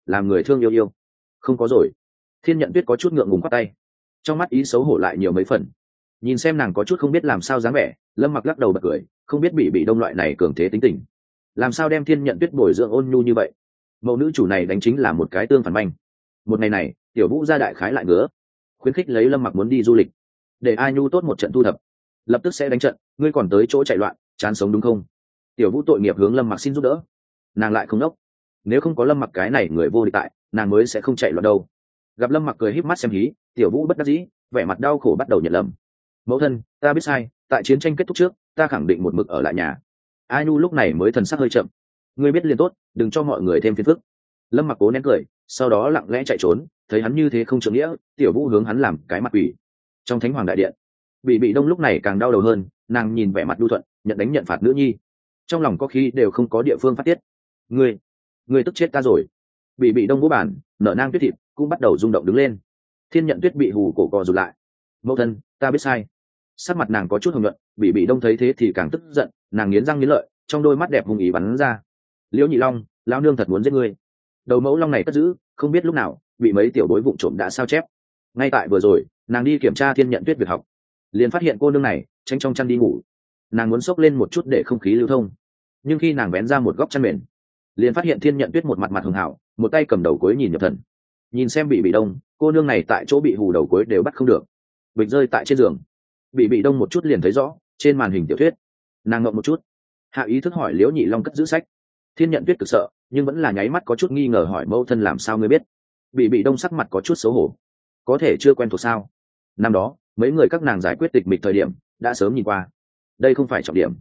làm người thương yêu yêu. Không có rồi. Thiên Nhận Tuyết có chút ngượng ngùng khoát tay, trong mắt ý xấu hổ lại nhiều mấy phần. Nhìn xem nàng có chút không biết làm sao dáng vẻ, Lâm Mặc lắc đầu bật cười, không biết bị đông loại này cường thế tính tình, làm sao đem Thiên Nhận Tuyết bồi dưỡng ôn nhu như vậy. Mẫu nữ chủ này đánh chính là một cái tương phản manh. Một ngày này, Tiểu Vũ ra đại khái lại ngứa, khuyến khích lấy Lâm Mặc muốn đi du lịch, để A Nhu tốt một trận thu thập, lập tức sẽ đánh trận, ngươi còn tới chỗ chạy loạn, chán sống đúng không? Tiểu Vũ tội nghiệp hướng Lâm Mặc xin giúp đỡ, nàng lại không đốc, nếu không có Lâm Mặc cái này người vô địch tại, nàng mới sẽ không chạy loạn đâu. Gặp Lâm Mặc cười híp mắt xem hí, Tiểu Vũ bất đắc dĩ, vẻ mặt đau khổ bắt đầu nhận lầm. Mẫu thân, ta biết sai, tại chiến tranh kết thúc trước, ta khẳng định một mực ở lại nhà. A Nhu lúc này mới thần sắc hơi chậm, ngươi biết liền tốt, đừng cho mọi người thêm phiền phức. Lâm Mặc cố nén cười, sau đó lặng lẽ chạy trốn, thấy hắn như thế không trượng nghĩa, Tiểu Vũ hướng hắn làm cái mặt quỷ. Trong Thánh Hoàng đại điện, bị đông lúc này càng đau đầu hơn, nàng nhìn vẻ mặt nhu thuận, nhận đánh nhận phạt nữ nhi, trong lòng có khi đều không có địa phương phát tiết. Ngươi tức chết ta rồi. Bị đông vỗ bản, nở nang tuyết thịt cũng bắt đầu rung động đứng lên. Thiên Nhận Tuyết bị hù cổ cò rụt lại. Mẫu thân, ta biết sai. Sắc mặt nàng có chút hồng nhuận, bị đông thấy thế thì càng tức giận, nàng nghiến răng nghiến lợi, trong đôi mắt đẹp hung ý bắn ra. Liễu Nhị Long, lão nương thật muốn giết ngươi. Đầu mẫu long này cất giữ, không biết lúc nào bị mấy tiểu bối vụng trộm đã sao chép. Ngay tại vừa rồi, nàng đi kiểm tra Thiên Nhận Tuyết việc học, liền phát hiện cô nương này tránh trong chăn đi ngủ. Nàng muốn xốc lên một chút để không khí lưu thông, nhưng khi nàng vén ra một góc chăn mền, liền phát hiện Thiên Nhận Tuyết một mặt hường hảo, một tay cầm đầu cuối nhìn nhập thần. Nhìn xem bị đông, cô nương này tại chỗ bị hù đầu cuối đều bắt không được, bịch rơi tại trên giường. Bị đông một chút liền thấy rõ trên màn hình tiểu thuyết, nàng ngậm một chút, hạ ý thức hỏi Liễu Nhị Long cất giữ sách. Thiên Nhận Tuyết cực sợ, nhưng vẫn là nháy mắt có chút nghi ngờ hỏi mẫu thân làm sao ngươi biết. Bị đông sắc mặt có chút xấu hổ, có thể chưa quen thuộc sao? Năm đó mấy người các nàng giải quyết tịch mịch thời điểm đã sớm nhìn qua, đây không phải trọng điểm.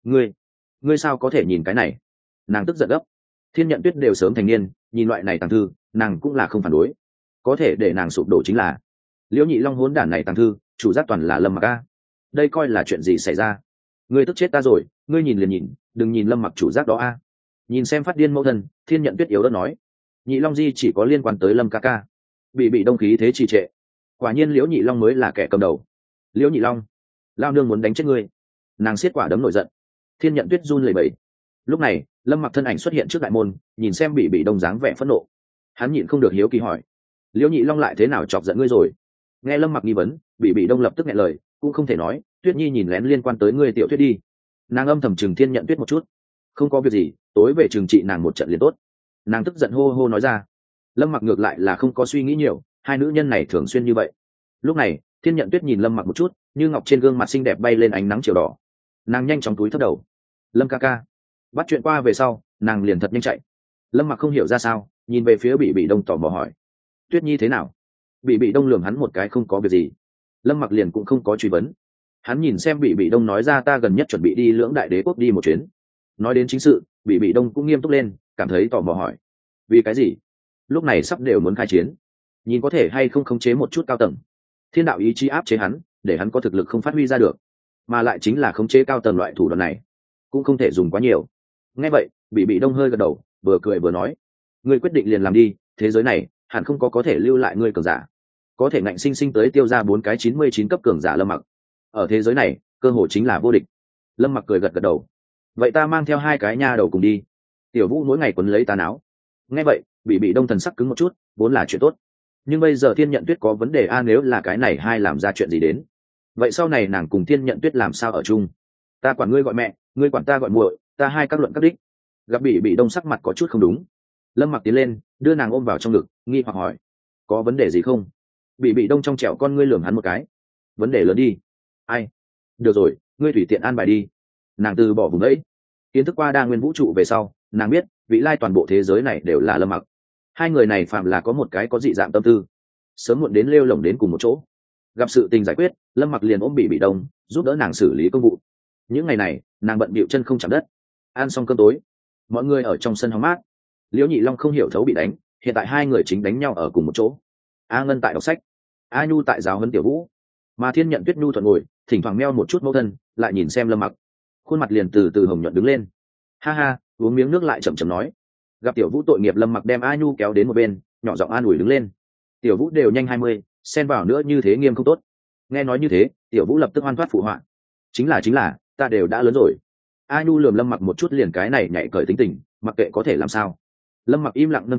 Ngươi sao có thể nhìn cái này? Nàng tức giận gấp. Thiên Nhận Tuyết đều sớm thành niên, nhìn loại này tàng thư nàng cũng là không phản đối, có thể để nàng sụp đổ chính là Liễu Nhị Long hỗn đản này tàng thư chủ giác toàn là Lâm Mặc a. Đây coi là chuyện gì xảy ra? Ngươi tức chết ta rồi, ngươi nhìn liền nhìn, đừng nhìn Lâm Mặc chủ giác đó a. Nhìn xem phát điên mẫu thân, Thiên Nhận Tuyết yếu đất nói, Nhị Long di chỉ có liên quan tới Lâm ca ca. Bị đông khí thế trì trệ, quả nhiên Liễu Nhị Long mới là kẻ cầm đầu. Liễu Nhị Long, lao nương muốn đánh chết ngươi. Nàng siết quả đấm nổi giận. Thiên Nhận Tuyết run lẩy bẩy. Lúc này Lâm Mặc thân ảnh xuất hiện trước đại môn, nhìn xem bị đông dáng vẻ phẫn nộ, hắn nhịn không được hiếu kỳ hỏi, Liễu Nhị Long lại thế nào chọc giận ngươi rồi? Nghe Lâm Mặc nghi vấn, bị đông lập tức nghẹn lời, cũng không thể nói, Tuyết Nhi nhìn lén liên quan tới ngươi tiểu Tuyết đi. Nàng âm thầm chừng Thiên Nhận Tuyết một chút, không có việc gì, tối về trừng trị nàng một trận liền tốt. Nàng tức giận hô hô nói ra. Lâm Mặc ngược lại là không có suy nghĩ nhiều, hai nữ nhân này thường xuyên như vậy. Lúc này Thiên Nhận Tuyết nhìn Lâm Mặc một chút, như ngọc trên gương mặt xinh đẹp bay lên ánh nắng chiều đỏ. Nàng nhanh chóng túi thấp đầu. Lâm ca ca. Bắt chuyện qua về sau, nàng liền thật nhanh chạy. Lâm Mặc không hiểu ra sao, nhìn về phía bị đông tò mò hỏi, Tuyết Nhi thế nào? Bị đông lườm hắn một cái không có việc gì. Lâm Mặc liền cũng không có truy vấn. Hắn nhìn xem bị đông nói ra ta gần nhất chuẩn bị đi Lưỡng Đại Đế quốc đi một chuyến. Nói đến chính sự, bị đông cũng nghiêm túc lên, cảm thấy tò mò hỏi, vì cái gì? Lúc này sắp đều muốn khai chiến, nhìn có thể hay không khống chế một chút cao tầng. Thiên đạo ý chí áp chế hắn, để hắn có thực lực không phát huy ra được, mà lại chính là khống chế cao tầng loại thủ đoạn này cũng không thể dùng quá nhiều. Nghe vậy bị đông hơi gật đầu, vừa cười vừa nói, ngươi quyết định liền làm đi, thế giới này hẳn không có thể lưu lại ngươi cường giả, có thể ngạnh sinh sinh tới tiêu ra 4 cái 99 cấp cường giả. Lâm Mặc ở thế giới này cơ hội chính là vô địch. Lâm Mặc cười gật gật đầu, vậy ta mang theo 2 cái nha đầu cùng đi, Tiểu Vũ mỗi ngày quấn lấy ta náo. Nghe vậy bị đông thần sắc cứng một chút, vốn là chuyện tốt, nhưng bây giờ Thiên Nhận Tuyết có vấn đề a, nếu là cái này hai làm ra chuyện gì đến, vậy sau này nàng cùng Thiên Nhận Tuyết làm sao ở chung? Ta quản ngươi gọi mẹ, ngươi quản ta gọi muội, ta hai các luận các đích. Gặp bị đông sắc mặt có chút không đúng, Lâm Mặc tiến lên đưa nàng ôm vào trong ngực, nghi hoặc hỏi, có vấn đề gì không? Bị đông trong trẻo con ngươi lườm hắn một cái, vấn đề lớn đi. Ai? Được rồi, ngươi tùy tiện an bài đi. Nàng từ bỏ vùng ấy, kiến thức qua đa nguyên vũ trụ về sau, nàng biết vị lai toàn bộ thế giới này đều là Lâm Mặc. Hai người này phạm là có một cái có dị dạng tâm tư, sớm muộn đến lêu lồng đến cùng một chỗ. Gặp sự tình giải quyết, Lâm Mặc liền ôm bị đông, giúp đỡ nàng xử lý công vụ. Những ngày này nàng bận bịu chân không chạm đất. Ăn xong cơm tối, mọi người ở trong sân hóng mát. Liễu Nhị Long không hiểu thấu bị đánh, hiện tại hai người chính đánh nhau ở cùng một chỗ. A Ngân tại đọc sách, A Nhu tại giáo huấn Tiểu Vũ, mà Thiên Nhận Tuyết nhu thuận ngồi, thỉnh thoảng meo một chút mẫu thân, lại nhìn xem Lâm Mặc, khuôn mặt liền từ từ hồng nhuận đứng lên. Ha ha, uống miếng nước lại chậm chậm nói. Gặp Tiểu Vũ tội nghiệp, Lâm Mặc đem A Nhu kéo đến một bên, nhỏ giọng an ủi đứng lên. Tiểu Vũ đều nhanh 20, xen vào nữa như thế nghiêm không tốt. Nghe nói như thế, Tiểu Vũ lập tức hoan thoát phụ họa. Chính là, ta đều đã lớn rồi. A Nhu lườm Lâm Mặc một chút, liền cái này nhảy cởi tính tình, mặc kệ có thể làm sao. Lâm Mặc im lặng nâng chán,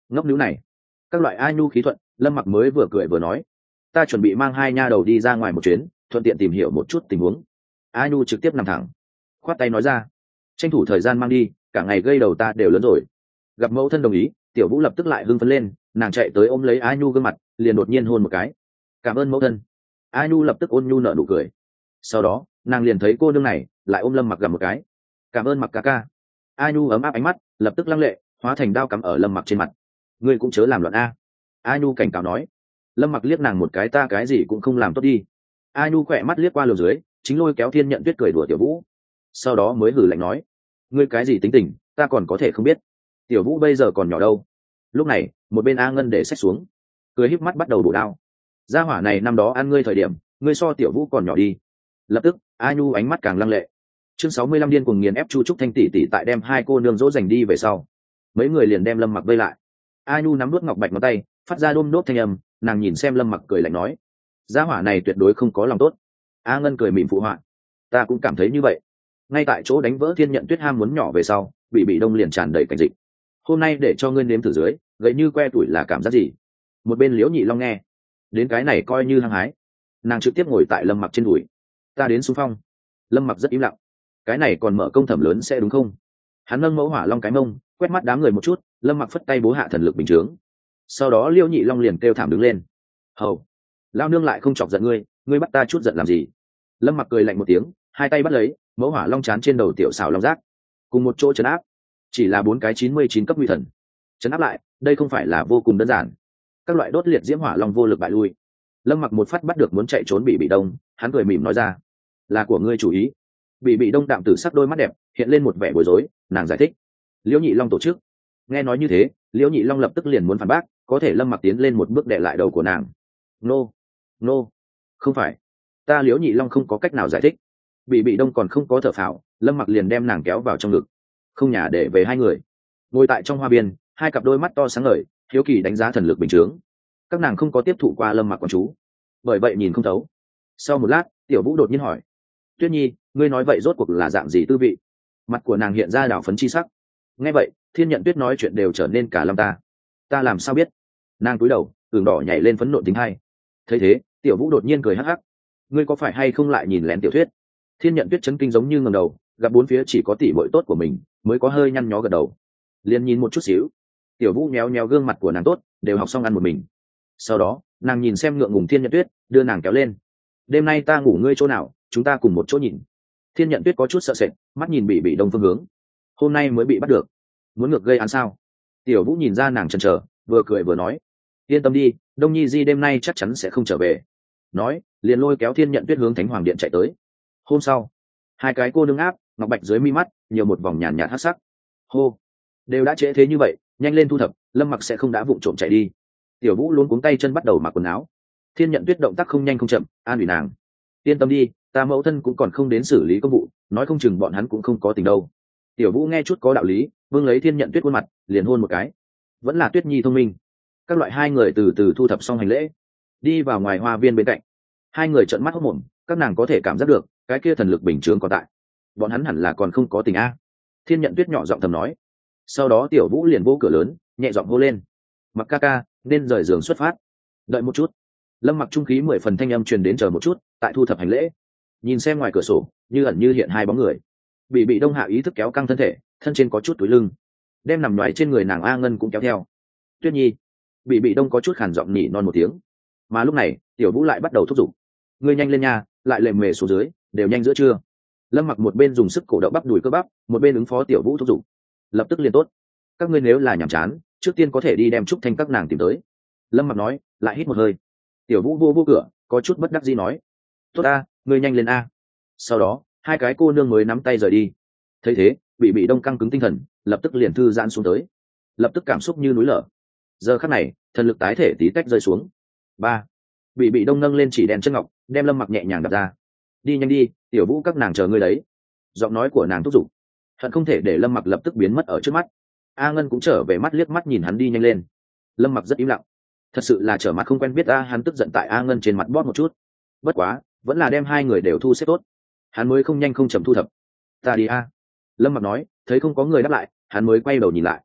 ngốc níu này. Các loại ai nhu khí thuận, Lâm Mặc mới vừa cười vừa nói, ta chuẩn bị mang hai nha đầu đi ra ngoài một chuyến, thuận tiện tìm hiểu một chút tình huống. A nhu trực tiếp nằm thẳng, khoát tay nói ra, tranh thủ thời gian mang đi, cả ngày gây đầu ta đều lớn rồi. Gặp mẫu thân đồng ý, Tiểu Vũ lập tức lại hưng phấn lên, nàng chạy tới ôm lấy A nhu gương mặt, liền đột nhiên hôn một cái. Cảm ơn mẫu thân. A nhu lập tức ôn nhu nở nụ cười. Sau đó nàng liền thấy cô nương này lại ôm Lâm Mặc gặp một cái. Cảm ơn Mặc ca ca. A nhu ấm áp ánh mắt lập tức lăng lệ, hóa thành đao cắm ở Lâm Mặc trên mặt. Ngươi cũng chớ làm loạn a. A nhu cảnh cáo nói. Lâm Mặc liếc nàng một cái, ta cái gì cũng không làm tốt đi. A nhu khỏe mắt liếc qua lều dưới, chính lôi kéo Thiên Nhận Tuyết cười đùa Tiểu Vũ. Sau đó mới hử lạnh nói, ngươi cái gì tính tình ta còn có thể không biết. Tiểu Vũ bây giờ còn nhỏ đâu. Lúc này một bên A ngân để xách xuống, cười híp mắt bắt đầu bổ đao. Gia hỏa này năm đó ăn ngươi thời điểm, ngươi so Tiểu Vũ còn nhỏ đi. Lập tức A nhu ánh mắt càng lăng lệ. Chương 65 điên cuồng nghiền ép Chu Trúc Thanh tỷ tỷ tại đem hai cô nương dỗ dành đi về sau, mấy người liền đem Lâm Mặc vây lại. A nhu nắm nuốt ngọc bạch ngón tay, phát ra đôm đốt thanh âm, nàng nhìn xem Lâm Mặc cười lạnh nói, gia hỏa này tuyệt đối không có lòng tốt. A ngân cười mỉm phụ họa, ta cũng cảm thấy như vậy. Ngay tại chỗ đánh vỡ Thiên Nhận Tuyết ham muốn nhỏ về sau, bị đông liền tràn đầy cảnh dịch. Hôm nay để cho ngươi nếm thử dưới, gậy như que tuổi là cảm giác gì? Một bên Liễu Nhị Long nghe đến cái này coi như hăng hái, nàng trực tiếp ngồi tại Lâm Mặc trên đùi. Ta đến xung phong. Lâm Mặc rất im lặng, cái này còn mở công thẩm lớn sẽ đúng không? Hắn nâng mẫu hỏa long cái mông, quét mắt đám người một chút, Lâm Mặc phất tay bố hạ thần lực bình chướng. Sau đó Liễu Nhị Long liền kêu thảm đứng lên. Hầu, lao nương lại không chọc giận ngươi, ngươi bắt ta chút giận làm gì? Lâm Mặc cười lạnh một tiếng, hai tay bắt lấy mẫu hỏa long chán trên đầu tiểu xảo long giác, cùng một chỗ chấn áp. Chỉ là 4 cái 99 cấp nguy thần chấn áp lại, đây không phải là vô cùng đơn giản. Các loại đốt liệt diễm hỏa long vô lực bại lui. Lâm Mặc một phát bắt được muốn chạy trốn bị đông, hắn cười mỉm nói ra, là của ngươi chủ ý. Bị đông đạm tử sắc đôi mắt đẹp hiện lên một vẻ bối rối, nàng giải thích, Liễu Nhị Long tổ chức. Nghe nói như thế, Liễu Nhị Long lập tức liền muốn phản bác, có thể Lâm Mặc tiến lên một bước đè lại đầu của nàng. Nô, nô, không phải, ta Liễu Nhị Long không có cách nào giải thích. Bị đông còn không có thở phào, Lâm Mặc liền đem nàng kéo vào trong ngực, không nhà để về hai người ngồi tại trong hoa biên, hai cặp đôi mắt to sáng ngời hiếu kỳ đánh giá thần lực bình chướng. Các nàng không có tiếp thụ qua Lâm Mặc quán chú, bởi vậy nhìn không thấu. Sau một lát, Tiểu Vũ đột nhiên hỏi, Tuyết Nhi, ngươi nói vậy rốt cuộc là dạng gì tư vị? Mặt của nàng hiện ra đảo phấn chi sắc. Nghe vậy, Thiên Nhận Tuyết nói chuyện đều trở nên cả lâm ta làm sao biết? Nàng cúi đầu, ửng đỏ nhảy lên phấn nộ tính hay. Thấy thế, Tiểu Vũ đột nhiên cười hắc hắc, ngươi có phải hay không lại nhìn lén tiểu thuyết? Thiên Nhận Tuyết chấn kinh giống như ngẩng đầu, gặp bốn phía chỉ có tỷ muội tốt của mình, mới có hơi nhăn nhó gật đầu. Liền nhìn một chút xíu. Tiểu Vũ nhéo nhéo gương mặt của nàng tốt, đều học xong ăn một mình. Sau đó, nàng nhìn xem ngượng ngùng Thiên Nhận Tuyết, đưa nàng kéo lên. Đêm nay ta ngủ ngươi chỗ nào, chúng ta cùng một chỗ nhìn. Thiên Nhận Tuyết có chút sợ sệt, mắt nhìn bị đông phương hướng. Hôm nay mới bị bắt được, muốn ngược gây án sao? Tiểu Vũ nhìn ra nàng chần chờ, vừa cười vừa nói, yên tâm đi, Đông Nhi Di đêm nay chắc chắn sẽ không trở về. Nói, liền lôi kéo Thiên Nhận Tuyết hướng Thánh Hoàng Điện chạy tới. Hôm sau, hai cái cô nương áp, ngọc bạch dưới mi mắt nhiều một vòng nhàn nhạt hắc sắc. Hô, đều đã trễ thế như vậy, nhanh lên thu thập, Lâm Mặc sẽ không đã vụng trộm chạy đi. Tiểu Vũ luôn cuống tay chân bắt đầu mặc quần áo. Thiên Nhận Tuyết động tác không nhanh không chậm, an ủi nàng, yên tâm đi, ta mẫu thân cũng còn không đến xử lý công vụ, nói không chừng bọn hắn cũng không có tình đâu. Tiểu Vũ nghe chút có đạo lý, vương lấy Thiên Nhận Tuyết khuôn mặt, liền hôn một cái. Vẫn là Tuyết Nhi thông minh. Các loại hai người từ từ thu thập xong hành lễ, đi vào ngoài hoa viên bên cạnh. Hai người trợn mắt hốt mồm, các nàng có thể cảm giác được cái kia thần lực bình chướng còn tại, bọn hắn hẳn là còn không có tình a. Thiên Nhận Tuyết nhỏ giọng thầm nói. Sau đó Tiểu Vũ liền vỗ cửa lớn, nhẹ giọng hô lên, Mặc ca ca, nên rời giường xuất phát. Đợi một chút. Lâm Mặc trung khí 10 phần thanh âm truyền đến, chờ một chút, tại thu thập hành lễ. Nhìn xem ngoài cửa sổ, như ẩn như hiện hai bóng người. Bị đông hạ ý thức kéo căng thân thể, thân trên có chút túi lưng, đem nằm nhoài trên người nàng A Ngân cũng kéo theo. Tuyết Nhi. Bị đông có chút khàn giọng nỉ non một tiếng. Mà lúc này, Tiểu Vũ lại bắt đầu thúc giục, ngươi nhanh lên nha, lại lềm mề xuống dưới, đều nhanh giữa trưa. Lâm Mặc một bên dùng sức cổ động bắp đùi cơ bắp, một bên ứng phó Tiểu Vũ thúc giục. Lập tức liền tốt. Các ngươi nếu là nhàm chán, trước tiên có thể đi đem Trúc Thanh các nàng tìm tới. Lâm Mặc nói, lại hít một hơi. Tiểu Vũ vô cửa, có chút bất đắc dĩ nói, tốt a, ngươi nhanh lên a. Sau đó, hai cái cô nương mới nắm tay rời đi. Thấy thế, bị đông căng cứng tinh thần, lập tức liền thư giãn xuống tới. Lập tức cảm xúc như núi lở. Giờ khắc này, thần lực tái thể tí tách rơi xuống. Ba. Bị đông nâng lên chỉ đèn chân ngọc, đem Lâm Mặc nhẹ nhàng đặt ra. Đi nhanh đi, Tiểu Vũ các nàng chờ ngươi đấy. Giọng nói của nàng thúc giục, hận không thể để Lâm Mặc lập tức biến mất ở trước mắt. A Ngân cũng trở về mắt liếc mắt nhìn hắn đi nhanh lên. Lâm Mặc rất im lặng, thật sự là trở mặt không quen biết a. Hắn tức giận tại A Ngân trên mặt bóp một chút, bất quá vẫn là đem hai người đều thu xếp tốt, hắn mới không nhanh không chậm thu thập. Ta đi a. Lâm Mặc nói, thấy không có người đáp lại, hắn mới quay đầu nhìn lại.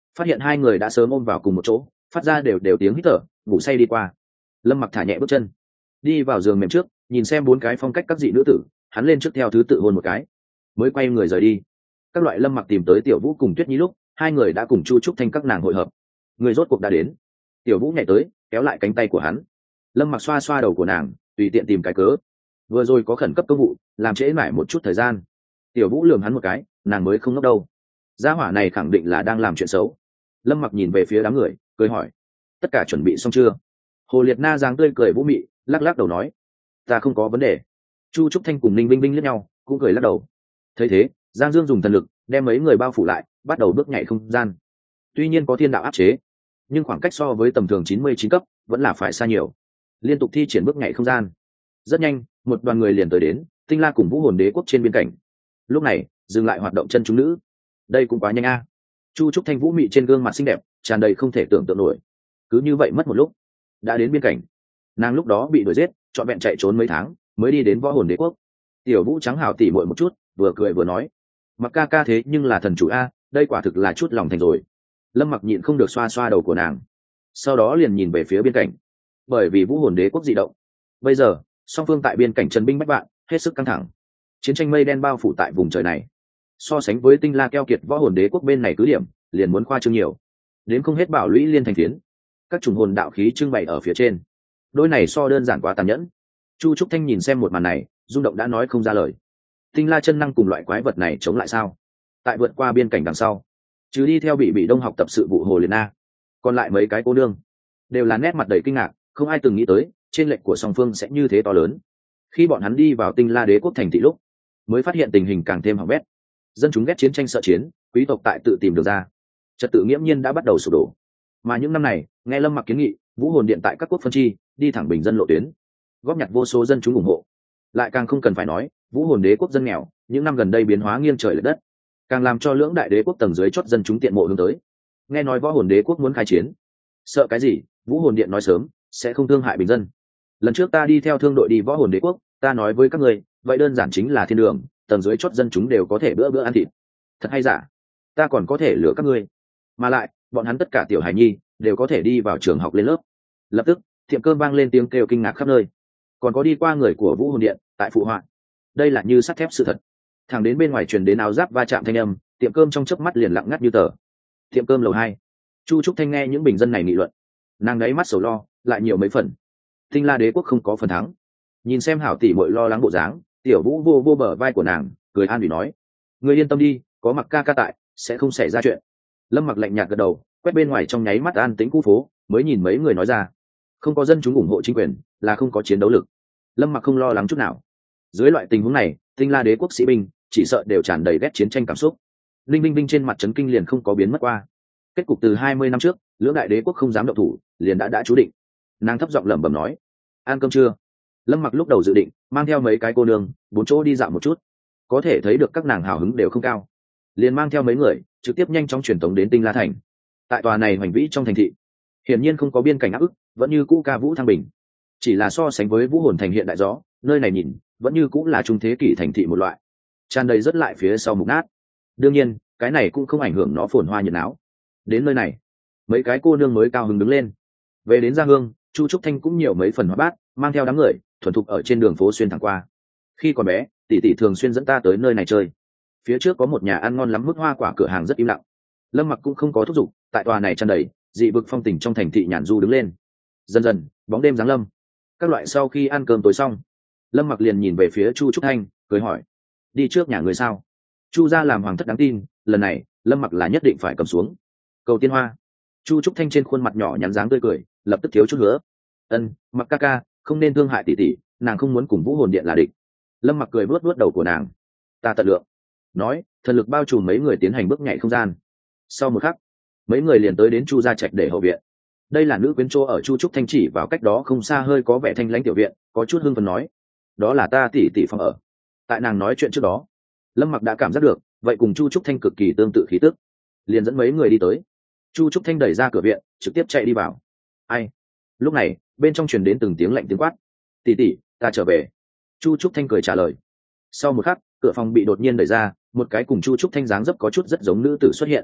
phát hiện hai người đã sớm ôm vào cùng một chỗ, phát ra đều tiếng hít thở, ngủ say đi qua. Lâm Mặc thả nhẹ bước chân đi vào giường mềm trước, nhìn xem 4 cái phong cách các dị nữ tử, hắn lên trước theo thứ tự hôn một cái, mới quay người rời đi. Các loại Lâm Mặc tìm tới Tiểu Vũ cùng Tuyết Nhi lúc, hai người đã cùng Chu Trúc Thanh các nàng hội hợp. Người rốt cuộc đã đến. Tiểu Vũ nhảy tới, kéo lại cánh tay của hắn. Lâm Mặc xoa xoa đầu của nàng, tùy tiện tìm cái cớ. Vừa rồi có khẩn cấp công vụ, làm trễ mãi một chút thời gian. Tiểu Vũ lườm hắn một cái, nàng mới không ngốc đâu. Gia hỏa này khẳng định là đang làm chuyện xấu. Lâm Mặc nhìn về phía đám người, cười hỏi: tất cả chuẩn bị xong chưa? Hồ Liệt Na dáng tươi cười vũ mị, lắc lắc đầu nói: ta không có vấn đề. Chu Trúc Thanh cùng Ninh Vinh Vinh liếc nhau, cũng cười lắc đầu. Thấy thế, Giang Dương dùng thần lực đem mấy người bao phủ lại, bắt đầu bước nhảy không gian. Tuy nhiên có thiên đạo áp chế, nhưng khoảng cách so với tầm thường 99 cấp vẫn là phải xa nhiều. Liên tục thi triển bước nhảy không gian. Rất nhanh, một đoàn người liền tới đến Tinh La cùng Vũ Hồn Đế quốc trên biên cảnh. Lúc này, dừng lại hoạt động chân chúng nữ. Đây cũng quá nhanh a. Chu Trúc Thanh vũ mị trên gương mặt xinh đẹp, tràn đầy không thể tưởng tượng nổi. Cứ như vậy mất một lúc, đã đến biên cảnh. Nàng lúc đó bị đuổi giết, trọn vẹn chạy trốn mấy tháng, mới đi đến Võ Hồn Đế quốc. Tiểu Vũ trắng hào tỉ muội một chút, vừa cười vừa nói: Mặc ca ca thế nhưng là thần chủ a, đây quả thực là chút lòng thành rồi. Lâm Mặc nhịn không được xoa xoa đầu của nàng, sau đó liền nhìn về phía biên cảnh. Bởi vì Vũ Hồn Đế quốc dị động, bây giờ song phương tại biên cảnh trần binh bách bạn, hết sức căng thẳng. Chiến tranh mây đen bao phủ tại vùng trời này. So sánh với Tinh La keo kiệt Võ Hồn Đế quốc bên này cứ điểm, liền muốn khoa trương nhiều. Đến không hết bảo lũy liên thành phiến, các trùng hồn đạo khí trưng bày ở phía trên. Đôi này so đơn giản quá tàn nhẫn. Chu Trúc Thanh nhìn xem một màn này, rung động đã nói không ra lời. Tinh La chân năng cùng loại quái vật này chống lại sao? Tại vượt qua biên cảnh đằng sau, chứ đi theo bị đông học tập sự vụ Hồ Liệt Na, còn lại mấy cái cô nương đều là nét mặt đầy kinh ngạc, không ai từng nghĩ tới trên lệnh của song phương sẽ như thế to lớn. Khi bọn hắn đi vào Tinh La đế quốc thành thị lúc, mới phát hiện tình hình càng thêm hỏng bét. Dân chúng ghét chiến tranh sợ chiến, quý tộc tại tự tìm được ra, trật tự nghiễm nhiên đã bắt đầu sụp đổ. Mà những năm này, nghe Lâm Mặc kiến nghị, Vũ Hồn Điện tại các quốc phân chi đi thẳng bình dân lộ tuyến, góp nhặt vô số dân chúng ủng hộ. Lại càng không cần phải nói, Vũ Hồn Đế quốc dân nghèo, những năm gần đây biến hóa nghiêng trời lệch đất, càng làm cho lưỡng đại đế quốc tầng dưới chót dân chúng tiện mộ hướng tới. Nghe nói Võ Hồn Đế quốc muốn khai chiến, sợ cái gì? Vũ Hồn Điện nói sớm sẽ không thương hại bình dân. Lần trước ta đi theo thương đội đi Võ Hồn Đế quốc, ta nói với các người, vậy đơn giản chính là thiên đường, tầng dưới chót dân chúng đều có thể bữa bữa ăn thịt. Thật hay giả? Ta còn có thể lừa các ngươi. Mà lại, bọn hắn tất cả tiểu hài nhi đều có thể đi vào trường học lên lớp. Lập tức, tiệm cơm vang lên tiếng kêu kinh ngạc khắp nơi. Còn có đi qua người của Vũ Hồn Điện tại phụ họa. Đây là như sắt thép sự thật. Thẳng đến bên ngoài truyền đến áo giáp va chạm thanh âm, tiệm cơm trong chớp mắt liền lặng ngắt như tờ. Tiệm cơm lầu 2. Chu Trúc Thanh nghe những bình dân này nghị luận, nàng đáy mắt sầu lo lại nhiều mấy phần. Tinh La đế quốc không có phần thắng. Nhìn xem hảo tỷ muội lo lắng bộ dáng, Tiểu Vũ vô vô bờ vai của nàng, cười an ủi nói: "Ngươi yên tâm đi, có Mặc ca ca tại, sẽ không xảy ra chuyện." Lâm Mặc lạnh nhạt gật đầu, quét bên ngoài trong nháy mắt an tĩnh khu phố, mới nhìn mấy người nói ra: "Không có dân chúng ủng hộ chính quyền, là không có chiến đấu lực." Lâm Mặc không lo lắng chút nào. Dưới loại tình huống này, Tinh La đế quốc sĩ binh chỉ sợ đều tràn đầy ghét chiến tranh cảm xúc. Linh Vinh Vinh trên mặt trấn kinh liền không có biến mất qua. Kết cục từ 20 năm trước, lưỡng đại đế quốc không dám động thủ, liền đã chú định. Nàng thấp giọng lẩm bẩm nói: "Ăn cơm chưa?" Lâm Mặc lúc đầu dự định mang theo mấy cái cô nương, bốn chỗ đi dạo một chút, có thể thấy được các nàng hào hứng đều không cao, liền mang theo mấy người trực tiếp nhanh chóng truyền tống đến Tinh La thành. Tại tòa này hoành vĩ trong thành thị, hiển nhiên không có biên cảnh áp ức, vẫn như cũ ca vũ thăng bình. Chỉ là so sánh với Vũ Hồn thành hiện đại gió, nơi này nhìn vẫn như cũng là trung thế kỷ thành thị một loại, tràn đầy rất lại phía sau mục nát. Đương nhiên, cái này cũng không ảnh hưởng nó phồn hoa nhiệt náo. Đến nơi này, mấy cái cô nương mới cao hứng đứng lên. Về đến gia hương, Chu Trúc Thanh cũng nhiều mấy phần hoạt bát, mang theo đám người thuần thục ở trên đường phố xuyên thẳng qua. Khi còn bé, tỷ tỷ thường xuyên dẫn ta tới nơi này chơi. Phía trước có một nhà ăn ngon lắm mức hoa quả cửa hàng rất im lặng. Lâm Mặc cũng không có thúc giục, tại tòa này tràn đầy dị vực phong tình trong thành thị nhàn du đứng lên. Dần dần, bóng đêm giáng lâm. Các loại sau khi ăn cơm tối xong, Lâm Mặc liền nhìn về phía Chu Trúc Thanh, cười hỏi: "Đi trước nhà người sao?" Chu gia làm hoàng thất đáng tin, lần này Lâm Mặc là nhất định phải cầm xuống. Cầu Tiên Hoa. Chu Trúc Thanh trên khuôn mặt nhỏ nhắn dáng tươi cười, lập tức thiếu chút nữa. "Ân, Mặc ca ca, không nên thương hại tỷ tỷ, nàng không muốn cùng Vũ Hồn Điện là địch." Lâm Mặc cười vuốt vuốt đầu của nàng. "Ta tận lượng." Nói, thần lực bao trùm mấy người tiến hành bước nhảy không gian. Sau một khắc, mấy người liền tới đến Chu gia trạch để hậu viện. Đây là nữ quyến chỗ ở. Chu Trúc Thanh chỉ vào cách đó không xa hơi có vẻ thanh lãnh tiểu viện, có chút hưng phấn nói: "Đó là ta tỷ tỷ phòng ở." Tại nàng nói chuyện trước đó, Lâm Mặc đã cảm giác được, vậy cùng Chu Trúc Thanh cực kỳ tương tự khí tức, liền dẫn mấy người đi tới. Chu Trúc Thanh đẩy ra cửa viện, trực tiếp chạy đi vào. "Ai?" Lúc này, bên trong truyền đến từng tiếng lạnh tiếng quát. "Tỷ tỷ, ta trở về." Chu Trúc Thanh cười trả lời. Sau một khắc, cửa phòng bị đột nhiên đẩy ra, một cái cùng Chu Trúc Thanh dáng dấp có chút rất giống nữ tử xuất hiện.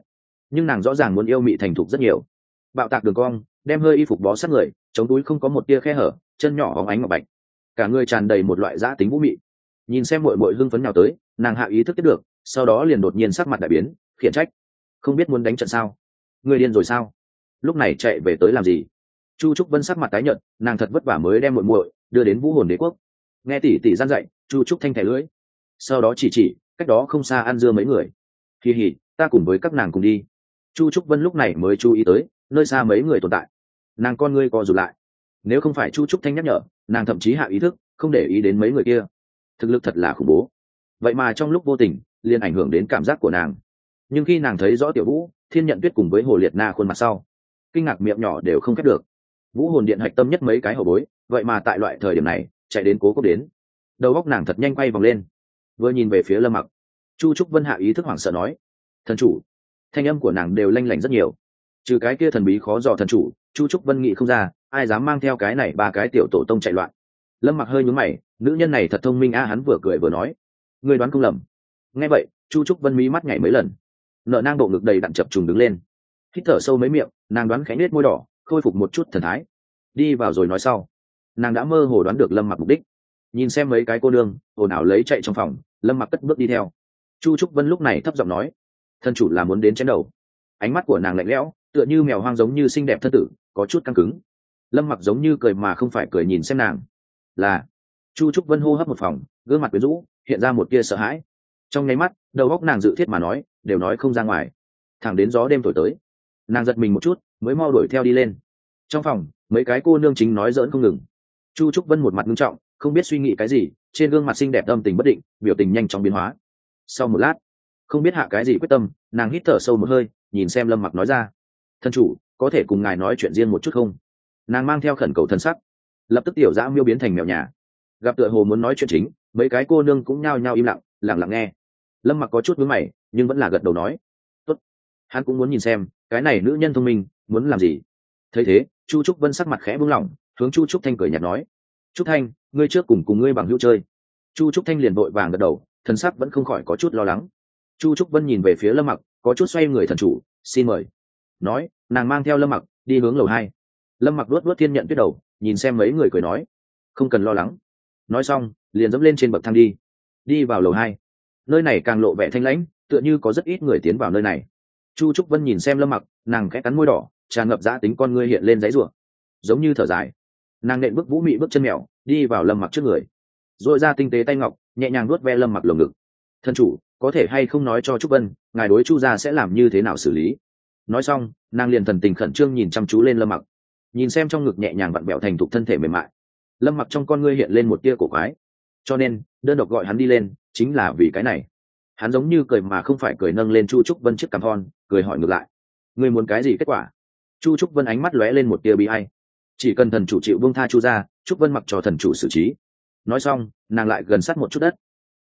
nhưng nàng rõ ràng muốn yêu mị thành thục rất nhiều. Bạo tạc đường cong đem hơi y phục bó sát người, chống túi không có một tia khe hở, chân nhỏ óng ánh ngọc bạch, cả người tràn đầy một loại dã tính vũ mị. Nhìn xem muội muội hưng phấn nhào tới, nàng hạ ý thức biết được, sau đó liền đột nhiên sắc mặt đại biến, khiển trách: không biết muốn đánh trận sao? Người điên rồi sao? Lúc này chạy về tới làm gì? Chu Trúc Vân sắc mặt tái nhợt, nàng thật vất vả mới đem muội muội đưa đến Vũ Hồn Đế quốc. Nghe tỷ tỷ gian dạy, Chu Trúc Thanh thẻ lưỡi, sau đó chỉ cách đó không xa ăn dưa mấy người. Kỳ hỉ, ta cùng với các nàng cùng đi. Chu Trúc Vân lúc này mới chú ý tới nơi xa mấy người tồn tại, nàng con ngươi co rụt lại. Nếu không phải Chu Trúc Thanh nhắc nhở, nàng thậm chí hạ ý thức không để ý đến mấy người kia. Thực lực thật là khủng bố, vậy mà trong lúc vô tình liền ảnh hưởng đến cảm giác của nàng. Nhưng khi nàng thấy rõ Tiểu Vũ, Thiên Nhận Tuyết cùng với Hồ Liệt Na khuôn mặt sau, kinh ngạc miệng nhỏ đều không khép được. Vũ Hồn Điện hạch tâm nhất mấy cái hậu bối, vậy mà tại loại thời điểm này chạy đến Cố Cốc đến. Đầu óc nàng thật nhanh quay vòng lên, vừa nhìn về phía Lâm Mặc. Chu Trúc Vân hạ ý thức hoảng sợ nói: thần chủ. Thanh âm của nàng đều lanh lảnh rất nhiều. Trừ cái kia thần bí khó dò thần chủ, Chu Trúc Vân nghĩ không ra ai dám mang theo cái này ba cái tiểu tổ tông chạy loạn. Lâm Mặc hơi nhướng mày, nữ nhân này thật thông minh a, hắn vừa cười vừa nói: ngươi đoán không lầm. Nghe vậy, Chu Trúc Vân mí mắt nhảy mấy lần, nợ nang bộ ngực đầy đặn chập trùng đứng lên, hít thở sâu mấy miệng, nàng đoán khẽ nết môi đỏ, khôi phục một chút thần thái. Đi vào rồi nói sau. Nàng đã mơ hồ đoán được Lâm Mặc mục đích. Nhìn xem mấy cái cô nương ồn ào lấy chạy trong phòng, Lâm Mặc cất bước đi theo. Chu Trúc Vân lúc này thấp giọng nói: thân chủ là muốn đến chém đầu. Ánh mắt của nàng lạnh lẽo, tựa như mèo hoang giống như xinh đẹp thân tử, có chút căng cứng. Lâm Mặc giống như cười mà không phải cười nhìn xem nàng. Là. Chu Trúc Vân hô hấp một phòng, gương mặt quyến rũ hiện ra một tia sợ hãi. Trong nháy mắt, đầu óc nàng dự thiết mà nói đều nói không ra ngoài. Thẳng đến gió đêm thổi tới, nàng giật mình một chút, mới mau đuổi theo đi lên. Trong phòng, mấy cái cô nương chính nói giỡn không ngừng. Chu Trúc Vân một mặt nghiêm trọng, không biết suy nghĩ cái gì, trên gương mặt xinh đẹp âm tình bất định, biểu tình nhanh chóng biến hóa. Sau một lát, không biết hạ cái gì quyết tâm, nàng hít thở sâu một hơi, nhìn xem Lâm Mặc nói ra: thân chủ, có thể cùng ngài nói chuyện riêng một chút không? Nàng mang theo khẩn cầu thân sắc. Lập tức tiểu dã miêu biến thành mèo nhà, gặp tựa hồ muốn nói chuyện chính, mấy cái cô nương cũng nhao nhao im lặng, lặng lặng nghe. Lâm Mặc có chút vướng mày, nhưng vẫn là gật đầu nói: tốt. Hắn cũng muốn nhìn xem cái này nữ nhân thông minh muốn làm gì. Thấy thế, Chu Trúc Vân sắc mặt khẽ buông lỏng, hướng Chu Trúc Thanh cười nhạt nói: Trúc Thanh, ngươi trước cùng ngươi bằng hữu chơi. Chu Trúc Thanh liền vội vàng gật đầu, thần sắc vẫn không khỏi có chút lo lắng. Chu Trúc Vân nhìn về phía Lâm Mặc, có chút xoay người: thần chủ, xin mời. Nói, nàng mang theo Lâm Mặc đi hướng lầu 2. Lâm Mặc luốt Thiên Nhận Tuyết đầu, nhìn xem mấy người cười nói: không cần lo lắng. Nói xong, liền dẫm lên trên bậc thang đi vào lầu 2. Nơi này càng lộ vẻ thanh lãnh, tựa như có rất ít người tiến vào nơi này. Chu Trúc Vân nhìn xem Lâm Mặc, nàng khẽ cắn môi đỏ, tràn ngập dã tính con ngươi hiện lên dãy rủa, giống như thở dài. Nàng nện bước vũ mị bước chân mèo đi vào Lâm Mặc trước người, rồi ra tinh tế tay ngọc nhẹ nhàng nuốt ve Lâm Mặc lồng ngực. thân chủ, có thể hay không nói cho Trúc Vân ngài đối Chu gia sẽ làm như thế nào xử lý? Nói xong, nàng liền thần tình khẩn trương nhìn chăm chú lên Lâm Mặc, nhìn xem trong ngực nhẹ nhàng vặn bẹo thành thục thân thể mềm mại. Lâm Mặc trong con ngươi hiện lên một tia cổ quái, cho nên đơn độc gọi hắn đi lên chính là vì cái này. Hắn giống như cười mà không phải cười, nâng lên Chu Trúc Vân chiếc cằm thon, cười hỏi ngược lại: ngươi muốn cái gì kết quả? Chu Trúc Vân ánh mắt lóe lên một tia bi ai. Chỉ cần thần chủ chịu buông tha Chu gia, Trúc Vân mặc cho thần chủ xử trí. Nói xong, nàng lại gần sát một chút đất,